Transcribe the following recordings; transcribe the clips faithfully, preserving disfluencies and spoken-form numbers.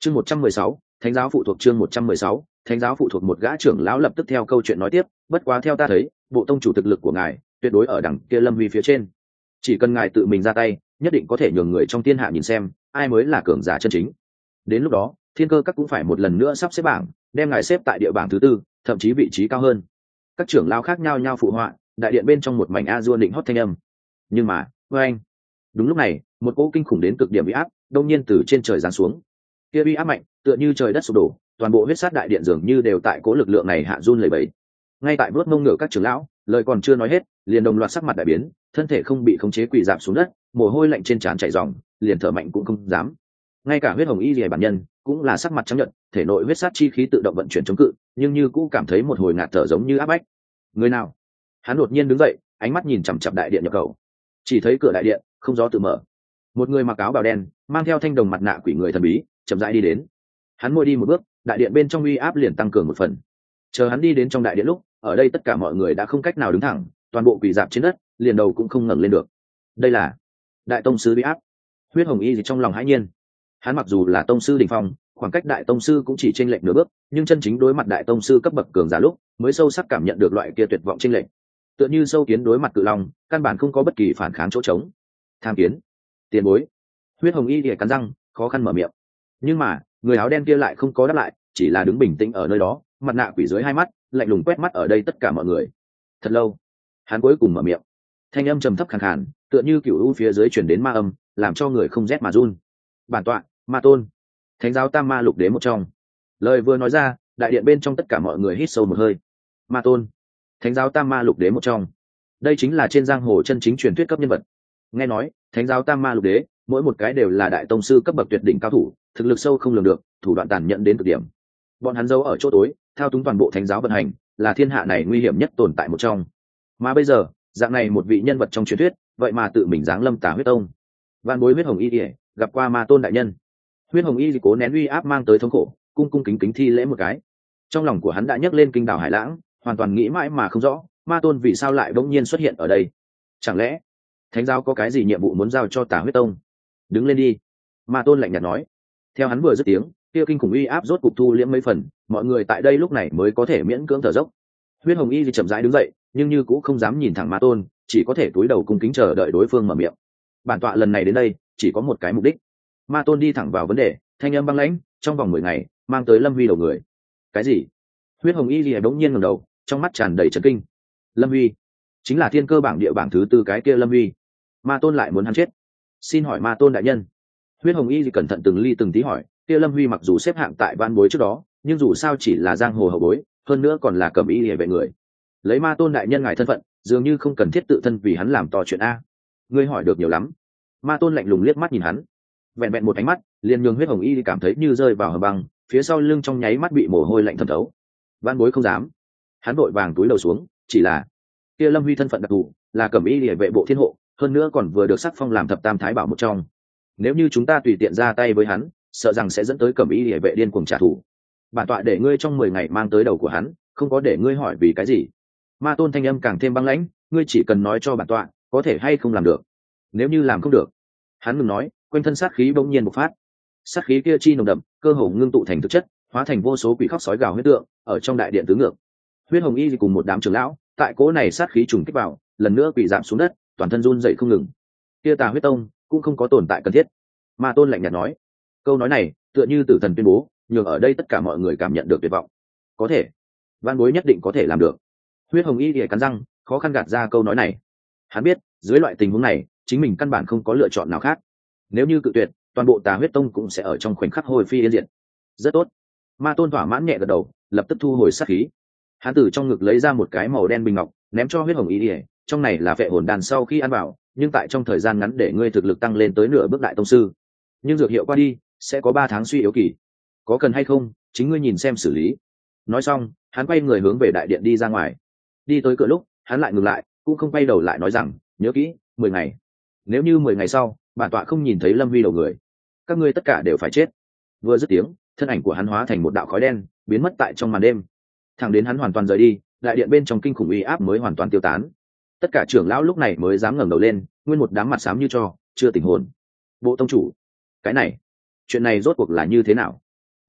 chương một trăm mười sáu thánh giáo phụ thuộc chương một trăm mười sáu thánh giáo phụ thuộc. Một gã trưởng lão lập tức theo câu chuyện nói tiếp, bất quá theo ta thấy bộ tông chủ thực lực của ngài tuyệt đối ở đằng kia Lâm Huy phía trên, chỉ cần ngài tự mình ra tay nhất định có thể nhường người trong thiên hạ nhìn xem ai mới là cường giả chân chính. Đến lúc đó thiên cơ các cũng phải một lần nữa sắp xếp bảng, đem ngài xếp tại địa bảng thứ tư, thậm chí vị trí cao hơn. Các trưởng lão khác nhau nhau phụ họa, đại điện bên trong một mảnh a dua định hót thanh âm. Nhưng mà với anh, đúng lúc này một cỗ kinh khủng đến cực điểm uy áp đông nhiên từ trên trời giáng xuống. Kia uy áp mạnh tựa như trời đất sụp đổ, toàn bộ huyết sát đại điện dường như đều tại cỗ lực lượng này hạ run lẩy bẩy. Ngay tại bước mông ngựa các trưởng lão lời còn chưa nói hết, liền đồng loạt sắc mặt đại biến, thân thể không bị khống chế quỳ dạp xuống đất, mồ hôi lạnh trên trán chảy ròng, liền thở mạnh cũng không dám. Ngay cả huyết hồng y liễu bản nhân cũng là sắc mặt trắng nhợt, thể nội huyết sát chi khí tự động vận chuyển chống cự, nhưng như cũng cảm thấy một hồi ngạt thở giống như áp bách. Người nào? Hắn đột nhiên đứng dậy, ánh mắt nhìn chằm chằm đại điện nhập khẩu. Chỉ thấy cửa đại điện không gió tự mở, một người mặc áo bào đen, mang theo thanh đồng mặt nạ quỷ người thần bí chậm rãi đi đến. Hắn mỗi đi một bước, đại điện bên trong uy áp liền tăng cường một phần. Chờ hắn đi đến trong đại điện lúc, ở đây tất cả mọi người đã không cách nào đứng thẳng, toàn bộ quỳ dạp trên đất, liền đầu cũng không ngẩng lên được. Đây là đại tông sư uy áp. Huyết hồng y gì trong lòng hãi nhiên. Hắn mặc dù là tông sư đỉnh phong, khoảng cách đại tông sư cũng chỉ chênh lệch nửa bước, nhưng chân chính đối mặt đại tông sư cấp bậc cường giả lúc, mới sâu sắc cảm nhận được loại kia tuyệt vọng chênh lệch. Tựa như sâu kiến đối mặt cự long, căn bản không có bất kỳ phản kháng chỗ trống. Tham kiến, tiền bối. Huyết hồng y lìa cắn răng, khó khăn mở miệng. Nhưng mà người áo đen kia lại không có đáp lại, chỉ là đứng bình tĩnh ở nơi đó, mặt nạ quỷ dưới hai mắt lạnh lùng quét mắt ở đây tất cả mọi người. Thật lâu, hắn cuối cùng mở miệng, thanh âm trầm thấp khàn khàn, tựa như cựu u phía dưới truyền đến ma âm, làm cho người không rét mà run. Bản tọa ma tôn, thánh giáo tam ma lục đế một trong. Lời vừa nói ra, đại điện bên trong tất cả mọi người hít sâu một hơi. Ma tôn, thánh giáo tam ma lục đế một trong, đây chính là trên giang hồ chân chính truyền thuyết cấp nhân vật. Nghe nói thánh giáo tam ma lục đế mỗi một cái đều là đại tông sư cấp bậc tuyệt đỉnh cao thủ, thực lực sâu không lường được, thủ đoạn tàn nhẫn đến cực điểm. Bọn hắn giấu ở chỗ tối, thao túng toàn bộ thánh giáo vận hành, là thiên hạ này nguy hiểm nhất tồn tại một trong. Mà bây giờ dạng này một vị nhân vật trong truyền thuyết vậy mà tự mình giáng lâm Tà Huyết Tông. Van bối huyết hồng y ỉa gặp qua ma tôn đại nhân. Huyết hồng y cố nén uy áp mang tới thống khổ, cung cung kính kính thi lễ một cái. Trong lòng của hắn đã nhấc lên kinh đảo hải lãng, hoàn toàn nghĩ mãi mà không rõ ma tôn vì sao lại bỗng nhiên xuất hiện ở đây. Chẳng lẽ thánh giáo có cái gì nhiệm vụ muốn giao cho Tà Huyết Tông? Đứng lên đi, ma tôn lạnh nhạt nói. Theo hắn vừa dứt tiếng, kia kinh khủng uy áp rốt cục thu liễm mấy phần, mọi người tại đây lúc này mới có thể miễn cưỡng thở dốc. Huyết hồng y thì chậm rãi đứng dậy, nhưng như cũng không dám nhìn thẳng ma tôn, chỉ có thể cúi đầu cung kính chờ đợi đối phương mở miệng. Bản tọa lần này đến đây chỉ có một cái mục đích. Ma tôn đi thẳng vào vấn đề, thanh âm băng lãnh, trong vòng mười ngày mang tới Lâm Huy đầu người. Cái gì? Huyết hồng y thì bỗng nhiên ngẩng đầu, trong mắt tràn đầy chấn kinh. Lâm Huy chính là thiên cơ bảng địa bảng thứ tư cái kia Lâm Huy. Ma tôn lại muốn hắn chết? Xin hỏi ma tôn đại nhân. Huyết hồng y thì cẩn thận từng ly từng tí hỏi, kia Lâm Huy mặc dù xếp hạng tại van bối trước đó, nhưng dù sao chỉ là giang hồ hậu bối, hơn nữa còn là cầm y liễu vệ người. Lấy ma tôn đại nhân ngài thân phận, dường như không cần thiết tự thân vì hắn làm to chuyện a. Ngươi hỏi được nhiều lắm. Ma tôn lạnh lùng liếc mắt nhìn hắn, vẹn vẹn một ánh mắt liền nhường huyết hồng y cảm thấy như rơi vào hầm băng, phía sau lưng trong nháy mắt bị mồ hôi lạnh thấm thấu. Van bối không dám. Hắn vội vàng túi đầu xuống, chỉ là kia Lâm Huy thân phận đặc thù, là cầm y liễu vệ bộ thiên hộ, hơn nữa còn vừa được sắc phong làm thập tam thái bảo một trong. Nếu như chúng ta tùy tiện ra tay với hắn, sợ rằng sẽ dẫn tới cẩm y liễu vệ điên cuồng trả thù. Bản tọa để ngươi trong mười ngày mang tới đầu của hắn, không có để ngươi hỏi vì cái gì. Ma tôn thanh âm càng thêm băng lãnh, ngươi chỉ cần nói cho bản tọa có thể hay không làm được. Nếu như làm không được, hắn ngừng nói, quanh thân sát khí bỗng nhiên bộc phát. Sát khí kia chi nồng đậm, cơ hồ ngưng tụ thành thực chất, hóa thành vô số quỷ khóc sói gào huyết tượng ở trong đại điện tứ ngược. Huyết hồng y cùng một đám trưởng lão tại cỗ này sát khí trùng kích vào, lần nữa quỷ giảm xuống đất, toàn thân run dậy không ngừng. Kia Tà Huyết Tông cũng không có tồn tại cần thiết. Ma tôn lạnh nhạt nói. Câu nói này tựa như tử thần tuyên bố, nhường ở đây tất cả mọi người cảm nhận được tuyệt vọng. Có thể, van bối nhất định có thể làm được. Huyết hồng y ỉa cắn răng, khó khăn gạt ra câu nói này. Hắn biết dưới loại tình huống này chính mình căn bản không có lựa chọn nào khác. Nếu như cự tuyệt, toàn bộ Tà Huyết Tông cũng sẽ ở trong khoảnh khắc hồi phi yên diệt. Rất tốt. Ma tôn thỏa mãn nhẹ gật đầu, lập tức thu hồi sát khí. Hắn từ trong ngực lấy ra một cái màu đen bình ngọc, ném cho huyết hồng y ỉa, trong này là phệ hồn đan sau khi ăn vào, nhưng tại trong thời gian ngắn để ngươi thực lực tăng lên tới nửa bước đại tông sư, nhưng dược hiệu qua đi sẽ có ba tháng suy yếu kỳ, có cần hay không chính ngươi nhìn xem xử lý. Nói xong hắn quay người hướng về đại điện đi ra ngoài. Đi tới cửa lúc hắn lại ngừng lại, cũng không quay đầu lại nói rằng, nhớ kỹ, mười ngày, nếu như mười ngày sau bản tọa không nhìn thấy Lâm Huy đầu người, các ngươi tất cả đều phải chết. Vừa dứt tiếng, thân ảnh của hắn hóa thành một đạo khói đen, biến mất tại trong màn đêm. Thẳng đến hắn hoàn toàn rời đi, đại điện bên trong kinh khủng uy áp mới hoàn toàn tiêu tán. Tất cả trưởng lão lúc này mới dám ngẩng đầu lên, nguyên một đám mặt xám như tro, chưa tỉnh hồn. Bộ tông chủ, cái này, chuyện này rốt cuộc là như thế nào?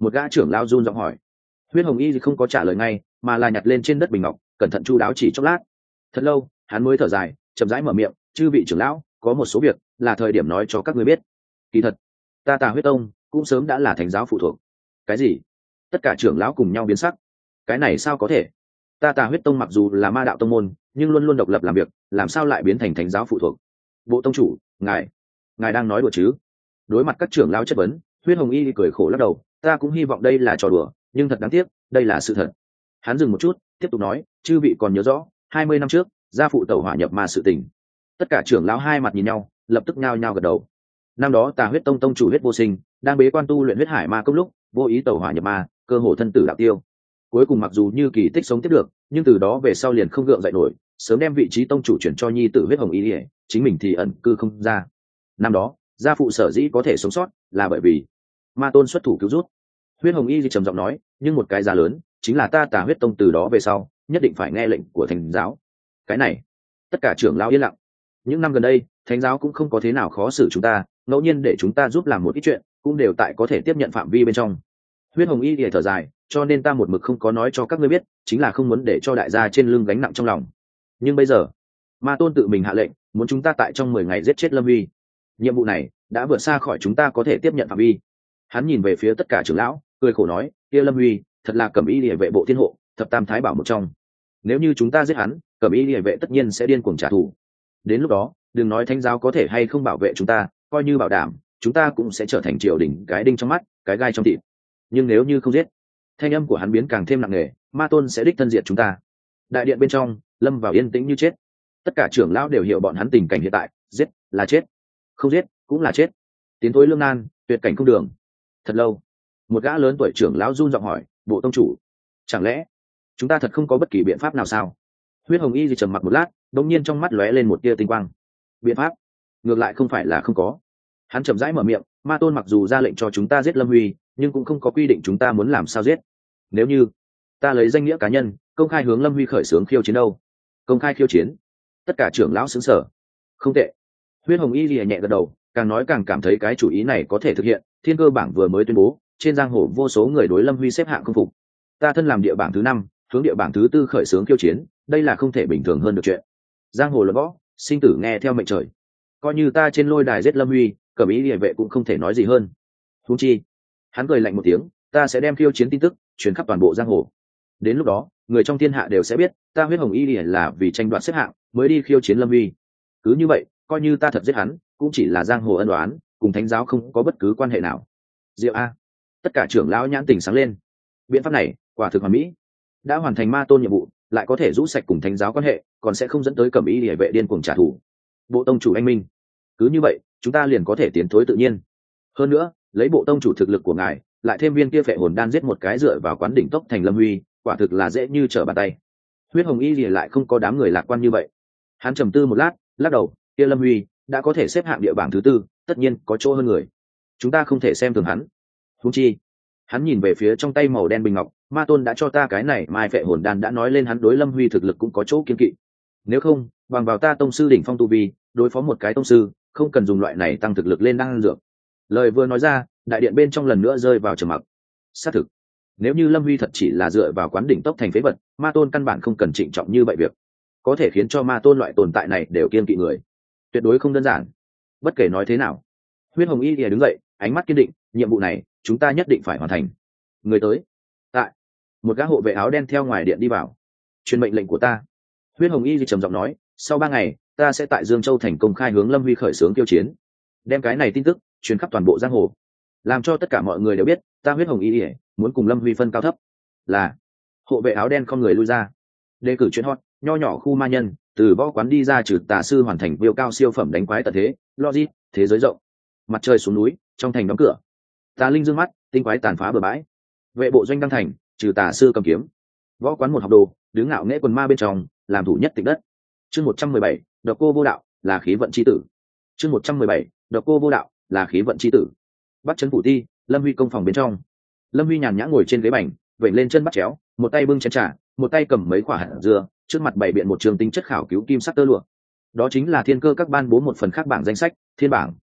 Một gã trưởng lao run giọng hỏi. Huyết hồng y thì không có trả lời ngay, mà là nhặt lên trên đất bình ngọc, cẩn thận chu đáo chỉ chốc lát. Thật lâu hắn mới thở dài, chậm rãi mở miệng, chư vị trưởng lão, có một số việc là thời điểm nói cho các ngươi biết. Kỳ thật ta Tà Huyết Tông cũng sớm đã là thánh giáo phụ thuộc. Cái gì? Tất cả trưởng lão cùng nhau biến sắc. Cái này sao có thể? Ta Tà Huyết Tông mặc dù là ma đạo tông môn, nhưng luôn luôn độc lập làm việc, làm sao lại biến thành thánh giáo phụ thuộc? Bộ tông chủ, ngài ngài đang nói đùa chứ? Đối mặt các trưởng lão chất vấn, Huyết hồng y cười khổ lắc đầu, ta cũng hy vọng đây là trò đùa, nhưng thật đáng tiếc, đây là sự thật. Hắn dừng một chút, tiếp tục nói, chư vị còn nhớ rõ hai mươi năm trước gia phụ tẩu hỏa nhập ma sự tình? Tất cả trưởng lão hai mặt nhìn nhau, lập tức nhao nhao gật đầu. Năm đó Tà Huyết Tông tông chủ Huyết Vô Sinh đang bế quan tu luyện huyết hải ma công lúc, vô ý tẩu hỏa nhập ma, cơ hồ thân tử đạo tiêu. Cuối cùng mặc dù như kỳ tích sống tiếp được, nhưng từ đó về sau liền không gượng dậy nổi, sớm đem vị trí tông chủ chuyển cho nhi tử Huyết hồng y, chính mình thì ẩn cư không ra. Năm đó gia phụ sở dĩ có thể sống sót là bởi vì ma tôn xuất thủ cứu rút. Huyết hồng y trầm giọng nói, nhưng một cái giá lớn chính là ta Tà Huyết Tông từ đó về sau nhất định phải nghe lệnh của thánh giáo. Cái này tất cả trưởng lão yên lặng. Những năm gần đây thánh giáo cũng không có thế nào khó xử chúng ta, ngẫu nhiên để chúng ta giúp làm một ít chuyện cũng đều tại có thể tiếp nhận phạm vi bên trong. Huyết hồng y thì thở dài, cho nên ta một mực không có nói cho các ngươi biết, chính là không muốn để cho đại gia trên lưng gánh nặng trong lòng. Nhưng bây giờ ma tôn tự mình hạ lệnh muốn chúng ta tại trong mười ngày giết chết Lâm Huy. Nhiệm vụ này đã vượt xa khỏi chúng ta có thể tiếp nhận phạm vi. Hắn nhìn về phía tất cả trưởng lão, cười khổ nói, kia Lâm Huy thật là Cẩm Y Liễu vệ bộ thiên hộ, thập tam thái bảo một trong. Nếu như chúng ta giết hắn, Cẩm Y Liễu vệ tất nhiên sẽ điên cuồng trả thù. Đến lúc đó đừng nói thánh giáo có thể hay không bảo vệ chúng ta, coi như bảo đảm, chúng ta cũng sẽ trở thành triều đình cái đinh trong mắt, cái gai trong thịt. Nhưng nếu như không giết, thanh âm của hắn biến càng thêm nặng nề, ma tôn sẽ đích thân diệt chúng ta. Đại điện bên trong lâm vào yên tĩnh như chết. Tất cả trưởng lão đều hiểu bọn hắn tình cảnh hiện tại, giết là chết, không giết cũng là chết, tiến thối lương nan, tuyệt cảnh không đường. Thật lâu một gã lớn tuổi trưởng lão run giọng hỏi, bộ tông chủ, chẳng lẽ chúng ta thật không có bất kỳ biện pháp nào sao? Huyết hồng y thì trầm mặc một lát, đột nhiên trong mắt lóe lên một tia tinh quang. Biện pháp? Ngược lại không phải là không có. Hắn chậm rãi mở miệng, ma tôn mặc dù ra lệnh cho chúng ta giết Lâm Huy, nhưng cũng không có quy định chúng ta muốn làm sao giết. Nếu như ta lấy danh nghĩa cá nhân công khai hướng Lâm Huy khởi xướng khiêu chiến đâu? Công khai khiêu chiến? Tất cả trưởng lão sững sờ. Không tệ. Huyết hồng y lìa nhẹ gật đầu, càng nói càng cảm thấy cái chủ ý này có thể thực hiện. Thiên cơ bảng vừa mới tuyên bố, trên giang hồ vô số người đối Lâm Huy xếp hạng không phục. Ta thân làm địa bảng thứ năm, hướng địa bảng thứ tư khởi xướng khiêu chiến, đây là không thể bình thường hơn được chuyện. Giang hồ luận võ, sinh tử nghe theo mệnh trời. Coi như ta trên lôi đài giết Lâm Huy, Cẩm Y Liễu vệ cũng không thể nói gì hơn. Huống chi, hắn cười lạnh một tiếng, ta sẽ đem khiêu chiến tin tức truyền khắp toàn bộ giang hồ. Đến lúc đó, người trong thiên hạ đều sẽ biết, ta Huyết hồng y Liễu là vì tranh đoạt xếp hạng mới đi khiêu chiến Lâm Huy. Cứ như vậy, coi như ta thật giết hắn, cũng chỉ là giang hồ ân oán, cùng thánh giáo không có bất cứ quan hệ nào. Diệu a! Tất cả trưởng lão nhãn tỉnh sáng lên. Biện pháp này quả thực hoàn mỹ, đã hoàn thành ma tôn nhiệm vụ, lại có thể rũ sạch cùng thánh giáo quan hệ, còn sẽ không dẫn tới Cẩm Y Liễu vệ điên cuồng trả thù. Bộ tông chủ anh minh, cứ như vậy chúng ta liền có thể tiến thối tự nhiên. Hơn nữa lấy bộ tông chủ thực lực của ngài, lại thêm viên kia phệ hồn đan giết một cái dựa vào quán đỉnh tốc thành Lâm Huy, quả thực là dễ như trở bàn tay. Huyết hồng y Liễu lại không có đám người lạc quan như vậy. Hắn trầm tư một lát, lắc đầu, kia Lâm Huy đã có thể xếp hạng địa bảng thứ tư, tất nhiên có chỗ hơn người, chúng ta không thể xem thường hắn. Huống chi, hắn nhìn về phía trong tay màu đen bình ngọc, ma tôn đã cho ta cái này, mai phệ hồn đan đã nói lên hắn đối Lâm Huy thực lực cũng có chỗ kiên kỵ. Nếu không bằng vào ta tông sư đỉnh phong tu vi đối phó một cái tông sư, không cần dùng loại này tăng thực lực lên đan dược. Lời vừa nói ra, đại điện bên trong lần nữa rơi vào trầm mặc. Xác thực, nếu như Lâm Huy thật chỉ là dựa vào quán đỉnh tốc thành phế vật, ma tôn căn bản không cần trịnh trọng như vậy việc. Có thể khiến cho ma tôn loại tồn tại này đều kiên kỵ người, tuyệt đối không đơn giản. Bất kể nói thế nào, Huyết hồng y thì đứng dậy, ánh mắt kiên định, nhiệm vụ này chúng ta nhất định phải hoàn thành. Người tới. Tại. Một gã hộ vệ áo đen theo ngoài điện đi vào. Truyền mệnh lệnh của ta. Huyết hồng y thì trầm giọng nói, sau ba ngày ta sẽ tại Dương Châu thành công khai hướng Lâm Huy khởi xướng tiêu chiến, đem cái này tin tức truyền khắp toàn bộ giang hồ, làm cho tất cả mọi người đều biết ta Huyết hồng y ỉa muốn cùng Lâm Huy phân cao thấp. Là. Hộ vệ áo đen không người lui ra. Đề cử chuyên hot, nho nhỏ khu ma nhân, từ võ quán đi ra trừ tà sư hoàn thành viêu cao siêu phẩm đánh quái tận thế, logic, thế giới rộng. Mặt trời xuống núi, trong thành đóng cửa. Tà linh dương mắt, tinh quái tàn phá bừa bãi. Vệ bộ doanh đăng thành, trừ tà sư cầm kiếm. Võ quán một học đồ, đứng ngạo nghễ quần ma bên trong, làm thủ nhất tịch đất. Chương một trăm mười bảy, độc cô vô đạo, là khí vận chi tử. Chương một trăm mười bảy, độc cô vô đạo, là khí vận chi tử. Bắc trấn phủ ti, Lâm Huy công phòng bên trong. Lâm Huy nhàn nhã ngồi trên ghế bành, vểnh lên chân bắt chéo, một tay bưng chén trà, một tay cầm mấy quả hạt dưa, trước mặt bày biện một trường tính chất khảo cứu kim sắc tơ lụa. Đó chính là thiên cơ các ban bố một phần khác bảng danh sách, thiên bảng.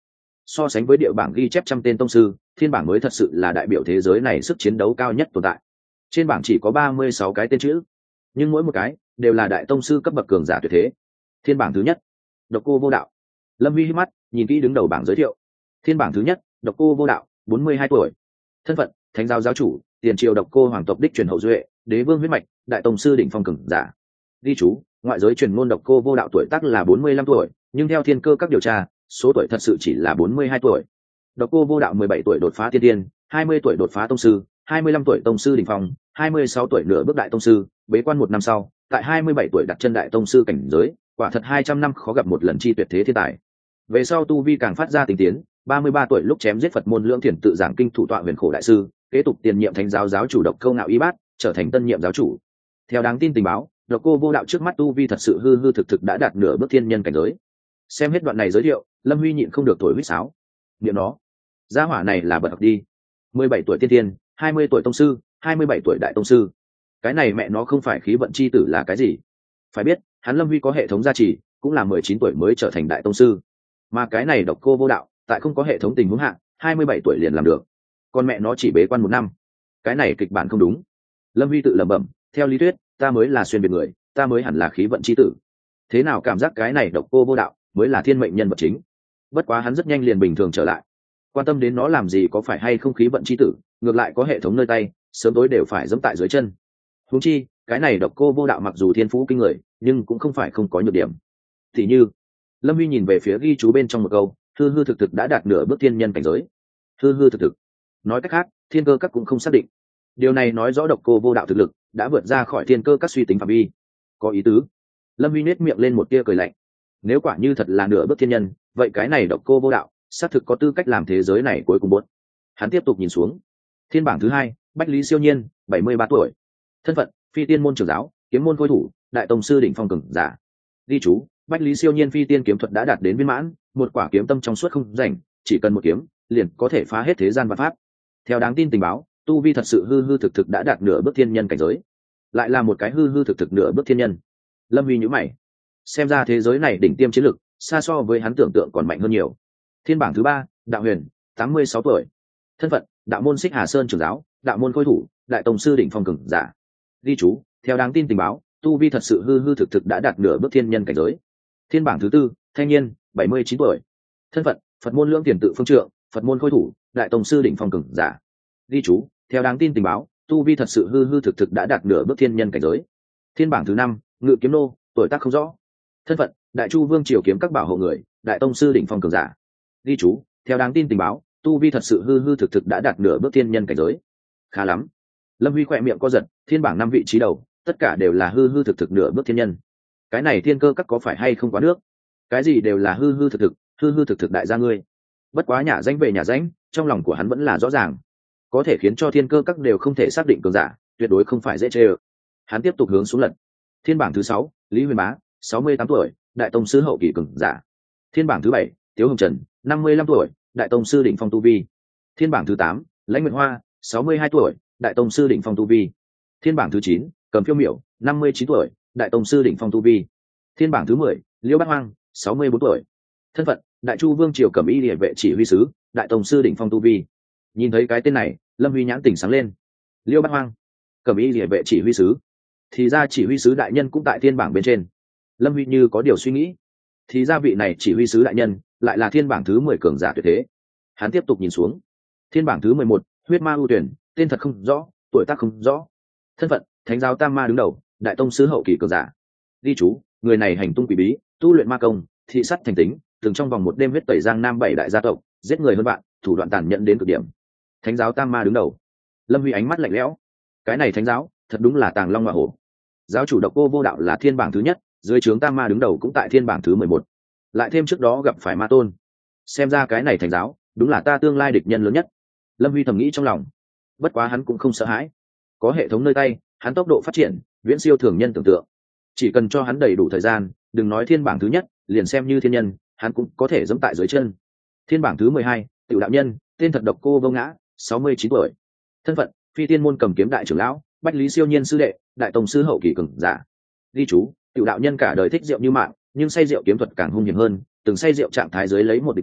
So sánh với địa bảng ghi chép trăm tên tông sư, thiên bảng mới thật sự là đại biểu thế giới này sức chiến đấu cao nhất tồn tại. Trên bảng chỉ có ba mươi sáu cái tên chữ, nhưng mỗi một cái đều là đại tông sư cấp bậc cường giả tuyệt thế. Thiên bảng thứ nhất, Độc Cô Vô Đạo. Lâm Vi hít mắt, nhìn kỹ đứng đầu bảng giới thiệu. Thiên bảng thứ nhất, Độc Cô Vô Đạo, bốn mươi hai tuổi. Thân phận: Thánh giáo giáo chủ, tiền triều Độc Cô hoàng tộc đích truyền hậu duệ, đế vương huyết mạch, đại tông sư đỉnh phong cường giả. Ghi chú: ngoại giới truyền ngôn Độc Cô Vô Đạo tuổi tác là bốn mươi lăm tuổi, nhưng theo thiên cơ các điều tra, số tuổi thật sự chỉ là bốn mươi hai tuổi. Độc Cô Vô Đạo mười bảy tuổi đột phá tiên tiên, hai mươi tuổi đột phá tông sư, hai mươi lăm tuổi tông sư đỉnh phong, hai mươi sáu tuổi nửa bước đại tông sư, bế quan một năm sau, tại hai mươi bảy tuổi đặt chân đại tông sư cảnh giới, quả thật hai trăm năm khó gặp một lần chi tuyệt thế thiên tài. Về sau tu vi càng phát ra tinh tiến, ba mươi ba tuổi lúc chém giết Phật môn Lưỡng Thiền tự giảng kinh thủ tọa huyền khổ đại sư, kế tục tiền nhiệm thánh giáo giáo chủ Độc Câu Ngạo Y Bát, trở thành tân nhiệm giáo chủ. Theo đáng tin tình báo, Độc Cô Vô Đạo trước mắt tu vi thật sự hư hư thực thực đã đạt nửa bước thiên nhân cảnh giới. Xem hết đoạn này giới thiệu, Lâm Huy nhịn không được thổi huýt sáo. Niệm nó, gia hỏa này là bật học đi. mười bảy tuổi tiên tiên, hai mươi tuổi tông sư, hai mươi bảy tuổi đại tông sư. Cái này mẹ nó không phải khí vận chi tử là cái gì? Phải biết, hắn Lâm Huy có hệ thống gia trì, cũng là mười chín tuổi mới trở thành đại tông sư. Mà cái này Độc Cô Vô Đạo, tại không có hệ thống tình huống hạ, hai mươi bảy tuổi liền làm được. Con mẹ nó chỉ bế quan một năm. Cái này kịch bản không đúng. Lâm Huy tự lẩm bẩm, theo lý thuyết, ta mới là xuyên biệt người, ta mới hẳn là khí vận chi tử. Thế nào cảm giác cái này Độc Cô Vô Đạo mới là thiên mệnh nhân vật chính? Bất quá hắn rất nhanh liền bình thường trở lại. Quan tâm đến nó làm gì có phải hay không khí vận chi tử, ngược lại có hệ thống nơi tay, sớm tối đều phải giẫm tại dưới chân. Huống chi, cái này Độc Cô Vô Đạo mặc dù thiên phú kinh người, nhưng cũng không phải không có nhược điểm. Thì như, Lâm Huy nhìn về phía ghi chú bên trong một câu, hư hư thực thực đã đạt nửa bước thiên nhân cảnh giới. Hư hư thực thực, nói cách khác, thiên cơ các cũng không xác định. Điều này nói rõ Độc Cô Vô Đạo thực lực đã vượt ra khỏi thiên cơ các suy tính phạm vi. Có ý tứ. Lâm Huy nét miệng lên một tia cười lạnh. Nếu quả như thật là nửa bước thiên nhân, vậy cái này Độc Cô Vô Đạo xác thực có tư cách làm thế giới này cuối cùng bốn. Hắn tiếp tục nhìn xuống. Thiên bảng thứ hai, Bách Lý Siêu Nhiên, bảy mươi ba tuổi. Thân phận: Phi Tiên môn trưởng giáo, kiếm môn khôi thủ, đại tông sư đỉnh phong cường giả. Ghi chú: Bách Lý Siêu Nhiên phi tiên kiếm thuật đã đạt đến viên mãn, một quả kiếm tâm trong suốt không rảnh, chỉ cần một kiếm, liền có thể phá hết thế gian và pháp. Theo đáng tin tình báo, tu vi thật sự hư hư thực thực đã đạt nửa bước thiên nhân cảnh giới. Lại là một cái hư hư thực thực nửa bước thiên nhân. Lâm Huy nhíu mày. Xem ra thế giới này đỉnh tiêm chiến lực, xa so với hắn tưởng tượng còn mạnh hơn nhiều. Thiên bảng thứ ba, Đạo Huyền, tám mươi sáu tuổi. Thân phận: Đạo môn Xích Hà Sơn trưởng giáo, đạo môn khôi thủ, đại tông sư đỉnh phong cường giả. Ghi chú: theo đáng tin tình báo, tu vi thật sự hư hư thực thực đã đạt nửa bước thiên nhân cảnh giới. Thiên bảng thứ tư, Thanh Niên, bảy mươi chín tuổi. Thân phận: Phật môn Lưỡng Tiền tự phương trượng, Phật môn khôi thủ, đại tông sư đỉnh phong cường giả. Ghi chú: theo đáng tin tình báo, tu vi thật sự hư hư thực thực đã đạt nửa bước thiên nhân cảnh giới. Thiên bảng thứ năm, Ngự Kiếm Nô, tuổi tác không rõ. Thân phận: Đại Chu Vương triều kiếm các bảo hộ người, đại tông sư đỉnh phong cường giả. Ghi chú: theo đáng tin tình báo, tu vi thật sự hư hư thực thực đã đạt nửa bước thiên nhân cảnh giới. Khá lắm. Lâm Huy khỏe miệng co giật, thiên bảng năm vị trí đầu, tất cả đều là hư hư thực thực nửa bước thiên nhân. Cái này thiên cơ các có phải hay không quá nước? Cái gì đều là hư hư thực thực, hư hư thực thực đại gia ngươi. Bất quá nhà danh về nhà danh, trong lòng của hắn vẫn là rõ ràng. Có thể khiến cho thiên cơ các đều không thể xác định cường giả, tuyệt đối không phải dễ chơi. Hắn tiếp tục hướng xuống lật. Thiên bảng thứ sáu, Lý Huyền Bá, sáu mươi tám tuổi, đại tông sư hậu kỳ cường giả. Thiên bảng thứ bảy, Tiếu Hồng Trần, năm mươi lăm tuổi, đại tông sư đỉnh phong tu vi. Thiên bảng thứ tám, Lãnh Nguyệt Hoa, sáu mươi hai tuổi, đại tông sư đỉnh phong tu vi. Thiên bảng thứ chín, Cầm Phiêu Miểu, năm mươi chín tuổi, đại tông sư đỉnh phong tu vi. Thiên bảng thứ mười, Liêu Bát Hoang, sáu mươi bốn tuổi. Thân phận: Đại Chu Vương triều Cẩm Y Liệt vệ chỉ huy sứ, đại tông sư đỉnh phong tu vi. Nhìn thấy cái tên này, Lâm Huy nhãn tỉnh sáng lên. Liêu Bát Hoang, Cẩm Y Liệt vệ chỉ huy sứ. Thì ra chỉ huy sứ đại nhân cũng tại thiên bảng bên trên. Lâm Huy như có điều suy nghĩ. Thì ra vị này chỉ huy sứ đại nhân lại là thiên bảng thứ mười cường giả tuyệt thế. Hắn tiếp tục nhìn xuống. Thiên bảng thứ mười một, Huyết Ma ưu tuyển, tên thật không rõ, tuổi tác không rõ. Thân phận: Thánh giáo Tam Ma đứng đầu, đại tông sư hậu kỳ cường giả. Ghi chú: người này hành tung quỷ bí, tu luyện ma công, thị sắt thành tính, từng trong vòng một đêm huyết tẩy giang nam bảy đại gia tộc, giết người hơn vạn, thủ đoạn tàn nhẫn đến cực điểm. Thánh giáo Tam Ma đứng đầu. Lâm Huy ánh mắt lạnh lẽo. Cái này thánh giáo thật đúng là tàng long ngọa hổ. Giáo chủ Độc Cô Vô Đạo là thiên bảng thứ nhất, dưới trướng Tam Ma đứng đầu cũng tại thiên bảng thứ mười một. Lại thêm trước đó gặp phải Ma Tôn. Xem ra cái này thánh giáo đúng là ta tương lai địch nhân lớn nhất. Lâm Huy thầm nghĩ trong lòng. Bất quá hắn cũng không sợ hãi. Có hệ thống nơi tay, hắn tốc độ phát triển viễn siêu thường nhân tưởng tượng. Chỉ cần cho hắn đầy đủ thời gian, đừng nói thiên bảng thứ nhất, liền xem như thiên nhân, hắn cũng có thể giẫm tại dưới chân. Thiên bảng thứ mười hai, Tiểu đạo nhân, tên thật Độc Cô Vô Ngã, sáu mươi chín tuổi. Thân phận: Phi Tiên môn Cầm Kiếm đại trưởng lão, Bách Lý Siêu Nhiên sư đệ, đại tông sư hậu kỳ cường giả. Ghi chú: Tiểu đạo nhân cả đời thích rượu như mạng, nhưng say rượu kiếm thuật càng hung hiểm hơn, từng say rượu trạng thái dưới lấy một địch ba,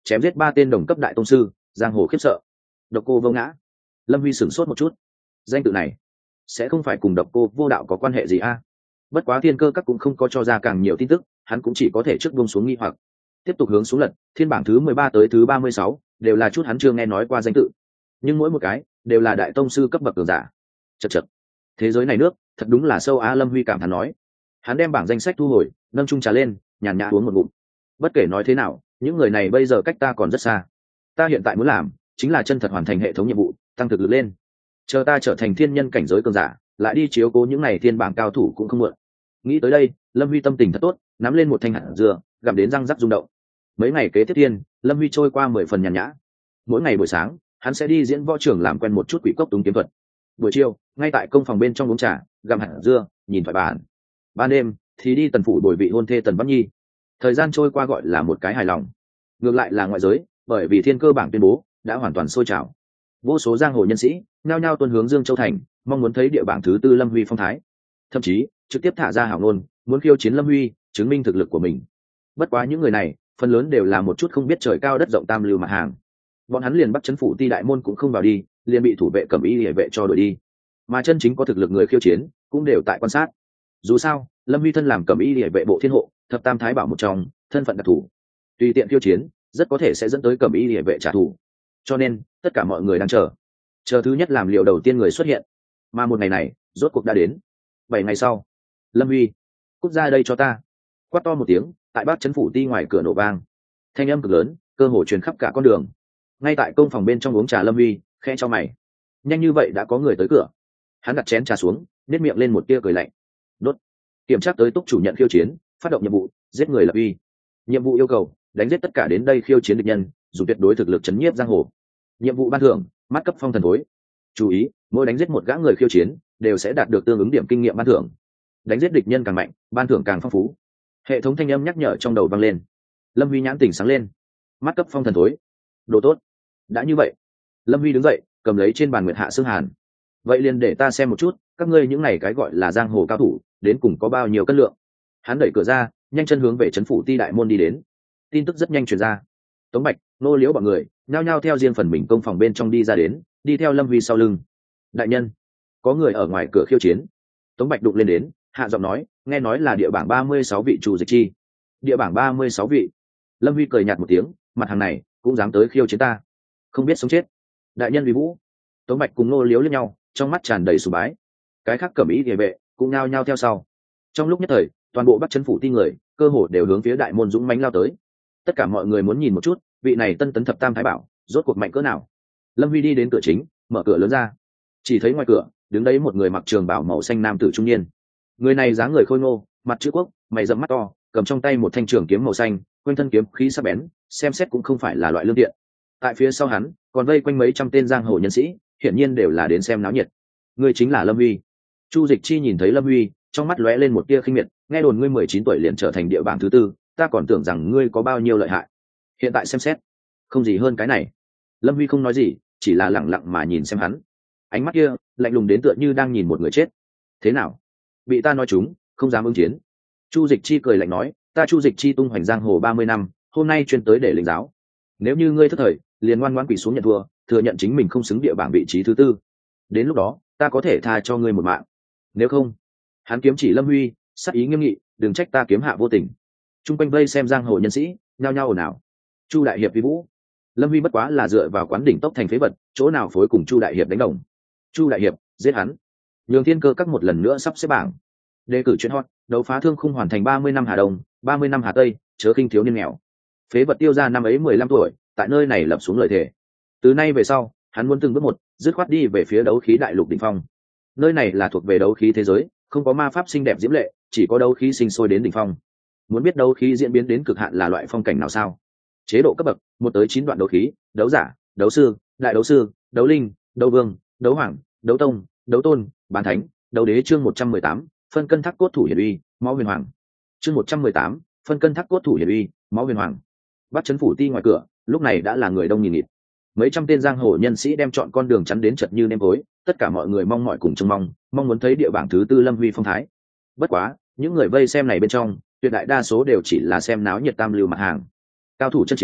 chém giết ba tên đồng cấp đại tông sư, giang hồ khiếp sợ. Độc Cô Vô Ngã. Lâm Huy sửng sốt một chút, danh tự này sẽ không phải cùng Độc Cô Vô Đạo có quan hệ gì a? Bất quá Thiên Cơ Các cũng không có cho ra càng nhiều tin tức, hắn cũng chỉ có thể trước buông xuống nghi hoặc, tiếp tục hướng xuống lật. Thiên bảng thứ mười ba tới thứ ba mươi sáu đều là chút hắn chưa nghe nói qua danh tự, nhưng mỗi một cái đều là đại tông sư cấp bậc cường giả. Chậc chậc, thế giới này nước thật đúng là sâu á. Lâm Huy cảm thán nói. Hắn đem bảng danh sách thu hồi, nâng chung trà lên, nhàn nhã uống một ngụm. Bất kể nói thế nào, những người này bây giờ cách ta còn rất xa. Ta hiện tại muốn làm chính là chân thật hoàn thành hệ thống nhiệm vụ, tăng thực lực lên. Chờ ta trở thành thiên nhân cảnh giới cường giả, lại đi chiếu cố những này thiên bảng cao thủ cũng không muộn. Nghĩ tới đây, Lâm Huy tâm tình thật tốt, nắm lên một thanh hạt dưa, gặm đến răng rắc rung động. Mấy ngày kế tiếp thiên, Lâm Huy trôi qua mười phần nhàn nhã. Mỗi ngày buổi sáng, hắn sẽ đi diễn võ trường làm quen một chút quỷ cốc túng kiếm thuật. Buổi chiều, ngay tại công phòng bên trong uống trà, gặm hạt dưa, nhìn thoại bản. Ban đêm thì đi tần phủ đổi vị hôn thê Tần Bắc Nhi. Thời gian trôi qua gọi là một cái hài lòng. Ngược lại là ngoại giới, bởi vì thiên cơ bảng tuyên bố đã hoàn toàn sôi trào, vô số giang hồ nhân sĩ nhao nhao tuân hướng Dương Châu thành, mong muốn thấy địa bảng thứ tư Lâm Huy phong thái, thậm chí trực tiếp thả ra hảo ngôn muốn khiêu chiến Lâm Huy, chứng minh thực lực của mình. Bất quá những người này phần lớn đều là một chút không biết trời cao đất rộng tam lưu mặt hàng, bọn hắn liền bắt chấn phủ ti đại môn cũng không vào đi, liền bị thủ vệ cẩm y hệ vệ cho đuổi đi. Mà chân chính có thực lực người khiêu chiến cũng đều tại quan sát. Dù sao Lâm Huy thân làm cẩm y hệ vệ bộ thiên hộ, thập tam thái bảo một trong, thân phận đặc thù, tùy tiện khiêu chiến rất có thể sẽ dẫn tới cẩm y hệ vệ trả thù. Cho nên tất cả mọi người đang chờ chờ thứ nhất làm liệu đầu tiên người xuất hiện. Mà một ngày này rốt cuộc đã đến. Bảy ngày sau, Lâm Huy, cút ra đây cho ta. Quát to một tiếng, tại bát chấn phủ ti ngoài cửa nổ vang, thanh âm cực lớn, cơ hồ truyền khắp cả con đường. Ngay tại công phòng bên trong uống trà Lâm Huy khẽ cho mày, nhanh như vậy đã có người tới cửa. Hắn đặt chén trà xuống, nếp miệng lên một tia cười lạnh. Đốt. Kiểm tra tới túc chủ nhận khiêu chiến, phát động nhiệm vụ giết người lập uy. Nhiệm vụ yêu cầu đánh giết tất cả đến đây khiêu chiến địch nhân, dùng tuyệt đối thực lực chấn nhiếp giang hồ. Nhiệm vụ ban thưởng mắt cấp phong thần thối. Chú ý, mỗi đánh giết một gã người khiêu chiến đều sẽ đạt được tương ứng điểm kinh nghiệm ban thưởng. Đánh giết địch nhân càng mạnh, ban thưởng càng phong phú. Hệ thống thanh âm nhắc nhở trong đầu vang lên. Lâm Huy nhãn tỉnh sáng lên. Mắt cấp phong thần thối, đồ tốt. Đã như vậy, Lâm Huy đứng dậy, cầm lấy trên bàn Nguyệt Hạ Xương Hàn. Vậy liền để ta xem một chút, các ngươi những này cái gọi là giang hồ cao thủ đến cùng có bao nhiêu cân lượng. Hắn đẩy cửa ra, nhanh chân hướng về trấn phủ ti đại môn đi đến. Tin tức rất nhanh truyền ra. Tống Bạch, Nô Liễu bọn người nhao nhao theo riêng phần mình công phòng bên trong đi ra đến, đi theo Lâm Huy sau lưng. Đại nhân, có người ở ngoài cửa khiêu chiến. Tống Bạch đụng lên đến, hạ giọng nói, nghe nói là địa bảng ba mươi sáu vị Chu Dịch Chi. Địa bảng ba mươi sáu vị. Lâm Huy cười nhạt một tiếng, mặt hàng này cũng dám tới khiêu chiến ta, không biết sống chết. Đại nhân uy vũ. Tống Bạch cùng Nô Liễu liếc nhau, trong mắt tràn đầy sùng bái. Cái khác cẩm ý địa vệ cũng nhao nhao theo sau. Trong lúc nhất thời, toàn bộ Bắc Trấn phủ ti người cơ hồ đều hướng phía đại môn dũng mãnh lao tới. Tất cả mọi người muốn nhìn một chút vị này tân tấn thập tam thái bảo rốt cuộc mạnh cỡ nào. Lâm Huy đi đến cửa chính, mở cửa lớn ra, chỉ thấy ngoài cửa đứng đấy một người mặc trường bào màu xanh nam tử trung niên. Người này dáng người khôi ngô, mặt chữ quốc, mày rậm mắt to, cầm trong tay một thanh trường kiếm màu xanh, quanh thân kiếm khí sắc bén, xem xét cũng không phải là loại lương thiện. Tại phía sau hắn còn vây quanh mấy trăm tên giang hồ nhân sĩ, hiển nhiên đều là đến xem náo nhiệt. Người chính là Lâm Huy. Chu Dịch Chi nhìn thấy Lâm Huy, trong mắt lóe lên một tia khinh miệt, nghe đồn ngươi mười chín tuổi liền trở thành địa bảng thứ tư, ta còn tưởng rằng ngươi có bao nhiêu lợi hại, hiện tại xem xét không gì hơn cái này. Lâm Huy không nói gì, chỉ là lặng lặng mà nhìn xem hắn, ánh mắt kia lạnh lùng đến tựa như đang nhìn một người chết. Thế nào, bị ta nói chúng, không dám ứng chiến? Chu Dịch Chi cười lạnh nói, ta Chu Dịch Chi tung hoành giang hồ ba mươi năm, hôm nay chuyên tới để lĩnh giáo. Nếu như ngươi thất thời, liền ngoan ngoãn quỳ xuống nhận thua, thừa nhận chính mình không xứng địa bảng vị trí thứ tư, đến lúc đó ta có thể tha cho ngươi một mạng. Nếu không, hắn kiếm chỉ Lâm Huy, sắc ý nghiêm nghị, đừng trách ta kiếm hạ vô tình. Trung quanh vây xem giang hồ nhân sĩ nhao nhao ồn ào. Chu đại hiệp vi vũ. Lâm Huy bất quá là dựa vào quán đỉnh tốc thành phế vật, chỗ nào phối cùng Chu đại hiệp đánh đồng. Chu đại hiệp giết hắn. Nhường Thiên Cơ Các một lần nữa sắp xếp bảng, đề cử chuyên hot, đấu phá thương khung hoàn thành ba mươi năm Hà Đông, ba mươi năm Hà Tây, chớ khinh thiếu niên nghèo. Phế vật tiêu ra năm ấy mười lăm tuổi, tại nơi này lập xuống lời thề. Từ nay về sau, hắn muốn từng bước một, dứt khoát đi về phía đấu khí đại lục đỉnh phong. Nơi này là thuộc về đấu khí thế giới, không có ma pháp xinh đẹp diễm lệ, chỉ có đấu khí sinh sôi đến đỉnh phong. Muốn biết đấu khí diễn biến đến cực hạn là loại phong cảnh nào sao? Chế độ cấp bậc một tới chín đoạn đấu khí: đấu giả, đấu sư, đại đấu sư, đấu linh, đấu vương, đấu hoàng, đấu tông, đấu tôn, bán thánh, đấu đế. Chương một trăm mười tám, phân cân thác cốt thủ hiển uy, máu huyền hoàng. Chương một trăm mười tám, phân cân thác cốt thủ hiển uy, máu huyền hoàng. Bắt chấn phủ ti ngoài cửa lúc này đã là người đông nghìn nghịt, mấy trăm tên giang hồ nhân sĩ đem chọn con đường chắn đến chật như nêm tối, tất cả mọi người mong mỏi cùng trông mong mong muốn thấy địa bảng thứ tư Lâm Huy phong thái. Bất quá những người vây xem này bên trong tuyệt đại đa số đều chỉ là xem náo nhiệt tam lưu mặt hàng, cao thủ chân chính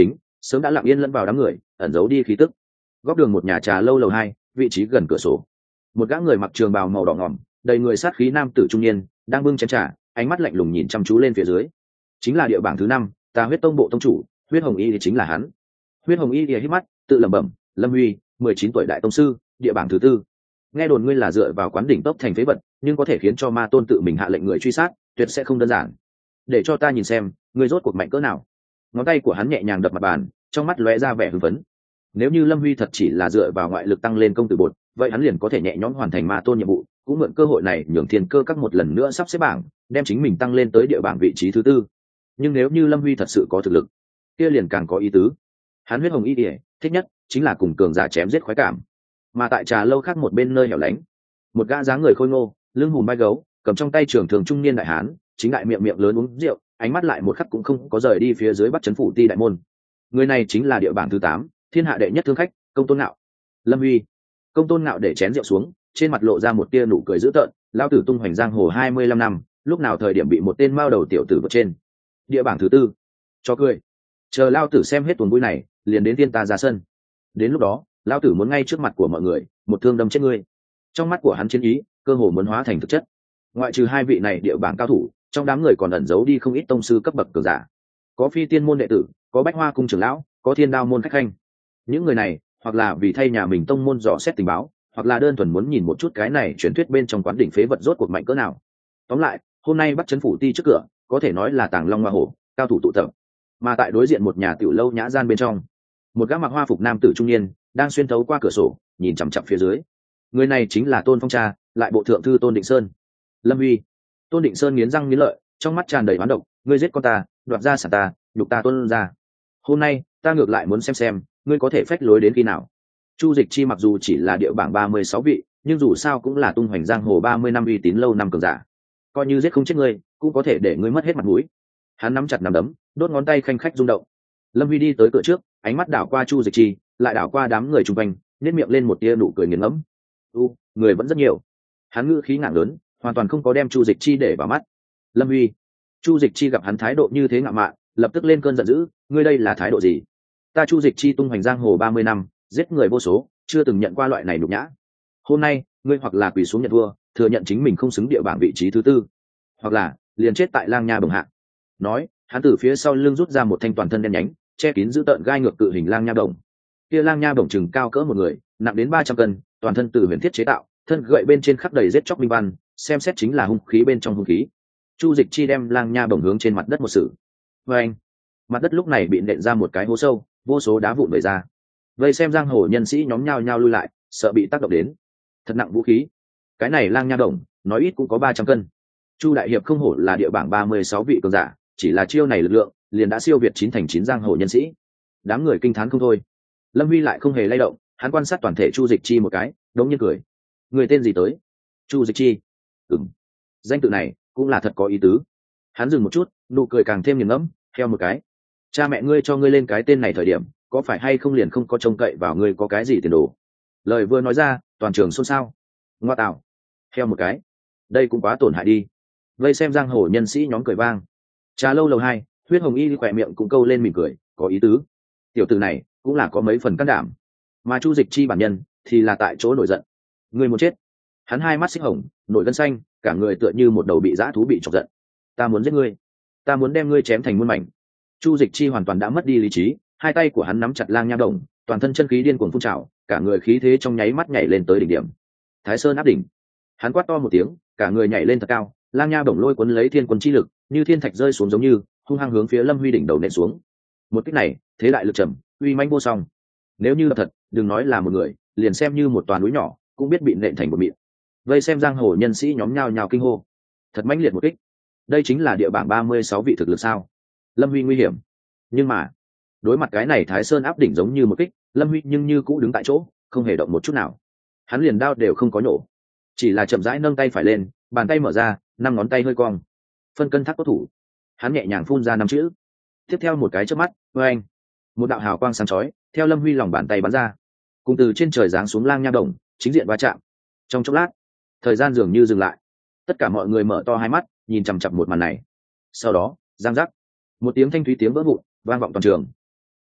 sớm đã lặng yên lẫn vào đám người, ẩn giấu đi khí tức. Góc đường một nhà trà lâu lầu hai, vị trí gần cửa sổ, một gã người mặc trường bào màu đỏ ngỏm, đầy người sát khí nam tử trung niên đang bưng chén trà, ánh mắt lạnh lùng nhìn chăm chú lên phía dưới. Chính là địa bảng thứ năm, Tà Huyết Tông bộ tông chủ Huyết Hồng Y thì chính là hắn. Huyết Hồng Y thì hít mắt tự lẩm bẩm, Lâm Huy, mười chín tuổi đại tông sư, địa bảng thứ tư. Nghe đồn ngươi là dựa vào quán đỉnh tốc thành phế vật, nhưng có thể khiến cho ma tôn tự mình hạ lệnh người truy sát, tuyệt sẽ không đơn giản. Để cho ta nhìn xem ngươi rốt cuộc mạnh cỡ nào. Ngón tay của hắn nhẹ nhàng đập mặt bàn, trong mắt lóe ra vẻ hưng phấn. Nếu như Lâm Huy thật chỉ là dựa vào ngoại lực tăng lên công tử bột, vậy hắn liền có thể nhẹ nhõm hoàn thành ma tôn nhiệm vụ, cũng mượn cơ hội này nhường thiên cơ các một lần nữa sắp xếp bảng, đem chính mình tăng lên tới địa bảng vị trí thứ tư. Nhưng nếu như Lâm Huy thật sự có thực lực, kia liền càng có ý tứ. Hắn Huyết Hồng Y Điệp thích nhất chính là cùng cường giả chém giết khoái cảm. Mà tại trà lâu khác một bên nơi hẻo lánh, một gã dáng người khôi ngô, lưng hùm vai gấu, cầm trong tay trường thường trung niên đại hán, chính đại miệng miệng lớn uống rượu, ánh mắt lại một khắc cũng không có rời đi phía dưới Bắc Trấn phủ ti đại môn. Người này chính là địa bảng thứ tám, thiên hạ đệ nhất thương khách, Công Tôn Ngạo. Lâm Huy. Công Tôn Ngạo để chén rượu xuống, trên mặt lộ ra một tia nụ cười dữ tợn, lao tử tung hoành giang hồ hai mươi lăm năm, lúc nào thời điểm bị một tên mao đầu tiểu tử vượt trên. Địa bảng thứ tư. Cho cười. Chờ lao tử xem hết tuần vui này, liền đến tiên ta ra sân. Đến lúc đó, lao tử muốn ngay trước mặt của mọi người, một thương đâm chết ngươi. Trong mắt của hắn chiến ý, cơ hồ muốn hóa thành thực chất. Ngoại trừ hai vị này địa bảng cao thủ, trong đám người còn ẩn giấu đi không ít tông sư cấp bậc cường giả. Có phi tiên môn đệ tử, có bách hoa cung trưởng lão, có thiên đao môn khách khanh. Những người này, hoặc là vì thay nhà mình tông môn dò xét tình báo, hoặc là đơn thuần muốn nhìn một chút cái này truyền thuyết bên trong quán đỉnh phế vật rốt cuộc mạnh cỡ nào. Tóm lại, hôm nay Bắc Trấn phủ ti trước cửa, có thể nói là tàng long hoa hổ, cao thủ tụ tập. Mà tại đối diện một nhà tiểu lâu nhã gian bên trong, một gã mặc hoa phục nam tử trung niên đang xuyên thấu qua cửa sổ, nhìn chằm chằm phía dưới. Người này chính là Tôn Phong Cha, lại bộ thượng thư Tôn Định Sơn. Lâm Huy. Tôn Định Sơn nghiến răng nghiến lợi, trong mắt tràn đầy oán độc, ngươi giết con ta, đoạt gia sản ta, nhục ta Tôn ra. Hôm nay, ta ngược lại muốn xem xem, ngươi có thể phách lối đến khi nào. Chu Dịch Chi mặc dù chỉ là địa bảng ba mươi sáu vị, nhưng dù sao cũng là tung hoành giang hồ ba mươi năm uy tín lâu năm cường giả. Coi như giết không chết ngươi, cũng có thể để ngươi mất hết mặt mũi. Hắn nắm chặt nắm đấm, đốt ngón tay khanh khách rung động. Lâm Huy đi tới cửa trước, ánh mắt đảo qua Chu Dịch Chi, lại đảo qua đám người xung quanh, nhếch miệng lên một tia nụ cười nghiền ngẫm. U, người vẫn rất nhiều. Hắn ngữ khí ngạo lớn, hoàn toàn không có đem Chu Dịch Chi để vào mắt. Lâm Huy. Chu Dịch Chi gặp hắn thái độ như thế ngạo mạn, lập tức lên cơn giận dữ, ngươi đây là thái độ gì? Ta Chu Dịch Chi tung hoành giang hồ ba mươi năm, giết người vô số, chưa từng nhận qua loại này nhục nhã. Hôm nay, ngươi hoặc là quỳ xuống nhận thua, thừa nhận chính mình không xứng địa bảng vị trí thứ tư, hoặc là liền chết tại lang nha bồng hạ. Nói, hắn từ phía sau lưng rút ra một thanh toàn thân đen nhánh, che kín giữ tợn gai ngược cự hình lang nha bồng. Kia lang nha bồng chừng cao cỡ một người, nặng đến ba trăm cân, toàn thân từ huyền thiết chế tạo, thân gậy bên trên khắc đầy giết chóc minh văn, xem xét chính là hung khí bên trong hung khí. Chu Dịch Chi đem lang nha bồng hướng trên mặt đất một sự. Và anh, mặt đất lúc này bị nện ra một cái hố sâu, vô số đá vụn vẩy ra. Vây xem giang hồ nhân sĩ nhóm nhao nhao lui lại, sợ bị tác động đến. Thật nặng vũ khí. Cái này lang nha bồng, nói ít cũng có ba trăm cân. Chu đại hiệp không hổ là địa bảng ba mươi sáu vị cường giả, chỉ là chiêu này lực lượng, liền đã siêu việt chín thành chín giang hồ nhân sĩ. Đám người kinh thán không thôi. Lâm Huy lại không hề lay động, hắn quan sát toàn thể Chu Dịch Chi một cái, đống nhiên cười. Người tên gì tới? Chu Dịch Chi. Ừm. Danh tự này cũng là thật có ý tứ. Hắn dừng một chút, nụ cười càng thêm nghiền ngẫm, theo một cái. Cha mẹ ngươi cho ngươi lên cái tên này thời điểm, có phải hay không liền không có trông cậy vào ngươi có cái gì tiền đồ? Lời vừa nói ra, toàn trường xôn xao. Ngoa tạo. Theo một cái. Đây cũng quá tổn hại đi. Vây xem giang hồ nhân sĩ nhóm cười vang. Trà lâu lầu hai, Huyết Hồng Y khỏe miệng cũng câu lên mỉm cười, có ý tứ. Tiểu tử này cũng là có mấy phần can đảm. Mà Chu Dịch Chi bản nhân thì là tại chỗ nổi giận. Người muốn chết. Hắn hai mắt xích hồng, nổi gân xanh, cả người tựa như một đầu bị dã thú bị chọc giận. Ta muốn giết ngươi, ta muốn đem ngươi chém thành muôn mảnh. Chu Dịch Chi hoàn toàn đã mất đi lý trí, hai tay của hắn nắm chặt lang nha đồng, toàn thân chân khí điên cuồng phun trào, cả người khí thế trong nháy mắt nhảy lên tới đỉnh điểm. Thái Sơn áp đỉnh. Hắn quát to một tiếng, cả người nhảy lên thật cao, lang nha bổng lôi cuốn lấy thiên quân chi lực, như thiên thạch rơi xuống giống như, hung hăng hướng phía Lâm Huy đỉnh đầu nện xuống. Một kích này, thế đại lực trầm, uy mãnh vô song. Nếu như là thật, đừng nói là một người, liền xem như một toàn núi nhỏ, cũng biết bị nện thành một mịn. Vây xem giang hồ nhân sĩ nhóm nhao nhao kinh hô. Thật mãnh liệt một kích. Đây chính là địa bảng ba mươi sáu vị thực lực sao? Lâm Huy nguy hiểm. Nhưng mà, đối mặt cái này Thái Sơn áp đỉnh giống như một kích, Lâm Huy nhưng như cũ đứng tại chỗ, không hề động một chút nào. Hắn liền đao đều không có nhổ, chỉ là chậm rãi nâng tay phải lên, bàn tay mở ra, năm ngón tay hơi cong. Phân cân thác cốt thủ. Hắn nhẹ nhàng phun ra năm chữ. Tiếp theo một cái chớp mắt, oeng, một đạo hào quang sáng chói theo Lâm Huy lòng bàn tay bắn ra, cùng từ trên trời giáng xuống lang nha đồng, chính diện va chạm. Trong chốc lát, thời gian dường như dừng lại. Tất cả mọi người mở to hai mắt, nhìn chằm chằm một màn này. Sau đó, giang giác, một tiếng thanh thúy tiếng vỡ vụn vang vọng toàn trường.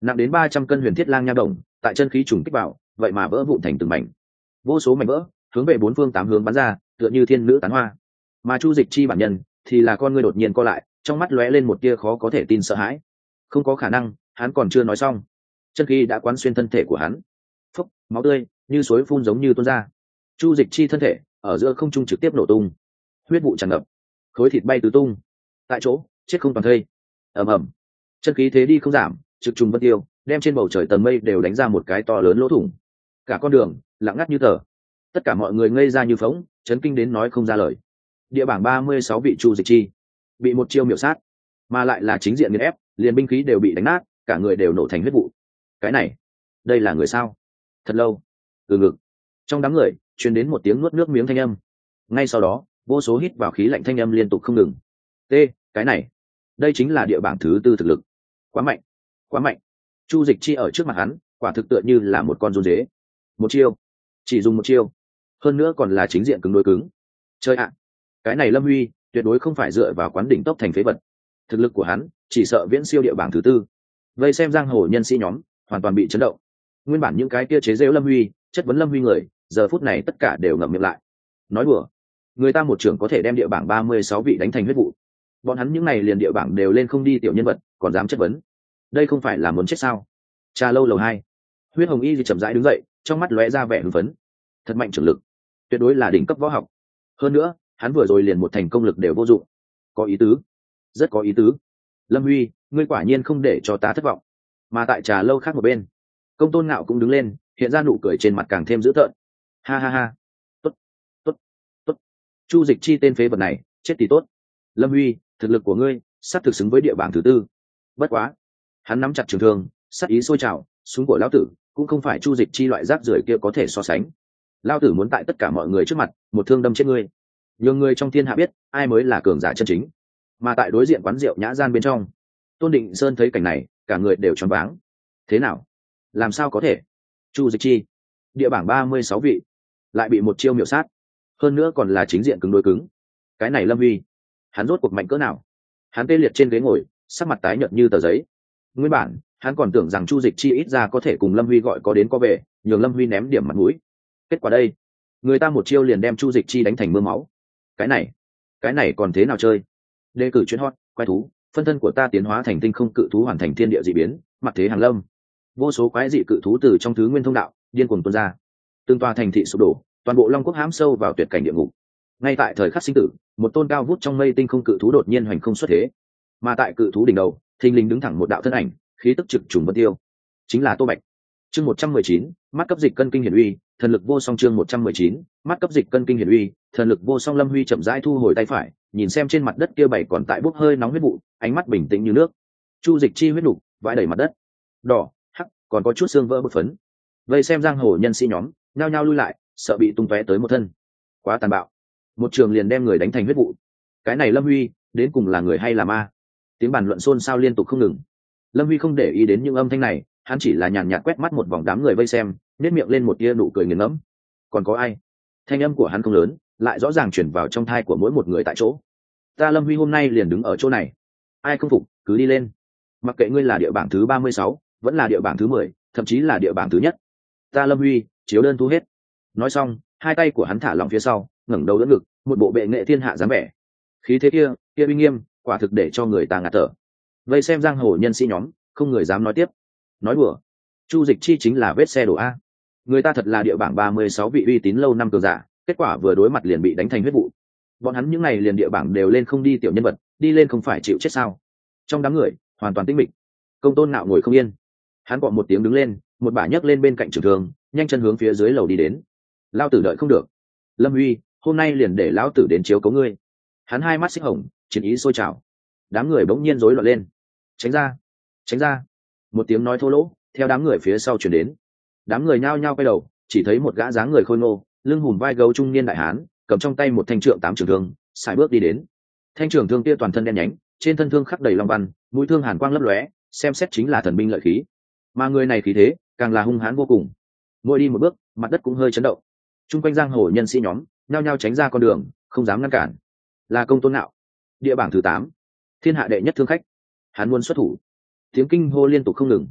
nặng đến ba trăm cân huyền thiết lang nha đồng tại chân khí trùng kích vào vậy mà vỡ vụn thành từng mảnh, vô số mảnh vỡ hướng về bốn phương tám hướng bắn ra, tựa như thiên nữ tán hoa. Mà Chu Dịch Chi bản nhân thì là con ngươi đột nhiên co lại, trong mắt lóe lên một tia khó có thể tin sợ hãi. Không có khả năng, hắn còn chưa nói xong, chân khí đã quán xuyên thân thể của hắn. Phốc, máu tươi như suối phun giống như tuôn ra. Chu Dịch Chi thân thể ở giữa không trung trực tiếp nổ tung, huyết vụ tràn ngập, khối thịt bay tứ tung, tại chỗ chết không toàn thây. Ầm ầm, chân khí thế đi không giảm, trực trùng vân tiêu, đem trên bầu trời tầng mây đều đánh ra một cái to lớn lỗ thủng. Cả con đường lặng ngắt như tờ, tất cả mọi người ngây ra như phỗng, chấn kinh đến nói không ra lời. Địa bảng ba mươi sáu vị Chu Dịch Chi bị một chiêu miểu sát, mà lại là chính diện nghiền ép, liền binh khí đều bị đánh nát, cả người đều nổ thành huyết vụ. Cái này, đây là người sao? Thật lâu, từ ngực trong đám người truyền đến một tiếng nuốt nước miếng thanh âm. Ngay sau đó, vô số hít vào khí lạnh thanh âm liên tục không ngừng. T, cái này, đây chính là địa bảng thứ tư thực lực. Quá mạnh, quá mạnh. Chu Dịch Chi ở trước mặt hắn, quả thực tựa như là một con run dế. Một chiêu, chỉ dùng một chiêu, hơn nữa còn là chính diện cứng đối cứng. Chơi ạ, cái này Lâm Huy tuyệt đối không phải dựa vào quán đỉnh tốc thành phế vật. Thực lực của hắn chỉ sợ viễn siêu địa bảng thứ tư. Vây xem giang hồ nhân sĩ nhóm hoàn toàn bị chấn động. Nguyên bản những cái kia chế giễu Lâm Huy, chất vấn Lâm Huy người, giờ phút này tất cả đều ngậm miệng lại. Nói đùa, người ta một trưởng có thể đem địa bảng ba mươi sáu vị đánh thành huyết vụ. Bọn hắn những này liền địa bảng đều lên không đi tiểu nhân vật, còn dám chất vấn. Đây không phải là muốn chết sao? Trà lâu lầu hai, Huyết Hồng Y thì chậm rãi đứng dậy, trong mắt lóe ra vẻ hưng phấn. Thật mạnh trưởng lực, tuyệt đối là đỉnh cấp võ học. Hơn nữa, hắn vừa rồi liền một thành công lực đều vô dụng. Có ý tứ, rất có ý tứ. Lâm Huy, ngươi quả nhiên không để cho ta thất vọng. Mà tại trà lâu khác một bên, Công Tôn Ngạo cũng đứng lên, hiện ra nụ cười trên mặt càng thêm dữ tợn. Ha ha ha, tốt, tốt, tốt. Chu Dịch Chi tên phế vật này, chết thì tốt. Lâm Huy, thực lực của ngươi sắp thực xứng với địa bảng thứ tư. Bất quá, hắn nắm chặt trường thương, sát ý sôi trào, súng của lão tử cũng không phải Chu Dịch Chi loại rác rưởi kia có thể so sánh. Lão tử muốn tại tất cả mọi người trước mặt, một thương đâm chết ngươi. Nhường người trong thiên hạ biết ai mới là cường giả chân chính. Mà tại đối diện quán rượu nhã gian bên trong, Tôn Định Sơn thấy cảnh này, cả người đều choáng váng. Thế nào? Làm sao có thể? Chu Dịch Chi, địa bảng ba mươi sáu vị, lại bị một chiêu miểu sát, hơn nữa còn là chính diện cứng đối cứng. Cái này Lâm Huy, hắn rốt cuộc mạnh cỡ nào? Hắn tê liệt trên ghế ngồi, sắc mặt tái nhợt như tờ giấy. Nguyên bản, hắn còn tưởng rằng Chu Dịch Chi ít ra có thể cùng Lâm Huy gọi có đến có về, nhường Lâm Huy ném điểm mặt mũi. Kết quả đây, người ta một chiêu liền đem Chu Dịch Chi đánh thành mưa máu. Cái này, cái này còn thế nào chơi? Đề cử chuyên hot, quái thú, phân thân của ta tiến hóa thành tinh không cự thú, hoàn thành thiên địa dị biến, mặt thế hàng lâm. Vô số quái dị cự thú từ trong thứ nguyên thông đạo điên cuồng tuôn ra, tương toa thành thị sụp đổ, toàn bộ Long Quốc hãm sâu vào tuyệt cảnh địa ngục. Ngay tại thời khắc sinh tử, một tôn cao vút trong mây tinh không cự thú đột nhiên hoành không xuất thế, mà tại cự thú đỉnh đầu, thình lình đứng thẳng một đạo thân ảnh, khí tức trực trùng vân tiêu, chính là Tô Bạch. Chương một trăm mười chín, mắt cấp dịch cân kinh hiển uy, thần lực vô song. Chương một trăm mười chín, mắt cấp dịch cân kinh hiển uy, thần lực vô song. Lâm Huy chậm rãi thu hồi tay phải, nhìn xem trên mặt đất kia bảy còn tại bốc hơi nóng huyết vụ, ánh mắt bình tĩnh như nước. Chu Dịch Chi huyết nục vãi đầy mặt đất, đỏ hắc, còn có chút xương vỡ bột phấn. Vây xem giang hồ nhân sĩ nhóm nhao nhao lui lại, sợ bị tung tóe tới một thân. Quá tàn bạo, một trường liền đem người đánh thành huyết vụ. Cái này Lâm Huy đến cùng là người hay là ma? Tiếng bàn luận xôn xao liên tục không ngừng. Lâm Huy không để ý đến những âm thanh này, hắn chỉ là nhàn nhạt quét mắt một vòng đám người vây xem, nét miệng lên một tia nụ cười nghiền ngẫm. Còn có ai? Thanh âm của hắn không lớn, lại rõ ràng chuyển vào trong thai của mỗi một người tại chỗ. Ta Lâm Huy hôm nay liền đứng ở chỗ này, ai không phục cứ đi lên, mặc kệ ngươi là địa bảng thứ ba mươi sáu, vẫn là địa bảng thứ mười, thậm chí là địa bảng thứ nhất, ta Lâm Huy chiếu đơn thu hết. Nói xong, hai tay của hắn thả lỏng phía sau, ngẩng đầu đỡ ngực, một bộ bệ nghệ thiên hạ dáng vẻ. Khí thế kia, kia uy nghiêm, quả thực để cho người ta ngạt thở. Vây xem giang hồ nhân sĩ nhóm, không người dám nói tiếp. Nói đùa, Chu Dịch Chi chính là vết xe đổ a. Người ta thật là địa bảng ba mươi sáu vị uy tín lâu năm cường giả, kết quả vừa đối mặt liền bị đánh thành huyết vụ. Bọn hắn những này liền địa bảng đều lên không đi tiểu nhân vật, đi lên không phải chịu chết sao? Trong đám người, hoàn toàn tĩnh mịch. Công Tôn Nạo ngồi không yên, hắn gọi một tiếng đứng lên, một bả nhấc lên bên cạnh trường thương, nhanh chân hướng phía dưới lầu đi đến. Lão tử đợi không được. Lâm Huy, hôm nay liền để lão tử đến chiếu cố ngươi. Hắn hai mắt xích hồng, chiến ý sôi trào. Đám người bỗng nhiên rối loạn lên. Tránh ra, tránh ra. Một tiếng nói thô lỗ theo đám người phía sau truyền đến. Đám người nhao nhao quay đầu, chỉ thấy một gã dáng người khôi ngô, lưng hùm vai gấu trung niên đại hán, cầm trong tay một thanh trượng tám trường thương, sải bước đi đến. Thanh trường thương kia toàn thân đen nhánh, trên thân thương khắc đầy long văn, mũi thương hàn quang lấp lóe, xem xét chính là thần binh lợi khí. Mà người này khí thế càng là hung hãn vô cùng. Mỗi đi một bước, mặt đất cũng hơi chấn động. Trung quanh giang hồ nhân sĩ nhóm nhao nhao tránh ra con đường, không dám ngăn cản. Là Công Tôn Nạo, địa bảng thứ tám, thiên hạ đệ nhất thương khách. Hắn muốn xuất thủ. Tiếng kinh hô liên tục không ngừng.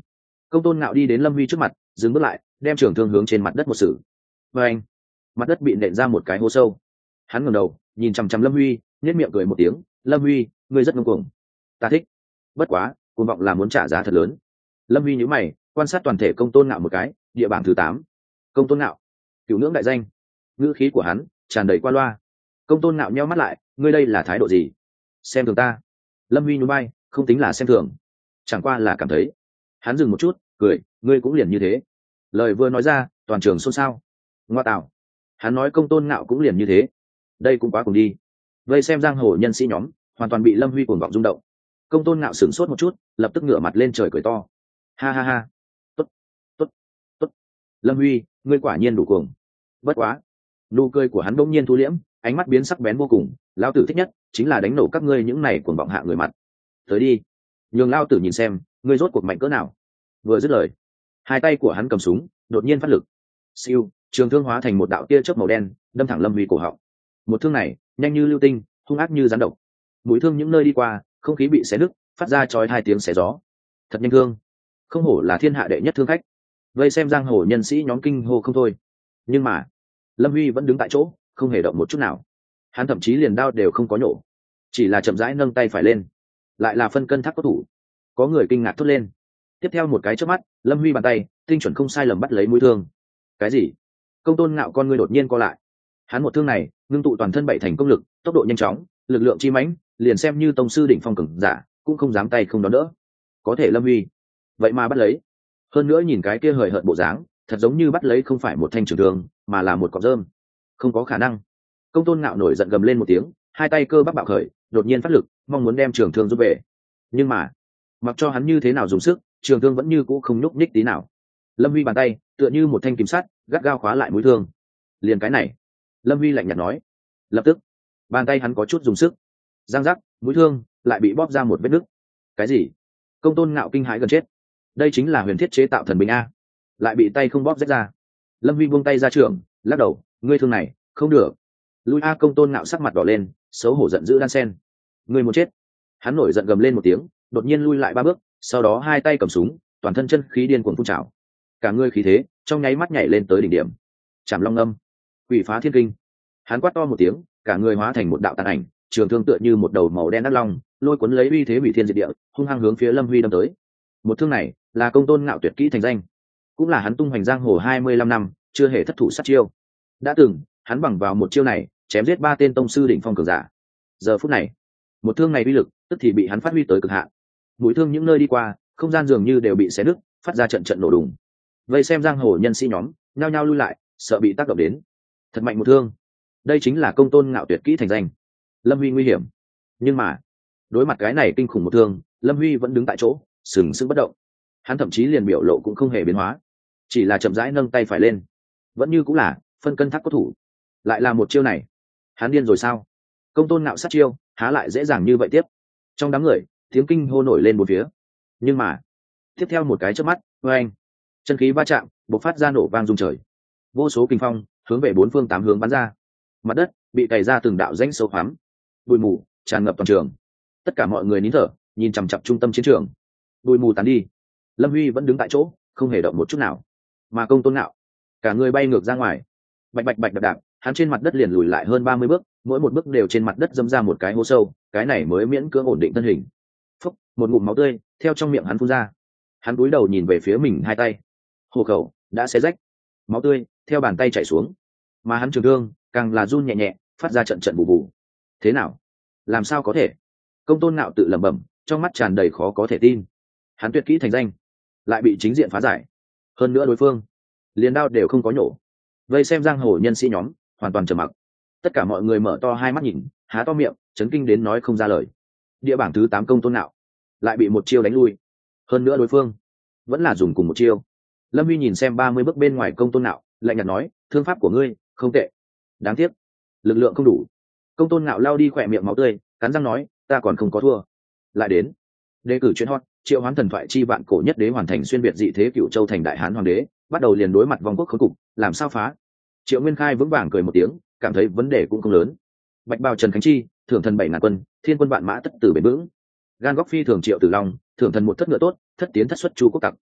Công Tôn Ngạo đi đến Lâm Huy trước mặt, dừng bước lại, đem trường thương hướng trên mặt đất một sử. Và anh, mặt đất bị nện ra một cái hố sâu. Hắn ngẩng đầu, nhìn chằm chằm Lâm Huy, nhếch miệng cười một tiếng, "Lâm Huy, ngươi rất ngông cuồng. Ta thích. Bất quá, cuồng vọng là muốn trả giá thật lớn." Lâm Huy nhíu mày, quan sát toàn thể Công Tôn Ngạo một cái, địa bảng thứ tám. Công Tôn Ngạo, cửu ngưỡng đại danh. Ngữ khí của hắn tràn đầy qua loa. Công Tôn Ngạo nheo mắt lại, "Ngươi đây là thái độ gì? Xem thường ta?" Lâm Huy nhún vai, "Không tính là xem thường, chẳng qua là cảm thấy." Hắn dừng một chút, cười, "Ngươi cũng liền như thế." Lời vừa nói ra, toàn trường xôn xao. Ngoa tạo, hắn nói Công Tôn Ngạo cũng liền như thế, đây cũng quá cùng đi. Vây xem giang hồ nhân sĩ nhóm hoàn toàn bị Lâm Huy cuồng vọng rung động. Công Tôn Ngạo sửng sốt một chút, lập tức ngửa mặt lên trời cười to, "Ha ha ha, tốt, tốt, tốt. Lâm Huy, ngươi quả nhiên đủ cuồng." Bất quá, nụ cười của hắn bỗng nhiên thu liễm, ánh mắt biến sắc bén vô cùng. "Lão tử thích nhất chính là đánh nổ các ngươi những này cuồng vọng hạ người mặt. Tới đi, nhường lão tử nhìn xem ngươi rốt cuộc mạnh cỡ nào." Vừa dứt lời, hai tay của hắn cầm súng, đột nhiên phát lực. Siêu, trường thương hóa thành một đạo tia chớp màu đen, đâm thẳng Lâm Huy cổ họng. Một thương này nhanh như lưu tinh, hung ác như rắn độc. Mũi thương những nơi đi qua, không khí bị xé nứt, phát ra chói hai tiếng xé gió. Thật nhanh thương, không hổ là thiên hạ đệ nhất thương khách. Vây xem giang hồ nhân sĩ nhóm kinh hô không thôi. Nhưng mà Lâm Huy vẫn đứng tại chỗ, không hề động một chút nào. Hắn thậm chí liền đao đều không có nhổ, chỉ là chậm rãi nâng tay phải lên. Lại là phân cân thác có thủ. Có người kinh ngạc thốt lên. Tiếp theo một cái chớp mắt, Lâm Huy bàn tay tinh chuẩn không sai lầm bắt lấy mũi thương. Cái gì? Công Tôn Ngạo con ngươi đột nhiên co lại. Hắn một thương này ngưng tụ toàn thân bảy thành công lực, tốc độ nhanh chóng, lực lượng chi mãnh, liền xem như tông sư đỉnh phong cường giả cũng không dám tay không đón đỡ. Có thể Lâm Huy vậy mà bắt lấy. Hơn nữa nhìn cái kia hời hợt bộ dáng, thật giống như bắt lấy không phải một thanh trường thương, mà là một cọng rơm. Không có khả năng. Công Tôn Ngạo nổi giận gầm lên một tiếng, hai tay cơ bắp bạo khởi, đột nhiên phát lực, mong muốn đem trường thương rút về. Nhưng mà mặc cho hắn như thế nào dùng sức, trường thương vẫn như cũ không nhúc nhích tí nào. Lâm Huy bàn tay tựa như một thanh kiếm sắt, gắt gao khóa lại mũi thương. Liền cái này, Lâm Huy lạnh nhạt nói. Lập tức bàn tay hắn có chút dùng sức, giang giác, mũi thương lại bị bóp ra một vết nứt. Cái gì? Công Tôn Ngạo kinh hãi gần chết. Đây chính là huyền thiết chế tạo thần binh a, lại bị tay không bóp rách ra. Lâm Huy buông tay ra trường, lắc đầu, "Ngươi thương này không được." Lui a. Công Tôn Ngạo sắc mặt đỏ lên, xấu hổ giận dữ đan sen. "Ngươi muốn chết." Hắn nổi giận gầm lên một tiếng, đột nhiên lui lại ba bước, sau đó hai tay cầm súng, toàn thân chân khí điên cuồng phun trào. Cả người khí thế trong nháy mắt nhảy lên tới đỉnh điểm. Trảm Long Âm, Quỷ Phá Thiên Kinh. Hắn quát to một tiếng, cả người hóa thành một đạo tàn ảnh, trường thương tựa như một đầu màu đen đắc long, lôi cuốn lấy uy thế hủy thiên diệt địa, hung hăng hướng phía Lâm Huy đâm tới. Một thương này là Công Tôn Ngạo tuyệt kỹ thành danh, cũng là hắn tung hoành giang hồ hai mươi lăm năm chưa hề thất thủ sát chiêu. Đã từng hắn bằng vào một chiêu này chém giết ba tên tông sư đỉnh phong cường giả. Giờ phút này, một thương này uy lực tức thì bị hắn phát huy tới cực hạn. Mũi thương những nơi đi qua, không gian dường như đều bị xé nứt, phát ra trận trận nổ đùng. Vây xem giang hồ nhân sĩ nhóm nhao nhao lui lại, sợ bị tác động đến. Thật mạnh một thương, đây chính là Công Tôn Ngạo tuyệt kỹ thành danh. Lâm Huy nguy hiểm, nhưng mà đối mặt cái này kinh khủng một thương, Lâm Huy vẫn đứng tại chỗ, sừng sững bất động. Hắn thậm chí liền biểu lộ cũng không hề biến hóa, chỉ là chậm rãi nâng tay phải lên, vẫn như cũng là phân cân thác có thủ. Lại là một chiêu này, hắn điên rồi sao? Công Tôn Ngạo sát chiêu há lại dễ dàng như vậy tiếp. Trong đám người tiếng kinh hô nổi lên một phía. Nhưng mà tiếp theo một cái chớp mắt, oeng, chân khí va chạm, bộc phát ra nổ vang rung trời. Vô số kình phong hướng về bốn phương tám hướng bắn ra. Mặt đất bị cày ra từng đạo rãnh sâu hoắm, bụi mù tràn ngập toàn trường. Tất cả mọi người nín thở, nhìn chằm chằm trung tâm chiến trường. Bụi mù tán đi, Lâm Huy vẫn đứng tại chỗ, không hề động một chút nào. Mà Công Tôn Ngạo cả người bay ngược ra ngoài, bạch bạch bạch đạp đạp, hắn trên mặt đất liền lùi lại hơn ba mươi bước, mỗi một bước đều trên mặt đất dâm ra một cái hố sâu, cái này mới miễn cưỡng ổn định thân hình. Phúc, một ngụm máu tươi theo trong miệng hắn phun ra. Hắn cúi đầu nhìn về phía mình hai tay, hộ khẩu đã xé rách, máu tươi theo bàn tay chảy xuống, mà hắn trường thương càng là run nhẹ nhẹ, phát ra trận trận bù bù. Thế nào? Làm sao có thể? Công Tôn Ngạo tự lẩm bẩm, trong mắt tràn đầy khó có thể tin. Hắn tuyệt kỹ thành danh, lại bị chính diện phá giải. Hơn nữa đối phương liền đao đều không có nhổ. Vây xem giang hồ nhân sĩ nhóm hoàn toàn trầm mặc. Tất cả mọi người mở to hai mắt nhìn, há to miệng, chấn kinh đến nói không ra lời. Địa bảng thứ tám Công Tôn Ngạo lại bị một chiêu đánh lui. Hơn nữa đối phương vẫn là dùng cùng một chiêu. Lâm Huy nhìn xem ba mươi bước bên ngoài Công Tôn Ngạo, lạnh nhạt nói, thương pháp của ngươi không tệ, đáng tiếc lực lượng không đủ. Công Tôn Ngạo lao đi khỏe miệng máu tươi, cắn răng nói, ta còn không có thua. Lại đến đề cử chuyên hot, triệu hoán thần thoại chi vạn cổ nhất đế hoàn thành xuyên việt dị thế cựu châu thành đại hán hoàng đế, bắt đầu liền đối mặt vong quốc khốn cục, làm sao phá? Triệu Nguyên Khai vững vàng cười một tiếng, cảm thấy vấn đề cũng không lớn. Bạch bào Trần Khánh Chi, thưởng thần bảy ngàn quân, thiên quân vạn mã tất tử bền vững. Gan góc phi thường Triệu Tử Long, thưởng thần một thất ngựa tốt, thất tiến thất xuất chu quốc tặc.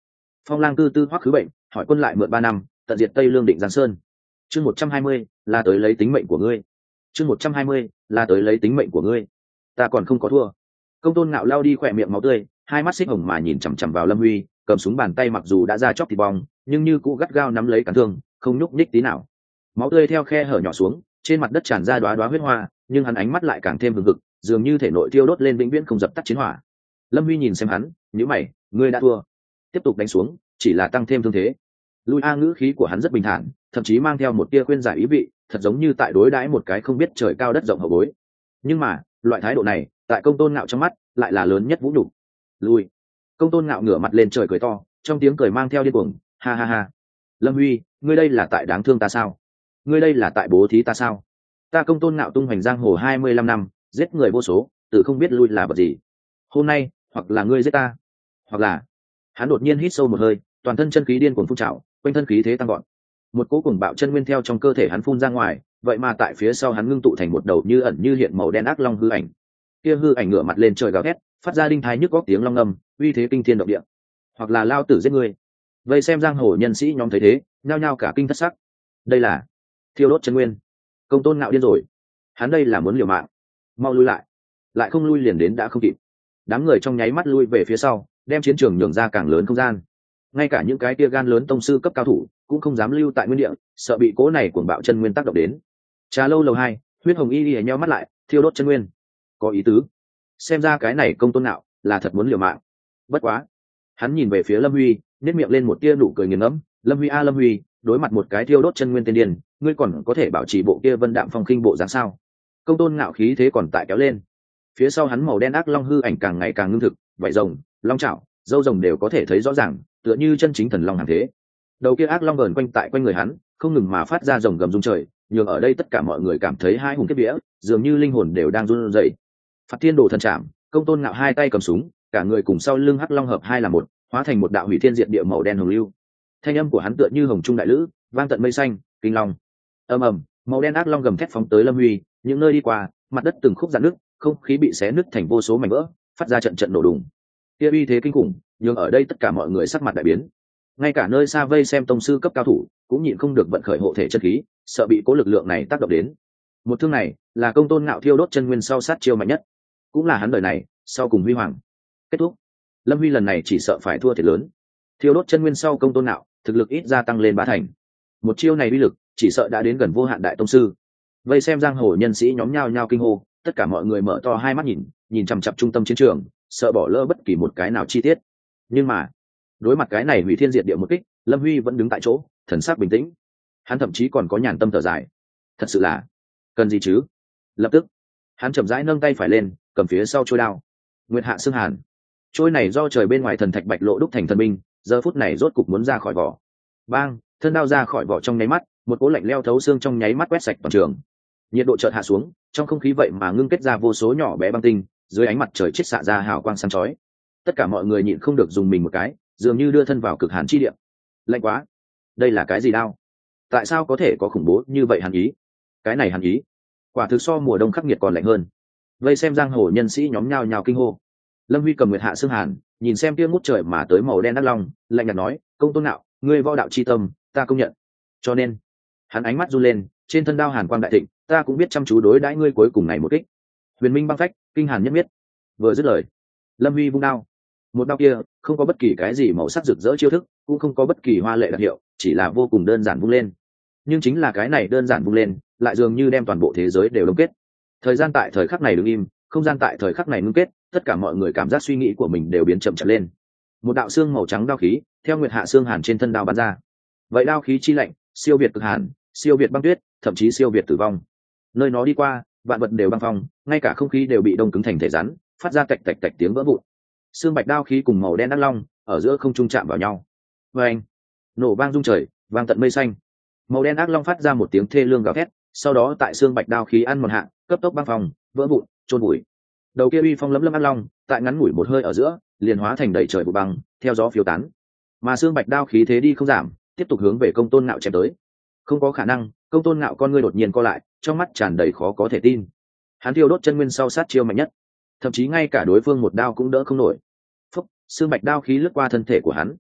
Phong lang tư tư hoắc khứ bệnh, hỏi quân lại mượn ba năm, tận diệt Tây Lương Định Giang Sơn. Chương một trăm hai mươi, là tới lấy tính mệnh của ngươi. Chương một trăm hai mươi, là tới lấy tính mệnh của ngươi. Ta còn không có thua. Công Tôn Ngạo lao đi khỏe miệng máu tươi, hai mắt xích hồng mà nhìn chằm chằm vào Lâm Huy, cầm súng bàn tay mặc dù đã ra chóc thịt bong, nhưng như cũ gắt gao nắm lấy cán thương, không nhúc nhích tí nào. Máu tươi theo khe hở nhỏ xuống, trên mặt đất tràn ra đóa đóa huyết hoa, nhưng hắn ánh mắt lại càng thêm hừng hực, dường như thể nội tiêu đốt lên vĩnh viễn không dập tắt chiến hỏa. Lâm Huy nhìn xem hắn, nhíu mày, ngươi đã thua. Tiếp tục đánh xuống, chỉ là tăng thêm thương thế. Lui A ngữ khí của hắn rất bình thản, thậm chí mang theo một tia khuyên giải ý vị, thật giống như tại đối đãi một cái không biết trời cao đất rộng hậu bối. Nhưng mà, loại thái độ này, tại Công Tôn Ngạo trong mắt, lại là lớn nhất vũ nhục. Lui. Công Tôn Ngạo ngửa mặt lên trời cười to, trong tiếng cười mang theo điên cuồng, ha ha ha. Lâm Huy, ngươi đây là tại đáng thương ta sao? Ngươi đây là tại bố thí ta sao? Ta Công Tôn Ngạo tung hoành giang hồ hai mươi lăm năm, giết người vô số, tự không biết lui là vật gì. Hôm nay, hoặc là ngươi giết ta, hoặc là... Hắn đột nhiên hít sâu một hơi, toàn thân chân khí điên cuồng phun trào, quanh thân khí thế tăng gọn. Một cỗ cuồng bạo chân nguyên theo trong cơ thể hắn phun ra ngoài, vậy mà tại phía sau hắn ngưng tụ thành một đầu như ẩn như hiện màu đen ác long hư ảnh. Kia hư ảnh ngửa mặt lên trời gào thét, phát ra đinh thái nhức góc tiếng long ngâm, uy thế kinh thiên động địa. Hoặc là lao tử giết ngươi. Vây xem giang hồ nhân sĩ nhóm thấy thế, nhao nhao cả kinh thất sắc. Đây là thiêu đốt chân nguyên. Công Tôn Ngạo điên rồi. Hắn đây là muốn liều mạng. Mau lui lại. Lại không lui liền đến đã không kịp. Đám người trong nháy mắt lui về phía sau, đem chiến trường nhường ra càng lớn không gian. Ngay cả những cái tia gan lớn tông sư cấp cao thủ cũng không dám lưu tại nguyên địa, sợ bị cố này cuồng bạo chân nguyên tác động đến. Trà lâu lầu hai, Huyết Hồng Y lìa nheo mắt lại, thiêu đốt chân nguyên. Có ý tứ. Xem ra cái này Công Tôn Ngạo là thật muốn liều mạng. Bất quá, hắn nhìn về phía Lâm Huy, nét miệng lên một tia nụ cười nghiền ngẫm. Lâm Huy a Lâm Huy, đối mặt một cái thiêu đốt chân nguyên tiên điên, ngươi còn có thể bảo trì bộ kia vân đạm phong khinh bộ dáng sao? Công Tôn Ngạo khí thế còn tại kéo lên. Phía sau hắn màu đen ác long hư ảnh càng ngày càng ngưng thực, vảy rồng, long chảo, râu rồng đều có thể thấy rõ ràng, tựa như chân chính thần long hàng thế. Đầu kia ác long vờn quanh tại quanh người hắn, không ngừng mà phát ra rồng gầm rung trời, nhường ở đây tất cả mọi người cảm thấy hai hùng kết vía, dường như linh hồn đều đang run rẩy. Phạt Thiên Đồ thần trảm, Công Tôn Ngạo hai tay cầm súng, cả người cùng sau lưng hắc long hợp hai là một, hóa thành một đạo hủy thiên diệt địa màu đen hồng lưu. Thanh âm của hắn tựa như hồng trung đại lữ, vang tận mây xanh, kinh long. Ầm ầm, màu đen ác long gầm thét phóng tới Lâm Huy, những nơi đi qua, mặt đất từng khúc rạn nứt, không khí bị xé nứt thành vô số mảnh vỡ, phát ra trận trận nổ đùng. Kia uy thế kinh khủng, nhưng ở đây tất cả mọi người sắc mặt đại biến. Ngay cả nơi xa vây xem tông sư cấp cao thủ cũng nhịn không được vận khởi hộ thể chân khí, sợ bị cố lực lượng này tác động đến. Một thương này là Công Tôn Ngạo thiêu đốt chân nguyên sau sát chiêu mạnh nhất, cũng là hắn đời này sau cùng huy hoàng. Kết thúc. Lâm Huy lần này chỉ sợ phải thua thiệt lớn. Thiêu đốt chân nguyên sau Công Tôn Ngạo, thực lực ít gia tăng lên ba thành. Một chiêu này uy lực chỉ sợ đã đến gần vô hạn đại tông sư. Vây xem giang hồ nhân sĩ nhóm nhao nhao kinh hô, tất cả mọi người mở to hai mắt nhìn, nhìn chằm chằm trung tâm chiến trường, sợ bỏ lỡ bất kỳ một cái nào chi tiết. Nhưng mà đối mặt cái này hủy thiên diệt địa một kích, Lâm Huy vẫn đứng tại chỗ, thần sắc bình tĩnh. Hắn thậm chí còn có nhàn tâm thở dài. Thật sự là cần gì chứ? Lập tức hắn chậm rãi nâng tay phải lên, cầm phía sau trôi đao. Nguyệt Hạ Xương Hàn, trôi này do trời bên ngoài thần thạch bạch lộ đúc thành thần binh, giờ phút này rốt cục muốn ra khỏi vỏ. Bang, thân đao ra khỏi vỏ trong nháy mắt, một cỗ lạnh leo thấu xương trong nháy mắt quét sạch toàn trường. Nhiệt độ chợt hạ xuống, trong không khí vậy mà ngưng kết ra vô số nhỏ bé băng tinh, dưới ánh mặt trời chiết xạ ra hào quang sáng chói. Tất cả mọi người nhịn không được dùng mình một cái, dường như đưa thân vào cực hàn chi địa. Lạnh quá, đây là cái gì đao? Tại sao có thể có khủng bố như vậy hàn ý? Cái này hàn ý, quả thực so mùa đông khắc nghiệt còn lạnh hơn. Vây xem giang hồ nhân sĩ nhóm nhao nhao kinh hô. Lâm Huy cầm Nguyệt Hạ Xương Hàn, nhìn xem tia ngút trời mà tới màu đen đắc long, lạnh nhạt nói, Công Tôn Ngạo, ngươi võ đạo chi tâm, ta công nhận. Cho nên, hắn ánh mắt run lên, trên thân đao hàn quang đại thịnh, ta cũng biết chăm chú đối đãi ngươi cuối cùng này một kích. Huyền Minh băng phách, kinh hàn nhất miết. Vừa dứt lời, Lâm Huy vung đao. Một đao kia không có bất kỳ cái gì màu sắc rực rỡ chiêu thức, cũng không có bất kỳ hoa lệ đặc hiệu, chỉ là vô cùng đơn giản vung lên. Nhưng chính là cái này đơn giản vung lên, lại dường như đem toàn bộ thế giới đều đông kết. Thời gian tại thời khắc này đứng im, không gian tại thời khắc này ngưng kết, tất cả mọi người cảm giác suy nghĩ của mình đều biến chậm chậm lên. Một đạo xương màu trắng đao khí theo Nguyệt Hạ Xương Hàn trên thân đao bắn ra. Vậy đao khí chi lạnh, siêu việt cực hàn, siêu việt băng tuyết, thậm chí siêu việt tử vong. Nơi nó đi qua, vạn vật đều băng phong, ngay cả không khí đều bị đông cứng thành thể rắn, phát ra tạch tạch tạch tiếng vỡ vụn. Xương bạch đao khí cùng màu đen ác long ở giữa không trung chạm vào nhau. Và anh, nổ vang rung trời, vang tận mây xanh. Màu đen ác long phát ra một tiếng thê lương gào thét, sau đó tại xương bạch đao khí ăn một hạ, cấp tốc băng phong, vỡ vụn, trôn bụi. Đầu kia uy phong lấm lấm ác long, tại ngắn ngủi một hơi ở giữa, liền hóa thành đầy trời vụ băng, theo gió phiêu tán. Mà xương bạch đao khí thế đi không giảm, tiếp tục hướng về Công Tôn Ngạo chém tới. Không có khả năng, Công Tôn Ngạo con ngươi đột nhiên co lại, trong mắt tràn đầy khó có thể tin. Hắn thiêu đốt chân nguyên sau sát chiêu mạnh nhất, thậm chí ngay cả đối phương một đao cũng đỡ không nổi. Phúc, xương bạch đao khí lướt qua thân thể của hắn.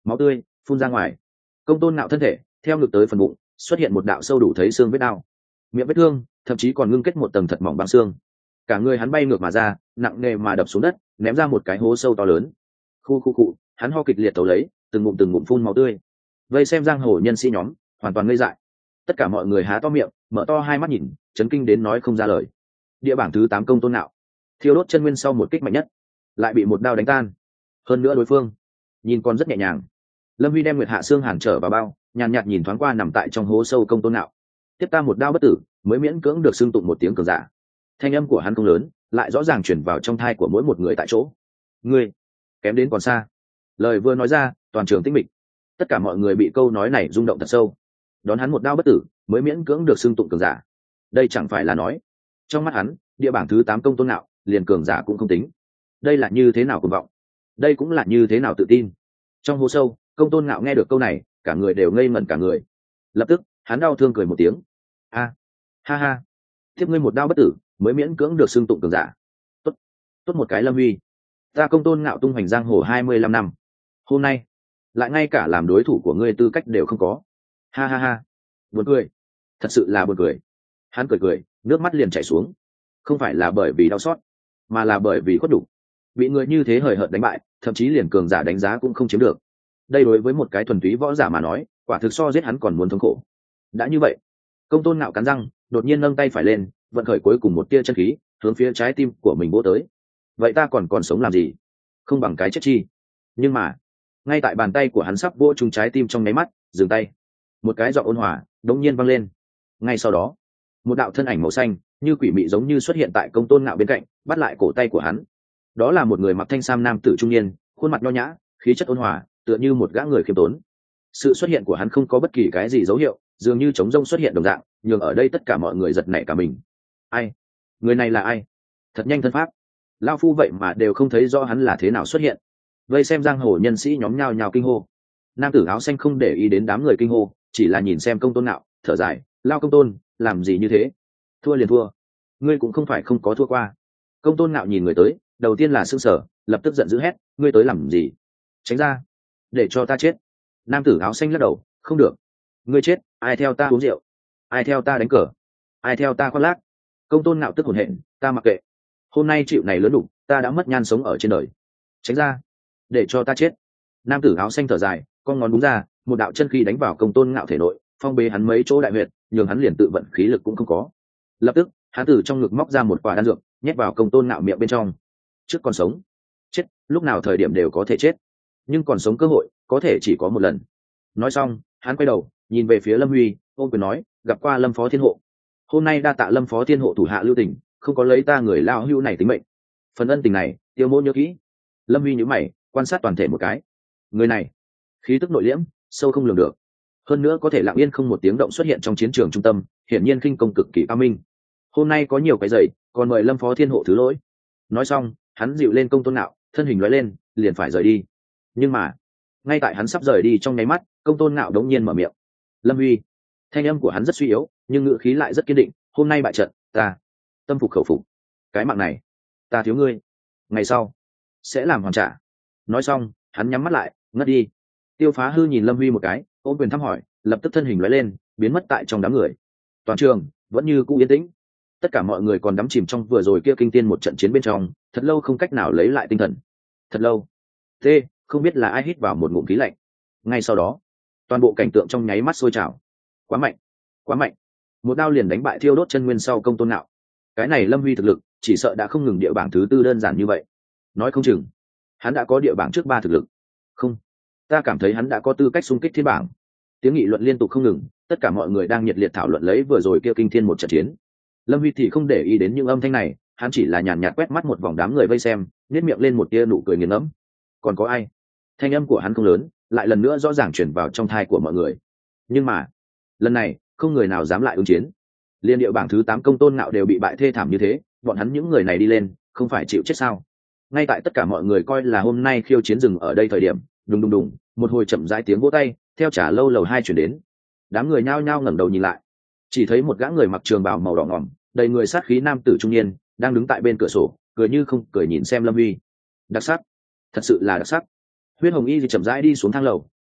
máu tươi phun ra ngoài. Công Tôn Ngạo thân thể theo ngực tới phần bụng xuất hiện một đạo sâu đủ thấy xương vết đao, miệng vết thương thậm chí còn ngưng kết một tầng thật mỏng băng xương. Cả người hắn bay ngược mà ra, nặng nề mà đập xuống đất, ném ra một cái hố sâu to lớn. Khu khu cụ, hắn ho kịch liệt tấu lấy, từng ngụm từng ngụm phun máu tươi. Vây xem giang hồ nhân sĩ nhóm hoàn toàn ngây dại, tất cả mọi người há to miệng, mở to hai mắt nhìn, chấn kinh đến nói không ra lời. Địa bảng thứ tám Công Tôn Ngạo, thiêu đốt chân nguyên sau một kích mạnh nhất, lại bị một đao đánh tan. Hơn nữa đối phương nhìn còn rất nhẹ nhàng. Lâm Huy đem Nguyệt Hạ Xương Hàn trở vào bao, nhàn nhạt nhìn thoáng qua nằm tại trong hố sâu Công Tôn Ngạo. Tiếp ta một đao bất tử, mới miễn cưỡng được xưng tụng một tiếng cường giả. Thanh âm của hắn không lớn, lại rõ ràng truyền vào trong thai của mỗi một người tại chỗ. Ngươi kém đến còn xa. Lời vừa nói ra, toàn trường tĩnh mịch. Tất cả mọi người bị câu nói này rung động thật sâu. Đón hắn một đao bất tử, mới miễn cưỡng được xưng tụng cường giả. Đây chẳng phải là nói, trong mắt hắn, địa bảng thứ tám Công Tôn Ngạo, liền cường giả cũng không tính. Đây là như thế nào cuồng vọng? Đây cũng là như thế nào tự tin? Trong hố sâu, Công Tôn Ngạo nghe được câu này, cả người đều ngây ngẩn cả người. Lập tức, hắn đau thương cười một tiếng. A, ha ha, tiếp ngươi một đao bất tử, mới miễn cưỡng được xưng tụng cường giả. Tốt, tốt một cái Lâm Huy. Ta Công Tôn Ngạo tung hoành giang hồ hai mươi lăm năm, hôm nay lại ngay cả làm đối thủ của ngươi tư cách đều không có. Ha ha ha, buồn cười, thật sự là buồn cười. Hắn cười cười, nước mắt liền chảy xuống. Không phải là bởi vì đau xót, mà là bởi vì khuất đủ. Bị người như thế hời hợt đánh bại, thậm chí liền cường giả đánh giá cũng không chiếm được. Đây đối với một cái thuần túy võ giả mà nói, quả thực so giết hắn còn muốn thống khổ. Đã như vậy, Công Tôn Ngạo cắn răng, đột nhiên nâng tay phải lên, vận khởi cuối cùng một tia chân khí, hướng phía trái tim của mình vỗ tới. Vậy ta còn còn sống làm gì? Không bằng cái chết chi. Nhưng mà, ngay tại bàn tay của hắn sắp vỗ trúng trái tim trong nháy mắt, dừng tay. Một cái giọng ôn hòa đột nhiên vang lên. Ngay sau đó, một đạo thân ảnh màu xanh, như quỷ mị giống như xuất hiện tại Công Tôn Ngạo bên cạnh, bắt lại cổ tay của hắn. Đó là một người mặc thanh sam nam tử trung niên, khuôn mặt nho nhã, khí chất ôn hòa, tựa như một gã người khiêm tốn. Sự xuất hiện của hắn không có bất kỳ cái gì dấu hiệu, dường như trống rông xuất hiện đồng dạng, nhường ở đây tất cả mọi người giật nảy cả mình. Ai? Người này là ai? Thật nhanh thân pháp, lao phu vậy mà đều không thấy rõ hắn là thế nào xuất hiện. Vây xem giang hồ nhân sĩ nhóm nhao nhao kinh hô. Nam tử áo xanh không để ý đến đám người kinh hô, chỉ là nhìn xem Công Tôn Ngạo, thở dài, lao Công Tôn, làm gì như thế? Thua liền thua, ngươi cũng không phải không có thua qua. Công Tôn Ngạo nhìn người tới, đầu tiên là sững sờ, lập tức giận dữ hét, ngươi tới làm gì? Tránh ra, để cho ta chết. Nam tử áo xanh lắc đầu, không được, ngươi chết, ai theo ta uống rượu, ai theo ta đánh cờ, ai theo ta khoác lác. Công Tôn Ngạo tức hổn hển, ta mặc kệ, hôm nay chịu này lớn đủ, ta đã mất nhan sống ở trên đời. Tránh ra, để cho ta chết. Nam tử áo xanh thở dài, con ngón đúng ra, một đạo chân khí đánh vào Công Tôn Ngạo thể nội, phong bế hắn mấy chỗ đại huyệt, nhường hắn liền tự vận khí lực cũng không có. Lập tức, hắn từ trong ngực móc ra một quả đan dược, nhét vào Công Tôn Ngạo miệng bên trong. Trước còn sống, chết, lúc nào thời điểm đều có thể chết, nhưng còn sống cơ hội có thể chỉ có một lần. Nói xong, hắn quay đầu nhìn về phía Lâm Huy, ôm quyền nói, gặp qua Lâm Phó Thiên Hộ. Hôm nay đa tạ Lâm Phó Thiên Hộ thủ hạ lưu tình, không có lấy ta người lao hưu này tính mệnh. Phần ân tình này, Tiêu Mỗ nhớ kỹ. Lâm Huy nhíu mày, quan sát toàn thể một cái. Người này, khí tức nội liễm, sâu không lường được. Hơn nữa có thể lặng yên không một tiếng động xuất hiện trong chiến trường trung tâm, hiển nhiên khinh công cực kỳ cao minh. Hôm nay có nhiều cái giày, còn mời Lâm Phó Thiên Hộ thứ lỗi. Nói xong, hắn dịu lên Công Tôn Ngạo, thân hình lóe lên, liền phải rời đi. Nhưng mà, ngay tại hắn sắp rời đi trong nháy mắt, Công Tôn Ngạo đống nhiên mở miệng. Lâm Huy, thanh âm của hắn rất suy yếu, nhưng ngữ khí lại rất kiên định. Hôm nay bại trận, ta tâm phục khẩu phục. Cái mạng này, ta thiếu ngươi, ngày sau sẽ làm hoàn trả. Nói xong, hắn nhắm mắt lại, ngất đi. Tiêu Phá Hư nhìn Lâm Huy một cái, ôm quyền thăm hỏi, lập tức thân hình lóe lên, biến mất tại trong đám người. Toàn trường vẫn như cũ yên tĩnh, tất cả mọi người còn đắm chìm trong vừa rồi kia kinh tiên một trận chiến bên trong, thật lâu không cách nào lấy lại tinh thần. Thật lâu. T, không biết là ai hít vào một ngụm khí lạnh. Ngay sau đó, toàn bộ cảnh tượng trong nháy mắt sôi trào. Quá mạnh, quá mạnh. Một đao liền đánh bại thiêu đốt chân nguyên sau Công Tôn Ngạo. Cái này Lâm Huy thực lực, chỉ sợ đã không ngừng địa bảng thứ tư đơn giản như vậy. Nói không chừng, hắn đã có địa bảng trước ba thực lực. Không, ta cảm thấy hắn đã có tư cách xung kích thiên bảng. Tiếng nghị luận liên tục không ngừng, tất cả mọi người đang nhiệt liệt thảo luận lấy vừa rồi kia kinh thiên một trận chiến. Lâm Huy thì không để ý đến những âm thanh này, hắn chỉ là nhàn nhạt quét mắt một vòng đám người vây xem, nhếch miệng lên một tia nụ cười nghiền ngẫm. Còn có ai? Thanh âm của hắn không lớn, lại lần nữa rõ ràng truyền vào trong tai của mọi người. Nhưng mà, lần này, không người nào dám lại ứng chiến. Liên địa bảng thứ tám Công Tôn Ngạo đều bị bại thê thảm như thế, bọn hắn những người này đi lên, không phải chịu chết sao? Ngay tại tất cả mọi người coi là hôm nay khiêu chiến dừng ở đây thời điểm, đùng đùng đùng, một hồi chậm rãi tiếng vỗ tay, theo trả lâu lầu hai chuyển đến. Đám người nhao nhao ngẩng đầu nhìn lại, chỉ thấy một gã người mặc trường bào màu đỏ ngòm, đầy người sát khí nam tử trung niên, đang đứng tại bên cửa sổ, cười như không cười nhìn xem Lâm Huy. Đặc sắc, thật sự là đặc sắc. Huyết Hồng Y thì chậm rãi đi xuống thang lầu,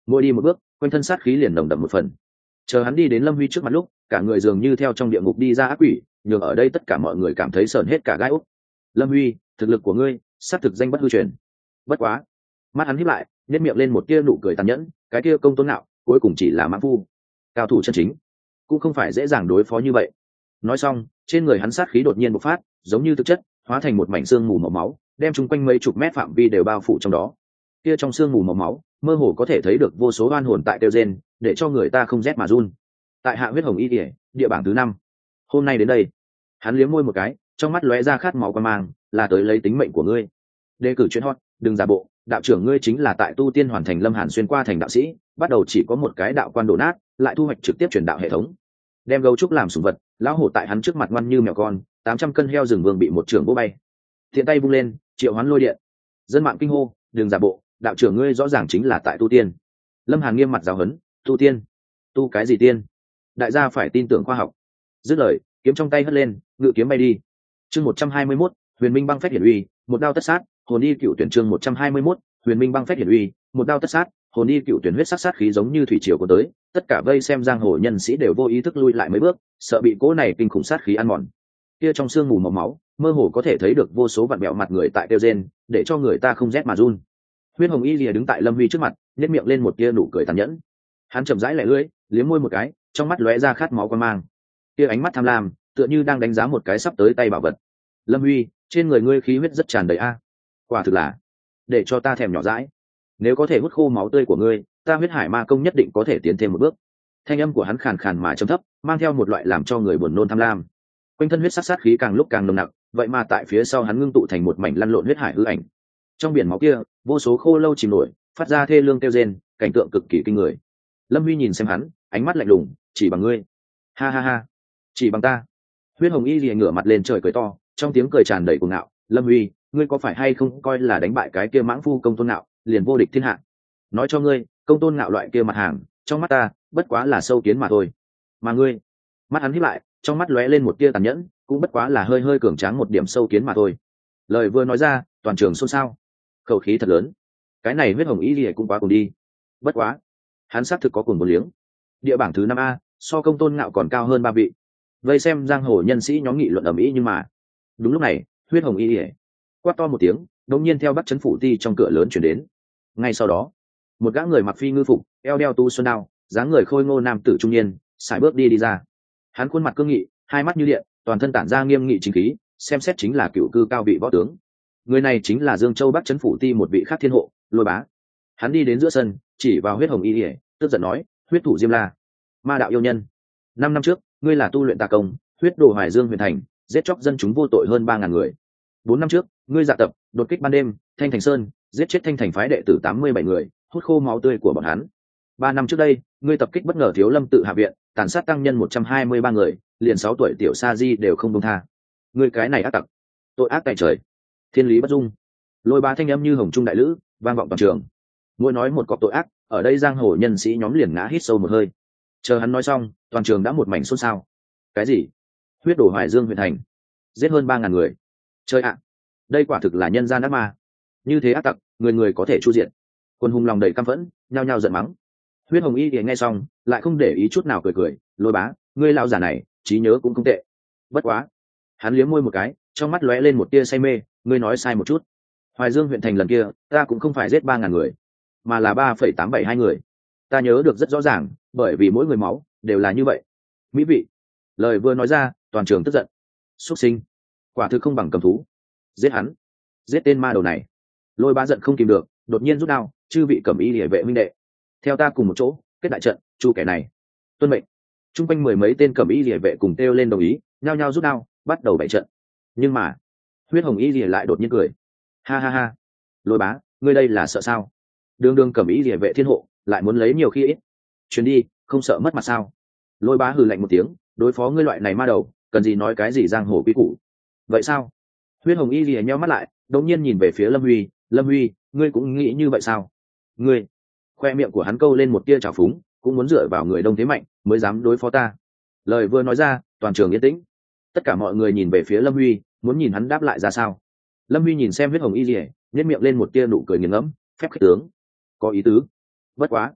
mỗi đi một bước quanh thân sát khí liền nồng đậm một phần. Chờ hắn đi đến Lâm Huy trước mặt lúc, cả người dường như theo trong địa ngục đi ra ác quỷ, nhường ở đây tất cả mọi người cảm thấy sờn hết cả gai ốc. Lâm Huy, thực lực của ngươi sát thực danh bất hư truyền. Bất quá, mắt hắn híp lại, nhếch miệng lên một tia nụ cười tàn nhẫn, cái kia Công Tôn Ngạo cuối cùng chỉ là mãng phu, cao thủ chân chính cũng không phải dễ dàng đối phó như vậy. Nói xong, trên người hắn sát khí đột nhiên bộc phát, giống như thực chất hóa thành một mảnh xương mù màu máu, đem chung quanh mấy chục mét phạm vi đều bao phủ trong đó. Kia trong xương mù màu máu mơ hồ có thể thấy được vô số oan hồn tại kêu rên, để cho người ta không rét mà run. Tại Hạ Huyết Hồng Y Điệp, địa bảng thứ năm. Hôm nay đến đây, hắn liếm môi một cái, trong mắt lóe ra khát máu quan mang, là tới lấy tính mệnh của ngươi. Đề cử chuyện hot, đừng giả bộ, đạo trưởng ngươi chính là tại tu tiên hoàn thành Lâm Hàn xuyên qua thành đạo sĩ, bắt đầu chỉ có một cái đạo quan đổ nát, lại thu hoạch trực tiếp truyền đạo hệ thống. Đem gấu trúc làm sủng vật, lão hổ tại hắn trước mặt ngoan như mèo con, tám trăm cân heo rừng vương bị một trưởng vỗ bay. Thiện tay vung lên, triệu hoán lôi điện. Dân mạng kinh hô, đừng giả bộ, đạo trưởng ngươi rõ ràng chính là tại tu tiên. Lâm Hàn nghiêm mặt giáo huấn, tu tiên? Tu cái gì tiên? Đại gia phải tin tưởng khoa học. Dứt lời, kiếm trong tay hất lên, ngự kiếm bay đi. Chương một trăm hai mươi mốt, Huyền Minh băng phách hiển uy, một đao tất sát, hồn đi cựu tuyển. Chương một trăm hai mươi mốt, Huyền Minh băng phách hiển uy, một đao tất sát, hồn đi cựu tuyển. Huyết sắc sát khí giống như thủy triều của tới, tất cả vây xem giang hồ nhân sĩ đều vô ý thức lui lại mấy bước, sợ bị cỗ này kinh khủng sát khí ăn mòn. Kia trong sương mù màu máu, mơ hồ có thể thấy được vô số vặn bẹo mặt người tại tiêu rên, để cho người ta không rét mà run. Huyết Hồng Y Lìa đứng tại Lâm Huy trước mặt, nhếch miệng lên một tia nụ cười tàn nhẫn. Hắn chậm rãi lẻ lưỡi, liếm môi một cái, trong mắt lóe ra khát máu quan mang. Kia ánh mắt tham lam, tựa như đang đánh giá một cái sắp tới tay bảo vật. Lâm Huy, trên người ngươi khí huyết rất tràn đầy a. Quả thực là để cho ta thèm nhỏ dãi. Nếu có thể hút khô máu tươi của ngươi, ta Huyết Hải Ma công nhất định có thể tiến thêm một bước. Thanh âm của hắn khàn khàn mà trầm thấp, mang theo một loại làm cho người buồn nôn tham lam. Quanh thân huyết sát sát khí càng lúc càng nồng nặc, vậy mà tại phía sau hắn ngưng tụ thành một mảnh lăn lộn huyết hải hư ảnh. Trong biển máu kia, vô số khô lâu chìm nổi, phát ra thê lương kêu rên, cảnh tượng cực kỳ kinh người. Lâm Huy nhìn xem hắn, ánh mắt lạnh lùng, chỉ bằng ngươi? Ha ha ha, chỉ bằng ta? Huyết Hồng Y Lìa ngửa mặt lên trời cười to, trong tiếng cười tràn đầy cuồng ngạo. Lâm Huy, ngươi có phải hay không coi là đánh bại cái kia mãng phu Công Tôn Ngạo, liền vô địch thiên hạ? Nói cho ngươi, Công Tôn Ngạo loại kia mặt hàng, trong mắt ta bất quá là sâu kiến mà thôi. Mà ngươi? Mắt hắn híp lại, trong mắt lóe lên một tia tàn nhẫn, cũng bất quá là hơi hơi cường tráng một điểm sâu kiến mà thôi. Lời vừa nói ra, toàn trường xôn xao. Khẩu khí thật lớn, cái này Huyết Hồng Y Lìa cũng quá cùng đi. Bất quá, hắn xác thực có cuồng một liếng. Địa bảng thứ năm a, so Công Tôn Ngạo còn cao hơn ba vị. Vây xem giang hồ nhân sĩ nhóm nghị luận ầm ĩ, nhưng mà đúng lúc này, Huyết Hồng Y Lìa quát to một tiếng, đột nhiên theo Bắc Trấn phủ ti trong cửa lớn chuyển đến. Ngay sau đó, một gã người mặc phi ngư phục, eo đeo tu xuân đao, dáng người khôi ngô nam tử trung niên, sải bước đi đi ra. Hắn khuôn mặt cương nghị, hai mắt như điện, toàn thân tản ra nghiêm nghị chính khí, xem xét chính là cựu cư cao vị võ tướng. Người này chính là Dương Châu Bắc Trấn phủ ti một vị khác thiên hộ, Lôi Bá. Hắn đi đến giữa sân, chỉ vào Huyết Hồng Y Lìa, tức giận nói: huyết thủ Diêm La, ma đạo yêu nhân, năm năm trước ngươi là tu luyện tà công, huyết đồ Hoài Dương huyền thành, giết chóc dân chúng vô tội hơn ba ngàn người. Bốn năm trước ngươi dạ tập, đột kích ban đêm, Thanh Thành Sơn, giết chết Thanh Thành phái đệ tử tám mươi bảy người, hút khô máu tươi của bọn hắn. Ba năm trước đây ngươi tập kích bất ngờ Thiếu Lâm tự hạ viện, tàn sát tăng nhân một trăm hai mươi ba người, liền sáu tuổi tiểu sa di đều không buông tha. Ngươi cái này ác tặc, tội ác tại trời, thiên lý bất dung. Lôi Bá thanh âm như hồng trung đại lữ, vang vọng toàn trường. Mỗi nói một cọc tội ác, ở đây giang hồ nhân sĩ nhóm liền ngã hít sâu một hơi. Chờ hắn nói xong, toàn trường đã một mảnh xôn xao. Cái gì? Huyết đổ Hoài Dương huyện thành, giết hơn ba ngàn người. Trời ạ, đây quả thực là nhân gian ác ma. Như thế ác tặc, người người có thể chu diện. Quân hùng lòng đầy căm phẫn, nhao nhao giận mắng. Huyết Hồng Y thì nghe xong, lại không để ý chút nào, cười cười. Lôi Bá, ngươi lão già này, trí nhớ cũng không tệ. Bất quá, hắn liếm môi một cái, trong mắt lóe lên một tia say mê. Ngươi nói sai một chút. Hoài Dương huyện thành lần kia, ta cũng không phải giết ba ngàn người, mà là ba phẩy tám bảy hai người. Ta nhớ được rất rõ ràng, bởi vì mỗi người máu đều là như vậy. Mỹ vị. Lời vừa nói ra, toàn trường tức giận. Xuất sinh, quả thực không bằng cầm thú. Giết hắn, giết tên ma đầu này. Lôi Bá giận không kìm được, đột nhiên rút đao. Chư vị Cẩm Y Liễu vệ minh đệ, theo ta cùng một chỗ kết đại trận, chu kẻ này. Tuân mệnh. Trung quanh mười mấy tên Cẩm Y Liễu vệ cùng kêu lên đồng ý, nhao nhao rút đao, bắt đầu bày trận. Nhưng mà Huyết Hồng Y Liễu lại đột nhiên cười. Ha ha ha, Lôi Bá, ngươi đây là sợ sao? Đường đường Cẩm Y Liễu vệ thiên hộ, lại muốn lấy nhiều khi ít. Chuyến đi, không sợ mất mặt sao? Lôi Bá hừ lạnh một tiếng, đối phó ngươi loại này ma đầu, cần gì nói cái gì giang hồ quý củ. Vậy sao? Huyết Hồng Y Liễu nheo mắt lại, đột nhiên nhìn về phía Lâm Huy. Lâm Huy, ngươi cũng nghĩ như vậy sao? Ngươi? Khoe miệng của hắn câu lên một tia trào phúng, cũng muốn dựa vào người đông thế mạnh mới dám đối phó ta. Lời vừa nói ra, toàn trường yên tĩnh. Tất cả mọi người nhìn về phía Lâm Huy, muốn nhìn hắn đáp lại ra sao. Lâm Huy nhìn xem Huyết Hồng Y Liễu, nhếch miệng lên một tia nụ cười nghiền ngẫm, phép khích tướng, có ý tứ. Bất quá,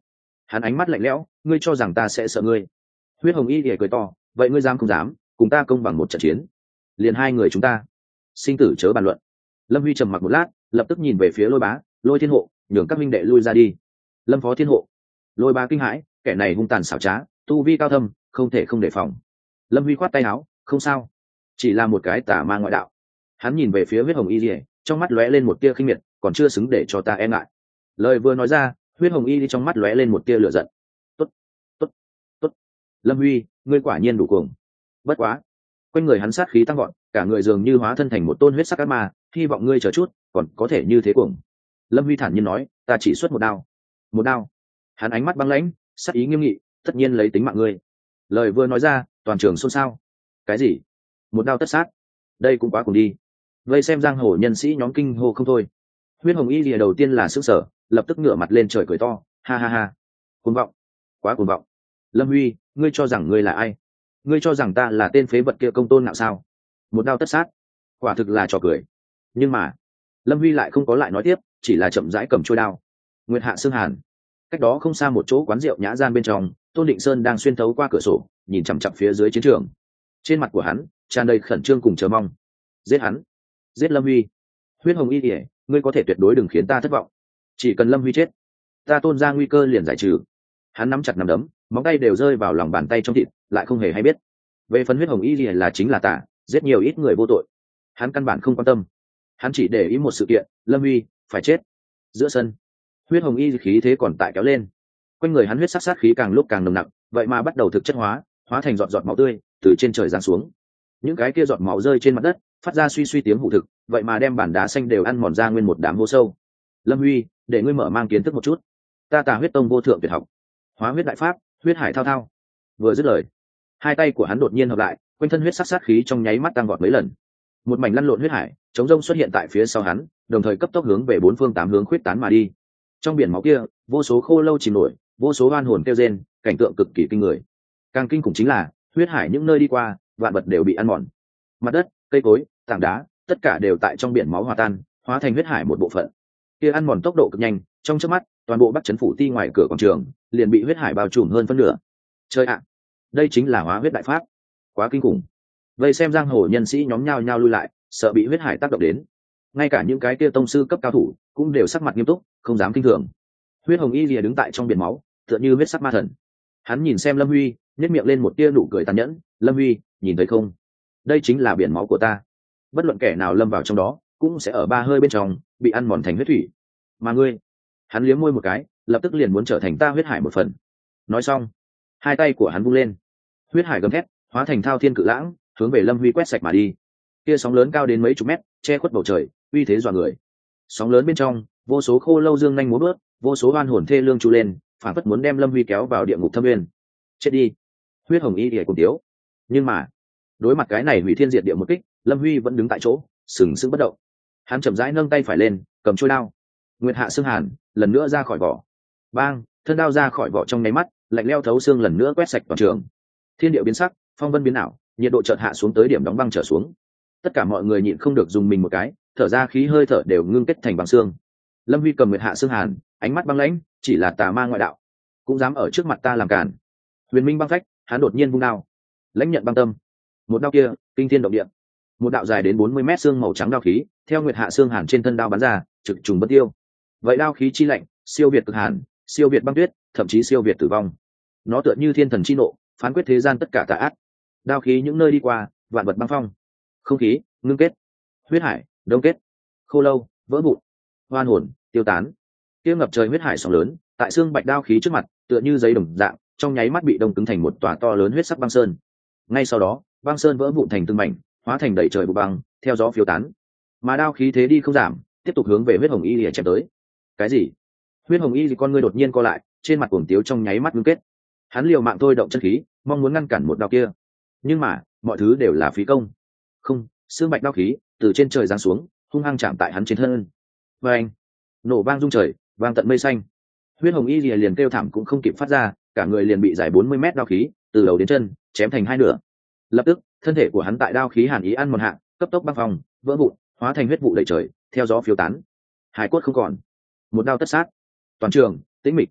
Hắn ánh mắt lạnh lẽo, ngươi cho rằng ta sẽ sợ ngươi? Huyết hồng y thì cười to, vậy ngươi dám không dám cùng ta công bằng một trận chiến? Liền hai người chúng ta, sinh tử chớ bàn luận. Lâm Huy trầm mặc một lát, lập tức nhìn về phía Lôi Bá, Lôi Thiên Hộ, nhường các minh đệ lui ra đi. Lâm Phó Thiên Hộ. Lôi Bá kinh hãi, kẻ này hung tàn xảo trá, tu vi cao thâm, không thể không đề phòng. Lâm Huy khoát tay áo, không sao, chỉ là một cái tà ma ngoại đạo. Hắn nhìn về phía huyết hồng y lìa, trong mắt lóe lên một tia khinh miệt, còn chưa xứng để cho ta e ngại. Lời vừa nói ra, huyết hồng y đi trong mắt lóe lên một tia lửa giận. Tốt, tốt, tốt. Lâm Huy, ngươi quả nhiên đủ cuồng. Bất quá, quanh người hắn sát khí tăng gọn, cả người dường như hóa thân thành một tôn huyết sắc ác ma, hy vọng ngươi chờ chút, còn có thể như thế cuồng. Lâm Huy thản nhiên nói, ta chỉ xuất một đao. Một đao. Hắn ánh mắt băng lãnh, sát ý nghiêm nghị, tất nhiên lấy tính mạng ngươi. Lời vừa nói ra, toàn trường xôn xao. Cái gì? Một đao tất sát? Đây cũng quá cùng đi. Vây xem giang hồ nhân sĩ nhóm kinh hô không thôi. Huyết hồng y lìa đầu tiên là sức sở, lập tức ngửa mặt lên trời cười to, ha ha ha. Cuồng vọng, quá cuồng vọng. Lâm Huy, ngươi cho rằng ngươi là ai? Ngươi cho rằng ta là tên phế vật kia công tôn nào sao? Một đao tất sát, quả thực là trò cười. Nhưng mà Lâm Huy lại không có lại nói tiếp, chỉ là chậm rãi cầm trôi đao. Nguyệt Hạ Sương Hàn. Cách đó không xa một chỗ quán rượu nhã gian bên trong, Tôn Định Sơn đang xuyên thấu qua cửa sổ, nhìn chằm chằm phía dưới chiến trường. Trên mặt của hắn tràn đầy khẩn trương cùng chờ mong. Giết hắn, giết Lâm Huy. Huyết hồng y ỉa, ngươi có thể tuyệt đối đừng khiến ta thất vọng. Chỉ cần Lâm Huy chết, ta Tôn ra nguy cơ liền giải trừ. Hắn nắm chặt nắm đấm, móng tay đều rơi vào lòng bàn tay trong thịt, lại không hề hay biết. Về phần huyết hồng y ỉa là chính là tà, giết nhiều ít người vô tội, hắn căn bản không quan tâm. Hắn chỉ để ý một sự kiện, Lâm Huy phải chết. Giữa sân, huyết hồng y khí thế còn tại kéo lên, quanh người hắn huyết sắc sát khí càng lúc càng nồng nặng, vậy mà bắt đầu thực chất hóa, hóa thành giọt giọt máu tươi từ trên trời giáng xuống. Những cái kia giọt máu rơi trên mặt đất, phát ra suy suy tiếng hụ thực, vậy mà đem bản đá xanh đều ăn mòn ra nguyên một đám hố sâu. Lâm Huy, để ngươi mở mang kiến thức một chút, ta Tà Huyết Tông vô thượng tuyệt học, hóa huyết đại pháp, huyết hải thao thao. Vừa dứt lời, hai tay của hắn đột nhiên hợp lại, quanh thân huyết sắc sát khí trong nháy mắt tăng vọt mấy lần. Một mảnh lăn lộn huyết hải chống rông xuất hiện tại phía sau hắn, đồng thời cấp tốc hướng về bốn phương tám hướng khuyết tán mà đi. Trong biển máu kia, vô số khô lâu chìm nổi, vô số oan hồn kêu rên, cảnh tượng cực kỳ kinh người. Càng kinh khủng chính là huyết hải những nơi đi qua, vạn vật đều bị ăn mòn. Mặt đất, cây cối, tảng đá, tất cả đều tại trong biển máu hòa tan, hóa thành huyết hải một bộ phận. Kia ăn mòn tốc độ cực nhanh, trong chớp mắt, toàn bộ Bắc Trấn phủ ti ngoài cửa quảng trường liền bị huyết hải bao trùm hơn phân nửa. Chơi ạ, đây chính là hóa huyết đại pháp, quá kinh khủng. Vậy xem giang hồ nhân sĩ nhóm nhao nhao lui lại, sợ bị huyết hải tác động đến. Ngay cả những cái kia tông sư cấp cao thủ cũng đều sắc mặt nghiêm túc, không dám kinh thường. Huyết hồng y lìa đứng tại trong biển máu, tựa như huyết sắc ma thần. Hắn nhìn xem Lâm Huy, nhếch miệng lên một tia nụ cười tàn nhẫn. Lâm Huy, nhìn thấy không? Đây chính là biển máu của ta. Bất luận kẻ nào lâm vào trong đó, cũng sẽ ở ba hơi bên trong bị ăn mòn thành huyết thủy. Mà ngươi, hắn liếm môi một cái, lập tức liền muốn trở thành ta huyết hải một phần. Nói xong, hai tay của hắn vung lên, huyết hải gầm thét, hóa thành thao thiên cự lãng, hướng về Lâm Huy quét sạch mà đi. Kia sóng lớn cao đến mấy chục mét, che khuất bầu trời, uy thế dọa người. Sóng lớn bên trong, vô số khô lâu dương nhanh múa bước, vô số oan hồn thê lương tru lên, phản phất muốn đem Lâm Huy kéo vào địa ngục thâm nguyên. Chết đi! Huyết hồng y lìa cùng tiếu. Nhưng mà đối mặt cái này hủy thiên diệt địa một kích, Lâm Huy vẫn đứng tại chỗ, sừng sững bất động. Hắn chậm rãi nâng tay phải lên, cầm trôi đao. Nguyệt Hạ Sương Hàn lần nữa ra khỏi vỏ. Bang! Thân đao ra khỏi vỏ trong nháy mắt, lạnh lẽo thấu xương lần nữa quét sạch toàn trường. Thiên địa biến sắc, phong vân biến ảo, nhiệt độ chợt hạ xuống tới điểm đóng băng trở xuống. Tất cả mọi người nhịn không được dùng mình một cái, thở ra khí hơi thở đều ngưng kết thành băng xương. Lâm Huy cầm Nguyệt Hạ Sương Hàn, ánh mắt băng lãnh, chỉ là tà ma ngoại đạo, cũng dám ở trước mặt ta làm cản. Huyền Minh băng phách, hắn đột nhiên vung đao, lãnh nhận băng tâm. Một đao kia, kinh thiên động địa. Một đạo dài đến bốn mươi mét xương màu trắng đao khí, theo Nguyệt Hạ Sương Hàn trên thân đao bắn ra, trực trùng bất tiêu. Vậy đao khí chi lạnh, siêu việt cực hàn, siêu việt băng tuyết, thậm chí siêu việt tử vong. Nó tựa như thiên thần chi nộ, phán quyết thế gian tất cả tà ác. Đao khí những nơi đi qua, vạn vật băng phong. Không khí ngưng kết, huyết hải đông kết, khô lâu vỡ vụn, oan hồn tiêu tán. Kia ngập trời huyết hải sóng lớn, tại xương bạch đao khí trước mặt, tựa như giấy đồng dạng, trong nháy mắt bị đông cứng thành một tòa to lớn huyết sắc băng sơn. Ngay sau đó, băng sơn vỡ vụn thành từng mảnh, hóa thành đầy trời bụi băng, theo gió phiêu tán. Mà đao khí thế đi không giảm, tiếp tục hướng về huyết hồng y lìa chém tới. Cái gì? Huyết hồng y thì con ngươi đột nhiên co lại, trên mặt cuồng tiếu trong nháy mắt ngưng kết. Hắn liều mạng thôi động chân khí, mong muốn ngăn cản một đao kia, nhưng mà mọi thứ đều là phí công. Không, xương bạch đao khí từ trên trời giáng xuống, hung hăng chạm tại hắn trên thân. Và anh, nổ vang rung trời, vang tận mây xanh. Huyết hồng y lìa liền kêu thảm cũng không kịp phát ra, cả người liền bị dài bốn mươi mét đao khí từ đầu đến chân chém thành hai nửa. Lập tức, thân thể của hắn tại đao khí hàn ý ăn mòn hạ, cấp tốc băng phong, vỡ vụn, hóa thành huyết vụ đầy trời, theo gió phiêu tán. Hải cốt không còn, một đao tất sát. Toàn trường tĩnh mịch.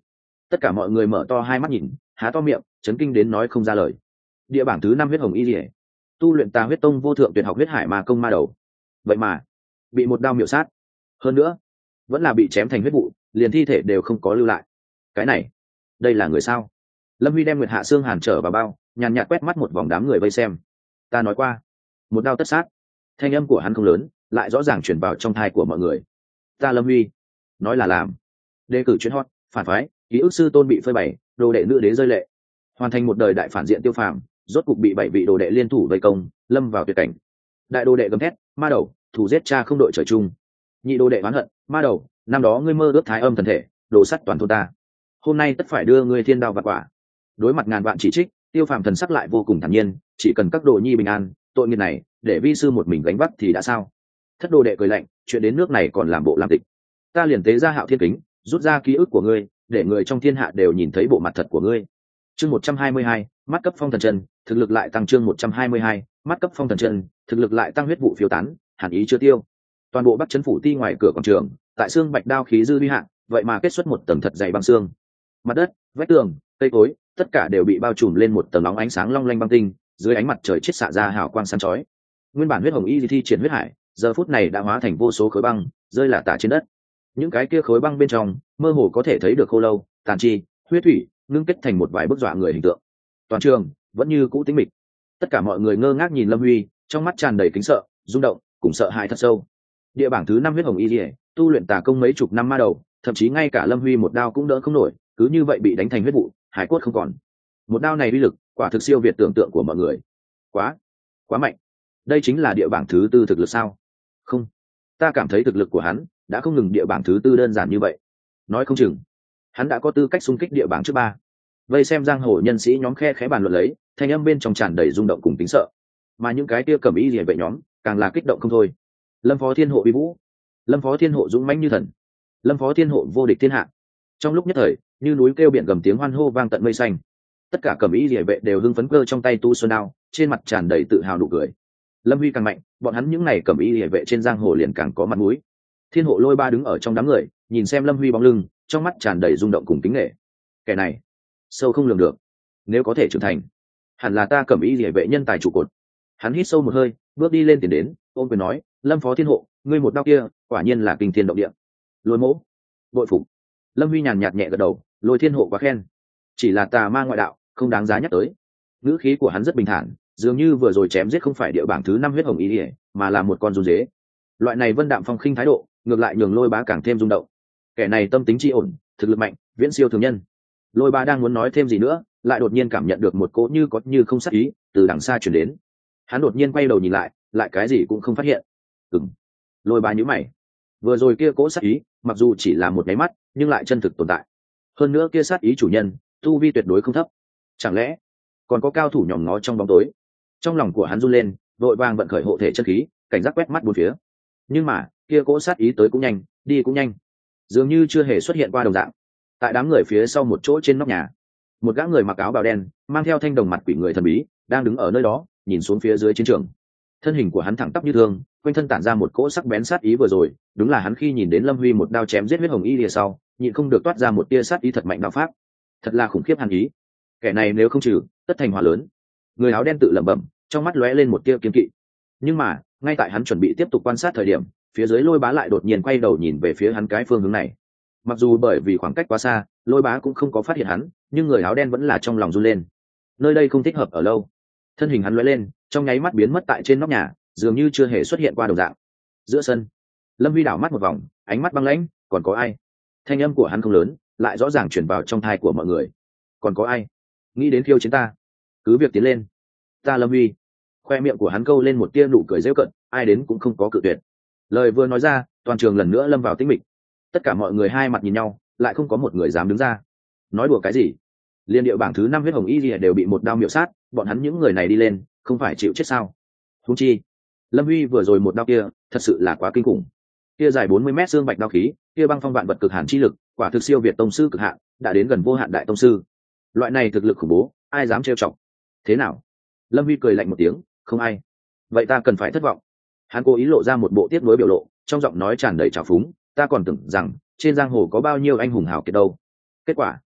Tất cả mọi người mở to hai mắt nhìn, há to miệng, chấn kinh đến nói không ra lời. Địa bảng thứ năm huyết hồng y liễu, tu luyện Tà Huyết Tông vô thượng tuyệt học huyết hải ma công ma đầu, vậy mà bị một đao miểu sát, hơn nữa vẫn là bị chém thành huyết vụ, liền thi thể đều không có lưu lại. Cái này, đây là người sao? Lâm Huy đem Nguyệt Hạ Xương Hàn trở vào bao, nhàn nhạt quét mắt một vòng đám người vây xem. Ta nói qua, một đao tất sát. Thanh âm của hắn không lớn, lại rõ ràng truyền vào trong thai của mọi người. Ta Lâm Huy, nói là làm. Đề cử chuyên hot, phản phái, ký ức sư tôn bị phơi bày, đồ đệ nữ đế rơi lệ, hoàn thành một đời đại phản diện Tiêu Phàm, rốt cục bị bảy vị đồ đệ liên thủ vây công, lâm vào tuyệt cảnh. Đại đồ đệ gầm thét, ma đầu, thù giết cha không đội trời chung. Nhị đồ đệ oán hận, ma đầu, năm đó ngươi mơ ước thái âm thần thể, đồ sắt toàn thôn ta, hôm nay tất phải đưa ngươi thiên đao vặt quả. Đối mặt ngàn vạn chỉ trích, Tiêu Phàm thần sắc lại vô cùng thản nhiên, chỉ cần các đồ nhi bình an, tội nghiệp này để vi sư một mình gánh vác thì đã sao? Thất đồ đệ cười lạnh, chuyện đến nước này còn làm bộ làm tịch. Ta liền tế ra Hạo Thiên Kính, rút ra ký ức của ngươi, để người trong thiên hạ đều nhìn thấy bộ mặt thật của ngươi. Chương một trăm hai mươi hai, mắt cấp phong thần chân, thực lực lại tăng. Chương một trăm hai mươi hai, mắt cấp phong thần chân, thực lực lại tăng. Huyết vụ phiêu tán, hàn ý chưa tiêu. Toàn bộ Bắc Trấn phủ ti ngoài cửa quảng trường, tại xương bạch đao khí dư vi hạn, vậy mà kết xuất một tầng thật dày băng xương. Mặt đất, vách tường, cây cối, tất cả đều bị bao trùm lên một tầng nóng ánh sáng long lanh băng tinh, dưới ánh mặt trời chiết xạ ra hào quang sáng chói. Nguyên bản huyết hồng y thi triển huyết hải, giờ phút này đã hóa thành vô số khối băng, rơi lả tả trên đất. Những cái kia khối băng bên trong, mơ hồ có thể thấy được khô lâu, tàn chi, huyết thủy, ngưng kết thành một vài bức dọa người hình tượng. Toàn trường vẫn như cũ tĩnh mịch. Tất cả mọi người ngơ ngác nhìn Lâm Huy, trong mắt tràn đầy kính sợ, rung động, cùng sợ hãi thật sâu. Địa bảng thứ năm huyết hồng y liễu, tu luyện tà công mấy chục năm ma đầu, thậm chí ngay cả Lâm Huy một đao cũng đỡ không nổi, cứ như vậy bị đánh thành huyết vụ, hải cốt không còn. Một đao này uy lực, quả thực siêu việt tưởng tượng của mọi người. Quá, quá mạnh. Đây chính là địa bảng thứ tư thực lực sao? Không, ta cảm thấy thực lực của hắn đã không ngừng địa bảng thứ tư đơn giản như vậy. Nói không chừng, hắn đã có tư cách xung kích địa bảng trước ba. Vây xem giang hồ nhân sĩ nhóm khe khẽ bàn luận lấy, thanh âm bên trong tràn đầy rung động cùng tính sợ. Mà những cái kia cầm ý liễu vệ nhóm, càng là kích động không thôi. Lâm Phó Thiên Hộ uy vũ, Lâm Phó Thiên Hộ dũng mãnh như thần, Lâm Phó Thiên Hộ vô địch thiên hạ. Trong lúc nhất thời, như núi kêu biển gầm tiếng hoan hô vang tận mây xanh. Tất cả cầm ý liễu vệ đều hưng phấn cơ trong tay tu xuân đao, trên mặt tràn đầy tự hào nụ cười. Lâm Huy càng mạnh, bọn hắn những này cầm ý liễu vệ trên giang hồ liền càng có mặt mũi. Thiên Hộ Lôi Ba đứng ở trong đám người, nhìn xem Lâm Huy bóng lưng, trong mắt tràn đầy rung động cùng kính nể. Kẻ này, sâu không lường được, nếu có thể trưởng thành, hẳn là ta cầm ý liễu vệ nhân tài trụ cột. Hắn hít sâu một hơi, bước đi lên tiền đến, ôm quyền nói, Lâm Phó Thiên Hộ, ngươi một đao kia, quả nhiên là kinh thiên động địa. Lôi Mỗ, bội phục. Lâm Huy nhàn nhạt nhẹ gật đầu, Lôi Thiên Hộ quá khen, chỉ là tà ma ngoại đạo, không đáng giá nhắc tới. Ngữ khí của hắn rất bình thản, dường như vừa rồi chém giết không phải địa bảng thứ năm huyết hồng y liễu, mà là một con run dế. Loại này vân đạm phong khinh thái độ, ngược lại nhường Lôi Bá càng thêm rung động. Kẻ này tâm tính tri ổn, thực lực mạnh, viễn siêu thường nhân. Lôi Bá đang muốn nói thêm gì nữa, lại đột nhiên cảm nhận được một cỗ như có như không sát ý từ đằng xa truyền đến. Hắn đột nhiên quay đầu nhìn lại, lại cái gì cũng không phát hiện. Ừm. Lôi Bá nhíu mày. Vừa rồi kia cỗ sát ý, mặc dù chỉ là một cái mắt, nhưng lại chân thực tồn tại. Hơn nữa kia sát ý chủ nhân, tu vi tuyệt đối không thấp. Chẳng lẽ còn có cao thủ nhòm ngó trong bóng tối? Trong lòng của hắn run lên, vội vàng vận khởi hộ thể chân khí, cảnh giác quét mắt bốn phía. Nhưng mà, kia cỗ sát ý tới cũng nhanh, đi cũng nhanh, dường như chưa hề xuất hiện qua đồng dạng. Tại đám người phía sau một chỗ trên nóc nhà, một gã người mặc áo bào đen, mang theo thanh đồng mặt quỷ người thần bí, đang đứng ở nơi đó, nhìn xuống phía dưới chiến trường. Thân hình của hắn thẳng tắp như thương, quanh thân tản ra một cỗ sắc bén sát ý vừa rồi, đúng là hắn khi nhìn đến Lâm Huy một đao chém giết huyết hồng y lìa sau, nhịn không được toát ra một tia sát ý thật mạnh đạo pháp. Thật là khủng khiếp hàn ý. Kẻ này nếu không trừ, tất thành hỏa lớn. Người áo đen tự lẩm bẩm, trong mắt lóe lên một tia kiên kỵ. Nhưng mà, ngay tại hắn chuẩn bị tiếp tục quan sát thời điểm, phía dưới Lôi Bá lại đột nhiên quay đầu nhìn về phía hắn cái phương hướng này. Mặc dù bởi vì khoảng cách quá xa, Lôi Bá cũng không có phát hiện hắn, nhưng người áo đen vẫn là trong lòng run lên. Nơi đây không thích hợp ở lâu. Thân hình hắn lóe lên, trong nháy mắt biến mất tại trên nóc nhà, dường như chưa hề xuất hiện qua đồng dạng. Giữa sân, Lâm Huy đảo mắt một vòng, ánh mắt băng lãnh, còn có ai? Thanh âm của hắn không lớn, lại rõ ràng truyền vào trong tai của mọi người. Còn có ai nghĩ đến khiêu chiến ta? Cứ việc tiến lên. Ta Lâm Huy. Khoe miệng của hắn câu lên một tia nụ cười giễu cợt, ai đến cũng không có cự tuyệt. Lời vừa nói ra, toàn trường lần nữa lâm vào tĩnh mịch. Tất cả mọi người hai mặt nhìn nhau, lại không có một người dám đứng ra. Nói đùa cái gì? Liên điệu bảng thứ năm huyết hồng y lìa đều bị một đao miểu sát, bọn hắn những người này đi lên, không phải chịu chết sao? Huống chi, Lâm Huy vừa rồi một đao kia, thật sự là quá kinh khủng. Kia dài bốn mươi mét xương bạch đao khí, kia băng phong vạn vật cực hạn chi lực, quả thực siêu việt tông sư cực hạn, đã đến gần vô hạn đại tông sư. Loại này thực lực khủng bố, ai dám trêu chọc? Thế nào? Lâm Huy cười lạnh một tiếng, không ai. Vậy ta cần phải thất vọng. Hắn cố ý lộ ra một bộ tiếc nuối biểu lộ, trong giọng nói tràn đầy trào phúng, ta còn tưởng rằng trên giang hồ có bao nhiêu anh hùng hào kiệt đâu. Kết quả,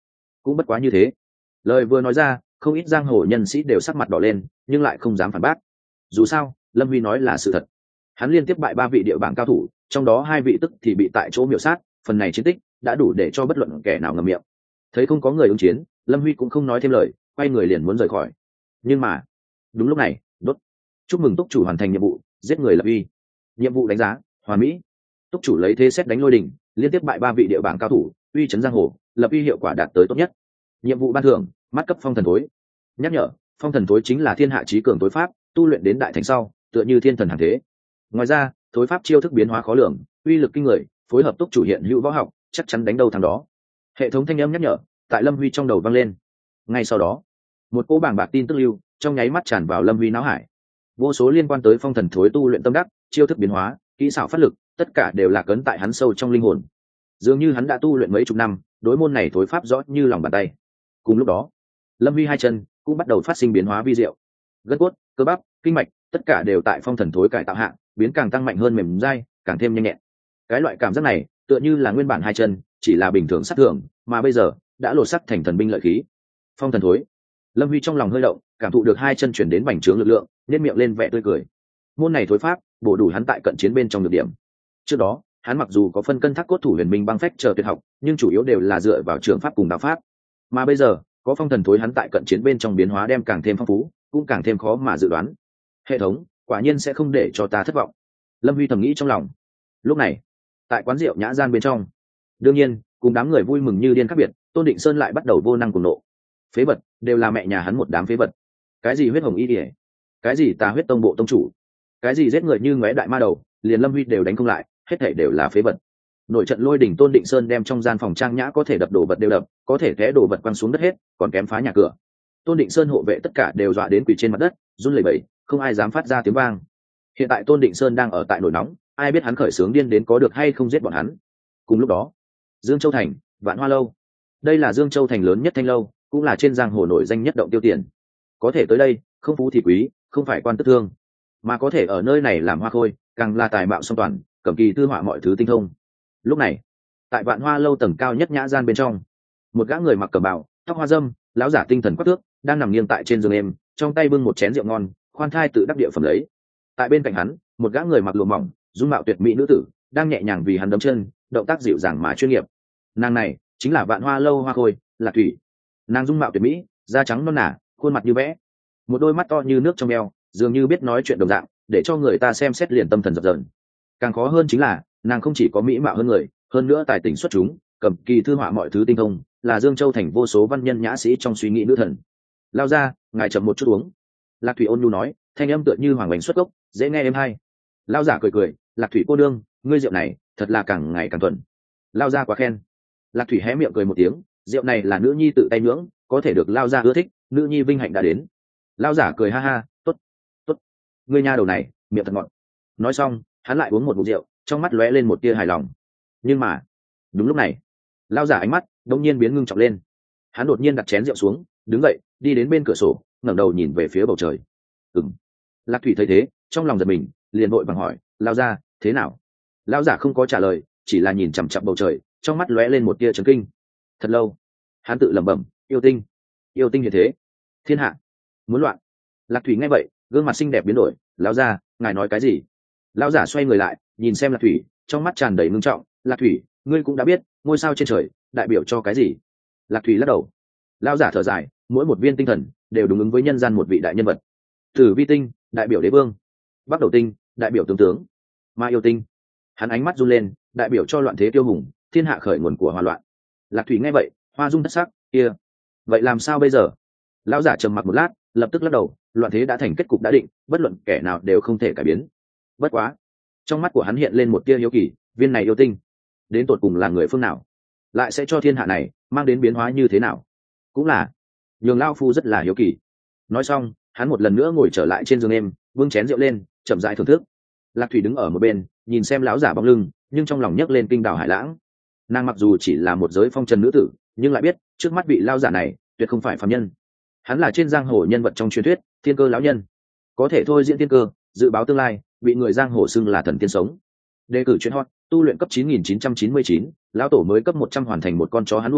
cũng bất quá như thế. Lời vừa nói ra, không ít giang hồ nhân sĩ đều sắc mặt đỏ lên, nhưng lại không dám phản bác. Dù sao Lâm Huy nói là sự thật, hắn liên tiếp bại ba vị địa bảng cao thủ, trong đó hai vị tức thì bị tại chỗ miểu sát, phần này chiến tích đã đủ để cho bất luận kẻ nào ngậm miệng. Thấy không có người ứng chiến, Lâm Huy cũng không nói thêm lời, quay người liền muốn rời khỏi. Nhưng mà đúng lúc này, đốt chúc mừng túc chủ hoàn thành nhiệm vụ, giết người lập uy. Nhiệm vụ đánh giá hoàn mỹ. Túc chủ lấy thế xét đánh lôi đỉnh, liên tiếp bại ba vị địa bảng cao thủ, uy chấn giang hồ, lập uy hiệu quả đạt tới tốt nhất. Nhiệm vụ ban thưởng mắt cấp phong thần thối. Nhắc nhở, phong thần thối chính là thiên hạ chí cường tối pháp, tu luyện đến đại thành sau tựa như thiên thần hàng thế. Ngoài ra thối pháp chiêu thức biến hóa khó lường, uy lực kinh người, phối hợp túc chủ hiện hữu võ học, chắc chắn đánh đâu thằng đó. Hệ thống thanh âm nhắc nhở tại Lâm Huy trong đầu vang lên. Ngay sau đó một cỗ bảng bạc tin tức lưu trong nháy mắt tràn vào Lâm Huy não hải. Vô số liên quan tới phong thần thối tu luyện tâm đắc, chiêu thức biến hóa, kỹ xảo phát lực, tất cả đều là cấn tại hắn sâu trong linh hồn. Dường như hắn đã tu luyện mấy chục năm, đối môn này thối pháp rõ như lòng bàn tay. Cùng lúc đó Lâm Huy hai chân cũng bắt đầu phát sinh biến hóa vi diệu, gân cốt, cơ bắp, kinh mạch, tất cả đều tại phong thần thối cải tạo hạ biến càng tăng mạnh hơn, mềm dai, càng thêm nhanh nhẹn. Cái loại cảm giác này tựa như là nguyên bản hai chân chỉ là bình thường sát thường, mà bây giờ đã lột sắc thành thần binh lợi khí. Phong thần thối. Lâm Huy trong lòng hơi động, cảm thụ được hai chân chuyển đến bành trướng lực lượng, nên miệng lên vẻ tươi cười. Môn này thối pháp bổ đủ hắn tại cận chiến bên trong được điểm. Trước đó hắn mặc dù có phân cân thác cốt thủ huyền minh băng phách chờ tuyệt học, nhưng chủ yếu đều là dựa vào trường pháp cùng đạo pháp, mà bây giờ có phong thần thối, hắn tại cận chiến bên trong biến hóa đem càng thêm phong phú, cũng càng thêm khó mà dự đoán. Hệ thống quả nhiên sẽ không để cho ta thất vọng, Lâm Huy thầm nghĩ trong lòng. Lúc này tại quán rượu nhã gian bên trong, đương nhiên cùng đám người vui mừng như điên khác biệt, Tôn Định Sơn lại bắt đầu vô năng cùng nộ. Phế vật, đều là mẹ nhà hắn một đám phế vật. Cái gì huyết hồng y điển, cái gì tà huyết tông bộ tông chủ, cái gì giết người như ngóe đại ma đầu, liền Lâm Huy đều đánh không lại, hết thảy đều là phế vật. Nội trận lôi đỉnh, Tôn Định Sơn đem trong gian phòng trang nhã có thể đập đồ vật đều đập, có thể té đồ vật quăng xuống đất hết, còn kém phá nhà cửa. Tôn Định Sơn hộ vệ tất cả đều dọa đến quỳ trên mặt đất, run lẩy bẩy, không ai dám phát ra tiếng vang. Hiện tại Tôn Định Sơn đang ở tại nổi nóng, ai biết hắn khởi sướng điên đến có được hay không giết bọn hắn. Cùng lúc đó Dương Châu thành Vạn Hoa lâu, đây là Dương Châu thành lớn nhất thanh lâu, cũng là trên giang hồ nổi danh nhất động tiêu tiền. Có thể tới đây không phú thì quý, không phải quan tức thương, mà có thể ở nơi này làm hoa khôi, càng là tài mạo song toàn, cẩm kỳ tư họa mọi thứ tinh thông. Lúc này tại Vạn Hoa lâu tầng cao nhất nhã gian bên trong, một gã người mặc cẩm bào, tóc hoa dâm, lão giả tinh thần quắc thước, đang nằm nghiêng tại trên giường êm, trong tay bưng một chén rượu ngon, khoan thai tự đắc địa phẩm lấy. Tại bên cạnh hắn một gã người mặc lụa mỏng, dung mạo tuyệt mỹ nữ tử đang nhẹ nhàng vì hắn đấm chân, động tác dịu dàng mà chuyên nghiệp. Nàng này chính là Vạn Hoa lâu hoa khôi Lạc Thủy. Nàng dung mạo tuyệt mỹ, da trắng non nả, khuôn mặt như vẽ, một đôi mắt to như nước trong veo, dường như biết nói chuyện đồng dạng, để cho người ta xem xét liền tâm thần dập dờn. Càng khó hơn chính là nàng không chỉ có mỹ mạo hơn người, hơn nữa tài tình xuất chúng, cầm kỳ thư họa mọi thứ tinh thông, là Dương Châu thành vô số văn nhân nhã sĩ trong suy nghĩ nữ thần. Lao ra, ngài chậm một chút uống, Lạc Thủy ôn nhu nói, thanh âm tựa như hoàng bánh xuất gốc, dễ nghe êm hay. Lao giả cười cười, Lạc Thủy cô đương, ngươi rượu này thật là càng ngày càng thuần. Lao gia quá khen. Lạc Thủy hé miệng cười một tiếng, rượu này là nữ nhi tự tay nướng, có thể được Lao gia ưa thích, nữ nhi vinh hạnh đã đến. Lao giả cười ha ha, tốt, tốt, ngươi nha đầu này miệng thật ngọt. Nói xong hắn lại uống một ngụm rượu, trong mắt lóe lên một tia hài lòng. Nhưng mà đúng lúc này Lao giả ánh mắt đột nhiên biến ngưng trọng lên. Hắn đột nhiên đặt chén rượu xuống, đứng dậy đi đến bên cửa sổ, ngẩng đầu nhìn về phía bầu trời. Ừm. Lạc Thủy thấy thế trong lòng giật mình, liền vội vàng hỏi, Lao gia thế nào? Lao giả không có trả lời, chỉ là nhìn chằm chằm bầu trời, trong mắt lóe lên một tia chấn kinh. Thật lâu hắn tự lẩm bẩm, yêu tinh, yêu tinh như thế, thiên hạ muốn loạn. Lạc Thủy nghe vậy gương mặt xinh đẹp biến đổi, Lao gia ngài nói cái gì? Lao giả xoay người lại nhìn xem Lạc Thủy, trong mắt tràn đầy ngưng trọng. Lạc Thủy, ngươi cũng đã biết ngôi sao trên trời đại biểu cho cái gì? Lạc Thủy lắc đầu. Lao giả thở dài, mỗi một viên tinh thần đều đúng ứng với nhân gian một vị đại nhân vật. Tử vi tinh đại biểu đế vương, Bắc Đầu tinh đại biểu tướng tướng, mà yêu tinh, hắn ánh mắt run lên, đại biểu cho loạn thế tiêu hùng, thiên hạ khởi nguồn của hòa loạn. Lạc Thủy nghe vậy hoa dung thất sắc, kia vậy làm sao bây giờ? Lão giả trầm mặc một lát, lập tức lắc đầu, loạn thế đã thành kết cục đã định, bất luận kẻ nào đều không thể cải biến. Bất quá trong mắt của hắn hiện lên một tia hiếu kỳ, viên này yêu tinh đến tột cùng là người phương nào, lại sẽ cho thiên hạ này mang đến biến hóa như thế nào? Cũng là nhường lao phu rất là hiếu kỳ. Nói xong hắn một lần nữa ngồi trở lại trên giường em, vâng chén rượu lên, chậm rãi thưởng thức. Lạc Thủy đứng ở một bên nhìn xem lão giả bóng lưng, nhưng trong lòng nhấc lên kinh đào hải lãng. Nàng mặc dù chỉ là một giới phong trần nữ tử, nhưng lại biết trước mắt vị lao giả này tuyệt không phải phàm nhân. Hắn là trên giang hồ nhân vật trong truyền thuyết, thiên cơ lão nhân, có thể thôi diễn thiên cơ, dự báo tương lai, bị người giang hồ xưng là thần tiên sống. Đề cử chuyện hot, tu luyện cấp chín nghìn chín trăm chín mươi chín, lão tổ mới cấp một trăm hoàn thành một con chó hắn nuôi,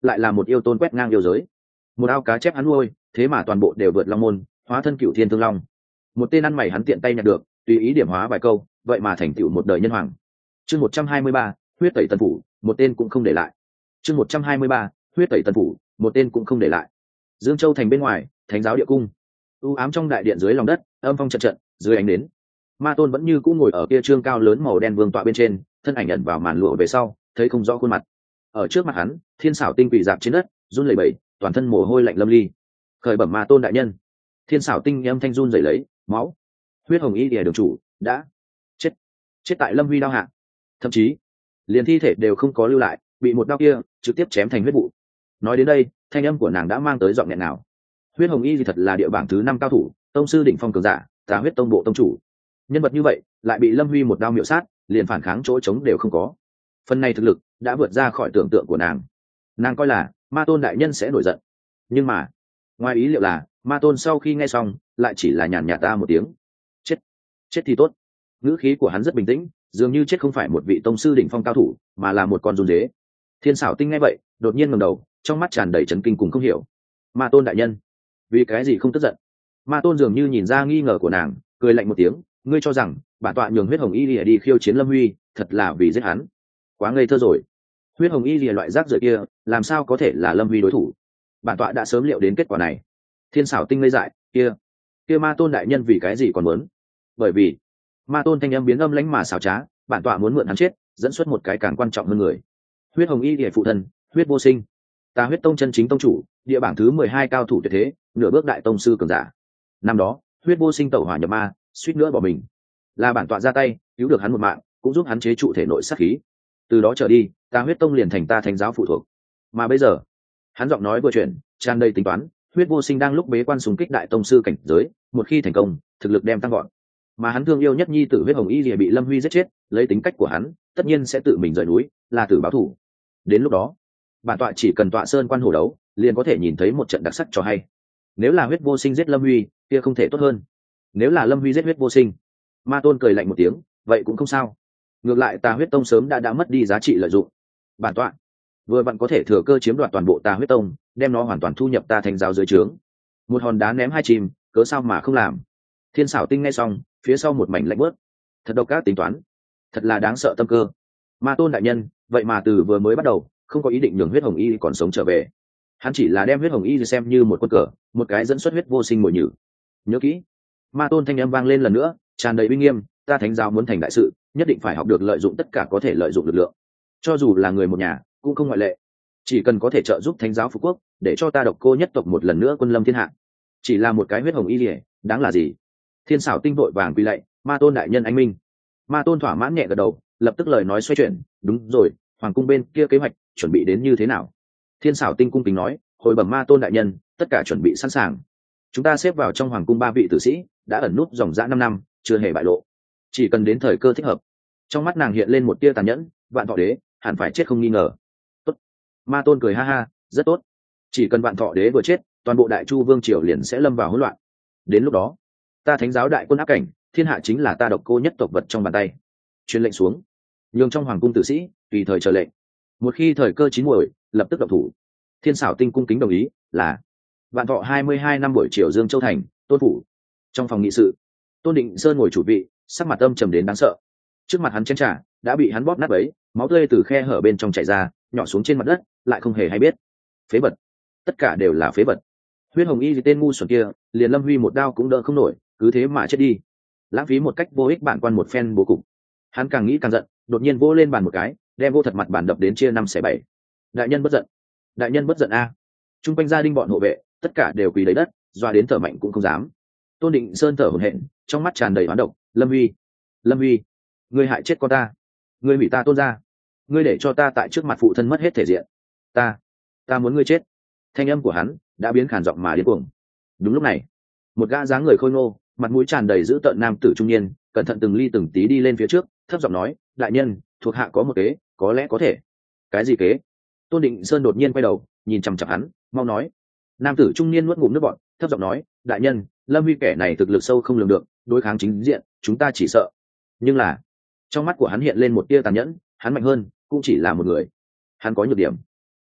lại là một yêu tôn quét ngang yêu giới. Một ao cá chép hắn nuôi, thế mà toàn bộ đều vượt long môn, hóa thân cửu thiên thương long. Một tên ăn mày hắn tiện tay nhặt được, tùy ý điểm hóa vài câu, vậy mà thành tựu một đời nhân hoàng. Chương một trăm hai mươi ba, huyết tẩy tân phủ, một tên cũng không để lại. Chương một trăm hai mươi ba, huyết tẩy tân phủ, một tên cũng không để lại. Dương Châu thành bên ngoài, thánh giáo địa cung. U ám trong đại điện dưới lòng đất, âm phong trận trận, dưới ánh nến. Ma Tôn vẫn như cũ ngồi ở kia trương cao lớn màu đen vương tọa bên trên, thân ảnh ẩn vào màn lụa về sau, thấy không rõ khuôn mặt. Ở trước mặt hắn, Thiên Sảo Tinh quỳ dạp trên đất, run lẩy bẩy, toàn thân mồ hôi lạnh lâm ly. Khởi bẩm Ma Tôn đại nhân. Thiên Sảo Tinh âm thanh run rẩy lấy, máu. Huyết Hồng Y Lìa đường chủ đã chết, chết tại Lâm Huy đao hạ. Thậm chí, liền thi thể đều không có lưu lại, bị một đao kia trực tiếp chém thành huyết vụ. Nói đến đây, thanh âm của nàng đã mang tới giọng nghẹn nào. Huyết Hồng Y thì thật là địa bảng thứ năm cao thủ, tông sư đỉnh phong cường giả, Tà Huyết Tông bộ tông chủ. Nhân vật như vậy, lại bị Lâm Huy một đao miểu sát, liền phản kháng chỗ trống đều không có. Phần này thực lực đã vượt ra khỏi tưởng tượng của nàng. Nàng coi là Ma Tôn đại nhân sẽ nổi giận, nhưng mà, ngoài ý liệu là, Ma Tôn sau khi nghe xong, lại chỉ là nhàn nhạt ta một tiếng. Chết, chết thì tốt. Ngữ khí của hắn rất bình tĩnh, dường như chết không phải một vị tông sư đỉnh phong cao thủ, mà là một con run dế. Thiên Sảo Tinh nghe vậy, đột nhiên ngẩng đầu, trong mắt tràn đầy chấn kinh cùng không hiểu. Ma Tôn đại nhân, vì cái gì không tức giận? Ma Tôn dường như nhìn ra nghi ngờ của nàng, cười lạnh một tiếng, ngươi cho rằng bản tọa nhường Huyết Hồng Y Lìa đi khiêu chiến Lâm Huy, thật là vì giết hắn? Quá ngây thơ rồi. Huyết Hồng Y Lìa loại rác rưởi kia, làm sao có thể là Lâm Huy đối thủ? Bản tọa đã sớm liệu đến kết quả này. Thiên Sảo Tinh ngây dại, kia, kia Ma Tôn đại nhân vì cái gì còn muốn? Bởi vì Ma Tôn thanh âm biến âm lãnh mà xảo trá, bản tọa muốn mượn hắn chết, dẫn xuất một cái càng quan trọng hơn người. Huyết Hồng Y Lìa phụ thân, Huyết Vô Sinh, Tà Huyết Tông chân chính tông chủ, địa bảng thứ mười hai cao thủ tuyệt thế, nửa bước đại tông sư cường giả. Năm đó, Huyết Vô Sinh tẩu hỏa nhập ma, suýt nữa bỏ mình, là bản tọa ra tay cứu được hắn một mạng, cũng giúp hắn chế trụ thể nội sát khí. Từ đó trở đi, Tà Huyết Tông liền thành ta thánh giáo phụ thuộc. Mà bây giờ, hắn giọng nói vừa chuyển, tràn đầy tính toán. Huyết Vô Sinh đang lúc bế quan xung kích đại tông sư cảnh giới, một khi thành công, thực lực đem tăng gọn. Mà hắn thương yêu nhất nhi tử Huyết Hồng Y Lìa bị Lâm Huy giết chết, lấy tính cách của hắn, tất nhiên sẽ tự mình rời núi, là tử báo thủ. Đến lúc đó, bản tọa chỉ cần tọa sơn quan hổ đấu, liền có thể nhìn thấy một trận đặc sắc cho hay. Nếu là Huyết Vô Sinh giết Lâm Huy, kia không thể tốt hơn. Nếu là Lâm Huy giết Huyết Vô Sinh, Ma Tôn cười lạnh một tiếng, vậy cũng không sao. Ngược lại Tà Huyết Tông sớm đã đã mất đi giá trị lợi dụng. Bản tọa vừa vặn có thể thừa cơ chiếm đoạt toàn bộ Tà Huyết Tông, đem nó hoàn toàn thu nhập ta thành giáo dưới trướng. Một hòn đá ném hai chim, cớ sao mà không làm? Thiên Sảo Tinh nghe xong, phía sau một mảnh lạnh bớt. Thật độc ác tính toán, thật là đáng sợ tâm cơ. Ma Tôn đại nhân, vậy mà từ vừa mới bắt đầu, không có ý định nhường Huyết Hồng Y còn sống trở về. Hắn chỉ là đem Huyết Hồng Y xem như một quân cờ, một cái dẫn xuất Huyết Vô Sinh mồi nhử. Nhớ kỹ. Ma Tôn thanh âm vang lên lần nữa, tràn đầy uy nghiêm, ta thánh giáo muốn thành đại sự, nhất định phải học được lợi dụng tất cả có thể lợi dụng lực lượng. Cho dù là người một nhà, cũng không ngoại lệ. Chỉ cần có thể trợ giúp thánh giáo phục quốc, để cho ta Độc Cô nhất tộc một lần nữa quân lâm thiên hạ. Chỉ là một cái Huyết Hồng Y Lìa, đáng là gì? Thiên Sảo Tinh vội vàng quỳ lạy, Ma Tôn đại nhân anh minh. Ma Tôn thỏa mãn nhẹ gật đầu, lập tức lời nói xoay chuyển, đúng rồi, hoàng cung bên kia kế hoạch chuẩn bị đến như thế nào? Thiên Sảo Tinh cung kính nói, hồi bẩm Ma Tôn đại nhân, tất cả chuẩn bị sẵn sàng. Chúng ta xếp vào trong hoàng cung ba vị tử sĩ, đã ẩn núp dòng dã năm năm, chưa hề bại lộ. Chỉ cần đến thời cơ thích hợp. Trong mắt nàng hiện lên một tia tàn nhẫn, Vạn Thọ Đế hẳn phải chết không nghi ngờ. Tốt. Ma Tôn cười ha ha, rất tốt. Chỉ cần Vạn Thọ Đế vừa chết, toàn bộ Đại Chu vương triều liền sẽ lâm vào hỗn loạn. Đến lúc đó, ta thánh giáo đại quân áp cảnh, thiên hạ chính là ta Độc Cô nhất tộc vật trong bàn tay. Truyền lệnh xuống, nhường trong hoàng cung tử sĩ tùy thời chờ lệnh. Một khi thời cơ chín muồi, lập tức động thủ. Thiên Sảo Tinh cung kính đồng ý, là Vạn Thọ hai mươi hai năm buổi chiều Dương Châu thành, Tôn phủ. Trong phòng nghị sự, Tôn Định Sơn ngồi chủ vị, sắc mặt âm trầm đến đáng sợ. Trước mặt hắn chén trà đã bị hắn bóp nát bấy, máu tươi từ khe hở bên trong chảy ra, nhỏ xuống trên mặt đất, lại không hề hay biết. Phế vật, tất cả đều là phế vật. Huyết Hồng Y gì tên ngu xuẩn kia, liền Lâm Huy một đao cũng đỡ không nổi, cứ thế mà chết đi. Lãng phí một cách vô ích bản quan một phen bố cục. Hắn càng nghĩ càng giận, đột nhiên vỗ lên bàn một cái, đem vô thật mặt bàn đập đến chia năm xẻ bảy. Đại nhân bất giận, đại nhân bất giận a! Trung quanh gia đình bọn hộ vệ, tất cả đều quỳ lấy đất, doa đến thở mạnh cũng không dám. Tôn Định Sơn thở hổn hển, trong mắt tràn đầy oán độc, Lâm Huy, Lâm Huy, ngươi hại chết con ta, ngươi hủy ta Tôn gia, ngươi để cho ta tại trước mặt phụ thân mất hết thể diện, ta, ta muốn ngươi chết. Thanh âm của hắn đã biến khàn giọng mà điên cuồng. Đúng lúc này, một gã dáng người khôi ngô, mặt mũi tràn đầy dữ tợn nam tử trung niên, cẩn thận từng ly từng tí đi lên phía trước, thấp giọng nói, đại nhân, thuộc hạ có một kế, có lẽ có thể. Cái gì kế? Tôn Định Sơn đột nhiên quay đầu, nhìn chằm chằm hắn, mau nói. Nam tử trung niên nuốt ngụm nước bọt, thấp giọng nói, đại nhân, Lâm Huy kẻ này thực lực sâu không lường được, đối kháng chính diện, chúng ta chỉ sợ. Nhưng là, trong mắt của hắn hiện lên một tia tàn nhẫn, hắn mạnh hơn, cũng chỉ là một người. Hắn có nhược điểm.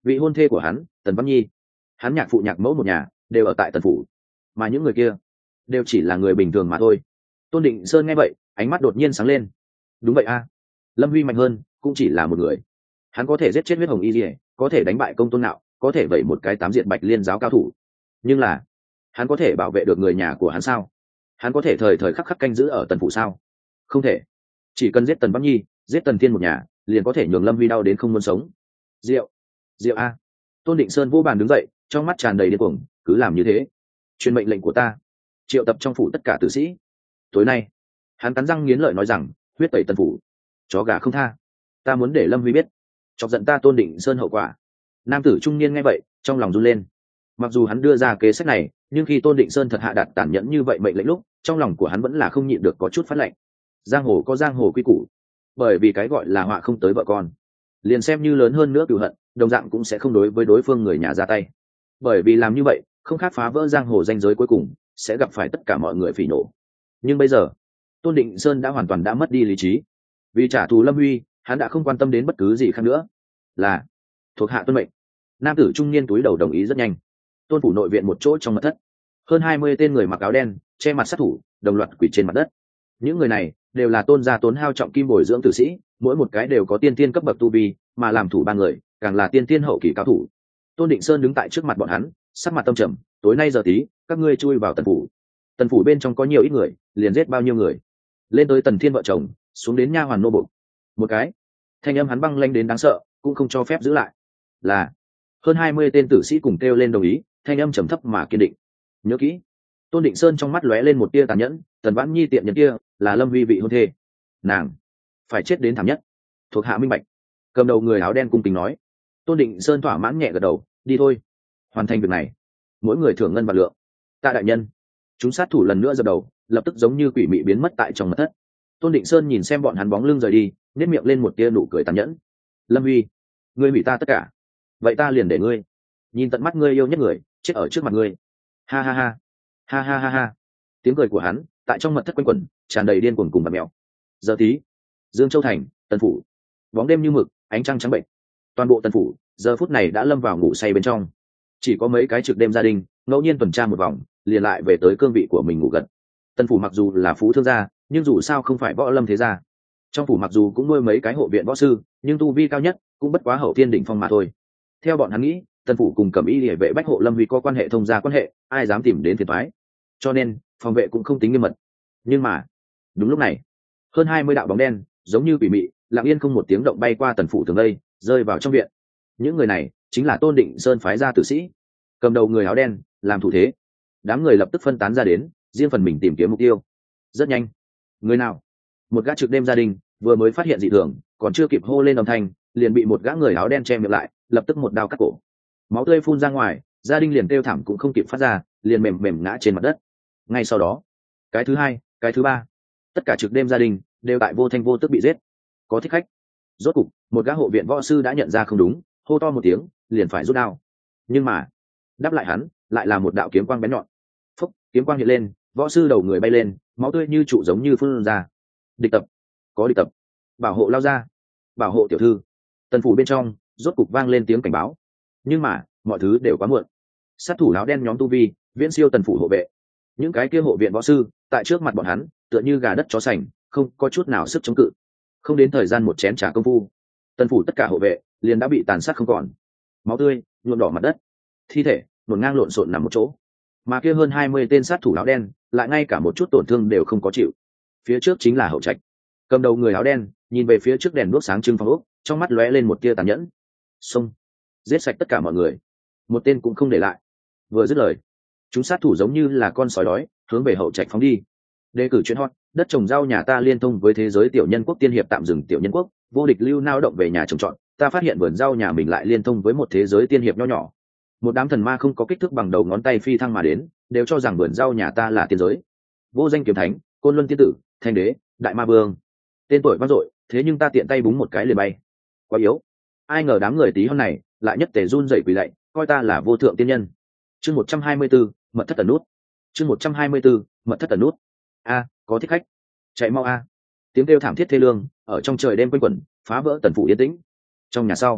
vị hôn thê của hắn Tần Văn Nhi, hắn nhạc phụ nhạc mẫu một nhà đều ở tại Tần phủ, mà những người kia đều chỉ là người bình thường mà thôi. Tôn Định Sơn nghe vậy ánh mắt đột nhiên sáng lên. Đúng vậy a, Lâm Huy mạnh hơn cũng chỉ là một người, hắn có thể giết chết huyết hồng y dỉa, có thể đánh bại công tôn nạo, có thể vậy một cái tám diện bạch liên giáo cao thủ, nhưng là hắn có thể bảo vệ được người nhà của hắn sao? Hắn có thể thời thời khắc khắc canh giữ ở Tần phủ sao? Không thể. Chỉ cần giết Tần Văn Nhi, giết Tần Thiên một nhà, liền có thể nhường Lâm Huy đau đến không muốn sống. Diệu, Diệu a. Tôn Định Sơn vô bàn đứng dậy, trong mắt tràn đầy điên cuồng. Cứ làm như thế, truyền mệnh lệnh của ta, triệu tập trong phủ tất cả tử sĩ. Tối nay hắn cắn răng nghiến lợi nói rằng, huyết tẩy Tần phủ, chó gà không tha. Ta muốn để Lâm Huy biết chọc giận ta Tôn Định Sơn hậu quả. Nam tử trung niên nghe vậy trong lòng run lên. Mặc dù hắn đưa ra kế sách này, nhưng khi Tôn Định Sơn thật hạ đạt tàn nhẫn như vậy mệnh lệnh lúc, trong lòng của hắn vẫn là không nhịn được có chút phát lệnh. Giang hồ có giang hồ quy củ, bởi vì cái gọi là họa không tới vợ con, liền xem như lớn hơn nữa cửu hận, đồng dạng cũng sẽ không đối với đối phương người nhà ra tay, bởi vì làm như vậy không khác phá vỡ giang hồ danh giới, cuối cùng sẽ gặp phải tất cả mọi người phỉ nổ. Nhưng bây giờ Tôn Định Sơn đã hoàn toàn đã mất đi lý trí, vì trả thù Lâm Huy, hắn đã không quan tâm đến bất cứ gì khác nữa. Là thuộc hạ tuân mệnh. Nam tử trung niên túi đầu đồng ý rất nhanh. Tôn phủ nội viện một chỗ trong mật thất, hơn hai mươi tên người mặc áo đen che mặt sát thủ đồng loạt quỳ trên mặt đất. Những người này đều là Tôn gia tốn hao trọng kim bồi dưỡng tử sĩ, mỗi một cái đều có tiên tiên cấp bậc tu vi, mà làm thủ ba người càng là tiên tiên hậu kỳ cao thủ. Tôn Định Sơn đứng tại trước mặt bọn hắn, sắc mặt tâm trầm. Tối nay giờ tí, các ngươi chui vào Tần phủ. Tần phủ bên trong có nhiều ít người, liền giết bao nhiêu người. Lên tới Tần Thiên vợ chồng, xuống đến nha hoàn nô bộc, một cái thanh âm hắn băng lanh đến đáng sợ, cũng không cho phép giữ lại. Là hơn hai mươi tên tử sĩ cùng kêu lên đồng ý, thanh âm trầm thấp mà kiên định. Nhớ kỹ. Tôn Định Sơn trong mắt lóe lên một tia tàn nhẫn. Tần Vãn Nhi tiện nhân kia là Lâm Huy vị hôn thê, nàng phải chết đến thảm nhất. Thuộc hạ minh bạch. Cầm đầu người áo đen cung kính nói. Tôn Định Sơn thỏa mãn nhẹ gật đầu. Đi thôi, hoàn thành việc này, mỗi người thưởng ngân vạn lượng. Tạ đại nhân. Chúng sát thủ lần nữa dập đầu, lập tức giống như quỷ mị biến mất tại trong mật thất. Tôn Định Sơn nhìn xem bọn hắn bóng lưng rời đi, nếp miệng lên một tia nụ cười tàn nhẫn. Lâm Huy, ngươi hủy ta tất cả, vậy ta liền để ngươi nhìn tận mắt ngươi yêu nhất người chết ở trước mặt ngươi. Ha ha ha, ha ha ha ha. Tiếng cười của hắn tại trong mật thất quanh quẩn, tràn đầy điên cuồng cùng bạt mèo. Giờ tí, Dương Châu thành, Tần phủ, bóng đêm như mực, ánh trăng trắng bệnh. Toàn bộ Tần phủ giờ phút này đã lâm vào ngủ say bên trong, chỉ có mấy cái trực đêm gia đình ngẫu nhiên tuần tra một vòng, liền lại về tới cương vị của mình ngủ gật. Tần phủ mặc dù là phú thương gia, nhưng dù sao không phải võ lâm thế gia. Trong phủ mặc dù cũng nuôi mấy cái hộ viện võ sư, nhưng tu vi cao nhất cũng bất quá hậu thiên đỉnh phong mà thôi. Theo bọn hắn nghĩ, Tần phủ cùng Cẩm Y Liễu vệ bách hộ Lâm Huy có quan hệ thông gia quan hệ, ai dám tìm đến phiền toái, cho nên phòng vệ cũng không tính nghiêm mật. Nhưng mà đúng lúc này, hơn hai mươi đạo bóng đen giống như quỷ mị lặng yên không một tiếng động bay qua Tần phủ tường đây, rơi vào trong viện. Những người này chính là Tôn Định Sơn phái ra tử sĩ, cầm đầu người áo đen làm thủ thế. Đám người lập tức phân tán ra đến, riêng phần mình tìm kiếm mục tiêu. Rất nhanh, người nào một gã trực đêm gia đình vừa mới phát hiện dị thường, còn chưa kịp hô lên âm thanh, liền bị một gã người áo đen che miệng lại, lập tức một đao cắt cổ. Máu tươi phun ra ngoài, gia đình liền kêu thảm cũng không kịp phát ra, liền mềm mềm ngã trên mặt đất. Ngay sau đó, cái thứ hai, cái thứ ba, tất cả trực đêm gia đình đều tại vô thanh vô tức bị giết. Có thích khách. Rốt cục, một gã hộ viện võ sư đã nhận ra không đúng, hô to một tiếng, liền phải rút đao. Nhưng mà, đáp lại hắn, lại là một đạo kiếm quang bén nhọn. Phúc, kiếm quang hiện lên, võ sư đầu người bay lên, máu tươi như trụ giống như phun ra. Địch tập, có địch tập, bảo hộ lao ra, bảo hộ tiểu thư. Tần phủ bên trong rốt cục vang lên tiếng cảnh báo. Nhưng mà mọi thứ đều quá muộn. Sát thủ áo đen nhóm tu vi viễn siêu Tần phủ hộ vệ. Những cái kia hộ viện võ sư tại trước mặt bọn hắn tựa như gà đất chó sành, không có chút nào sức chống cự. Không đến thời gian một chén trà công phu, Tần phủ tất cả hộ vệ liền đã bị tàn sát không còn. Máu tươi nhuộm đỏ mặt đất, thi thể ngổn ngang lộn xộn nằm một chỗ. Mà kia hơn hai mươi tên sát thủ áo đen lại ngay cả một chút tổn thương đều không có chịu. Phía trước chính là hậu trạch. Cầm đầu người áo đen nhìn về phía trước đèn đuốc sáng trưng phòng ốc, trong mắt lóe lên một tia tàn nhẫn. Xông, giết sạch tất cả mọi người, một tên cũng không để lại. Vừa dứt lời, chúng sát thủ giống như là con sói đói hướng về hậu trạch phóng đi. Đề cử chuyện hot, đất trồng rau nhà ta liên thông với thế giới tiểu nhân quốc tiên hiệp tạm dừng tiểu nhân quốc, vô địch lưu nao động về nhà trồng trọt. Ta phát hiện vườn rau nhà mình lại liên thông với một thế giới tiên hiệp nho nhỏ. Một đám thần ma không có kích thước bằng đầu ngón tay phi thăng mà đến, đều cho rằng vườn rau nhà ta là tiên giới. Vô danh kiếm thánh, côn luân tiên tử, thanh đế, đại ma vương, tên tuổi vang dội, thế nhưng ta tiện tay búng một cái liền bay. Quá yếu. Ai ngờ đám người tí hon này lại nhất tề run rẩy quỳ lạy, coi ta là vô thượng tiên nhân. Chương một trăm hai mươi tư, mật thất tần nút. Chương một trăm hai mươi tư, mật thất tần nút. A, có thích khách. Chạy mau a. Tiếng kêu thảm thiết thê lương ở trong trời đêm quanh quẩn, phá vỡ Tần phủ yên tĩnh. Trong nhà sau,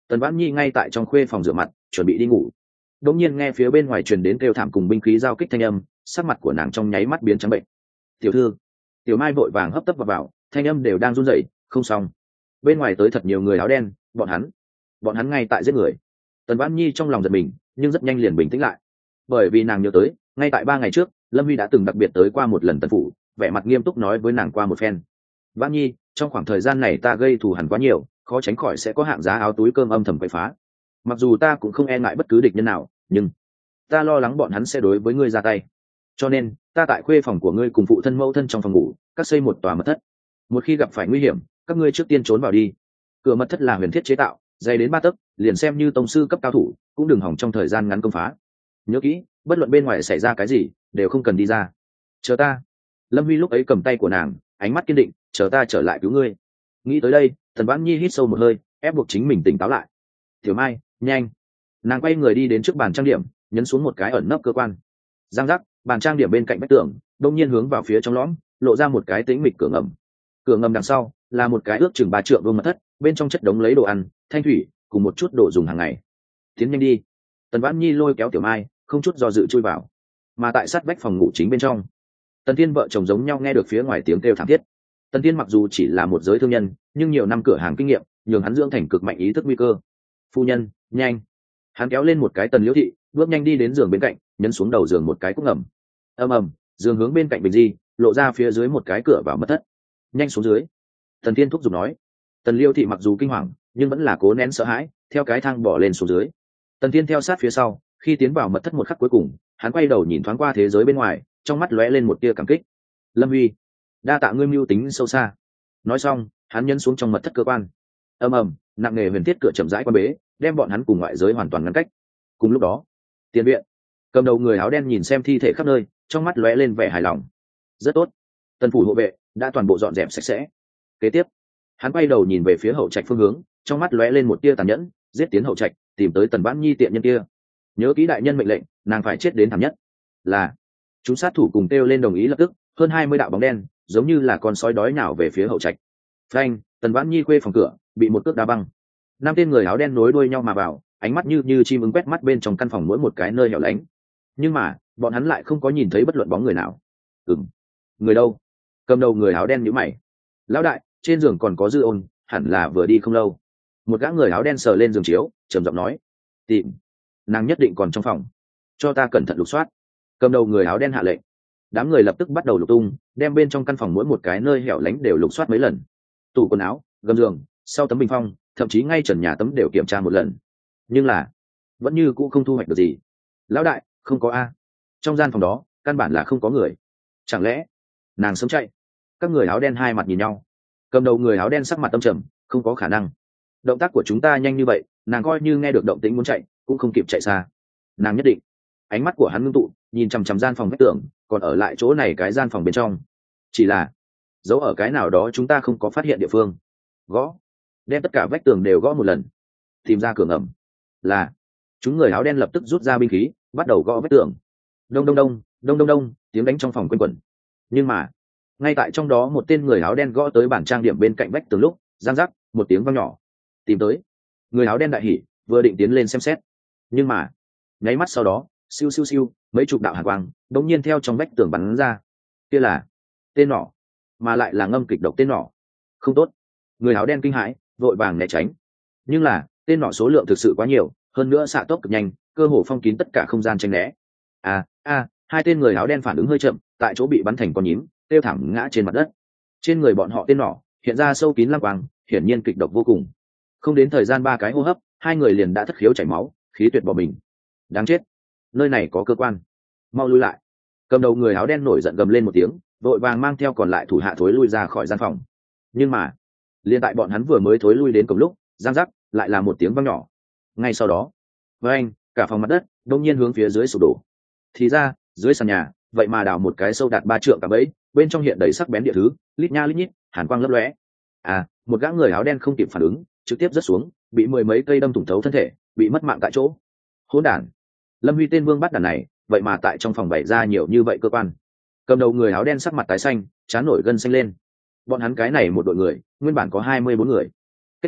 Tần Vãn Nhi ngay tại trong khuê phòng rửa mặt chuẩn bị đi ngủ, đột nhiên nghe phía bên ngoài truyền đến kêu thảm cùng binh khí giao kích thanh âm, sắc mặt của nàng trong nháy mắt biến trắng bệnh. Tiểu thư. Tiểu Mai vội vàng hấp tấp vào, vào thanh âm đều đang run rẩy. Không xong, bên ngoài tới thật nhiều người áo đen, bọn hắn bọn hắn ngay tại giết người. Tần Vãn Nhi trong lòng giật mình, nhưng rất nhanh liền bình tĩnh lại, bởi vì nàng nhớ tới ngay tại ba ngày trước Lâm Huy đã từng đặc biệt tới qua một lần Tần phủ, vẻ mặt nghiêm túc nói với nàng qua một phen. Vãn Nhi, trong khoảng thời gian này ta gây thù hằn quá nhiều, khó tránh khỏi sẽ có hạng giá áo túi cơm âm thầm quậy phá. Mặc dù ta cũng không e ngại bất cứ địch nhân nào, nhưng ta lo lắng bọn hắn sẽ đối với ngươi ra tay, cho nên ta tại khuê phòng của ngươi cùng phụ thân mẫu thân trong phòng ngủ các xây một tòa mật thất. Một khi gặp phải nguy hiểm, các ngươi trước tiên trốn vào đi. Cửa mật thất là huyền thiết chế tạo, dày đến ba tấc, liền xem như tông sư cấp cao thủ cũng đừng hỏng trong thời gian ngắn công phá. Nhớ kỹ, bất luận bên ngoài xảy ra cái gì đều không cần đi ra. Chờ ta. Lâm Huy lúc ấy cầm tay của nàng, ánh mắt kiên định, chờ ta trở lại cứu ngươi. Nghĩ tới đây, Tần Vãn Nhi hít sâu một hơi, ép buộc chính mình tỉnh táo lại. Tiểu Mai, nhanh. Nàng quay người đi đến trước bàn trang điểm, nhấn xuống một cái ẩn nấp cơ quan. Giang giác, bàn trang điểm bên cạnh vách tường đông nhiên hướng vào phía trong lõm, lộ ra một cái tĩnh mịch cửa ngầm. Cửa ngầm đằng sau là một cái ước chừng ba trượng vuông mật thất, bên trong chất đống lấy đồ ăn, thanh thủy cùng một chút đồ dùng hàng ngày. Tiến nhanh đi. Tần Vãn Nhi lôi kéo Tiểu Mai, không chút do dự chui vào. Mà tại sát vách phòng ngủ chính bên trong, Tần Thiên vợ chồng giống nhau nghe được phía ngoài tiếng kêu thảm thiết. Tần Thiên mặc dù chỉ là một giới thương nhân, nhưng nhiều năm cửa hàng kinh nghiệm nhường hắn dưỡng thành cực mạnh ý thức nguy cơ. Phu nhân, nhanh. Hắn kéo lên một cái Tần Liễu thị, bước nhanh đi đến giường bên cạnh, nhấn xuống đầu giường một cái cúc ngầm. Ầm ầm, giường hướng bên cạnh bình di, lộ ra phía dưới một cái cửa vào mật thất. Nhanh xuống dưới. Tần Thiên thúc giục nói. Tần Liễu thị mặc dù kinh hoàng, nhưng vẫn là cố nén sợ hãi, theo cái thang bỏ lên xuống dưới. Tần Thiên theo sát phía sau, khi tiến vào mật thất một khắc cuối cùng, hắn quay đầu nhìn thoáng qua thế giới bên ngoài, trong mắt lóe lên một tia cảm kích. Lâm Huy, đa tạ ngươi mưu tính sâu xa. Nói xong, hắn nhấn xuống trong mật thất cơ quan. Ầm ầm, nặng nề huyền thiết cửa chậm rãi quan bế, đem bọn hắn cùng ngoại giới hoàn toàn ngăn cách. Cùng lúc đó, tiền viện, cầm đầu người áo đen nhìn xem thi thể khắp nơi, trong mắt lóe lên vẻ hài lòng. Rất tốt, Tần phủ hộ vệ đã toàn bộ dọn dẹp sạch sẽ. Kế tiếp, hắn quay đầu nhìn về phía hậu trạch phương hướng, trong mắt lóe lên một tia tàn nhẫn, giết tiến hậu trạch, tìm tới Tần Vãn Nhi tiện nhân kia. Nhớ kỹ đại nhân mệnh lệnh, nàng phải chết đến thảm nhất. Là. Chúng sát thủ cùng kêu lên đồng ý lập tức, hơn hai mươi đạo bóng đen giống như là con sói đói nhào về phía hậu trạch. Phanh, Tần Vãn Nhi khuê phòng cửa bị một cước đá băng. Năm tên người áo đen nối đuôi nhau mà vào, ánh mắt như như chim ưng quét mắt bên trong căn phòng mỗi một cái nơi hẻo lánh. Nhưng mà bọn hắn lại không có nhìn thấy bất luận bóng người nào. Ừm, người đâu? Cầm đầu người áo đen nhíu mày. Lão đại, trên giường còn có Dư Ôn, hẳn là vừa đi không lâu. Một gã người áo đen sờ lên giường chiếu, trầm giọng nói. Tìm, nàng nhất định còn trong phòng, cho ta cẩn thận lục soát. Cầm đầu người áo đen hạ lệnh. Đám người lập tức bắt đầu lục tung, đem bên trong căn phòng mỗi một cái nơi hẻo lánh đều lục soát mấy lần. Tủ quần áo, gầm giường, sau tấm bình phong, thậm chí ngay trần nhà tấm đều kiểm tra một lần. Nhưng là vẫn như cũ không thu hoạch được gì. Lão đại, không có a. Trong gian phòng đó căn bản là không có người. Chẳng lẽ nàng sớm chạy? Các người áo đen hai mặt nhìn nhau. Cầm đầu người áo đen sắc mặt tâm trầm, không có khả năng. Động tác của chúng ta nhanh như vậy, nàng coi như nghe được động tĩnh muốn chạy cũng không kịp chạy xa. Nàng nhất định. Ánh mắt của hắn ngưng tụ, nhìn chằm chằm gian phòng vách tường, còn ở lại chỗ này cái gian phòng bên trong. Chỉ là giấu ở cái nào đó chúng ta không có phát hiện địa phương. Gõ, đem tất cả vách tường đều gõ một lần, tìm ra cửa ngầm. Là. Chúng người áo đen lập tức rút ra binh khí, bắt đầu gõ vách tường. Đông đông đông, đông đông đông, tiếng đánh trong phòng quanh quẩn. Nhưng mà ngay tại trong đó một tên người áo đen gõ tới bản trang điểm bên cạnh vách tường lúc, giang rắc một tiếng vang nhỏ. Tìm tới. Người áo đen đại hỉ, vừa định tiến lên xem xét, nhưng mà nháy mắt sau đó, siêu siêu siêu, mấy chục đạo hàn quang đống nhiên theo trong vách tường bắn ra. Kia là tên nỏ, mà lại là ngâm kịch độc tên nỏ. Không tốt. Người áo đen kinh hãi, vội vàng né tránh. Nhưng là tên nỏ số lượng thực sự quá nhiều, hơn nữa xạ tốc cực nhanh, cơ hồ phong kín tất cả không gian tránh né. À a, hai tên người áo đen phản ứng hơi chậm, tại chỗ bị bắn thành con nhím, tiêu thảm ngã trên mặt đất. Trên người bọn họ tên nỏ hiện ra sâu kín lam quang, hiển nhiên kịch độc vô cùng. Không đến thời gian ba cái hô hấp, hai người liền đã thất khiếu chảy máu, khí tuyệt bỏ mình. Đáng chết, nơi này có cơ quan, mau lui lại. Cầm đầu người áo đen nổi giận gầm lên một tiếng, vội vàng mang theo còn lại thủ hạ thối lui ra khỏi gian phòng. Nhưng mà liền tại bọn hắn vừa mới thối lui đến cổng lúc, giang giác lại là một tiếng vang nhỏ. Ngay sau đó, với anh, cả phòng mặt đất đông nhiên hướng phía dưới sụp đổ. Thì ra dưới sàn nhà vậy mà đào một cái sâu đạt ba trượng cả bẫy, bên trong hiện đầy sắc bén địa thứ, lít nha lít nhít, hàn quang lấp lóe. À, một gã người áo đen không kịp phản ứng, trực tiếp rớt xuống, bị mười mấy cây đâm thủng thấu thân thể, bị mất mạng tại chỗ. Hỗn đản! Lâm Huy tên vương bắt đản này, vậy mà tại trong phòng bày ra nhiều như vậy cơ quan. Cầm đầu người áo đen sắc mặt tái xanh, trán nổi gân xanh lên. Bọn hắn cái này một đội người, nguyên bản có hai mươi bốn người. Kết quả,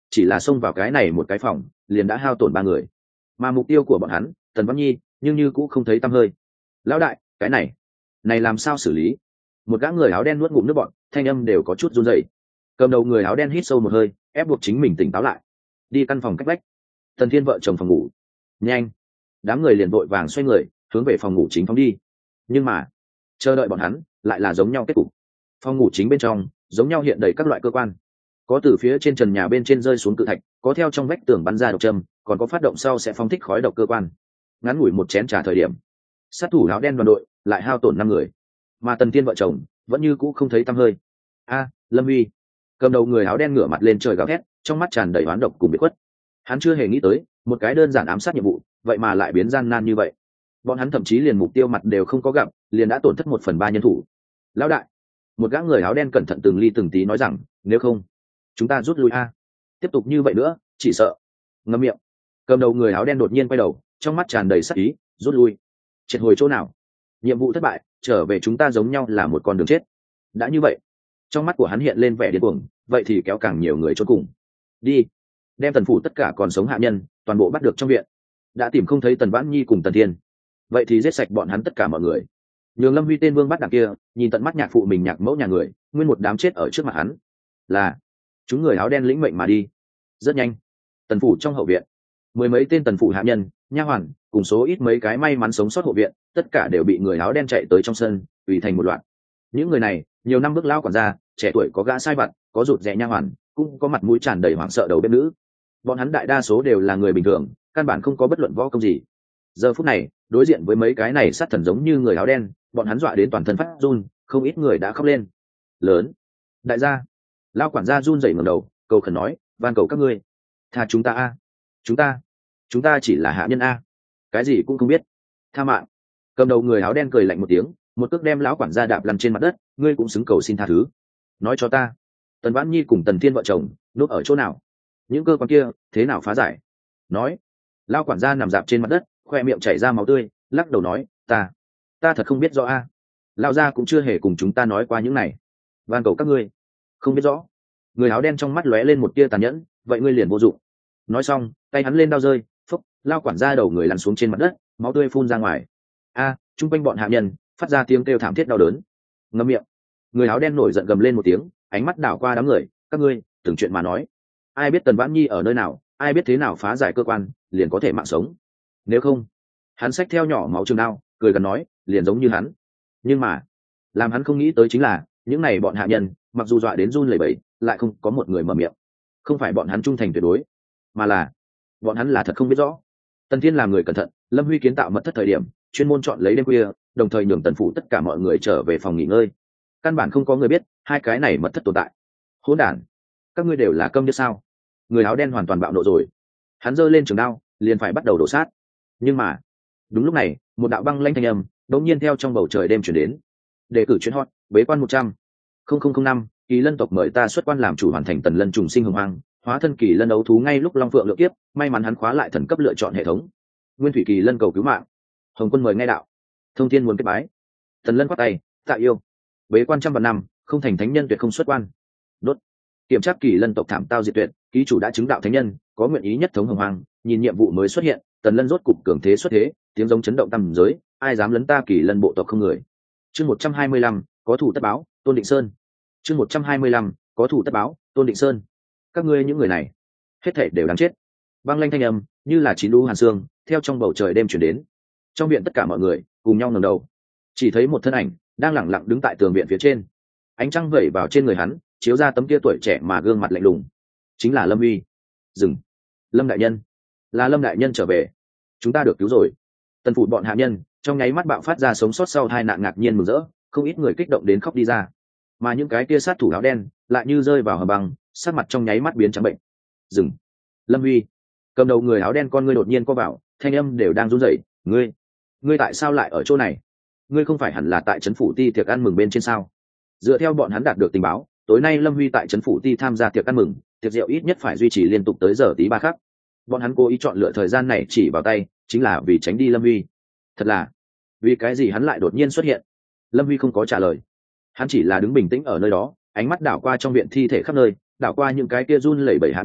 chỉ là xông vào cái này một cái phòng liền đã hao tổn ba người, mà mục tiêu của bọn hắn Tần Văn Nhi nhưng như cũng không thấy tăm hơi. Lão đại, cái này này làm sao xử lý? Một gã người áo đen nuốt ngụm nước bọt, thanh âm đều có chút run rẩy. Cầm đầu người áo đen hít sâu một hơi, ép buộc chính mình tỉnh táo lại. Đi căn phòng cách vách. Tần Thiên vợ chồng phòng ngủ. Nhanh! Đám người liền vội vàng xoay người, hướng về phòng ngủ chính phóng đi. Nhưng mà, chờ đợi bọn hắn lại là giống nhau kết cục. Phòng ngủ chính bên trong giống nhau hiện đầy các loại cơ quan, có từ phía trên trần nhà bên trên rơi xuống cự thạch, có theo trong vách tường bắn ra độc châm, còn có phát động sau sẽ phóng thích khói độc cơ quan. Ngắn ngủi một chén trà thời điểm, sát thủ áo đen đoàn đội lại hao tổn năm người, mà Tần Thiên vợ chồng vẫn như cũ không thấy tăm hơi. A, Lâm Huy! Cầm đầu người áo đen ngửa mặt lên trời gào thét, trong mắt tràn đầy oán độc cùng biệt khuất. Hắn chưa hề nghĩ tới một cái đơn giản ám sát nhiệm vụ vậy mà lại biến gian nan như vậy. Bọn hắn thậm chí liền mục tiêu mặt đều không có gặp, liền đã tổn thất một phần ba nhân thủ. Lão đại! Một gã người áo đen cẩn thận từng ly từng tí nói rằng, nếu không chúng ta rút lui a, tiếp tục như vậy nữa chỉ sợ. Ngậm miệng! Cầm đầu người áo đen đột nhiên quay đầu, trong mắt tràn đầy sắc ý. Rút lui? Triệt hồi chỗ nào? Nhiệm vụ thất bại, trở về chúng ta giống nhau là một con đường chết. Đã như vậy, trong mắt của hắn hiện lên vẻ điên cuồng, vậy thì kéo càng nhiều người chôn cùng. Đi, đem Tần phủ tất cả còn sống hạ nhân toàn bộ bắt được trong viện. Đã tìm không thấy Tần Vãn Nhi cùng Tần Thiên, vậy thì giết sạch bọn hắn tất cả mọi người. Nhường Lâm Huy tên vương bắt đằng kia nhìn tận mắt nhạc phụ mình nhạc mẫu nhà người nguyên một đám chết ở trước mặt hắn. Là chúng người áo đen lĩnh mệnh mà đi. Rất nhanh, Tần phủ trong hậu viện, mười mấy tên Tần phủ hạ nhân, nha hoàn cùng số ít mấy cái may mắn sống sót hộ viện, tất cả đều bị người áo đen chạy tới trong sân ủy thành một loạt. Những người này nhiều năm bước lao quản gia, trẻ tuổi có gã sai vặt, có rụt rè nha hoàn, cũng có mặt mũi tràn đầy hoảng sợ đầu bếp nữ. Bọn hắn đại đa số đều là người bình thường, căn bản không có bất luận võ công gì. Giờ phút này đối diện với mấy cái này sát thần giống như người áo đen, bọn hắn dọa đến toàn thân phát run, không ít người đã khóc lên. Lớn! Đại gia! Lao quản gia run rẩy ngẩng đầu, cầu khẩn nói, van cầu các ngươi, tha chúng ta a, chúng ta, chúng ta chỉ là hạ nhân a, cái gì cũng không biết, tha mạng. Cầm đầu người áo đen cười lạnh một tiếng, một cước đem lão quản gia đạp lăn trên mặt đất. Ngươi cũng xứng cầu xin tha thứ? Nói cho ta, Tần Vãn Nhi cùng Tần Thiên vợ chồng núp ở chỗ nào? Những cơ quan kia thế nào phá giải? Nói. Lão quản gia nằm dạp trên mặt đất, khoe miệng chảy ra máu tươi, lắc đầu nói, ta ta thật không biết rõ a. Lão gia cũng chưa hề cùng chúng ta nói qua những này, van cầu các ngươi. Không biết rõ? Người áo đen trong mắt lóe lên một tia tàn nhẫn, vậy ngươi liền vô dụng. Nói xong tay hắn lên đao rơi, phốc, lão quản gia đầu người lăn xuống trên mặt đất, máu tươi phun ra ngoài. A, chung quanh bọn hạ nhân phát ra tiếng kêu thảm thiết đau đớn. Ngậm miệng! Người áo đen nổi giận gầm lên một tiếng, ánh mắt đảo qua đám người, các ngươi từng chuyện mà nói. Ai biết Tần Vãn Nhi ở nơi nào, ai biết thế nào phá giải cơ quan liền có thể mạng sống. Nếu không, hắn xách theo nhỏ máu trường đao, cười gần nói, liền giống như hắn. Nhưng mà làm hắn không nghĩ tới chính là những này bọn hạ nhân mặc dù dọa đến run lẩy bẩy, lại không có một người mở miệng. Không phải bọn hắn trung thành tuyệt đối, mà là bọn hắn là thật không biết rõ. Tần Thiên làm người cẩn thận, Lâm Huy kiến tạo mật thất thời điểm chuyên môn chọn lấy đêm khuya, đồng thời nhường Tần phủ tất cả mọi người trở về phòng nghỉ ngơi. Căn bản không có người biết hai cái này mật thất tồn tại. Hỗn đản! Các ngươi đều là câm như sao? Người áo đen hoàn toàn bạo nộ rồi, hắn giơ lên trường đao liền phải bắt đầu đổ sát. Nhưng mà đúng lúc này một đạo băng lanh thanh âm đột nhiên theo trong bầu trời đêm chuyển đến. Đề cử chuyên hot bế quan một trăm linh năm Kỳ Lân tộc mời ta xuất quan làm chủ, hoàn thành Tần Lân trùng sinh hồng hoang, hóa thân Kỳ Lân đấu thú ngay lúc long phượng lượng kiếp, may mắn hắn khóa lại thần cấp lựa chọn hệ thống. Nguyên thủy Kỳ Lân cầu cứu mạng, Hồng Quân mời ngay đạo, thông thiên muốn kết bái. Tần Lân quát tay, tạ yêu. Bế quan trăm vạn năm, không thành thánh nhân tuyệt không xuất quan. Đốt. Kiểm tra Kỳ Lân tộc thảm tao diệt tuyệt, ký chủ đã chứng đạo thánh nhân, có nguyện ý nhất thống hồng hoang. Nhìn nhiệm vụ mới xuất hiện, Tần Lân rốt cục cường thế xuất thế, tiếng giống chấn động tầm giới, ai dám lấn ta Kỳ Lân bộ tộc không người. Chương một trăm hai mươi lăm, có thủ tất báo, Tôn Định Sơn. Chương một trăm hai mươi lăm, có thủ tất báo, Tôn Định Sơn. Các ngươi những người này, hết thảy đều đáng chết. Băng lanh thanh âm như là chín đu hàn xương theo trong bầu trời đêm chuyển đến. Trong viện tất cả mọi người cùng nhau ngẩng đầu, chỉ thấy một thân ảnh đang lẳng lặng đứng tại tường viện phía trên. Ánh trăng vẩy vào trên người hắn, chiếu ra tấm kia tuổi trẻ mà gương mặt lạnh lùng. Chính là Lâm Huy. Dừng! Lâm đại nhân, là Lâm đại nhân trở về, chúng ta được cứu rồi. Tần phủ bọn hạ nhân trong nháy mắt bạo phát ra sống sót sau hai nạn ngạc nhiên mừng rỡ, không ít người kích động đến khóc đi ra. Mà những cái kia sát thủ áo đen lại như rơi vào hầm băng, sát mặt trong nháy mắt biến trắng bệnh. Dừng! Lâm Huy! Cầm đầu người áo đen con ngươi đột nhiên co vào, thanh âm đều đang run rẩy. Ngươi, ngươi tại sao lại ở chỗ này? Ngươi không phải hẳn là tại trấn phủ ti tiệc ăn mừng bên trên sao? Dựa theo bọn hắn đạt được tình báo, tối nay Lâm Huy tại trấn phủ ti tham gia tiệc ăn mừng, tiệc rượu ít nhất phải duy trì liên tục tới giờ tí ba khắc. Bọn hắn cố ý chọn lựa thời gian này chỉ vào tay, chính là vì tránh đi Lâm Huy. Thật là, vì cái gì hắn lại đột nhiên xuất hiện? Lâm Huy không có trả lời, hắn chỉ là đứng bình tĩnh ở nơi đó, ánh mắt đảo qua trong viện thi thể khắp nơi, đảo qua những cái kia run lẩy bẩy hạ nhân,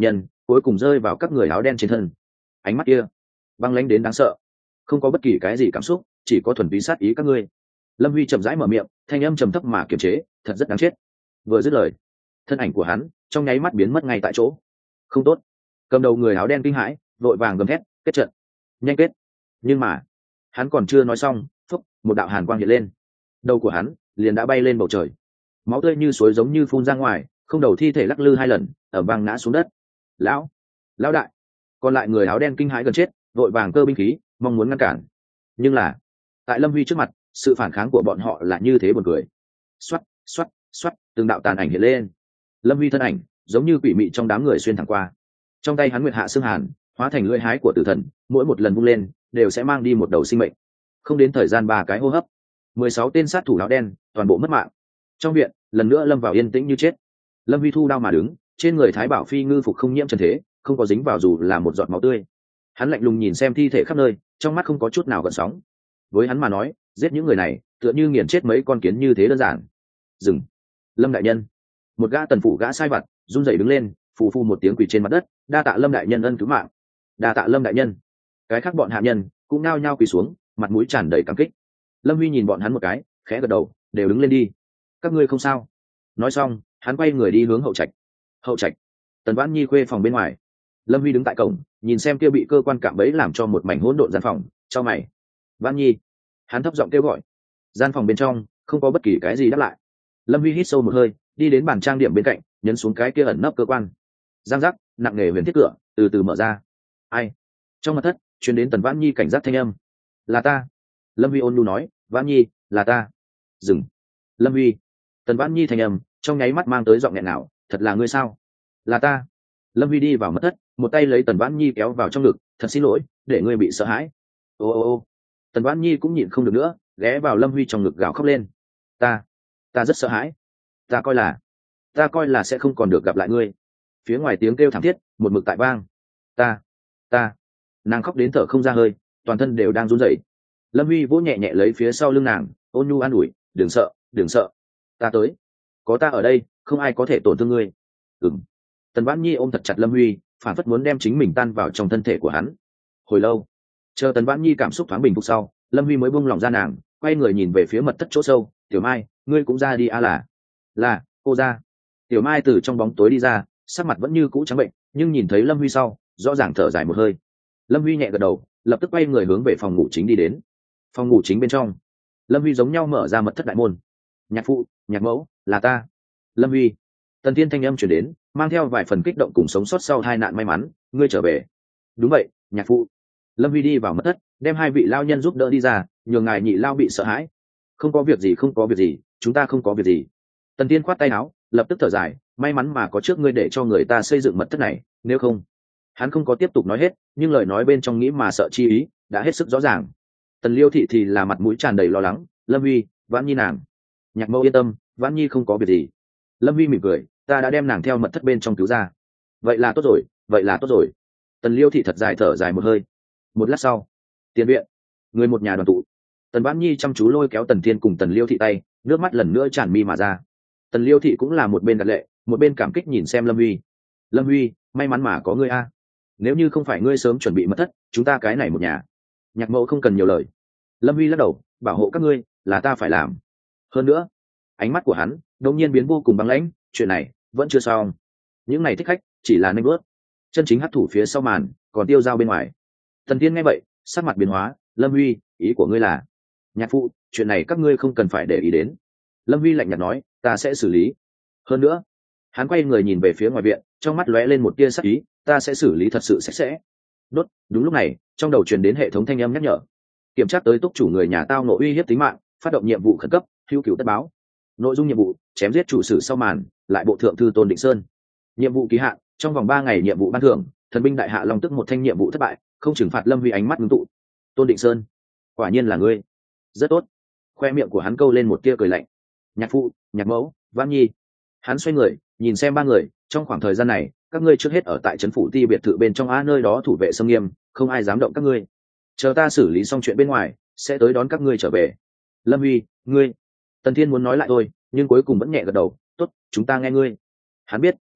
cuối cùng rơi vào các người áo đen trên thân. Ánh mắt kia băng lãnh đến đáng sợ, không có bất kỳ cái gì cảm xúc, chỉ có thuần túy sát ý các ngươi. Lâm Huy chậm rãi mở miệng, thanh âm trầm thấp mà kiềm chế, thật rất đáng chết. Vừa dứt lời, thân ảnh của hắn trong nháy mắt biến mất ngay tại chỗ. Không tốt. Cầm đầu người áo đen kinh hãi, vội vàng gầm thét, kết trận, nhanh kết. Nhưng mà hắn còn chưa nói xong, phúc, một đạo hàn quang hiện lên, đầu của hắn liền đã bay lên bầu trời, máu tươi như suối giống như phun ra ngoài, không đầu thi thể lắc lư hai lần, ở vang ngã xuống đất. Lão, lão đại. Còn lại người áo đen kinh hãi gần chết, vội vàng cơ binh khí, mong muốn ngăn cản. Nhưng là tại Lâm Huy trước mặt, sự phản kháng của bọn họ là như thế buồn cười. Xoát, xoát, xoát, từng đạo tàn ảnh hiện lên. Lâm Huy thân ảnh giống như quỷ mị trong đám người xuyên thẳng qua. Trong tay hắn nguyệt hạ xương hàn hóa thành lưỡi hái của tử thần, mỗi một lần vung lên đều sẽ mang đi một đầu sinh mệnh. Không đến thời gian ba cái hô hấp, mười sáu tên sát thủ áo đen toàn bộ mất mạng. Trong viện lần nữa lâm vào yên tĩnh như chết. Lâm Huy thu đao mà đứng, trên người Thái Bảo Phi ngư phục không nhiễm trần thế, không có dính vào dù là một giọt máu tươi. Hắn lạnh lùng nhìn xem thi thể khắp nơi, trong mắt không có chút nào gợn sóng. Với hắn mà nói, giết những người này tựa như nghiền chết mấy con kiến như thế đơn giản. Dừng. Lâm đại nhân. Một gã tần phủ gã sai vặt run rẩy đứng lên, phù phù một tiếng quỳ trên mặt đất, đa tạ Lâm đại nhân ân cứu mạng. Đa tạ Lâm đại nhân. Cái khác bọn hạ nhân cũng nao nhao quỳ xuống, mặt mũi tràn đầy cảm kích. Lâm Huy nhìn bọn hắn một cái, khẽ gật đầu, đều đứng lên đi. Các ngươi không sao. Nói xong, hắn quay người đi hướng hậu trạch. Hậu trạch. Tần Vãn Nhi khuê phòng bên ngoài. Lâm Huy đứng tại cổng, nhìn xem kia bị cơ quan cạm bẫy làm cho một mảnh hỗn độn gian phòng, chau mày. Vãn Nhi. Hắn thấp giọng kêu gọi. Gian phòng bên trong không có bất kỳ cái gì đáp lại. Lâm Huy hít sâu một hơi, đi đến bàn trang điểm bên cạnh, nhấn xuống cái kia ẩn nấp cơ quan. Giang giác, nặng nề huyền thiết cửa từ từ mở ra. Ai? Trong mật thất truyền đến Tần Vãn Nhi cảnh giác thanh âm. Là ta. Lâm Huy ôn nhu nói, Vãn Nhi, là ta. Dừng. Lâm Huy. Tần Vãn Nhi thanh âm trong nháy mắt mang tới giọng nghẹn nào, thật là ngươi sao? Là ta. Lâm Huy đi vào mật thất, một tay lấy Tần Vãn Nhi kéo vào trong ngực, thật xin lỗi, để ngươi bị sợ hãi. Ô ô ô. Tần Vãn Nhi cũng nhịn không được nữa, ghé vào Lâm Huy trong ngực gào khóc lên. Ta, ta rất sợ hãi. Ta coi là, ta coi là sẽ không còn được gặp lại ngươi. Phía ngoài tiếng kêu thảm thiết một mực tại vang. Ta, ta. Nàng khóc đến thở không ra hơi, toàn thân đều đang run rẩy. Lâm Huy vỗ nhẹ nhẹ lấy phía sau lưng nàng, ôn nhu an ủi, đừng sợ, đừng sợ. Ta tới. Có ta ở đây, không ai có thể tổn thương ngươi. Ừm. Tần Vãn Nhi ôm thật chặt Lâm Huy, phản phất muốn đem chính mình tan vào trong thân thể của hắn. Hồi lâu, chờ Tần Vãn Nhi cảm xúc thoáng bình phục sau, Lâm Huy mới buông lòng ra nàng, quay người nhìn về phía mật thất chỗ sâu. Tiểu Mai, ngươi cũng ra đi à? Là là cô ra. Tiểu Mai từ trong bóng tối đi ra, sắc mặt vẫn như cũ trắng bệnh, nhưng nhìn thấy Lâm Huy sau, rõ ràng thở dài một hơi. Lâm Huy nhẹ gật đầu, lập tức quay người hướng về phòng ngủ chính đi đến. Phòng ngủ chính bên trong, Lâm Huy giống nhau mở ra mật thất đại môn. Nhạc phụ, nhạc mẫu, là ta. Lâm Huy. Tần Thiên thanh âm chuyển đến, mang theo vài phần kích động cùng sống sót sau hai nạn may mắn, ngươi trở về. Đúng vậy, nhạc phụ. Lâm Huy đi vào mật thất, đem hai vị lao nhân giúp đỡ đi ra, nhường ngài nhị lao bị sợ hãi. Không có việc gì, không có việc gì, chúng ta không có việc gì. Tần Thiên khoát tay áo, lập tức thở dài, may mắn mà có trước ngươi để cho người ta xây dựng mật thất này, nếu không. Hắn không có tiếp tục nói hết, nhưng lời nói bên trong nghĩ mà sợ chi ý đã hết sức rõ ràng. Tần Liêu thị thì là mặt mũi tràn đầy lo lắng, Lâm Huy, Vãn Nhi nàng. Nhạc mẫu yên tâm, Vãn Nhi không có việc gì. Lâm Huy mỉm cười, ta đã đem nàng theo mật thất bên trong cứu ra. Vậy là tốt rồi, vậy là tốt rồi. Tần Liêu thị thật dài thở dài một hơi. Một lát sau, tiền viện, người một nhà đoàn tụ. Tần Vãn Nhi chăm chú lôi kéo Tần Thiên cùng Tần Liêu thị tay, nước mắt lần nữa tràn mi mà ra. Tần Liêu thị cũng là một bên đặt lệ, một bên cảm kích nhìn xem Lâm Huy. Lâm Huy, may mắn mà có ngươi a. Nếu như không phải ngươi sớm chuẩn bị mật thất, chúng ta cái này một nhà. Nhạc mẫu không cần nhiều lời. Lâm Huy lắc đầu, bảo hộ các ngươi là ta phải làm. Hơn nữa, ánh mắt của hắn đột nhiên biến vô cùng băng lãnh, chuyện này vẫn chưa xong. Những này thích khách chỉ là nanh bước, chân chính hấp thủ phía sau màn còn tiêu dao bên ngoài. Tần Thiên nghe vậy, sắc mặt biến hóa, Lâm Huy, ý của ngươi là? Nhạc phụ, chuyện này các ngươi không cần phải để ý đến. Lâm Huy lạnh nhạt nói, ta sẽ xử lý. Hơn nữa, hắn quay người nhìn về phía ngoài viện, trong mắt lóe lên một tia sắc ý, ta sẽ xử lý thật sự sạch sẽ. Đốt, đúng lúc này, trong đầu truyền đến hệ thống thanh âm nhắc nhở. Kiểm tra tới túc chủ người nhà tao ngộ uy hiếp tính mạng, phát động nhiệm vụ khẩn cấp, hữu cửu tất báo. Nội dung nhiệm vụ, chém giết chủ sử sau màn, lại bộ thượng thư Tôn Định Sơn. Nhiệm vụ ký hạn, trong vòng ba ngày nhiệm vụ ban thưởng, thần binh đại hạ long tức một thanh nhiệm vụ thất bại, không trừng phạt Lâm Huy ánh mắt ngưng tụ. Tôn Định Sơn, quả nhiên là ngươi. Rất tốt. Khoe miệng của hắn câu lên một tia cười lạnh. Nhạc phụ, nhạc mẫu, Vãn Nhi. Hắn xoay người, nhìn xem ba người, trong khoảng thời gian này, các ngươi trước hết ở tại trấn phủ ti biệt thự bên trong á, nơi đó thủ vệ sông nghiêm, không ai dám động các ngươi. Chờ ta xử lý xong chuyện bên ngoài, sẽ tới đón các ngươi trở về. Lâm Huy, ngươi. Tần Thiên muốn nói lại thôi, nhưng cuối cùng vẫn nhẹ gật đầu, tốt, chúng ta nghe ngươi. Hắn biết,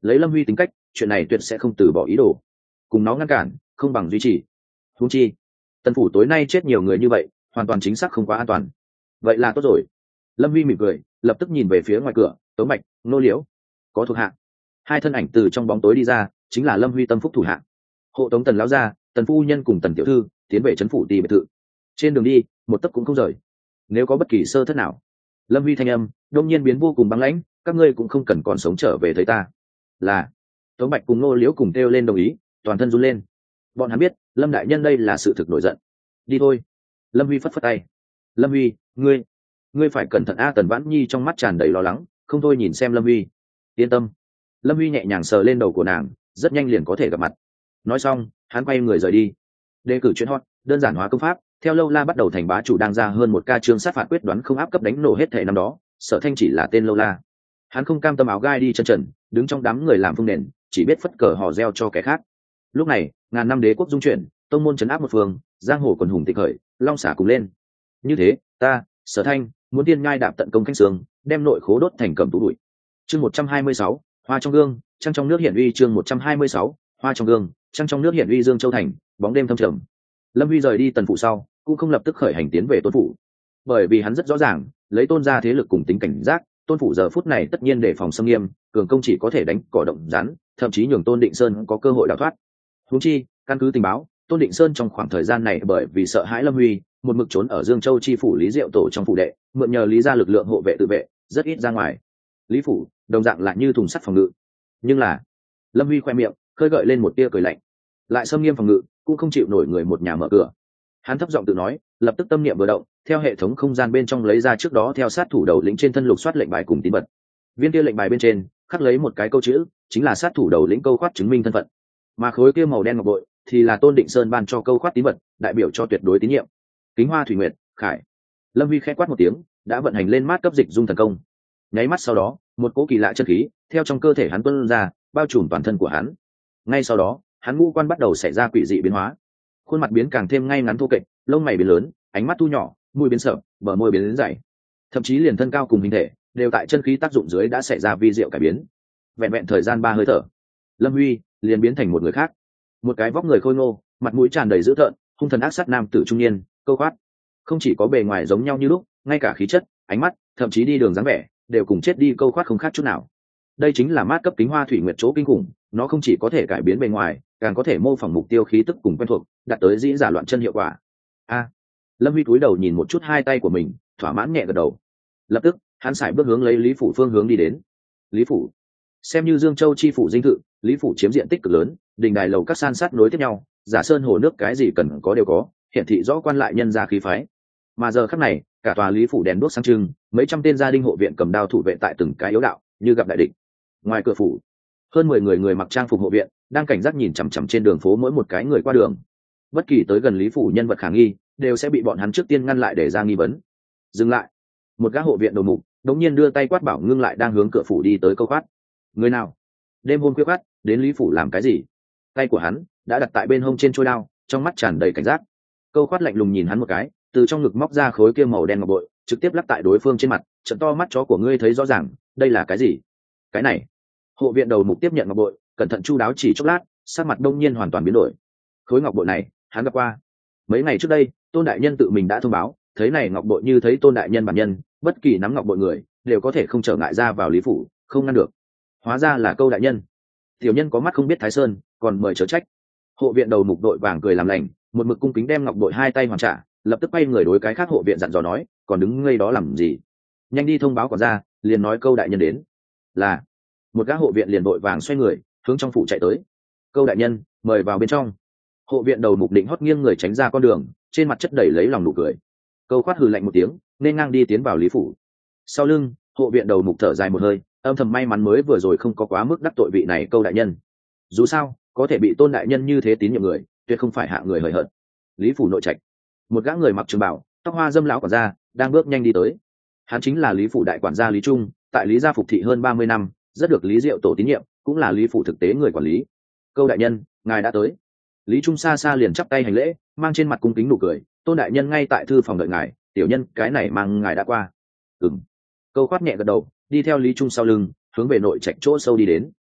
lấy Lâm Huy tính cách, chuyện này tuyệt sẽ không từ bỏ ý đồ. Cùng nó ngăn cản, không bằng duy trì. Huống chi, Tần phủ tối nay chết nhiều người như vậy, hoàn toàn chính xác không quá an toàn. Vậy là tốt rồi. Lâm Huy mỉm cười, lập tức nhìn về phía ngoài cửa, Tống Bạch, Nô Liễu, có thuộc hạ. Hai thân ảnh từ trong bóng tối đi ra, chính là Lâm Huy tâm phúc thủ hạ. Hộ tống Tần lão gia, Tần phu nhân cùng Tần tiểu thư tiến về trấn phủ tì biệt thự. Trên đường đi, một tấc cũng không rời. Nếu có bất kỳ sơ thất nào, Lâm Huy thanh âm đông nhiên biến vô cùng băng lãnh, các ngươi cũng không cần còn sống trở về thấy ta. Là. Tống Bạch cùng Nô Liễu cùng kêu lên đồng ý, toàn thân run lên. Bọn hắn biết, Lâm đại nhân đây là sự thực nổi giận. Đi thôi. Lâm Huy phất phất tay. Lâm Huy, ngươi, ngươi phải cẩn thận a. Tần Vãn Nhi trong mắt tràn đầy lo lắng, không thôi nhìn xem Lâm Huy. Yên tâm. Lâm Huy nhẹ nhàng sờ lên đầu của nàng, rất nhanh liền có thể gặp mặt. Nói xong, hắn quay người rời đi. Đề cử chuyện hot, đơn giản hóa công pháp, theo lâu la bắt đầu thành bá chủ đang ra hơn một ca chương sát phạt quyết đoán không áp cấp đánh nổ hết thể năm đó. Sở Thanh chỉ là tên lâu la. Hắn không cam tâm áo gai đi chân trần, đứng trong đám người làm phương nền, chỉ biết phất cờ hò reo cho kẻ khác. Lúc này, ngàn năm đế quốc dung chuyển, tông môn trấn áp một phương, giang hồ quần hùng tịch khởi, long xả cùng lên. Như thế, ta, Sở Thanh, muốn tiên ngai đạp tận công canh sương, đem nội khố đốt thành cầm tú bụi. Chương một trăm hai mươi sáu, hoa trong gương, trăng trong nước hiển uy. Chương một trăm hai mươi sáu, hoa trong gương, trăng trong nước hiển uy. Dương Châu thành, bóng đêm thâm trầm. Lâm Huy rời đi Tần phủ sau, cũng không lập tức khởi hành tiến về Tôn phủ, bởi vì hắn rất rõ ràng, lấy Tôn gia thế lực cùng tính cảnh giác, Tôn phủ giờ phút này tất nhiên đề phòng xâm nghiêm, cường công chỉ có thể đánh cỏ động rắn, thậm chí nhường Tôn Định Sơn có cơ hội đào thoát. Huống chi, căn cứ tình báo, Tôn Định Sơn trong khoảng thời gian này bởi vì sợ hãi Lâm Huy, một mực trốn ở Dương Châu chi phủ Lý Diệu tổ trong phủ đệ, mượn nhờ Lý gia lực lượng hộ vệ tự vệ, rất ít ra ngoài. Lý phủ đồng dạng lại như thùng sắt phòng ngự, nhưng là Lâm Huy khoe miệng khơi gợi lên một tia cười lạnh, lại xâm nghiêm phòng ngự cũng không chịu nổi người một nhà mở cửa. Hắn thấp giọng tự nói, lập tức tâm niệm vừa động, theo hệ thống không gian bên trong lấy ra trước đó theo sát thủ đầu lĩnh trên thân lục soát lệnh bài cùng tín vật. Viên kia lệnh bài bên trên khắc lấy một cái câu chữ, chính là sát thủ đầu lĩnh câu khoát chứng minh thân phận, mà khối kia màu đen ngọc bội thì là Tôn Định Sơn ban cho câu khoát tín vật, đại biểu cho tuyệt đối tín nhiệm. Kính Hoa Thủy Nguyệt, Khải. Lâm Huy khẽ quát một tiếng, đã vận hành lên mát cấp dịch dung thần công. Nháy mắt sau đó, một cỗ kỳ lạ chân khí theo trong cơ thể hắn tuôn ra, bao trùm toàn thân của hắn. Ngay sau đó, hắn ngũ quan bắt đầu xảy ra quỷ dị biến hóa, khuôn mặt biến càng thêm ngay ngắn thô kệch, lông mày biến lớn, ánh mắt thu nhỏ, mũi biến sợp, bờ môi biến lớn dày, thậm chí liền thân cao cùng hình thể đều tại chân khí tác dụng dưới đã xảy ra vi diệu cải biến. Vẹn vẹn thời gian ba hơi thở, Lâm Huy liền biến thành một người khác, một cái vóc người khôi ngô, mặt mũi tràn đầy dữ tợn, hung thần ác sát nam tử trung niên. Câu khoát không chỉ có bề ngoài giống nhau như lúc, ngay cả khí chất, ánh mắt, thậm chí đi đường dáng vẻ đều cùng chết đi Câu khoát không khác chút nào. Đây chính là mát cấp Kính Hoa Thủy Nguyệt chỗ kinh khủng, nó không chỉ có thể cải biến bề ngoài, càng có thể mô phỏng mục tiêu khí tức cùng quen thuộc, đạt tới dĩ giả loạn chân hiệu quả. A. Lâm Huy cúi đầu nhìn một chút hai tay của mình, thỏa mãn nhẹ gật đầu. Lập tức, hắn sải bước hướng lấy Lý phủ phương hướng đi đến. Lý phủ, xem như Dương Châu chi phủ dinh thự, Lý phủ chiếm diện tích cực lớn, đình đài lầu các san sát nối tiếp nhau, giả sơn hồ nước cái gì cần có đều có, hiển thị rõ quan lại nhân gia khí phái. Mà giờ khắc này, cả tòa Lý phủ đèn đuốc sáng trưng, mấy trăm tên gia đình hộ viện cầm đao thủ vệ tại từng cái yếu đạo, như gặp đại địch. Ngoài cửa phủ, hơn mười người người mặc trang phục hộ viện đang cảnh giác nhìn chằm chằm trên đường phố mỗi một cái người qua đường. Bất kỳ tới gần Lý phủ nhân vật khả nghi đều sẽ bị bọn hắn trước tiên ngăn lại để ra nghi vấn. Dừng lại. Một gã hộ viện đầu mục đống nhiên đưa tay quát bảo ngưng lại đang hướng cửa phủ đi tới Câu khoát. Người nào? Đêm hôm khuya khoắt đến Lý phủ làm cái gì? Tay của hắn đã đặt tại bên hông trên trôi đao, trong mắt tràn đầy cảnh giác. Câu khoát lạnh lùng nhìn hắn một cái, từ trong ngực móc ra khối kia màu đen ngọc bội, trực tiếp lắc tại đối phương trên mặt, trận to mắt chó của ngươi thấy rõ ràng, đây là cái gì? Cái này. Hộ viện đầu mục tiếp nhận ngọc bội, cẩn thận chu đáo chỉ chốc lát, sắc mặt đông nhiên hoàn toàn biến đổi. Khối ngọc bội này hắn gặp qua mấy ngày trước đây, Tôn đại nhân tự mình đã thông báo, thấy này ngọc bội như thấy Tôn đại nhân bản nhân, bất kỳ nắm ngọc bội người đều có thể không trở ngại ra vào Lý phủ, không ngăn được. Hóa ra là Câu đại nhân. Tiểu nhân có mắt không biết Thái Sơn, còn mời chớ trách. Hộ viện đầu mục đội vàng cười làm lành, một mực cung kính đem ngọc bội hai tay hoàn trả, lập tức quay người đối cái khác hộ viện dặn dò nói, còn đứng ngây đó làm gì? Nhanh đi thông báo quản gia, liền nói Câu đại nhân đến. Là. Một gã hộ viện liền đội vàng xoay người hướng trong phủ chạy tới. Câu đại nhân, mời vào bên trong. Hộ viện đầu mục định hót nghiêng người tránh ra con đường, trên mặt chất đầy lấy lòng nụ cười. Câu khoát hừ lạnh một tiếng, nên ngang đi tiến vào Lý phủ. Sau lưng, hộ viện đầu mục thở dài một hơi, âm thầm may mắn mới vừa rồi không có quá mức đắc tội vị này Câu đại nhân. Dù sao, có thể bị Tôn đại nhân như thế tín nhiệm người, tuyệt không phải hạ người hời hợt. Lý phủ nội trạch, một gã người mặc trường bào, tóc hoa dâm lão quản gia đang bước nhanh đi tới. Hắn chính là Lý phủ đại quản gia Lý Trung, tại Lý gia phục thị hơn ba mươi năm, rất được Lý Diệu tổ tín nhiệm, cũng là Lý phủ thực tế người quản lý. Câu đại nhân, ngài đã tới. Lý Trung xa xa liền chắp tay hành lễ, mang trên mặt cung kính nụ cười. Tôn đại nhân ngay tại thư phòng đợi ngài, tiểu nhân cái này mang ngài đã qua. Ừm. Câu khoát nhẹ gật đầu, đi theo Lý Trung sau lưng, hướng về nội trạch chỗ sâu đi đến.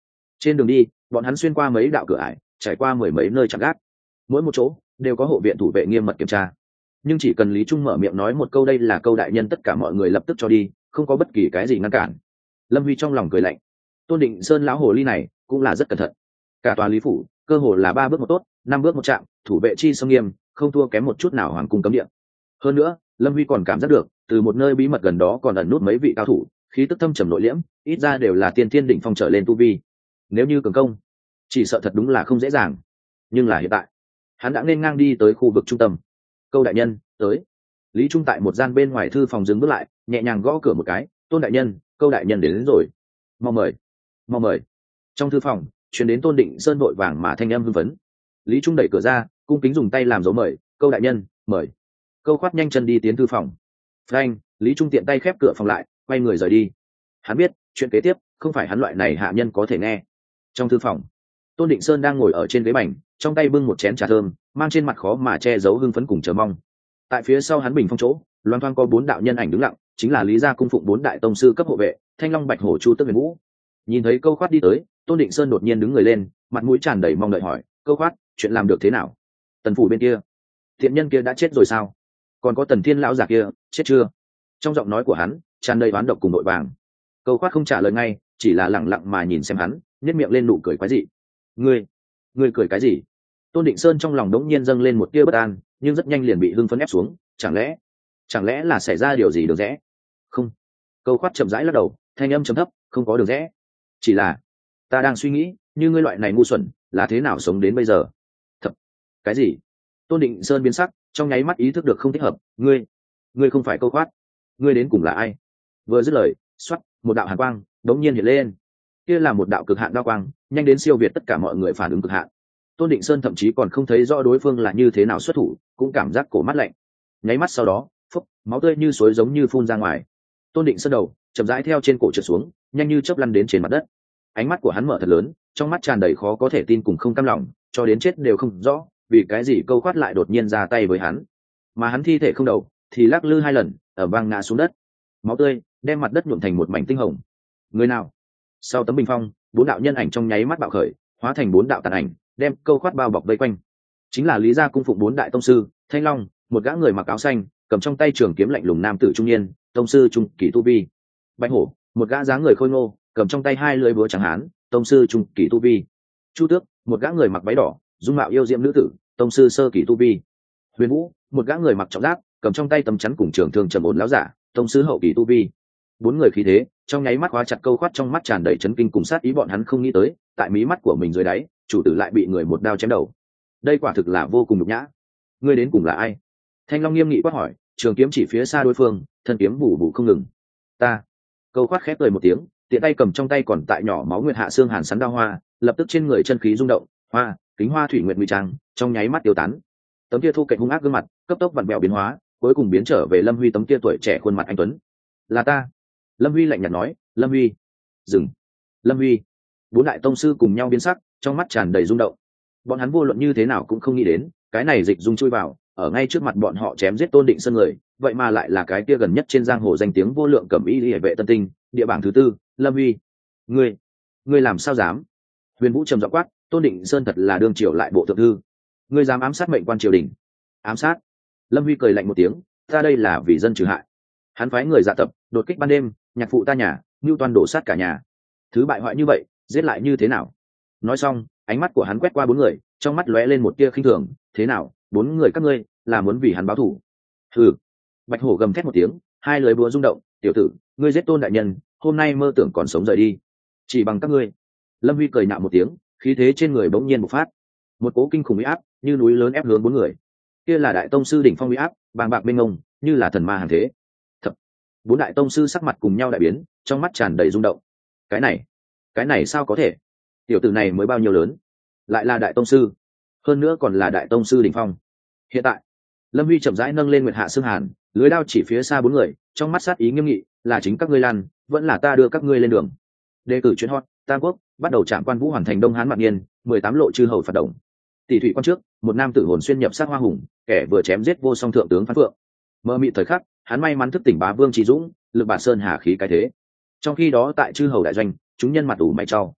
Trên đường đi bọn hắn xuyên qua mấy đạo cửa ải, trải qua mười mấy nơi chạm gác, mỗi một chỗ đều có hộ viện thủ vệ nghiêm mật kiểm tra. Nhưng chỉ cần Lý Trung mở miệng nói một câu đây là câu đại nhân, tất cả mọi người lập tức cho đi, không có bất kỳ cái gì ngăn cản. Lâm Huy trong lòng cười lạnh, Tôn Định Sơn lão hồ ly này cũng là rất cẩn thận. Cả tòa Lý phủ cơ hồ là ba bước một tốt, năm bước một chạm, thủ vệ chi sông nghiêm, không thua kém một chút nào hoàng cung cấm địa. Hơn nữa Lâm Huy còn cảm giác được từ một nơi bí mật gần đó còn ẩn nút mấy vị cao thủ, khí tức thâm trầm nội liễm, ít ra đều là tiên thiên đỉnh phong trở lên tu vi. Nếu như cường công, chỉ sợ thật đúng là không dễ dàng. Nhưng là hiện tại hắn đã nên ngang đi tới khu vực trung tâm. Câu đại nhân tới. Lý Trung tại một gian bên ngoài thư phòng dừng bước lại, nhẹ nhàng gõ cửa một cái. Tôn đại nhân, câu đại nhân đến, đến rồi, mau mời, mau mời. Trong thư phòng truyền đến Tôn Định Sơn vội vàng mà thanh âm hưng phấn. Lý Trung đẩy cửa ra, cung kính dùng tay làm dấu mời. Câu đại nhân mời. Câu khoát nhanh chân đi tiến thư phòng. Frank, Lý Trung tiện tay khép cửa phòng lại, quay người rời đi. Hắn biết chuyện kế tiếp không phải hắn loại này hạ nhân có thể nghe. Trong thư phòng Tôn Định Sơn đang ngồi ở trên ghế bành, trong tay bưng một chén trà thơm, mang trên mặt khó mà che giấu hưng phấn cùng chờ mong. Tại phía sau hắn bình phong chỗ loan thoang có bốn đạo nhân ảnh đứng lặng, chính là Lý gia cung phụng bốn đại tông sư cấp hộ vệ Thanh Long, Bạch Hổ, Chu Tước, Huyền Vũ. Nhìn thấy Câu Khoát đi tới, Tôn Định Sơn đột nhiên đứng người lên, mặt mũi tràn đầy mong đợi hỏi: Câu Khoát, chuyện làm được thế nào? Tần phủ bên kia, thiện nhân kia đã chết rồi sao? Còn có Tần Thiên lão già kia chết chưa? Trong giọng nói của hắn tràn đầy oán độc cùng nội vàng. Câu Khoát không trả lời ngay, chỉ là lẳng lặng mà nhìn xem hắn, nhếch miệng lên nụ cười quái dị. Ngươi, ngươi cười cái gì? Tôn Định Sơn trong lòng đống nhiên dâng lên một tia bất an, nhưng rất nhanh liền bị hưng phấn ép xuống. Chẳng lẽ, chẳng lẽ là xảy ra điều gì được rẽ? Không. Câu Khoát chậm rãi lắc đầu, thanh âm trầm thấp, không có đường rẽ. Chỉ là ta đang suy nghĩ, như ngươi loại này ngu xuẩn, là thế nào sống đến bây giờ? Thật. Cái gì? Tôn Định Sơn biến sắc, trong nháy mắt ý thức được không thích hợp. Ngươi, ngươi không phải Câu Khoát, ngươi đến cùng là ai? Vừa dứt lời, xoắt, một đạo hàn quang đống nhiên hiện lên. Kia là một đạo cực hạn đao quang, nhanh đến siêu việt tất cả mọi người phản ứng cực hạn. Tôn Định Sơn thậm chí còn không thấy rõ đối phương là như thế nào xuất thủ, cũng cảm giác cổ mắt lạnh. Nháy mắt sau đó, phúc, máu tươi như suối giống như phun ra ngoài. Tôn Định Sơn đầu chậm rãi theo trên cổ trượt xuống, nhanh như chớp lăn đến trên mặt đất. Ánh mắt của hắn mở thật lớn, trong mắt tràn đầy khó có thể tin cùng không cam lòng, cho đến chết đều không rõ vì cái gì Câu Khoát lại đột nhiên ra tay với hắn. Mà hắn thi thể không đầu thì lắc lư hai lần, ở vang ngã xuống đất. Máu tươi đem mặt đất nhuộm thành một mảnh tinh hồng. Người nào? Sau tấm bình phong, bốn đạo nhân ảnh trong nháy mắt bạo khởi, hóa thành bốn đạo tàn ảnh, đem Câu Khoát bao bọc vây quanh. Chính là Lý gia cung phụng bốn đại tông sư, Thanh Long, một gã người mặc áo xanh, cầm trong tay trường kiếm lạnh lùng nam tử trung niên, tông sư trung kỳ tu vi. Bạch Hổ, một gã dáng người khôi ngô, cầm trong tay hai lưỡi búa trắng hán, tông sư trung kỳ tu vi. Chu Tước, một gã người mặc váy đỏ, dung mạo yêu diễm nữ tử, tông sư sơ kỳ tu vi. Huyền Vũ, một gã người mặc trọng giáp, cầm trong tay tấm chắn cùng trường thương trầm ổn láo giả, tông sư hậu kỳ tu vi. Bốn người khí thế trong nháy mắt khóa chặt Câu Khoát, trong mắt tràn đầy chấn kinh cùng sát ý. Bọn hắn không nghĩ tới, tại mí mắt của mình dưới đáy, chủ tử lại bị người một đao chém đầu. Đây quả thực là vô cùng nhục nhã. Ngươi đến cùng là ai? Thanh Long nghiêm nghị quát hỏi, trường kiếm chỉ phía xa đối phương, thân kiếm bù bù không ngừng. Ta. Câu Khoát khép cười một tiếng, tiện tay cầm trong tay còn tại nhỏ máu nguyệt hạ xương hàn sắn đao hoa, lập tức trên người chân khí rung động, hoa, kính hoa thủy nguyệt nguy trang, trong nháy mắt tiêu tán. Tấm kia thu kệch hung ác gương mặt, cấp tốc vặn vẹo biến hóa, cuối cùng biến trở về Lâm Huy tấm kia tuổi trẻ khuôn mặt anh tuấn. Là ta. Lâm Huy lạnh nhạt nói. Lâm Huy. Dừng. Lâm Huy. Bốn đại tông sư cùng nhau biến sắc, trong mắt tràn đầy rung động. Bọn hắn vô luận như thế nào cũng không nghĩ đến, cái này dịch dung chui vào, ở ngay trước mặt bọn họ chém giết Tôn Định Sơn người, vậy mà lại là cái kia gần nhất trên giang hồ danh tiếng vô lượng cẩm y liễu vệ tân tinh, địa bảng thứ tư, Lâm Huy. Ngươi, ngươi làm sao dám? Huyền Vũ trầm giọng quát, Tôn Định Sơn thật là đương triều lại bộ thượng thư, ngươi dám ám sát mệnh quan triều đình? Ám sát? Lâm Huy cười lạnh một tiếng, ta đây là vì dân trừ hại. Hắn phái người dạ tập, đột kích ban đêm, nhạc phụ ta nhà, mưu toan đổ sát cả nhà. Thứ bại hoại như vậy, giết lại như thế nào? Nói xong, ánh mắt của hắn quét qua bốn người, trong mắt lóe lên một tia khinh thường. Thế nào, bốn người các ngươi là muốn vì hắn báo thù? Hừ. Bạch Hổ gầm thét một tiếng, hai lưỡi búa rung động. Tiểu tử, ngươi giết Tôn đại nhân, hôm nay mơ tưởng còn sống rời đi, chỉ bằng các ngươi. Lâm Huy cười nạo một tiếng, khí thế trên người bỗng nhiên bộc phát, một cỗ kinh khủng uy áp như núi lớn ép hướng bốn người. Kia là đại tông sư đỉnh phong uy áp, bàng bạc mênh mông, như là thần ma hàng thế. Thật. Bốn đại tông sư sắc mặt cùng nhau đại biến, trong mắt tràn đầy rung động. Cái này, cái này sao có thể? Tiểu tử này mới bao nhiêu lớn, lại là đại tông sư, hơn nữa còn là đại tông sư đỉnh phong. Hiện tại, Lâm Huy chậm rãi nâng lên nguyệt hạ xương hàn, lưới đao chỉ phía xa bốn người, trong mắt sát ý nghiêm nghị, là chính các ngươi lan, vẫn là ta đưa các ngươi lên đường. Đề cử chuyên hot, Tam Quốc, bắt đầu trạm quan vũ hoàn thành Đông Hán Mạc Niên, mười tám lộ chư hầu phạt động. Tỷ thủy quan trước, một nam tử hồn xuyên nhập sát hoa hùng, kẻ vừa chém giết vô song thượng tướng Phan Phượng. Mơ mị thời khắc, hắn may mắn thức tỉnh bá vương Trí Dũng, lực bản sơn hà khí cái thế. Trong khi đó tại chư hầu đại doanh, chúng nhân mặt ủ mày trao.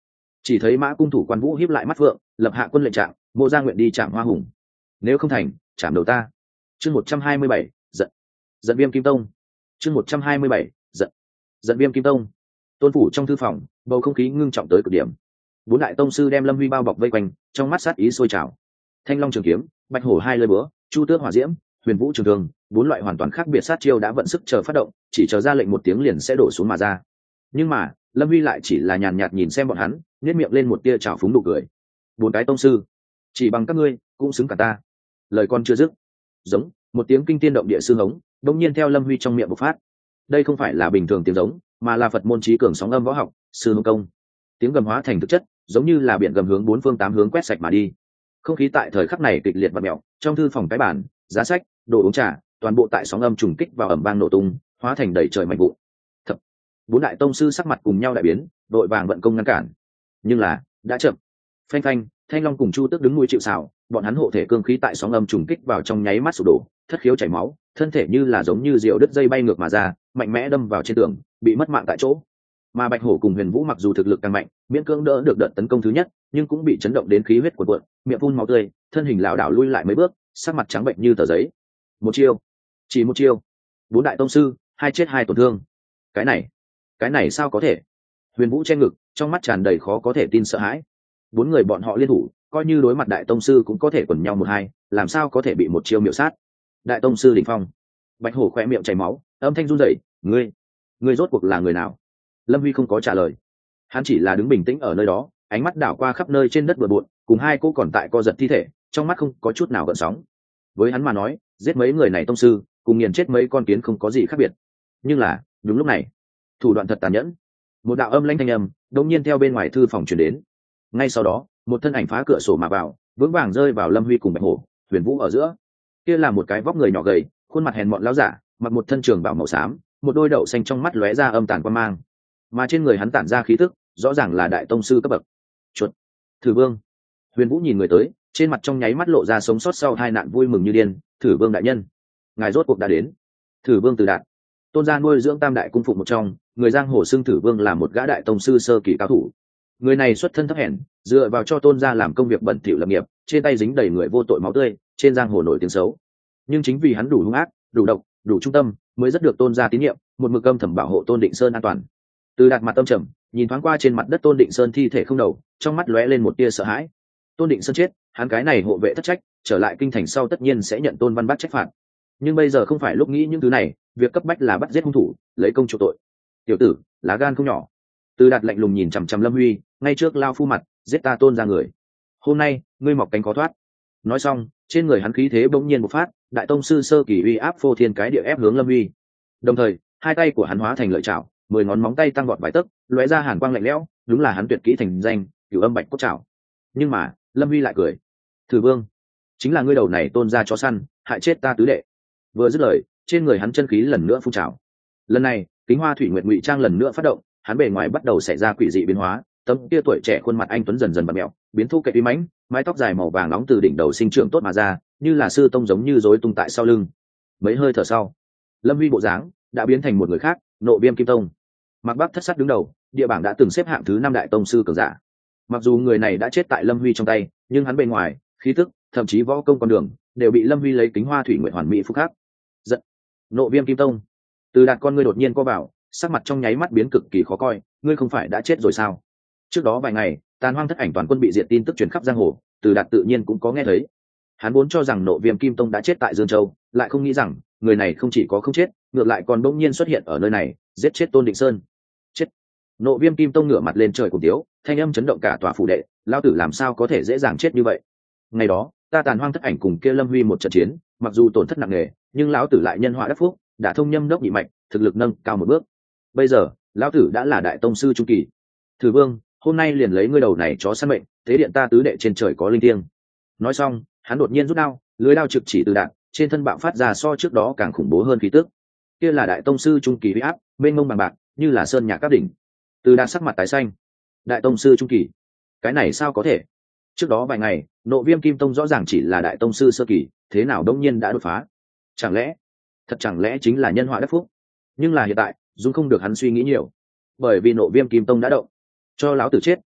Chỉ thấy mã cung thủ quan vũ hiếp lại mắt phượng, lập hạ quân lệnh trạng, mộ gia nguyện đi chạm hoa hùng, nếu không thành chạm đầu ta. Chương một trăm hai mươi bảy, giận giận viêm kim tông. Chương một trăm hai mươi bảy, giận giận viêm kim tông. Tôn phủ trong thư phòng, bầu không khí ngưng trọng tới cực điểm. Bốn đại tông sư đem Lâm Huy bao bọc vây quanh, trong mắt sát ý sôi trào. Thanh long trường kiếm, bạch hổ hai lơi búa, chu tước hỏa diễm, huyền vũ trường thương, bốn loại hoàn toàn khác biệt sát chiêu đã vận sức chờ phát động, chỉ chờ ra lệnh một tiếng liền sẽ đổ xuống mà ra. Nhưng mà Lâm Huy lại chỉ là nhàn nhạt nhìn xem bọn hắn, nhếch miệng lên một tia trào phúng nụ cười. Bốn cái tông sư, chỉ bằng các ngươi cũng xứng cả ta. Lời con chưa dứt, giống một tiếng kinh tiên động địa sư hống đột nhiên theo Lâm Huy trong miệng bộc phát. Đây không phải là bình thường tiếng giống, mà là Phật môn trí cường sóng âm võ học, sư hống công. Tiếng gầm hóa thành thực chất, giống như là biển gầm hướng bốn phương tám hướng quét sạch mà đi. Không khí tại thời khắc này kịch liệt và mèo, trong thư phòng cái bản, giá sách, đồ uống trà, toàn bộ tại sóng âm trùng kích vào ầm vang nổ tung, hóa thành đầy trời mạnh vụn. Thập, bốn đại tông sư sắc mặt cùng nhau đại biến, đội vàng vận công ngăn cản. Nhưng là đã chậm. Phanh phanh, Thanh Long cùng Chu Tước đứng nuôi chịu sào, bọn hắn hộ thể cương khí tại sóng âm trùng kích vào trong nháy mắt sụp đổ, thất khiếu chảy máu, thân thể như là giống như diều đứt dây bay ngược mà ra, mạnh mẽ đâm vào trên tường, bị mất mạng tại chỗ. Mà Bạch Hổ cùng Huyền Vũ mặc dù thực lực càng mạnh, miễn cưỡng đỡ được đợt tấn công thứ nhất, nhưng cũng bị chấn động đến khí huyết cuồn cuộn, miệng phun máu tươi, thân hình lảo đảo lui lại mấy bước, sắc mặt trắng bệnh như tờ giấy. Một chiêu, chỉ một chiêu, bốn đại tông sư, hai chết hai tổn thương. Cái này, cái này sao có thể? Huyền Vũ che ngực, trong mắt tràn đầy khó có thể tin sợ hãi. Bốn người bọn họ liên thủ, coi như đối mặt đại tông sư cũng có thể quần nhau một hai, làm sao có thể bị một chiêu miểu sát? Đại tông sư đỉnh phong. Bạch Hổ khỏe miệng chảy máu, âm thanh run rẩy, "Ngươi, ngươi rốt cuộc là người nào?" Lâm Huy không có trả lời, hắn chỉ là đứng bình tĩnh ở nơi đó, ánh mắt đảo qua khắp nơi trên đất bừa bộn, cùng hai cô còn tại co giật thi thể, trong mắt không có chút nào gợn sóng. Với hắn mà nói, giết mấy người này tông sư, cùng nghiền chết mấy con kiến không có gì khác biệt. Nhưng là, đúng lúc này, thủ đoạn thật tàn nhẫn. Một đạo âm lãnh thanh âm, đột nhiên theo bên ngoài thư phòng truyền đến. Ngay sau đó, một thân ảnh phá cửa sổ mà vào, vững vàng rơi vào Lâm Huy cùng Bạch Hổ, Huyền Vũ ở giữa. Kia là một cái vóc người nhỏ gầy, khuôn mặt hèn mọn lão giả, mặc một thân trường bào màu xám, một đôi đậu xanh trong mắt lóe ra âm tàn quan mang, mà trên người hắn tản ra khí tức, rõ ràng là đại tông sư cấp bậc. Chuột, Thử Vương. Huyền Vũ nhìn người tới, trên mặt trong nháy mắt lộ ra sống sót sau hai nạn vui mừng như điên. "Thử Vương đại nhân, ngài rốt cuộc đã đến." Thử Vương Từ Đạt, Tôn gia nuôi dưỡng tam đại cung phụng một trong, người giang hồ xưng Thử Vương là một gã đại tông sư sơ kỳ cao thủ. Người này xuất thân thấp hèn, dựa vào cho Tôn gia làm công việc bẩn thỉu lập nghiệp, trên tay dính đầy người vô tội máu tươi, trên giang hồ nổi tiếng xấu. Nhưng chính vì hắn đủ hung ác, đủ độc, đủ trung tâm, mới rất được Tôn gia tín nhiệm, một mực âm thầm bảo hộ Tôn Định Sơn an toàn. Từ Đạt mặt âm trầm, nhìn thoáng qua trên mặt đất Tôn Định Sơn thi thể không đầu, trong mắt lóe lên một tia sợ hãi. Tôn Định Sơn chết, hắn cái này hộ vệ thất trách, trở lại kinh thành sau tất nhiên sẽ nhận Tôn Văn Bác trách phạt. Nhưng bây giờ không phải lúc nghĩ những thứ này, việc cấp bách là bắt giết hung thủ, lấy công chuộc tội. "Tiểu tử, lá gan không nhỏ." Từ Đạt lạnh lùng nhìn chằm chằm Lâm Huy, ngay trước lao phu mặt, "Giết ta Tôn ra người. Hôm nay, ngươi mọc cánh khó thoát." Nói xong, trên người hắn khí thế bỗng nhiên bộc phát, đại tông sư sơ kỳ uy áp phô thiên cái địa ép hướng Lâm Huy. Đồng thời, hai tay của hắn hóa thành lợi chảo, mười ngón móng tay tăng vọt vài tấc, lóe ra hàn quang lạnh lẽo, đúng là hắn tuyệt kỹ thành danh, Cửu Âm Bạch Cốt Chảo. Nhưng mà, Lâm Huy lại cười, "Thử Vương, chính là ngươi đầu này Tôn ra chó săn, hại chết ta tứ đệ." Vừa dứt lời, trên người hắn chân khí lần nữa phun trào. Lần này, Kính Hoa Thủy Nguyệt ngụy trang lần nữa phát động, hắn bề ngoài bắt đầu xảy ra quỷ dị biến hóa, tấm kia tuổi trẻ khuôn mặt anh tuấn dần dần bặm mèo, biến thu kệ uy mãnh, mái tóc dài màu vàng nóng từ đỉnh đầu sinh trưởng tốt mà ra, như là sư tông giống như rối tung tại sau lưng. Mấy hơi thở sau, Lâm Huy bộ dáng đã biến thành một người khác, Nộ Viêm Kim Tông. Mạc Bắc Thất Sát đứng đầu, địa bảng đã từng xếp hạng thứ năm đại tông sư cường giả. Mặc dù người này đã chết tại Lâm Huy trong tay, nhưng hắn bề ngoài, khí tức, thậm chí võ công con đường, đều bị Lâm Huy lấy Kính Hoa Thủy Nguyệt hoàn mỹ phục khắc. Giận, Nộ Viêm Kim Tông. Từ Đạt con ngươi đột nhiên co vào, sắc mặt trong nháy mắt biến cực kỳ khó coi, "Ngươi không phải đã chết rồi sao?" Trước đó vài ngày, Tàn Hoang Thất Ảnh toàn quân bị diệt tin tức truyền khắp giang hồ, Từ Đạt tự nhiên cũng có nghe thấy. Hắn vốn cho rằng Nộ Viêm Kim Tông đã chết tại Dương Châu, lại không nghĩ rằng người này không chỉ có không chết, ngược lại còn bỗng nhiên xuất hiện ở nơi này, giết chết Tôn Định Sơn. Chết! Nộ Viêm Kim Tông ngửa mặt lên trời cùng tiếu, thanh âm chấn động cả tòa phủ đệ, "Lao tử làm sao có thể dễ dàng chết như vậy? Ngày đó, ta Tàn Hoang Thất Ảnh cùng kia Lâm Huy một trận chiến, mặc dù tổn thất nặng nề, nhưng lão tử lại nhân họa đắc phúc, đã thông nhâm đốc nhị mạch, thực lực nâng cao một bước. Bây giờ, lão tử đã là đại tông sư trung kỳ. Thử Vương, hôm nay liền lấy ngươi đầu này chó săn mệnh, thế điện ta tứ đệ trên trời có linh thiêng." Nói xong, hắn đột nhiên rút đao, lưới đao trực chỉ Từ Đạt, trên thân bạo phát ra so trước đó càng khủng bố hơn khí tức. Kia là đại tông sư trung kỳ uy áp, mênh mông bằng bạc, như là sơn nhạc các đỉnh. Từ Đạt sắc mặt tái xanh. Đại tông sư trung kỳ, cái này sao có thể? Trước đó vài ngày, Nộ Viêm Kim Tông rõ ràng chỉ là đại tông sư sơ kỳ, thế nào đông nhiên đã đột phá? Chẳng lẽ, thật chẳng lẽ chính là nhân họa đắc phúc? Nhưng là hiện tại, dung không được hắn suy nghĩ nhiều, bởi vì Nộ Viêm Kim Tông đã động. Cho lão tử chết,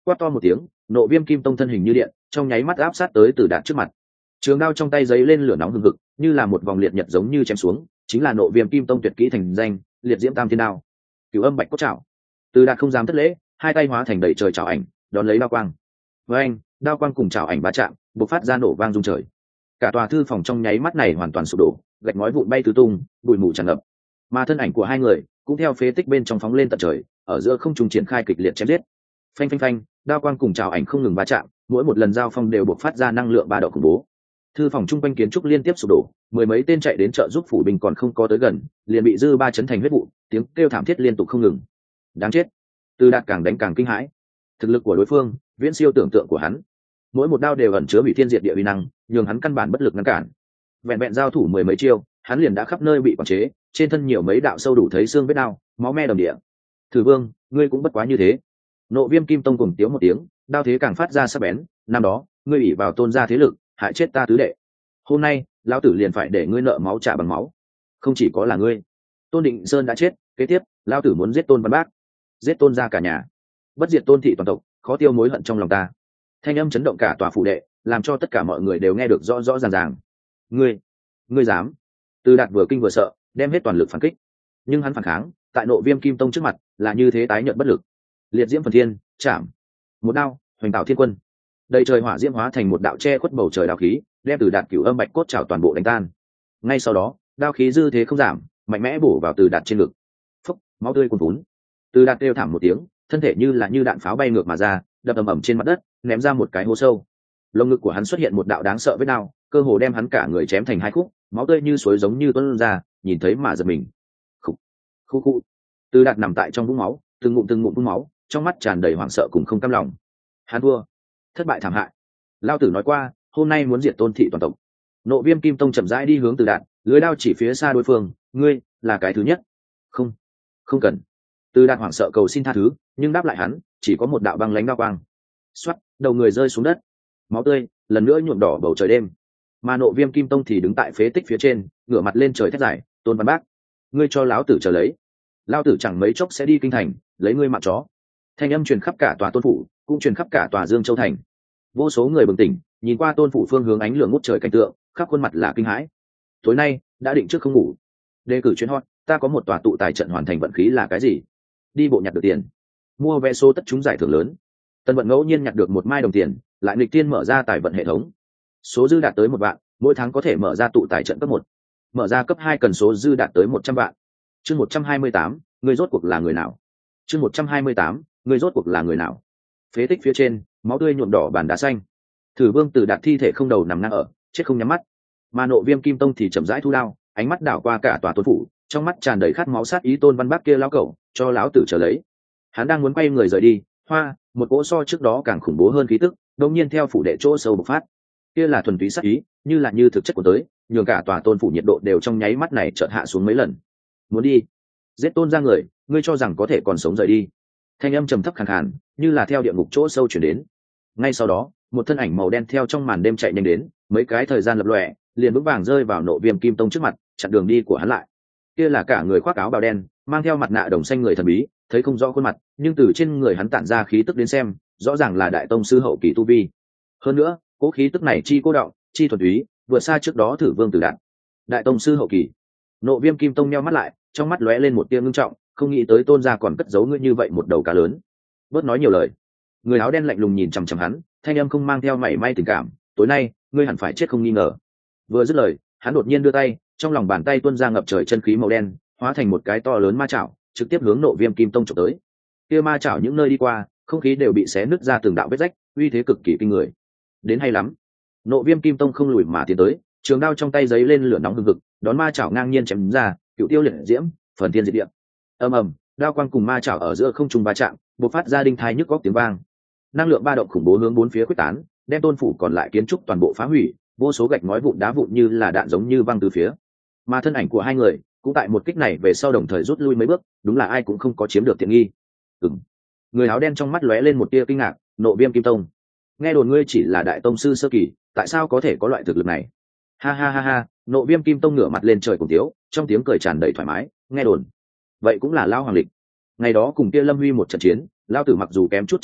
Quát to một tiếng, nộ viêm kim tông thân hình như điện, trong nháy mắt áp sát tới Từ Đạt trước mặt. Trường đao trong tay giấy lên lửa nóng hừng hực, như là một vòng liệt nhật giống như chém xuống, chính là nộ viêm kim tông tuyệt kỹ thành danh, liệt diễm tam thiên đao. Cửu âm bạch cốt trảo. Từ Đạt không dám thất lễ, hai tay hóa thành đầy trời trảo ảnh, đón lấy đao quang. Với anh, đao quang cùng trảo ảnh va chạm, bộc phát ra nổ vang rung trời. Cả tòa thư phòng trong nháy mắt này hoàn toàn sụp đổ, gạch ngói vụn bay tứ tung, bụi mù tràn ngập. Mà thân ảnh của hai người cũng theo phế tích bên trong phóng lên tận trời, ở giữa không trung triển khai kịch liệt chém giết. Phanh phanh phanh, đao quang cùng trảo ảnh không ngừng va chạm, mỗi một lần giao phong đều bộc phát ra năng lượng ba độ khủng bố. Thư phòng trung quanh kiến trúc liên tiếp sụp đổ, mười mấy tên chạy đến trợ giúp phủ binh còn không có tới gần, liền bị dư ba chấn thành huyết vụ, tiếng kêu thảm thiết liên tục không ngừng. Đáng chết! Từ Đạt càng đánh càng kinh hãi. Thực lực của đối phương viễn siêu tưởng tượng của hắn, mỗi một đao đều ẩn chứa hủy thiên diệt địa uy năng, nhường hắn căn bản bất lực ngăn cản. Vẹn vẹn giao thủ mười mấy chiêu, hắn liền đã khắp nơi bị quản chế, trên thân nhiều mấy đạo sâu đủ thấy xương vết đao, máu me đầm địa. Thử Vương, ngươi cũng bất quá như thế. Nộ viêm kim tông cùng tiếng một tiếng, đao thế càng phát ra sắc bén. Năm đó, ngươi ủy vào tôn gia thế lực, hại chết ta tứ đệ. Hôm nay, lão tử liền phải để ngươi nợ máu trả bằng máu. Không chỉ có là ngươi, Tôn Định Sơn đã chết, kế tiếp, lão tử muốn giết Tôn Văn Bác, giết Tôn gia cả nhà, bất diệt Tôn thị toàn tộc, khó tiêu mối hận trong lòng ta. Thanh âm chấn động cả tòa phủ đệ, làm cho tất cả mọi người đều nghe được rõ rõ ràng ràng. Ngươi, ngươi dám? Từ Đạt vừa kinh vừa sợ, đem hết toàn lực phản kích. Nhưng hắn phản kháng, tại nộ viêm kim tông trước mặt, là như thế tái nhợt bất lực. Liệt diễm phần thiên, chạm, một đao, hoành tạo thiên quân. Đầy trời hỏa diễm hóa thành một đạo che khuất bầu trời đao khí, đem Từ Đạt cửu âm bạch cốt trảo toàn bộ đánh tan. Ngay sau đó, đao khí dư thế không giảm, mạnh mẽ bổ vào Từ Đạt trên ngực. Phốc, máu tươi cuồn cuốn. Từ Đạt kêu thảm một tiếng, thân thể như là như đạn pháo bay ngược mà ra, đập ầm ầm trên mặt đất, ném ra một cái hố sâu. Lồng ngực của hắn xuất hiện một đạo đáng sợ vết đao, cơ hồ đem hắn cả người chém thành hai khúc, máu tươi như suối giống như tuôn ra, nhìn thấy mà giật mình. Khụ, khụ khụ. Từ Đạt nằm tại trong vũng máu, từng ngụm từng ngụm vũng máu, trong mắt tràn đầy hoảng sợ cùng không cam lòng. Hắn thua, thất bại thảm hại. Lao tử nói qua, hôm nay muốn diệt Tôn thị toàn tộc. Nộ viêm kim tông chậm rãi đi hướng Từ Đạt, lưới đao chỉ phía xa đối phương. Ngươi là cái thứ nhất. Không, không cần. Từ Đạt hoảng sợ cầu xin tha thứ, nhưng đáp lại hắn chỉ có một đạo băng lãnh đao quang. Xoát, đầu người rơi xuống đất, máu tươi lần nữa nhuộm đỏ bầu trời đêm. Mà nộ viêm kim tông thì đứng tại phế tích phía trên, ngửa mặt lên trời thét giải. Tôn Văn Bác, ngươi cho lão tử chờ lấy, lão tử chẳng mấy chốc sẽ đi kinh thành lấy ngươi mạng chó. Thanh âm truyền khắp cả tòa Tôn phủ, cũng truyền khắp cả tòa Dương Châu thành. Vô số người bừng tỉnh, nhìn qua Tôn phủ phương hướng ánh lửa ngút trời cảnh tượng, khắp khuôn mặt là kinh hãi. Tối nay đã định trước không ngủ. Đề cử chuyến hot, ta có một tòa tụ tài trận hoàn thành vận khí là cái gì? Đi bộ nhặt được tiền, mua vé số tất trúng giải thưởng lớn. Tân Vận ngẫu nhiên nhặt được một mai đồng tiền, lại nghịch tiên mở ra tài vận hệ thống, số dư đạt tới một vạn, mỗi tháng có thể mở ra tụ tài trận cấp một, mở ra cấp hai cần số dư đạt tới một trăm vạn. Chương một trăm hai mươi tám, người rốt cuộc là người nào? Chương một trăm hai mươi tám, người rốt cuộc là người nào? Phế tích phía trên, máu tươi nhuộm đỏ bàn đá xanh. Thử Vương Từ Đạt thi thể không đầu nằm ngang ở, chết không nhắm mắt. Mà nộ viêm kim tông thì chậm rãi thu đao, ánh mắt đảo qua cả tòa Tôn phủ, trong mắt tràn đầy khát máu sát ý. Tôn Văn Bác kia lão cẩu, cho lão tử trở lấy. Hắn đang muốn quay người rời đi, hoa, một cỗ so trước đó càng khủng bố hơn khí tức, đột nhiên theo phủ đệ chỗ sâu bộc phát. Kia là thuần túy sát ý, như là như thực chất của tới, nhường cả tòa Tôn phủ nhiệt độ đều trong nháy mắt này chợt hạ xuống mấy lần. Muốn đi, giết Tôn ra người, ngươi cho rằng có thể còn sống rời đi? Thanh âm trầm thấp khàn khàn, như là theo địa ngục chỗ sâu chuyển đến. Ngay sau đó, một thân ảnh màu đen theo trong màn đêm chạy nhanh đến, mấy cái thời gian lập lòe, liền vững vàng rơi vào nộ viêm kim tông trước mặt, chặn đường đi của hắn lại. Kia là cả người khoác áo bào đen, mang theo mặt nạ đồng xanh người thần bí, thấy không rõ khuôn mặt, nhưng từ trên người hắn tản ra khí tức đến xem, rõ ràng là đại tông sư hậu kỳ tu vi. Hơn nữa, cố khí tức này chi cô động, chi thuần túy, vượt xa trước đó Thử Vương Từ Đạt. Đại tông sư hậu kỳ. Nộ viêm kim tông nheo mắt lại, trong mắt lóe lên một tia ngưng trọng, không nghĩ tới Tôn gia còn cất giấu ngươi như vậy một đầu cá lớn. Bớt nói nhiều lời. Người áo đen lạnh lùng nhìn chằm chằm hắn, thanh âm không mang theo mảy may tình cảm. Tối nay, ngươi hẳn phải chết không nghi ngờ. Vừa dứt lời, hắn đột nhiên đưa tay, trong lòng bàn tay tuôn ra ngập trời chân khí màu đen, hóa thành một cái to lớn ma chảo, trực tiếp hướng nộ viêm kim tông chụp tới. Kia ma chảo những nơi đi qua, không khí đều bị xé nứt ra từng đạo vết rách, uy thế cực kỳ kinh người. Đến hay lắm. Nộ viêm kim tông không lùi mà tiến tới, trường đao trong tay giấy lên lửa nóng hừng hực, đón ma chảo ngang nhiên chém ra, cựu tiêu liệt diễm, phần thiên diệt địa. Ầm ầm, đao quang cùng ma chảo ở giữa không trung va chạm, bộc phát ra đinh thai nhức góc tiếng vang. Năng lượng ba động khủng bố hướng bốn phía quyết tán, đem Tôn phủ còn lại kiến trúc toàn bộ phá hủy, vô số gạch ngói vụn đá vụn như là đạn giống như văng từ phía. Mà thân ảnh của hai người cũng tại một kích này về sau đồng thời rút lui mấy bước, đúng là ai cũng không có chiếm được tiện nghi. Ừm. Người áo đen trong mắt lóe lên một tia kinh ngạc, nộ viêm kim tông. Nghe đồn ngươi chỉ là đại tông sư sơ kỳ, tại sao có thể có loại thực lực này? Ha ha ha ha, nộ viêm kim tông ngửa mặt lên trời cùng tiếu, trong tiếng cười tràn đầy thoải mái, nghe đồn. Vậy cũng là lao hoàng lịch. Ngày đó cùng kia Lâm Huy một trận chiến, lao tử mặc dù kém chút chết mất,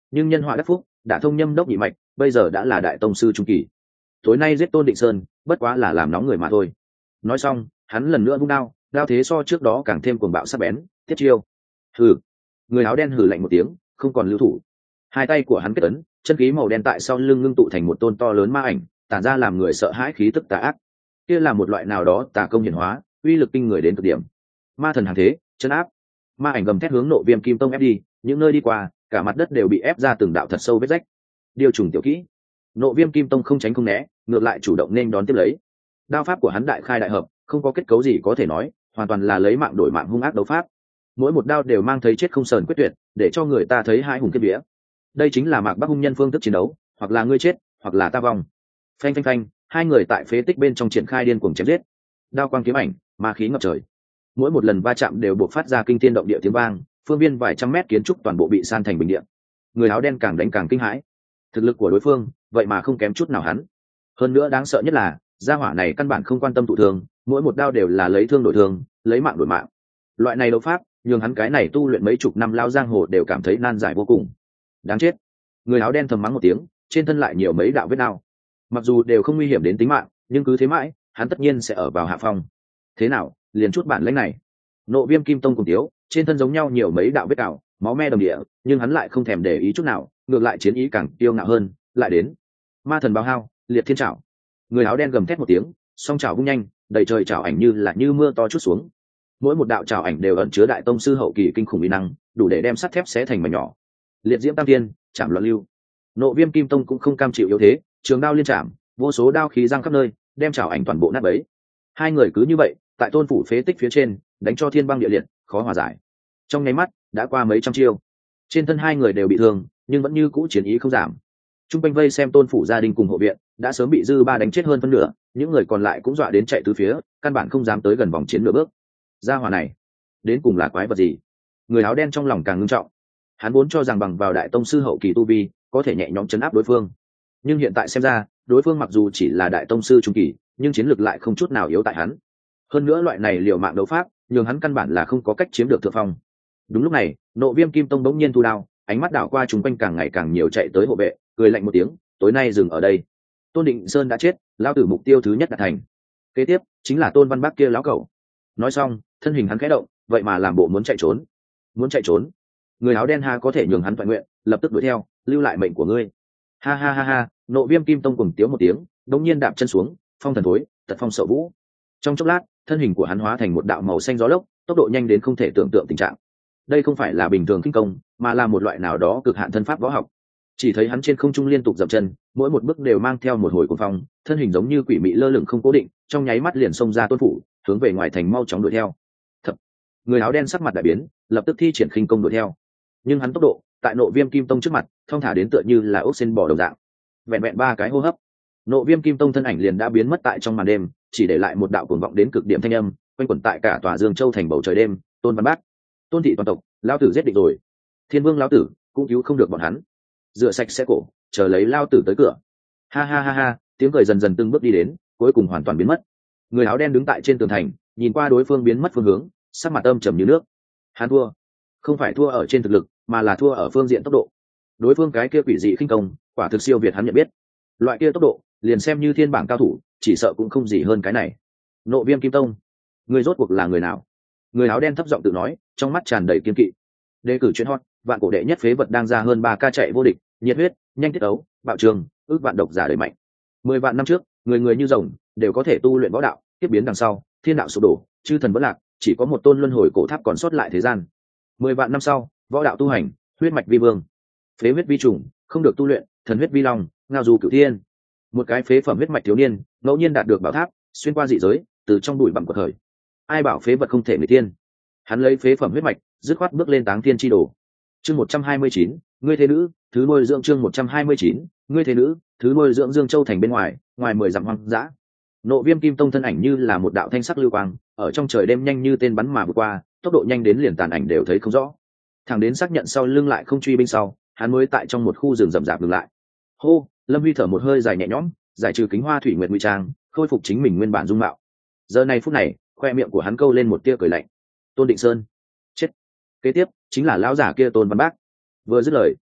nhưng nhân họa đắc phúc, đã thông nhâm đốc nhị mạch, bây giờ đã là đại tông sư trung kỳ. Tối nay giết Tôn Định Sơn bất quá là làm nóng người mà thôi. Nói xong hắn lần nữa vung đao, đao thế so trước đó càng thêm cuồng bạo sắc bén. Thiết chiêu. Hừ. Người áo đen hừ lạnh một tiếng, không còn lưu thủ. Hai tay của hắn kết ấn, chân khí màu đen tại sau lưng ngưng tụ thành một tôn to lớn ma ảnh, tản ra làm người sợ hãi khí tức tà ác. Kia là một loại nào đó tà công hiển hóa, uy lực kinh người đến cực điểm. Ma thần hàng thế, chân áp. Ma ảnh gầm thét hướng Nộ Viêm Kim Tông ép đi, những nơi đi qua, cả mặt đất đều bị ép ra từng đạo thật sâu vết rách. Điều trùng tiểu kỹ. Nộ Viêm Kim Tông không tránh không né, ngược lại chủ động nên đón tiếp lấy. Đao pháp của hắn đại khai đại hợp, không có kết cấu gì có thể nói, hoàn toàn là lấy mạng đổi mạng hung ác đấu pháp. Mỗi một đao đều mang thấy chết không sờn quyết tuyệt, để cho người ta thấy hai hùng kết vía. Đây chính là Mạc Bắc hung nhân phương thức chiến đấu, hoặc là ngươi chết, hoặc là ta vong. Phanh phanh phanh, hai người tại phế tích bên trong triển khai điên cuồng chém giết. Đao quang kiếm ảnh, ma khí ngập trời. Mỗi một lần va chạm đều buộc phát ra kinh thiên động địa tiếng vang, phương viên vài trăm mét kiến trúc toàn bộ bị san thành bình địa. Người áo đen càng đánh càng kinh hãi. Thực lực của đối phương, vậy mà không kém chút nào hắn. Hơn nữa đáng sợ nhất là, gia hỏa này căn bản không quan tâm thụ thương, mỗi một đao đều là lấy thương đổi thương, lấy mạng đổi mạng. Loại này đấu pháp, nhường hắn cái này tu luyện mấy chục năm lao giang hồ đều cảm thấy nan giải vô cùng. Đáng chết. Người áo đen thầm mắng một tiếng, trên thân lại nhiều mấy đạo vết đao. Mặc dù đều không nguy hiểm đến tính mạng, nhưng cứ thế mãi, hắn tất nhiên sẽ ở vào hạ phong. Thế nào, liền chút bản lĩnh này. Nộ Viêm Kim Tông cùng tiếu, trên thân giống nhau nhiều mấy đạo vết cào, máu me đầm địa, nhưng hắn lại không thèm để ý chút nào, ngược lại chiến ý càng kiêu ngạo hơn. Lại đến. Ma thần báo hao, liệt thiên trảo. Người áo đen gầm thét một tiếng, song trảo vung nhanh, đầy trời trảo ảnh như là như mưa to chút xuống. Mỗi một đạo trảo ảnh đều ẩn chứa đại tông sư hậu kỳ kinh khủng uy năng, đủ để đem sắt thép xé thành mảnh nhỏ. Liệt diễm tam thiên, chạm loạn lưu. Nộ Viêm Kim Tông cũng không cam chịu yếu thế, trường đao liên chạm, vô số đao khí giăng khắp nơi, đem trảo ảnh toàn bộ nát bấy. Hai người cứ như vậy, tại tôn phủ phế tích phía trên, đánh cho thiên băng địa liệt, khó hòa giải. Trong nháy mắt, đã qua mấy trăm chiêu. Trên thân hai người đều bị thương, nhưng vẫn như cũ chiến ý không giảm. Trung quanh vây xem tôn phủ gia đình cùng hộ viện, đã sớm bị dư ba đánh chết hơn phân nửa, những người còn lại cũng dọa đến chạy tứ phía, căn bản không dám tới gần vòng chiến nửa bước. Gia hỏa này, đến cùng là quái vật gì? Người áo đen trong lòng càng ngưng trọng. Hắn vốn cho rằng bằng vào đại tông sư hậu kỳ tu vi, có thể nhẹ nhõm chấn áp đối phương. Nhưng hiện tại xem ra, đối phương mặc dù chỉ là đại tông sư trung kỳ, nhưng chiến lược lại không chút nào yếu tại hắn. Hơn nữa loại này liều mạng đấu pháp, nhường hắn căn bản là không có cách chiếm được thượng phong. Đúng lúc này, Nộ Viêm Kim Tông bỗng nhiên thu đao, ánh mắt đảo qua chúng quanh càng ngày càng nhiều chạy tới hộ vệ, cười lạnh một tiếng, tối nay dừng ở đây. Tôn Định Sơn đã chết, lão tử mục tiêu thứ nhất đạt thành. Kế tiếp chính là Tôn Văn Bắc kia lão cẩu. Nói xong, thân hình hắn khẽ động, vậy mà làm bộ muốn chạy trốn. Muốn chạy trốn? Người áo đen ha có thể nhường hắn toàn nguyện, lập tức đuổi theo, lưu lại mệnh của ngươi. Ha ha ha ha, Nộ Viêm Kim Tông cùng tiếu một tiếng, đống nhiên đạp chân xuống, phong thần thối, tật phong sợ vũ. Trong chốc lát, thân hình của hắn hóa thành một đạo màu xanh gió lốc, tốc độ nhanh đến không thể tưởng tượng tình trạng. Đây không phải là bình thường kinh công, mà là một loại nào đó cực hạn thân pháp võ học. Chỉ thấy hắn trên không trung liên tục dậm chân, mỗi một bước đều mang theo một hồi cuồng phong, thân hình giống như quỷ mị lơ lửng không cố định, trong nháy mắt liền xông ra tôn phủ, hướng về ngoài thành mau chóng đuổi theo. Thập, người áo đen sắc mặt đại biến, lập tức thi triển khinh công đuổi theo. Nhưng hắn tốc độ, tại Nộ Viêm Kim Tông trước mặt, thong thả đến tựa như là ốc sên bò đồng dạng. Vẹn vẹn ba cái hô hấp, Nộ Viêm Kim Tông thân ảnh liền đã biến mất tại trong màn đêm, chỉ để lại một đạo cuồng vọng đến cực điểm thanh âm, quanh quẩn tại cả tòa Dương Châu thành bầu trời đêm. Tôn Văn Bác, Tôn thị toàn tộc, lao tử giết địch rồi. Thiên Vương lão tử cũng cứu không được bọn hắn. Rửa sạch sẽ cổ, chờ lấy lao tử tới cửa. Ha ha ha ha, tiếng cười dần dần từng bước đi đến, cuối cùng hoàn toàn biến mất. Người áo đen đứng tại trên tường thành, nhìn qua đối phương biến mất phương hướng, sắc mặt âm trầm như nước. Hắn thua, không phải thua ở trên thực lực, mà là thua ở phương diện tốc độ. Đối phương cái kia quỷ dị khinh công, quả thực siêu việt hắn nhận biết. Loại kia tốc độ, liền xem như thiên bảng cao thủ, chỉ sợ cũng không gì hơn cái này. Nộ Viêm Kim Tông, người rốt cuộc là người nào? Người áo đen thấp giọng tự nói, trong mắt tràn đầy kiên kỵ. Đề cử chuyên hot, vạn cổ đệ nhất phế vật đang ra hơn ba ca chạy vô địch, nhiệt huyết, nhanh tiết ấu, bạo trường, ước vạn độc giả đời mạnh. Mười vạn năm trước, người người như rồng, đều có thể tu luyện võ đạo, tiếp biến đằng sau, thiên đạo sụp đổ, chư thần vẫn lạc, chỉ có một tôn luân hồi cổ tháp còn sót lại thế gian. Mười vạn năm sau, võ đạo tu hành, huyết mạch vi vương, phế huyết vi trùng, không được tu luyện, thần huyết vi long, ngao du cửu thiên. Một cái phế phẩm huyết mạch thiếu niên, ngẫu nhiên đạt được bảo tháp, xuyên qua dị giới, từ trong bụi bặm của thời. Ai bảo phế vật không thể người tiên? Hắn lấy phế phẩm huyết mạch, dứt khoát bước lên táng thiên chi đồ. Chương một trăm hai mươi chín, ngươi thế nữ, thứ nuôi dưỡng chương một trăm hai mươi chín, ngươi thế nữ, thứ nuôi dưỡng Dương Châu thành bên ngoài, ngoài mười dặm hoang dã. Nộ Viêm Kim Tông thân ảnh như là một đạo thanh sắc lưu quang, ở trong trời đêm nhanh như tên bắn mà vượt qua, tốc độ nhanh đến liền tàn ảnh đều thấy không rõ. Thằng đến xác nhận sau lưng lại không truy binh sau, hắn mới tại trong một khu rừng rậm rạp dừng lại. Hô, Lâm Huy thở một hơi dài nhẹ nhõm, giải trừ kính hoa thủy nguyệt ngụy trang, khôi phục chính mình nguyên bản dung mạo. Giờ này phút này, khoe miệng của hắn câu lên một tia cười lạnh. Tôn Định Sơn chết. Kế tiếp chính là lão giả kia Tôn Văn Bác. Vừa dứt lời,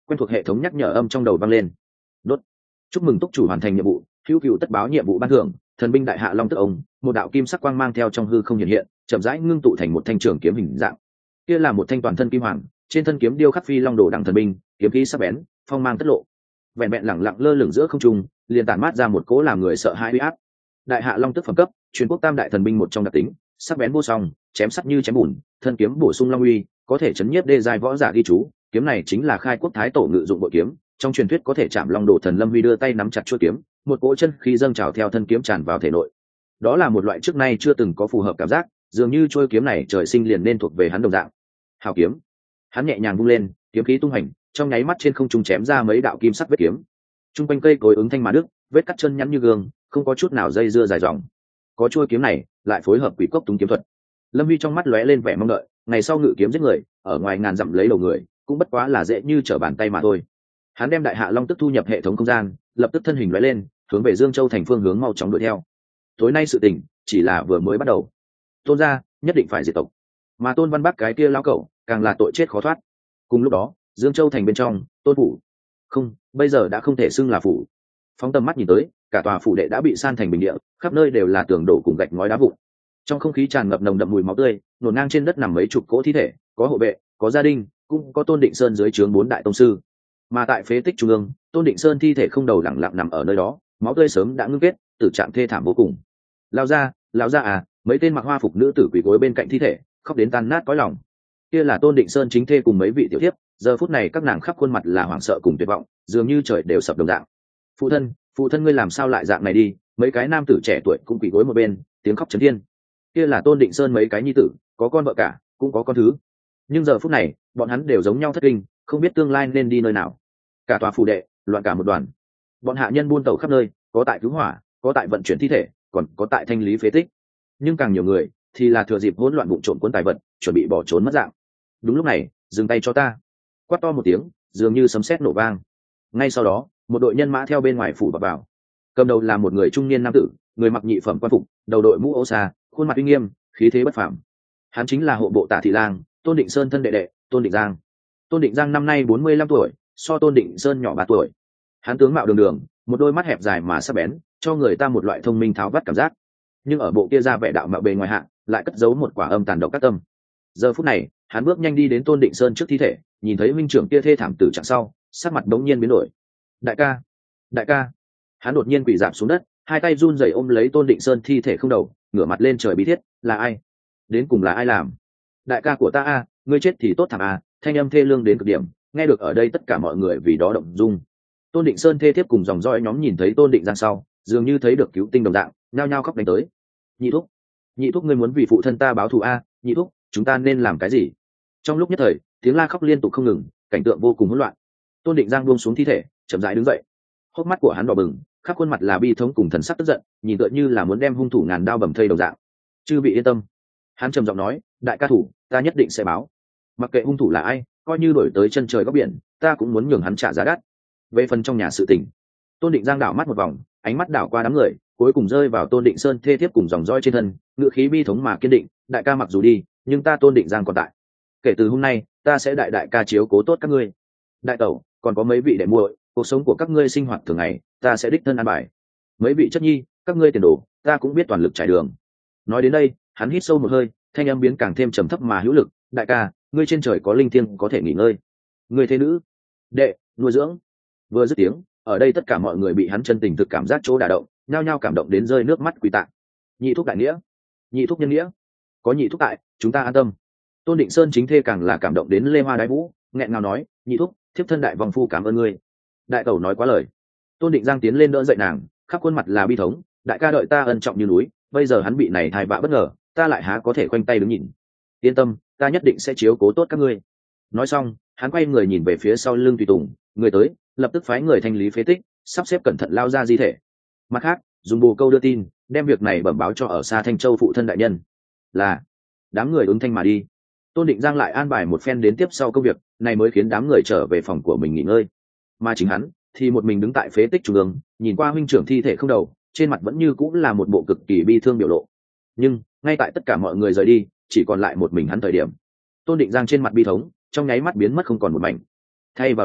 quen thuộc hệ thống nhắc nhở âm trong đầu vang lên. Đốt. Chúc mừng túc chủ hoàn thành nhiệm vụ, hữu cựu tất báo nhiệm vụ ban thưởng, thần binh đại hạ long tức ông, một đạo kim sắc quang mang theo trong hư không hiện hiện, chậm rãi ngưng tụ thành một thanh trường kiếm hình dạng. Kia là một thanh toàn thân kim hoàng, trên thân kiếm điêu khắc phi long đồ đẳng thần binh, kiếm khí sắc bén, phong mang tất lộ. Vẹn vẹn lẳng lặng lơ lửng giữa không trung, liền tản mát ra một cỗ làm người sợ hãi uy áp. Đại hạ long tức phẩm cấp, truyền quốc tam đại thần binh một trong đặc tính, sắc bén vô song, chém sắc như chém bùn, thân kiếm bổ sung long uy, có thể chấn nhiếp đê giai võ giả ghi chú. Kiếm này chính là khai quốc thái tổ ngự dụng bội kiếm, trong truyền thuyết có thể chạm long đồ thần lâm huy đưa tay nắm chặt chuôi kiếm, một cỗ chân khí dâng trào theo thân kiếm tràn vào thể nội. Đó là một loại trước nay chưa từng có phù hợp cảm giác, dường như chuôi kiếm này trời sinh liền nên thuộc về hắn đồng dạng. Hào kiếm. Hắn nhẹ nhàng vung lên, kiếm khí tung hành, trong nháy mắt trên không trung chém ra mấy đạo kim sắc vết kiếm. Trung quanh cây cối ứng thanh mà đức, vết cắt chân nhắn như gương, không có chút nào dây dưa dài dòng. Có chuôi kiếm này, lại phối hợp quỷ cốc túng kiếm thuật. Lâm Vi trong mắt lóe lên vẻ mong đợi, ngày sau ngự kiếm giết người, ở ngoài ngàn dặm lấy đầu người, cũng bất quá là dễ như trở bàn tay mà thôi. Hắn đem đại hạ long tức thu nhập hệ thống không gian, lập tức thân hình lóe lên, hướng về Dương Châu thành phương hướng mau chóng đuổi theo. Tối nay sự tình chỉ là vừa mới bắt đầu. Tôn gia nhất định phải diệt tộc, mà Tôn Văn Bắc cái kia lão cẩu càng là tội chết khó thoát. Cùng lúc đó, Dương Châu thành bên trong, Tôn phủ, không, bây giờ đã không thể xưng là phủ. Phóng tầm mắt nhìn tới, cả tòa phủ đệ đã bị san thành bình địa, khắp nơi đều là tường đổ cùng gạch ngói đá vụn. Trong không khí tràn ngập nồng đậm mùi máu tươi, nổn ngang trên đất nằm mấy chục cỗ thi thể, có hộ vệ, có gia đình, cũng có Tôn Định Sơn dưới trướng bốn đại tông sư. Mà tại phế tích trung ương, Tôn Định Sơn thi thể không đầu lẳng lặng nằm ở nơi đó, máu tươi sớm đã ngưng kết, tử trạng thê thảm vô cùng. Lao ra, lao ra à, mấy tên mặc hoa phục nữ tử quỳ gối bên cạnh thi thể, khóc đến tan nát cõi lòng. Kia là Tôn Định Sơn chính thê cùng mấy vị tiểu thiếp, giờ phút này các nàng khắp khuôn mặt là hoảng sợ cùng tuyệt vọng, dường như trời đều sập đồng dạng. Phụ thân, phụ thân ngươi làm sao lại dạng này đi? Mấy cái nam tử trẻ tuổi cũng quỳ gối một bên, tiếng khóc chấn thiên. Kia là Tôn Định Sơn mấy cái nhi tử, có con vợ cả, cũng có con thứ. Nhưng giờ phút này, bọn hắn đều giống nhau thất kinh, không biết tương lai nên đi nơi nào. Cả tòa phủ đệ loạn cả một đoàn. Bọn hạ nhân buôn tàu khắp nơi, có tại cứu hỏa, có tại vận chuyển thi thể, còn có tại thanh lý phế tích. Nhưng càng nhiều người thì là thừa dịp hỗn loạn vụ trộm cuốn tài vật, chuẩn bị bỏ trốn mất dạng. Đúng lúc này, dừng tay cho ta! Quát to một tiếng, dường như sấm sét nổ vang. Ngay sau đó, một đội nhân mã theo bên ngoài phủ vào vào. Cầm đầu là một người trung niên nam tử, người mặc nhị phẩm quan phục, đầu đội mũ áo xa, khuôn mặt uy nghiêm, khí thế bất phàm. Hắn chính là hộ bộ tả thị lang, Tôn Định Sơn thân đệ đệ, Tôn Định Giang. Tôn Định Giang năm nay bốn mươi lăm tuổi, so Tôn Định Sơn nhỏ ba tuổi. Hắn tướng mạo đường đường, một đôi mắt hẹp dài mà sắc bén, cho người ta một loại thông minh tháo vắt cảm giác. Nhưng ở bộ kia ra vẻ đạo mạo bề ngoài hạ, lại cất giấu một quả âm tàn độc các tâm. Giờ phút này, hắn bước nhanh đi đến Tôn Định Sơn trước thi thể, nhìn thấy huynh trưởng kia thê thảm tử trạng sau, sắc mặt đống nhiên biến đổi. Đại ca, đại ca! Hắn đột nhiên quỳ rạp xuống đất, hai tay run rẩy ôm lấy Tôn Định Sơn thi thể không đầu, ngửa mặt lên trời bí thiết, là ai? Đến cùng là ai làm? Đại ca của ta a, ngươi chết thì tốt thảm a! Thanh âm thê lương đến cực điểm, nghe được ở đây tất cả mọi người vì đó động dung. Tôn Định Sơn thê thiếp cùng dòng dõi nhóm nhìn thấy Tôn Định Giang sau, dường như thấy được cứu tinh đồng dạng, nhao nhao khóc đánh tới. Nhị thúc, nhị thúc ngươi muốn vì phụ thân ta báo thù a? Nhị thúc, chúng ta nên làm cái gì? Trong lúc nhất thời, tiếng la khóc liên tục không ngừng, cảnh tượng vô cùng hỗn loạn. Tôn Định Giang buông xuống thi thể, chậm rãi đứng dậy. Hốc mắt của hắn đỏ bừng, khắp khuôn mặt là bi thống cùng thần sắc tức giận, nhìn tựa như là muốn đem hung thủ ngàn đao bầm thây đồng dạng. Chư vị yên tâm, hắn trầm giọng nói, đại ca thủ, ta nhất định sẽ báo. Mặc kệ hung thủ là ai, coi như đổi tới chân trời góc biển, ta cũng muốn nhường hắn trả giá đắt. Về phần trong nhà sự tình, Tôn Định Giang đảo mắt một vòng, ánh mắt đảo qua đám người, cuối cùng rơi vào Tôn Định Sơn thê thiếp cùng dòng dõi trên thân, ngữ khí bi thống mà kiên định, đại ca mặc dù đi, nhưng ta Tôn Định Giang còn tại. Kể từ hôm nay, ta sẽ đại đại ca chiếu cố tốt các ngươi. Đại tẩu, còn có mấy vị đệ muội, cuộc sống của các ngươi sinh hoạt thường ngày, ta sẽ đích thân an bài. Mấy vị chất nhi, các ngươi tiền đồ, ta cũng biết toàn lực trải đường. Nói đến đây, hắn hít sâu một hơi, thanh âm biến càng thêm trầm thấp mà hữu lực, đại ca, ngươi trên trời có linh thiêng có thể nghỉ ngơi. Ngươi thế nữ, đệ, nuôi dưỡng. Vừa dứt tiếng, ở đây tất cả mọi người bị hắn chân tình thực cảm giác chỗ đả động, nhao nhao cảm động đến rơi nước mắt quỳ tạ. Nhị thúc đại nghĩa, nhị thúc nhân nghĩa, có nhị thúc tại, chúng ta an tâm. Tôn Định Sơn chính thê càng là cảm động đến lê hoa đái vũ, nghẹn ngào nói, nhị thúc, thiếp thân đại vòng phu cảm ơn ngươi. Đại tẩu nói quá lời. Tôn Định Giang tiến lên đỡ dậy nàng, khắp khuôn mặt là bi thống, đại ca đợi ta ân trọng như núi, bây giờ hắn bị này thai vạ bất ngờ, ta lại há có thể khoanh tay đứng nhìn. Yên tâm, ta nhất định sẽ chiếu cố tốt các ngươi. Nói xong, hắn quay người nhìn về phía sau lưng tùy tùng, người tới, lập tức phái người thanh lý phế tích, sắp xếp cẩn thận lao ra di thể. Mặt khác, dùng bồ câu đưa tin, đem việc này bẩm báo cho ở xa Thanh Châu phụ thân đại nhân. Là, đám người ứng thanh mà đi. Tôn Định Giang lại an bài một phen đến tiếp sau công việc, này mới khiến đám người trở về phòng của mình nghỉ ngơi. Mà chính hắn thì một mình đứng tại phế tích trung ương, nhìn qua huynh trưởng thi thể không đầu, trên mặt vẫn như cũng là một bộ cực kỳ bi thương biểu lộ. Nhưng ngay tại tất cả mọi người rời đi, chỉ còn lại một mình hắn thời điểm, Tôn Định Giang trên mặt bi thống trong nháy mắt biến mất không còn một mảnh. Thay vào đó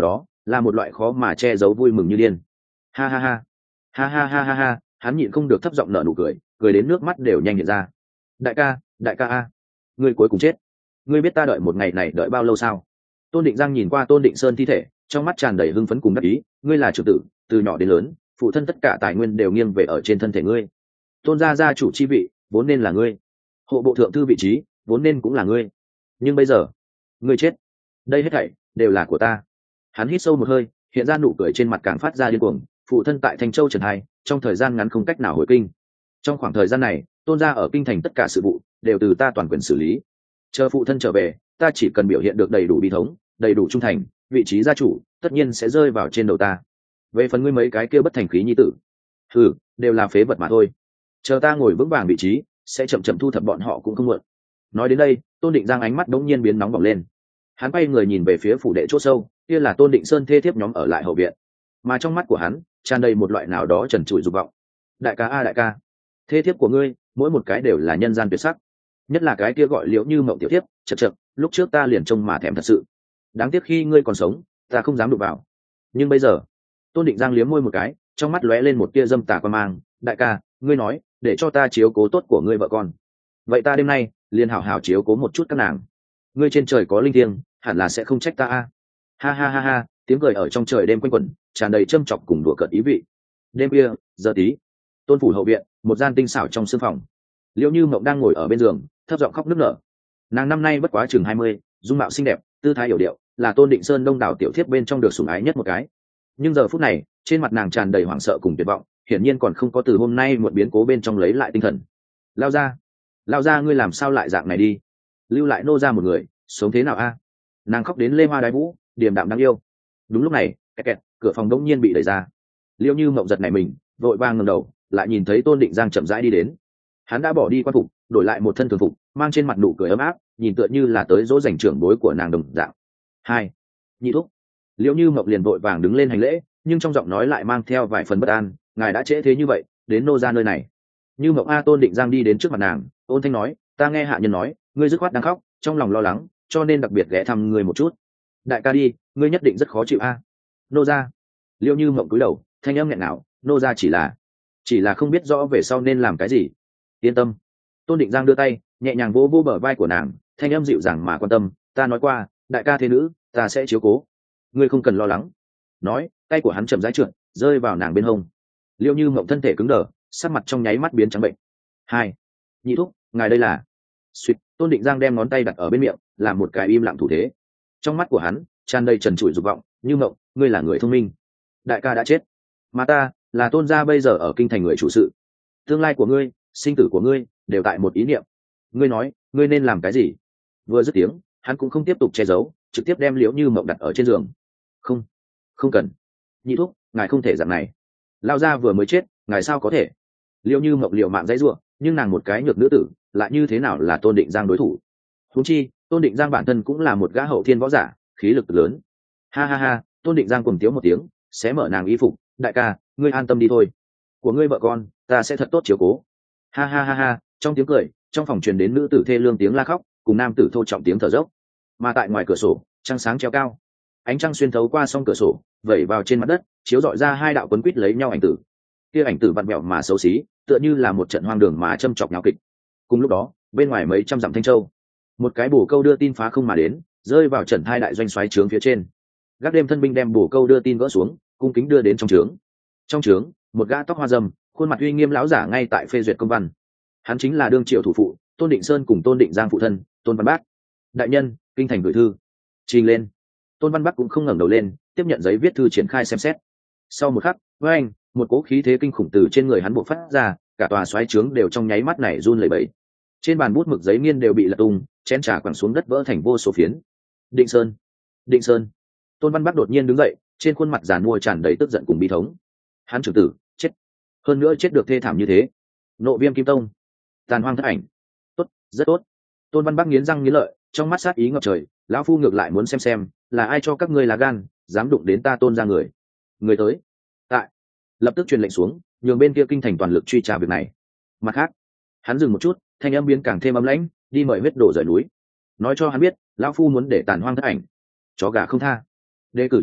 là một loại khó mà che giấu vui mừng như điên. Ha ha ha ha ha ha ha ha, hắn nhịn không được thấp giọng nở nụ cười, cười đến nước mắt đều nhanh hiện ra. Đại ca, đại ca a, ngươi cuối cùng chết. Ngươi biết ta đợi một ngày này đợi bao lâu sao? Tôn Định Giang nhìn qua Tôn Định Sơn thi thể, trong mắt tràn đầy hưng phấn cùng đắc ý. Ngươi là trưởng tử, từ nhỏ đến lớn, phụ thân tất cả tài nguyên đều nghiêng về ở trên thân thể ngươi. Tôn gia gia chủ chi vị vốn nên là ngươi, hộ bộ thượng thư vị trí vốn nên cũng là ngươi, nhưng bây giờ ngươi chết, đây hết thảy đều là của ta. Hắn hít sâu một hơi, hiện ra nụ cười trên mặt càng phát ra điên cuồng. Phụ thân tại Thanh Châu trần hai, trong thời gian ngắn không cách nào hồi kinh. Trong khoảng thời gian này, Tôn gia ở kinh thành tất cả sự vụ đều từ ta toàn quyền xử lý. Chờ phụ thân trở về, ta chỉ cần biểu hiện được đầy đủ bi thống, đầy đủ trung thành, vị trí gia chủ tất nhiên sẽ rơi vào trên đầu ta. Về phần ngươi mấy cái kia bất thành khí nhi tử, thử đều là phế vật mà thôi. Chờ ta ngồi vững vàng vị trí, sẽ chậm chậm thu thập bọn họ cũng không muộn. Nói đến đây, Tôn Định Giang ánh mắt đống nhiên biến nóng bỏng lên. Hắn quay người nhìn về phía phủ đệ chỗ sâu, kia là Tôn Định Sơn thê thiếp nhóm ở lại hậu viện, mà trong mắt của hắn tràn đầy một loại nào đó trần trụi dục vọng. Đại ca a đại ca, thê thiếp của ngươi mỗi một cái đều là nhân gian tuyệt sắc, nhất là cái kia gọi Liễu Như Mộng tiểu thiếp, chật chật, lúc trước ta liền trông mà thèm thật sự. Đáng tiếc khi ngươi còn sống, ta không dám đụng vào. Nhưng bây giờ, Tôn Định Giang liếm môi một cái, trong mắt lóe lên một tia dâm tà quan mang. Đại ca, ngươi nói để cho ta chiếu cố tốt của ngươi vợ con, vậy ta đêm nay liền hảo hảo chiếu cố một chút các nàng. Ngươi trên trời có linh thiêng, hẳn là sẽ không trách ta a. Ha ha ha ha, tiếng cười ở trong trời đêm quanh quẩn, tràn đầy châm chọc cùng đùa cợt ý vị. Đêm khuya, giờ tí, Tôn phủ hậu viện, một gian tinh xảo trong sương phòng. Liễu Như Mộng đang ngồi ở bên giường, thấp giọng khóc nức nở. Nàng năm nay bất quá chừng hai mươi, dung mạo xinh đẹp, tư thái hiểu điệu, là Tôn Định Sơn đông đảo tiểu thiếp bên trong được sủng ái nhất một cái. Nhưng giờ phút này, trên mặt nàng tràn đầy hoảng sợ cùng tuyệt vọng, hiển nhiên còn không có từ hôm nay một biến cố bên trong lấy lại tinh thần. Lao ra, lao ra, ngươi làm sao lại dạng này đi? Lưu lại nô ra một người, sống thế nào a? Nàng khóc đến lê hoa đái vũ, điềm đạm đáng yêu. Đúng lúc này, kẹt kẹt, cửa phòng đống nhiên bị đẩy ra. Liễu Như Mộng giật nảy mình, vội vàng ngẩng đầu, lại nhìn thấy Tôn Định Giang chậm rãi đi đến. Hắn đã bỏ đi quan phục, đổi lại một thân thường phục, mang trên mặt nụ cười ấm áp, nhìn tựa như là tới dỗ dành trưởng bối của nàng đồng dạng. Hai, nhị thúc. Liễu Như Mộng liền vội vàng đứng lên hành lễ, nhưng trong giọng nói lại mang theo vài phần bất an. Ngài đã trễ thế như vậy, đến nô ra nơi này. Như Mộng a. Tôn Định Giang đi đến trước mặt nàng, ôn thanh nói, ta nghe hạ nhân nói, ngươi dứt khoát đang khóc, trong lòng lo lắng, cho nên đặc biệt ghé thăm ngươi một chút. Đại ca đi, ngươi nhất định rất khó chịu a. Nô ra. Liễu Như Mộng cúi đầu, thanh âm nghẹn ngào, nô ra chỉ là chỉ là không biết rõ về sau nên làm cái gì. Yên tâm. Tôn Định Giang đưa tay nhẹ nhàng vỗ vỗ bờ vai của nàng, thanh âm dịu dàng mà quan tâm, ta nói qua, đại ca thế nữ, ta sẽ chiếu cố, ngươi không cần lo lắng. Nói, tay của hắn chậm rãi trượt, rơi vào nàng bên hông. Liễu Như Mộng thân thể cứng đờ, sắc mặt trong nháy mắt biến trắng bệnh. Hai, nhị thúc, ngài đây là? Suýt. Tôn Định Giang đem ngón tay đặt ở bên miệng, làm một cái im lặng thủ thế. Trong mắt của hắn tràn đầy trần trụi dục vọng. Như Mộng, ngươi là người thông minh, đại ca đã chết, mà ta là Tôn gia bây giờ ở kinh thành người chủ sự, tương lai của ngươi, sinh tử của ngươi đều tại một ý niệm. Ngươi nói, ngươi nên làm cái gì? Vừa dứt tiếng, hắn cũng không tiếp tục che giấu, trực tiếp đem Liễu Như Mộng đặt ở trên giường. Không, không cần. Nhị thúc, ngài không thể dạng này. Lao gia vừa mới chết, ngài sao có thể? Liễu Như Mộng liều mạng dãy giụa, nhưng nàng một cái nhược nữ tử, lại như thế nào là Tôn Định Giang đối thủ? Huống chi, Tôn Định Giang bản thân cũng là một gã hậu thiên võ giả, khí lực lớn. Ha ha ha, Tôn Định Giang cuồng tiếu một tiếng, xé mở nàng y phục, đại ca, ngươi an tâm đi thôi, của ngươi vợ con, ta sẽ thật tốt chiếu cố. Ha ha ha ha, trong tiếng cười, trong phòng truyền đến nữ tử thê lương tiếng la khóc, cùng nam tử thô trọng tiếng thở dốc. Mà tại ngoài cửa sổ, trăng sáng treo cao, ánh trăng xuyên thấu qua song cửa sổ, vẩy vào trên mặt đất, chiếu rọi ra hai đạo quấn quýt lấy nhau ảnh tử. Kia ảnh tử vặn vẹo mà xấu xí, tựa như là một trận hoang đường mà châm chọc nháo kịch. Cùng lúc đó, bên ngoài mấy trăm dặm Thanh Châu, một cái bổ câu đưa tin phá không mà đến, rơi vào trận hai đại doanh xoáy trướng phía trên. Gác đêm thân binh đem bổ câu đưa tin gỡ xuống, cung kính đưa đến trong trướng. Trong trướng, một gã tóc hoa râm, khuôn mặt uy nghiêm lão giả ngay tại phê duyệt công văn. Hắn chính là đương triệu thủ phụ Tôn Định Sơn cùng Tôn Định Giang phụ thân Tôn Văn Bác. Đại nhân, kinh thành gửi thư. Trình lên. Tôn Văn Bắc cũng không ngẩng đầu lên, tiếp nhận giấy viết thư triển khai xem xét. Sau một khắc, với anh, một cỗ khí thế kinh khủng từ trên người hắn bộc phát ra, cả tòa xoáy trướng đều trong nháy mắt này run lẩy bẩy. Trên bàn bút mực giấy nghiên đều bị lật tung, chén trà quẳng xuống đất vỡ thành vô số phiến. Định Sơn, Định Sơn. Tôn Văn Bắc đột nhiên đứng dậy, trên khuôn mặt giàn mua tràn đầy tức giận cùng bi thống. Hắn trưởng tử chết, hơn nữa chết được thê thảm như thế. Nộ Viêm Kim Tông, tàn hoang thất ảnh. Tốt, rất tốt. Tôn Văn Bắc nghiến răng nghiến lợi, trong mắt sát ý ngập trời, lão phu ngược lại muốn xem xem là ai cho các ngươi là gan dám đụng đến ta Tôn ra người. Người tới. Tại. Lập tức truyền lệnh xuống, nhường bên kia kinh thành toàn lực truy tra việc này. Mặt khác, hắn dừng một chút, thanh âm biến càng thêm ấm lãnh, đi mời huyết đổ rời núi, nói cho hắn biết lão phu muốn để tàn hoang thất ảnh chó gà không tha. Đề cử chuyện hot,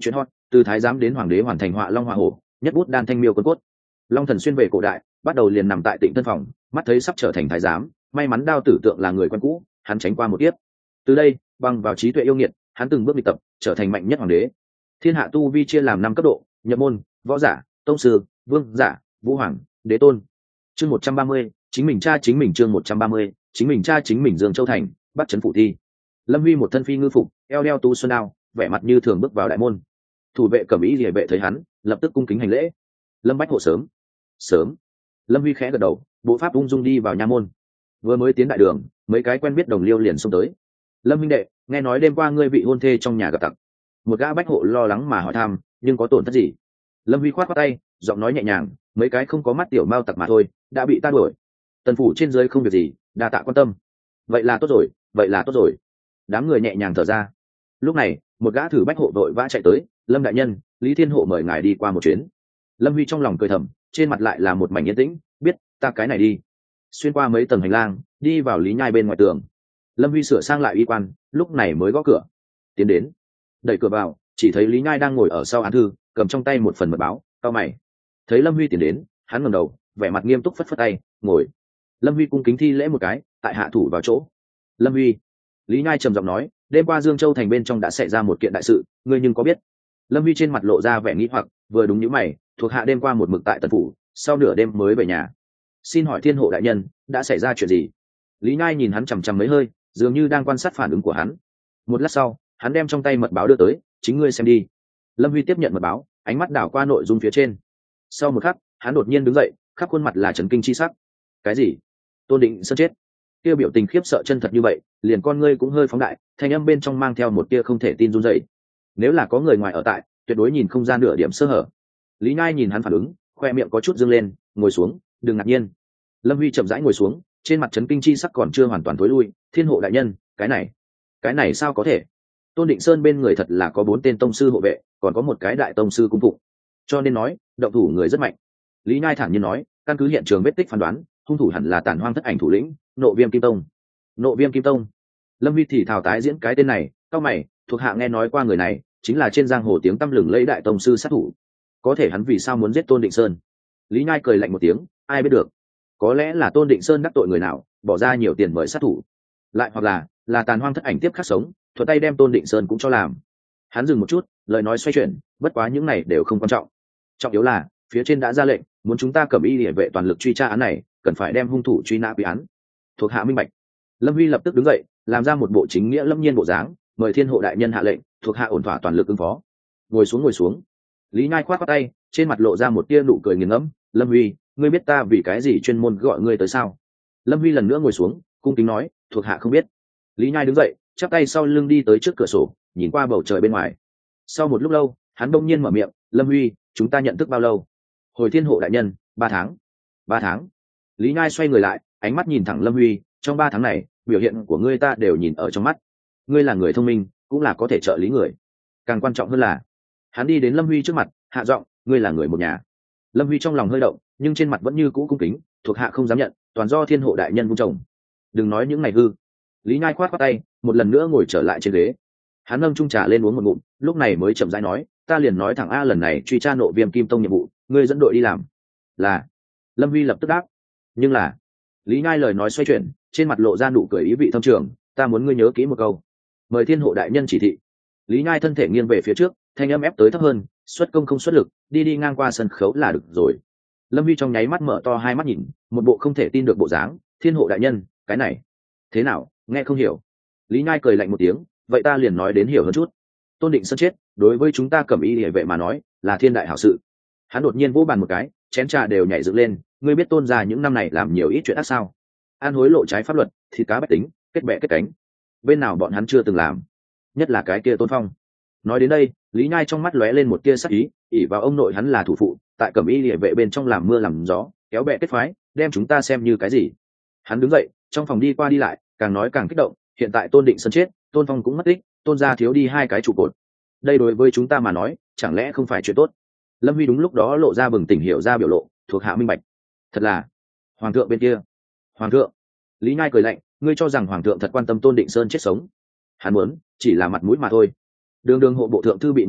từ thái giám đến hoàng đế hoàn thành họa long họa hổ, nhất bút đan thanh miêu quân cốt. Long Thần xuyên về cổ đại, bắt đầu liền nằm tại Tịnh Tân phòng, mắt thấy sắp trở thành thái giám, may mắn đao tử tượng là người quen cũ, hắn tránh qua một kiếp. Từ đây, bằng vào trí tuệ yêu nghiệt, hắn từng bước đi tập, trở thành mạnh nhất hoàng đế. Thiên hạ tu vi chia làm năm cấp độ: nhập môn, võ giả, tông sư, vương giả, vũ hoàng, đế tôn. Chương một trăm ba mươi, chính mình cha chính mình. Chương một trăm ba mươi, chính mình cha chính mình. Dương Châu thành, bắt trấn phủ thi. Lâm Huy một thân phi ngư phục, eo đeo tu xuân đao, vẻ mặt như thường bước vào đại môn. Thủ vệ cẩm ý liề vệ thấy hắn, lập tức cung kính hành lễ. Lâm bách hộ sớm. Sớm. Lâm Huy khẽ gật đầu, bộ pháp ung dung đi vào nha môn. Vừa mới tiến đại đường, mấy cái quen biết đồng liêu liền xông tới. Lâm minh đệ, nghe nói đêm qua ngươi vị hôn thê trong nhà gặp tặc. Một gã bách hộ lo lắng mà hỏi thăm, nhưng có tổn thất gì? Lâm Huy khoát khoát tay, giọng nói nhẹ nhàng, mấy cái không có mắt tiểu mao tặc mà thôi, đã bị ta đuổi. Tần phủ trên dưới không việc gì, đa tạ quan tâm. Vậy là tốt rồi, vậy là tốt rồi. Đám người nhẹ nhàng thở ra. Lúc này, một gã thử bách hộ vội vã chạy tới. Lâm đại nhân, Lý Thiên Hộ mời ngài đi qua một chuyến. Lâm Huy trong lòng cười thầm, trên mặt lại là một mảnh yên tĩnh. Biết, ta cái này đi. Xuyên qua mấy tầng hành lang, đi vào Lý Nhai bên ngoài tường. Lâm Huy sửa sang lại y quan, lúc này mới gõ cửa. Tiến đến, đẩy cửa vào, chỉ thấy Lý Nhai đang ngồi ở sau án thư, cầm trong tay một phần mật báo. Cao mày. Thấy Lâm Huy tiến đến, hắn ngẩng đầu, vẻ mặt nghiêm túc phất phất tay, ngồi. Lâm Huy cung kính thi lễ một cái, tại hạ thủ vào chỗ. Lâm Huy. Lý Nhai trầm giọng nói, đêm qua Dương Châu thành bên trong đã xảy ra một kiện đại sự, ngươi nhưng có biết? Lâm Huy trên mặt lộ ra vẻ nghĩ hoặc, vừa đúng như mày, thuộc hạ đêm qua một mực tại Tần phủ, sau nửa đêm mới về nhà. Xin hỏi Thiên Hộ đại nhân, đã xảy ra chuyện gì? Lý Nhai nhìn hắn chằm chằm mấy hơi, dường như đang quan sát phản ứng của hắn. Một lát sau, hắn đem trong tay mật báo đưa tới, chính ngươi xem đi. Lâm Huy tiếp nhận mật báo, ánh mắt đảo qua nội dung phía trên. Sau một khắc, hắn đột nhiên đứng dậy, khắp khuôn mặt là chấn kinh chi sắc. Cái gì? Tôn Định Sơn chết? Kia biểu tình khiếp sợ chân thật như vậy, liền con ngươi cũng hơi phóng đại, thanh âm bên trong mang theo một tia không thể tin run rẩy. Nếu là có người ngoài ở tại, tuyệt đối nhìn không ra nửa điểm sơ hở. Lý Nhai nhìn hắn phản ứng, khoe miệng có chút dương lên, ngồi xuống, đừng ngạc nhiên. Lâm Huy chậm rãi ngồi xuống, trên mặt chấn kinh chi sắc còn chưa hoàn toàn tối lui. Thiên Hộ đại nhân, cái này, cái này sao có thể? Tôn Định Sơn bên người thật là có bốn tên tông sư hộ vệ, còn có một cái đại tông sư cung phụng, cho nên nói động thủ người rất mạnh. Lý Nhai thản nhiên nói, căn cứ hiện trường vết tích phán đoán, hung thủ hẳn là Tản Hoang Thất Ảnh thủ lĩnh Nộ Viêm Kim Tông. Nộ Viêm Kim Tông. Lâm Huy thì thào tái diễn cái tên này, cao mày, thuộc hạ nghe nói qua người này, chính là trên giang hồ tiếng tăm lừng lẫy đại tông sư sát thủ. Có thể hắn vì sao muốn giết Tôn Định Sơn? Lý Nhai cười lạnh một tiếng, ai biết được. Có lẽ là Tôn Định Sơn đắc tội người nào, bỏ ra nhiều tiền mời sát thủ. Lại hoặc là, là Tàn Hoang Thất Ảnh tiếp khắc sống, thuận tay đem Tôn Định Sơn cũng cho làm. Hắn dừng một chút, lời nói xoay chuyển, bất quá những này đều không quan trọng. Trọng yếu là, phía trên đã ra lệnh, muốn chúng ta Cẩm Y Liễu vệ toàn lực truy tra án này, cần phải đem hung thủ truy nã quy án. Thuộc hạ minh bạch. Lâm Huy lập tức đứng dậy, làm ra một bộ chính nghĩa lâm nhiên bộ dáng, mời Thiên Hộ đại nhân hạ lệnh, thuộc hạ ổn thỏa toàn lực ứng phó. Ngồi xuống ngồi xuống. Lý Nhai khoát khoát tay, trên mặt lộ ra một tia nụ cười nghiền ngẫm. Lâm Huy, ngươi biết ta vì cái gì chuyên môn gọi ngươi tới sao? Lâm Huy lần nữa ngồi xuống, cung kính nói, thuộc hạ không biết. Lý Nhai đứng dậy, chắp tay sau lưng đi tới trước cửa sổ, nhìn qua bầu trời bên ngoài. Sau một lúc lâu, hắn bỗng nhiên mở miệng, Lâm Huy, chúng ta nhận thức bao lâu? Hồi Thiên Hộ đại nhân, ba tháng. Ba tháng. Lý Nhai xoay người lại, ánh mắt nhìn thẳng Lâm Huy, trong ba tháng này, biểu hiện của ngươi ta đều nhìn ở trong mắt. Ngươi là người thông minh, cũng là có thể trợ lý người. Càng quan trọng hơn là, hắn đi đến Lâm Huy trước mặt, hạ giọng, ngươi là người một nhà. Lâm Huy trong lòng hơi động, nhưng trên mặt vẫn như cũ cung kính, thuộc hạ không dám nhận, toàn do Thiên Hộ đại nhân vung trồng. Đừng nói những ngày hư. Lý Nhai khoát khoát tay, một lần nữa ngồi trở lại trên ghế. Hắn nâng chung trà lên uống một ngụm, lúc này mới chậm rãi nói, ta liền nói thẳng a, lần này truy tra Nộ Viêm Kim Tông nhiệm vụ, ngươi dẫn đội đi làm. Là. Lâm Huy lập tức đáp. Nhưng là. Lý Nhai lời nói xoay chuyển, trên mặt lộ ra nụ cười ý vị thâm trường, ta muốn ngươi nhớ kỹ một câu. Mời Thiên Hộ đại nhân chỉ thị. Lý Nhai thân thể nghiêng về phía trước, thanh âm ép tới thấp hơn, xuất công không xuất lực, đi đi ngang qua sân khấu là được rồi. Lâm Huy trong nháy mắt mở to hai mắt nhìn, một bộ không thể tin được bộ dáng, Thiên Hộ đại nhân, cái này thế nào, nghe không hiểu. Lý Nhai cười lạnh một tiếng, vậy ta liền nói đến hiểu hơn chút. Tôn Định Sơn chết, đối với chúng ta Cẩm Y Liễu vệ mà nói, là thiên đại hảo sự. Hắn đột nhiên vỗ bàn một cái, chén trà đều nhảy dựng lên, ngươi biết Tôn gia những năm này làm nhiều ít chuyện ác sao? Ăn hối lộ trái pháp luật, thịt cá bách tính, kết bè kết cánh. Bên nào bọn hắn chưa từng làm? Nhất là cái kia Tôn Phong. Nói đến đây, Lý Nhai trong mắt lóe lên một tia sắc ý, ỷ vào ông nội hắn là thủ phụ, tại Cẩm Y Liễu vệ bên trong làm mưa làm gió, kéo bè kết phái, đem chúng ta xem như cái gì? Hắn đứng dậy, trong phòng đi qua đi lại, càng nói càng kích động, hiện tại Tôn Định Sơn chết, Tôn Phong cũng mất tích, Tôn gia thiếu đi hai cái trụ cột. Đây đối với chúng ta mà nói, chẳng lẽ không phải chuyện tốt? Lâm Huy đúng lúc đó lộ ra bừng tỉnh hiểu ra biểu lộ, thuộc hạ minh bạch. Thật là, hoàng thượng bên kia. Hoàng thượng. Lý Nhai cười lạnh, ngươi cho rằng hoàng thượng thật quan tâm Tôn Định Sơn chết sống? Hắn muốn, chỉ là mặt mũi mà thôi. Đường đường hộ bộ thượng thư bị người giết,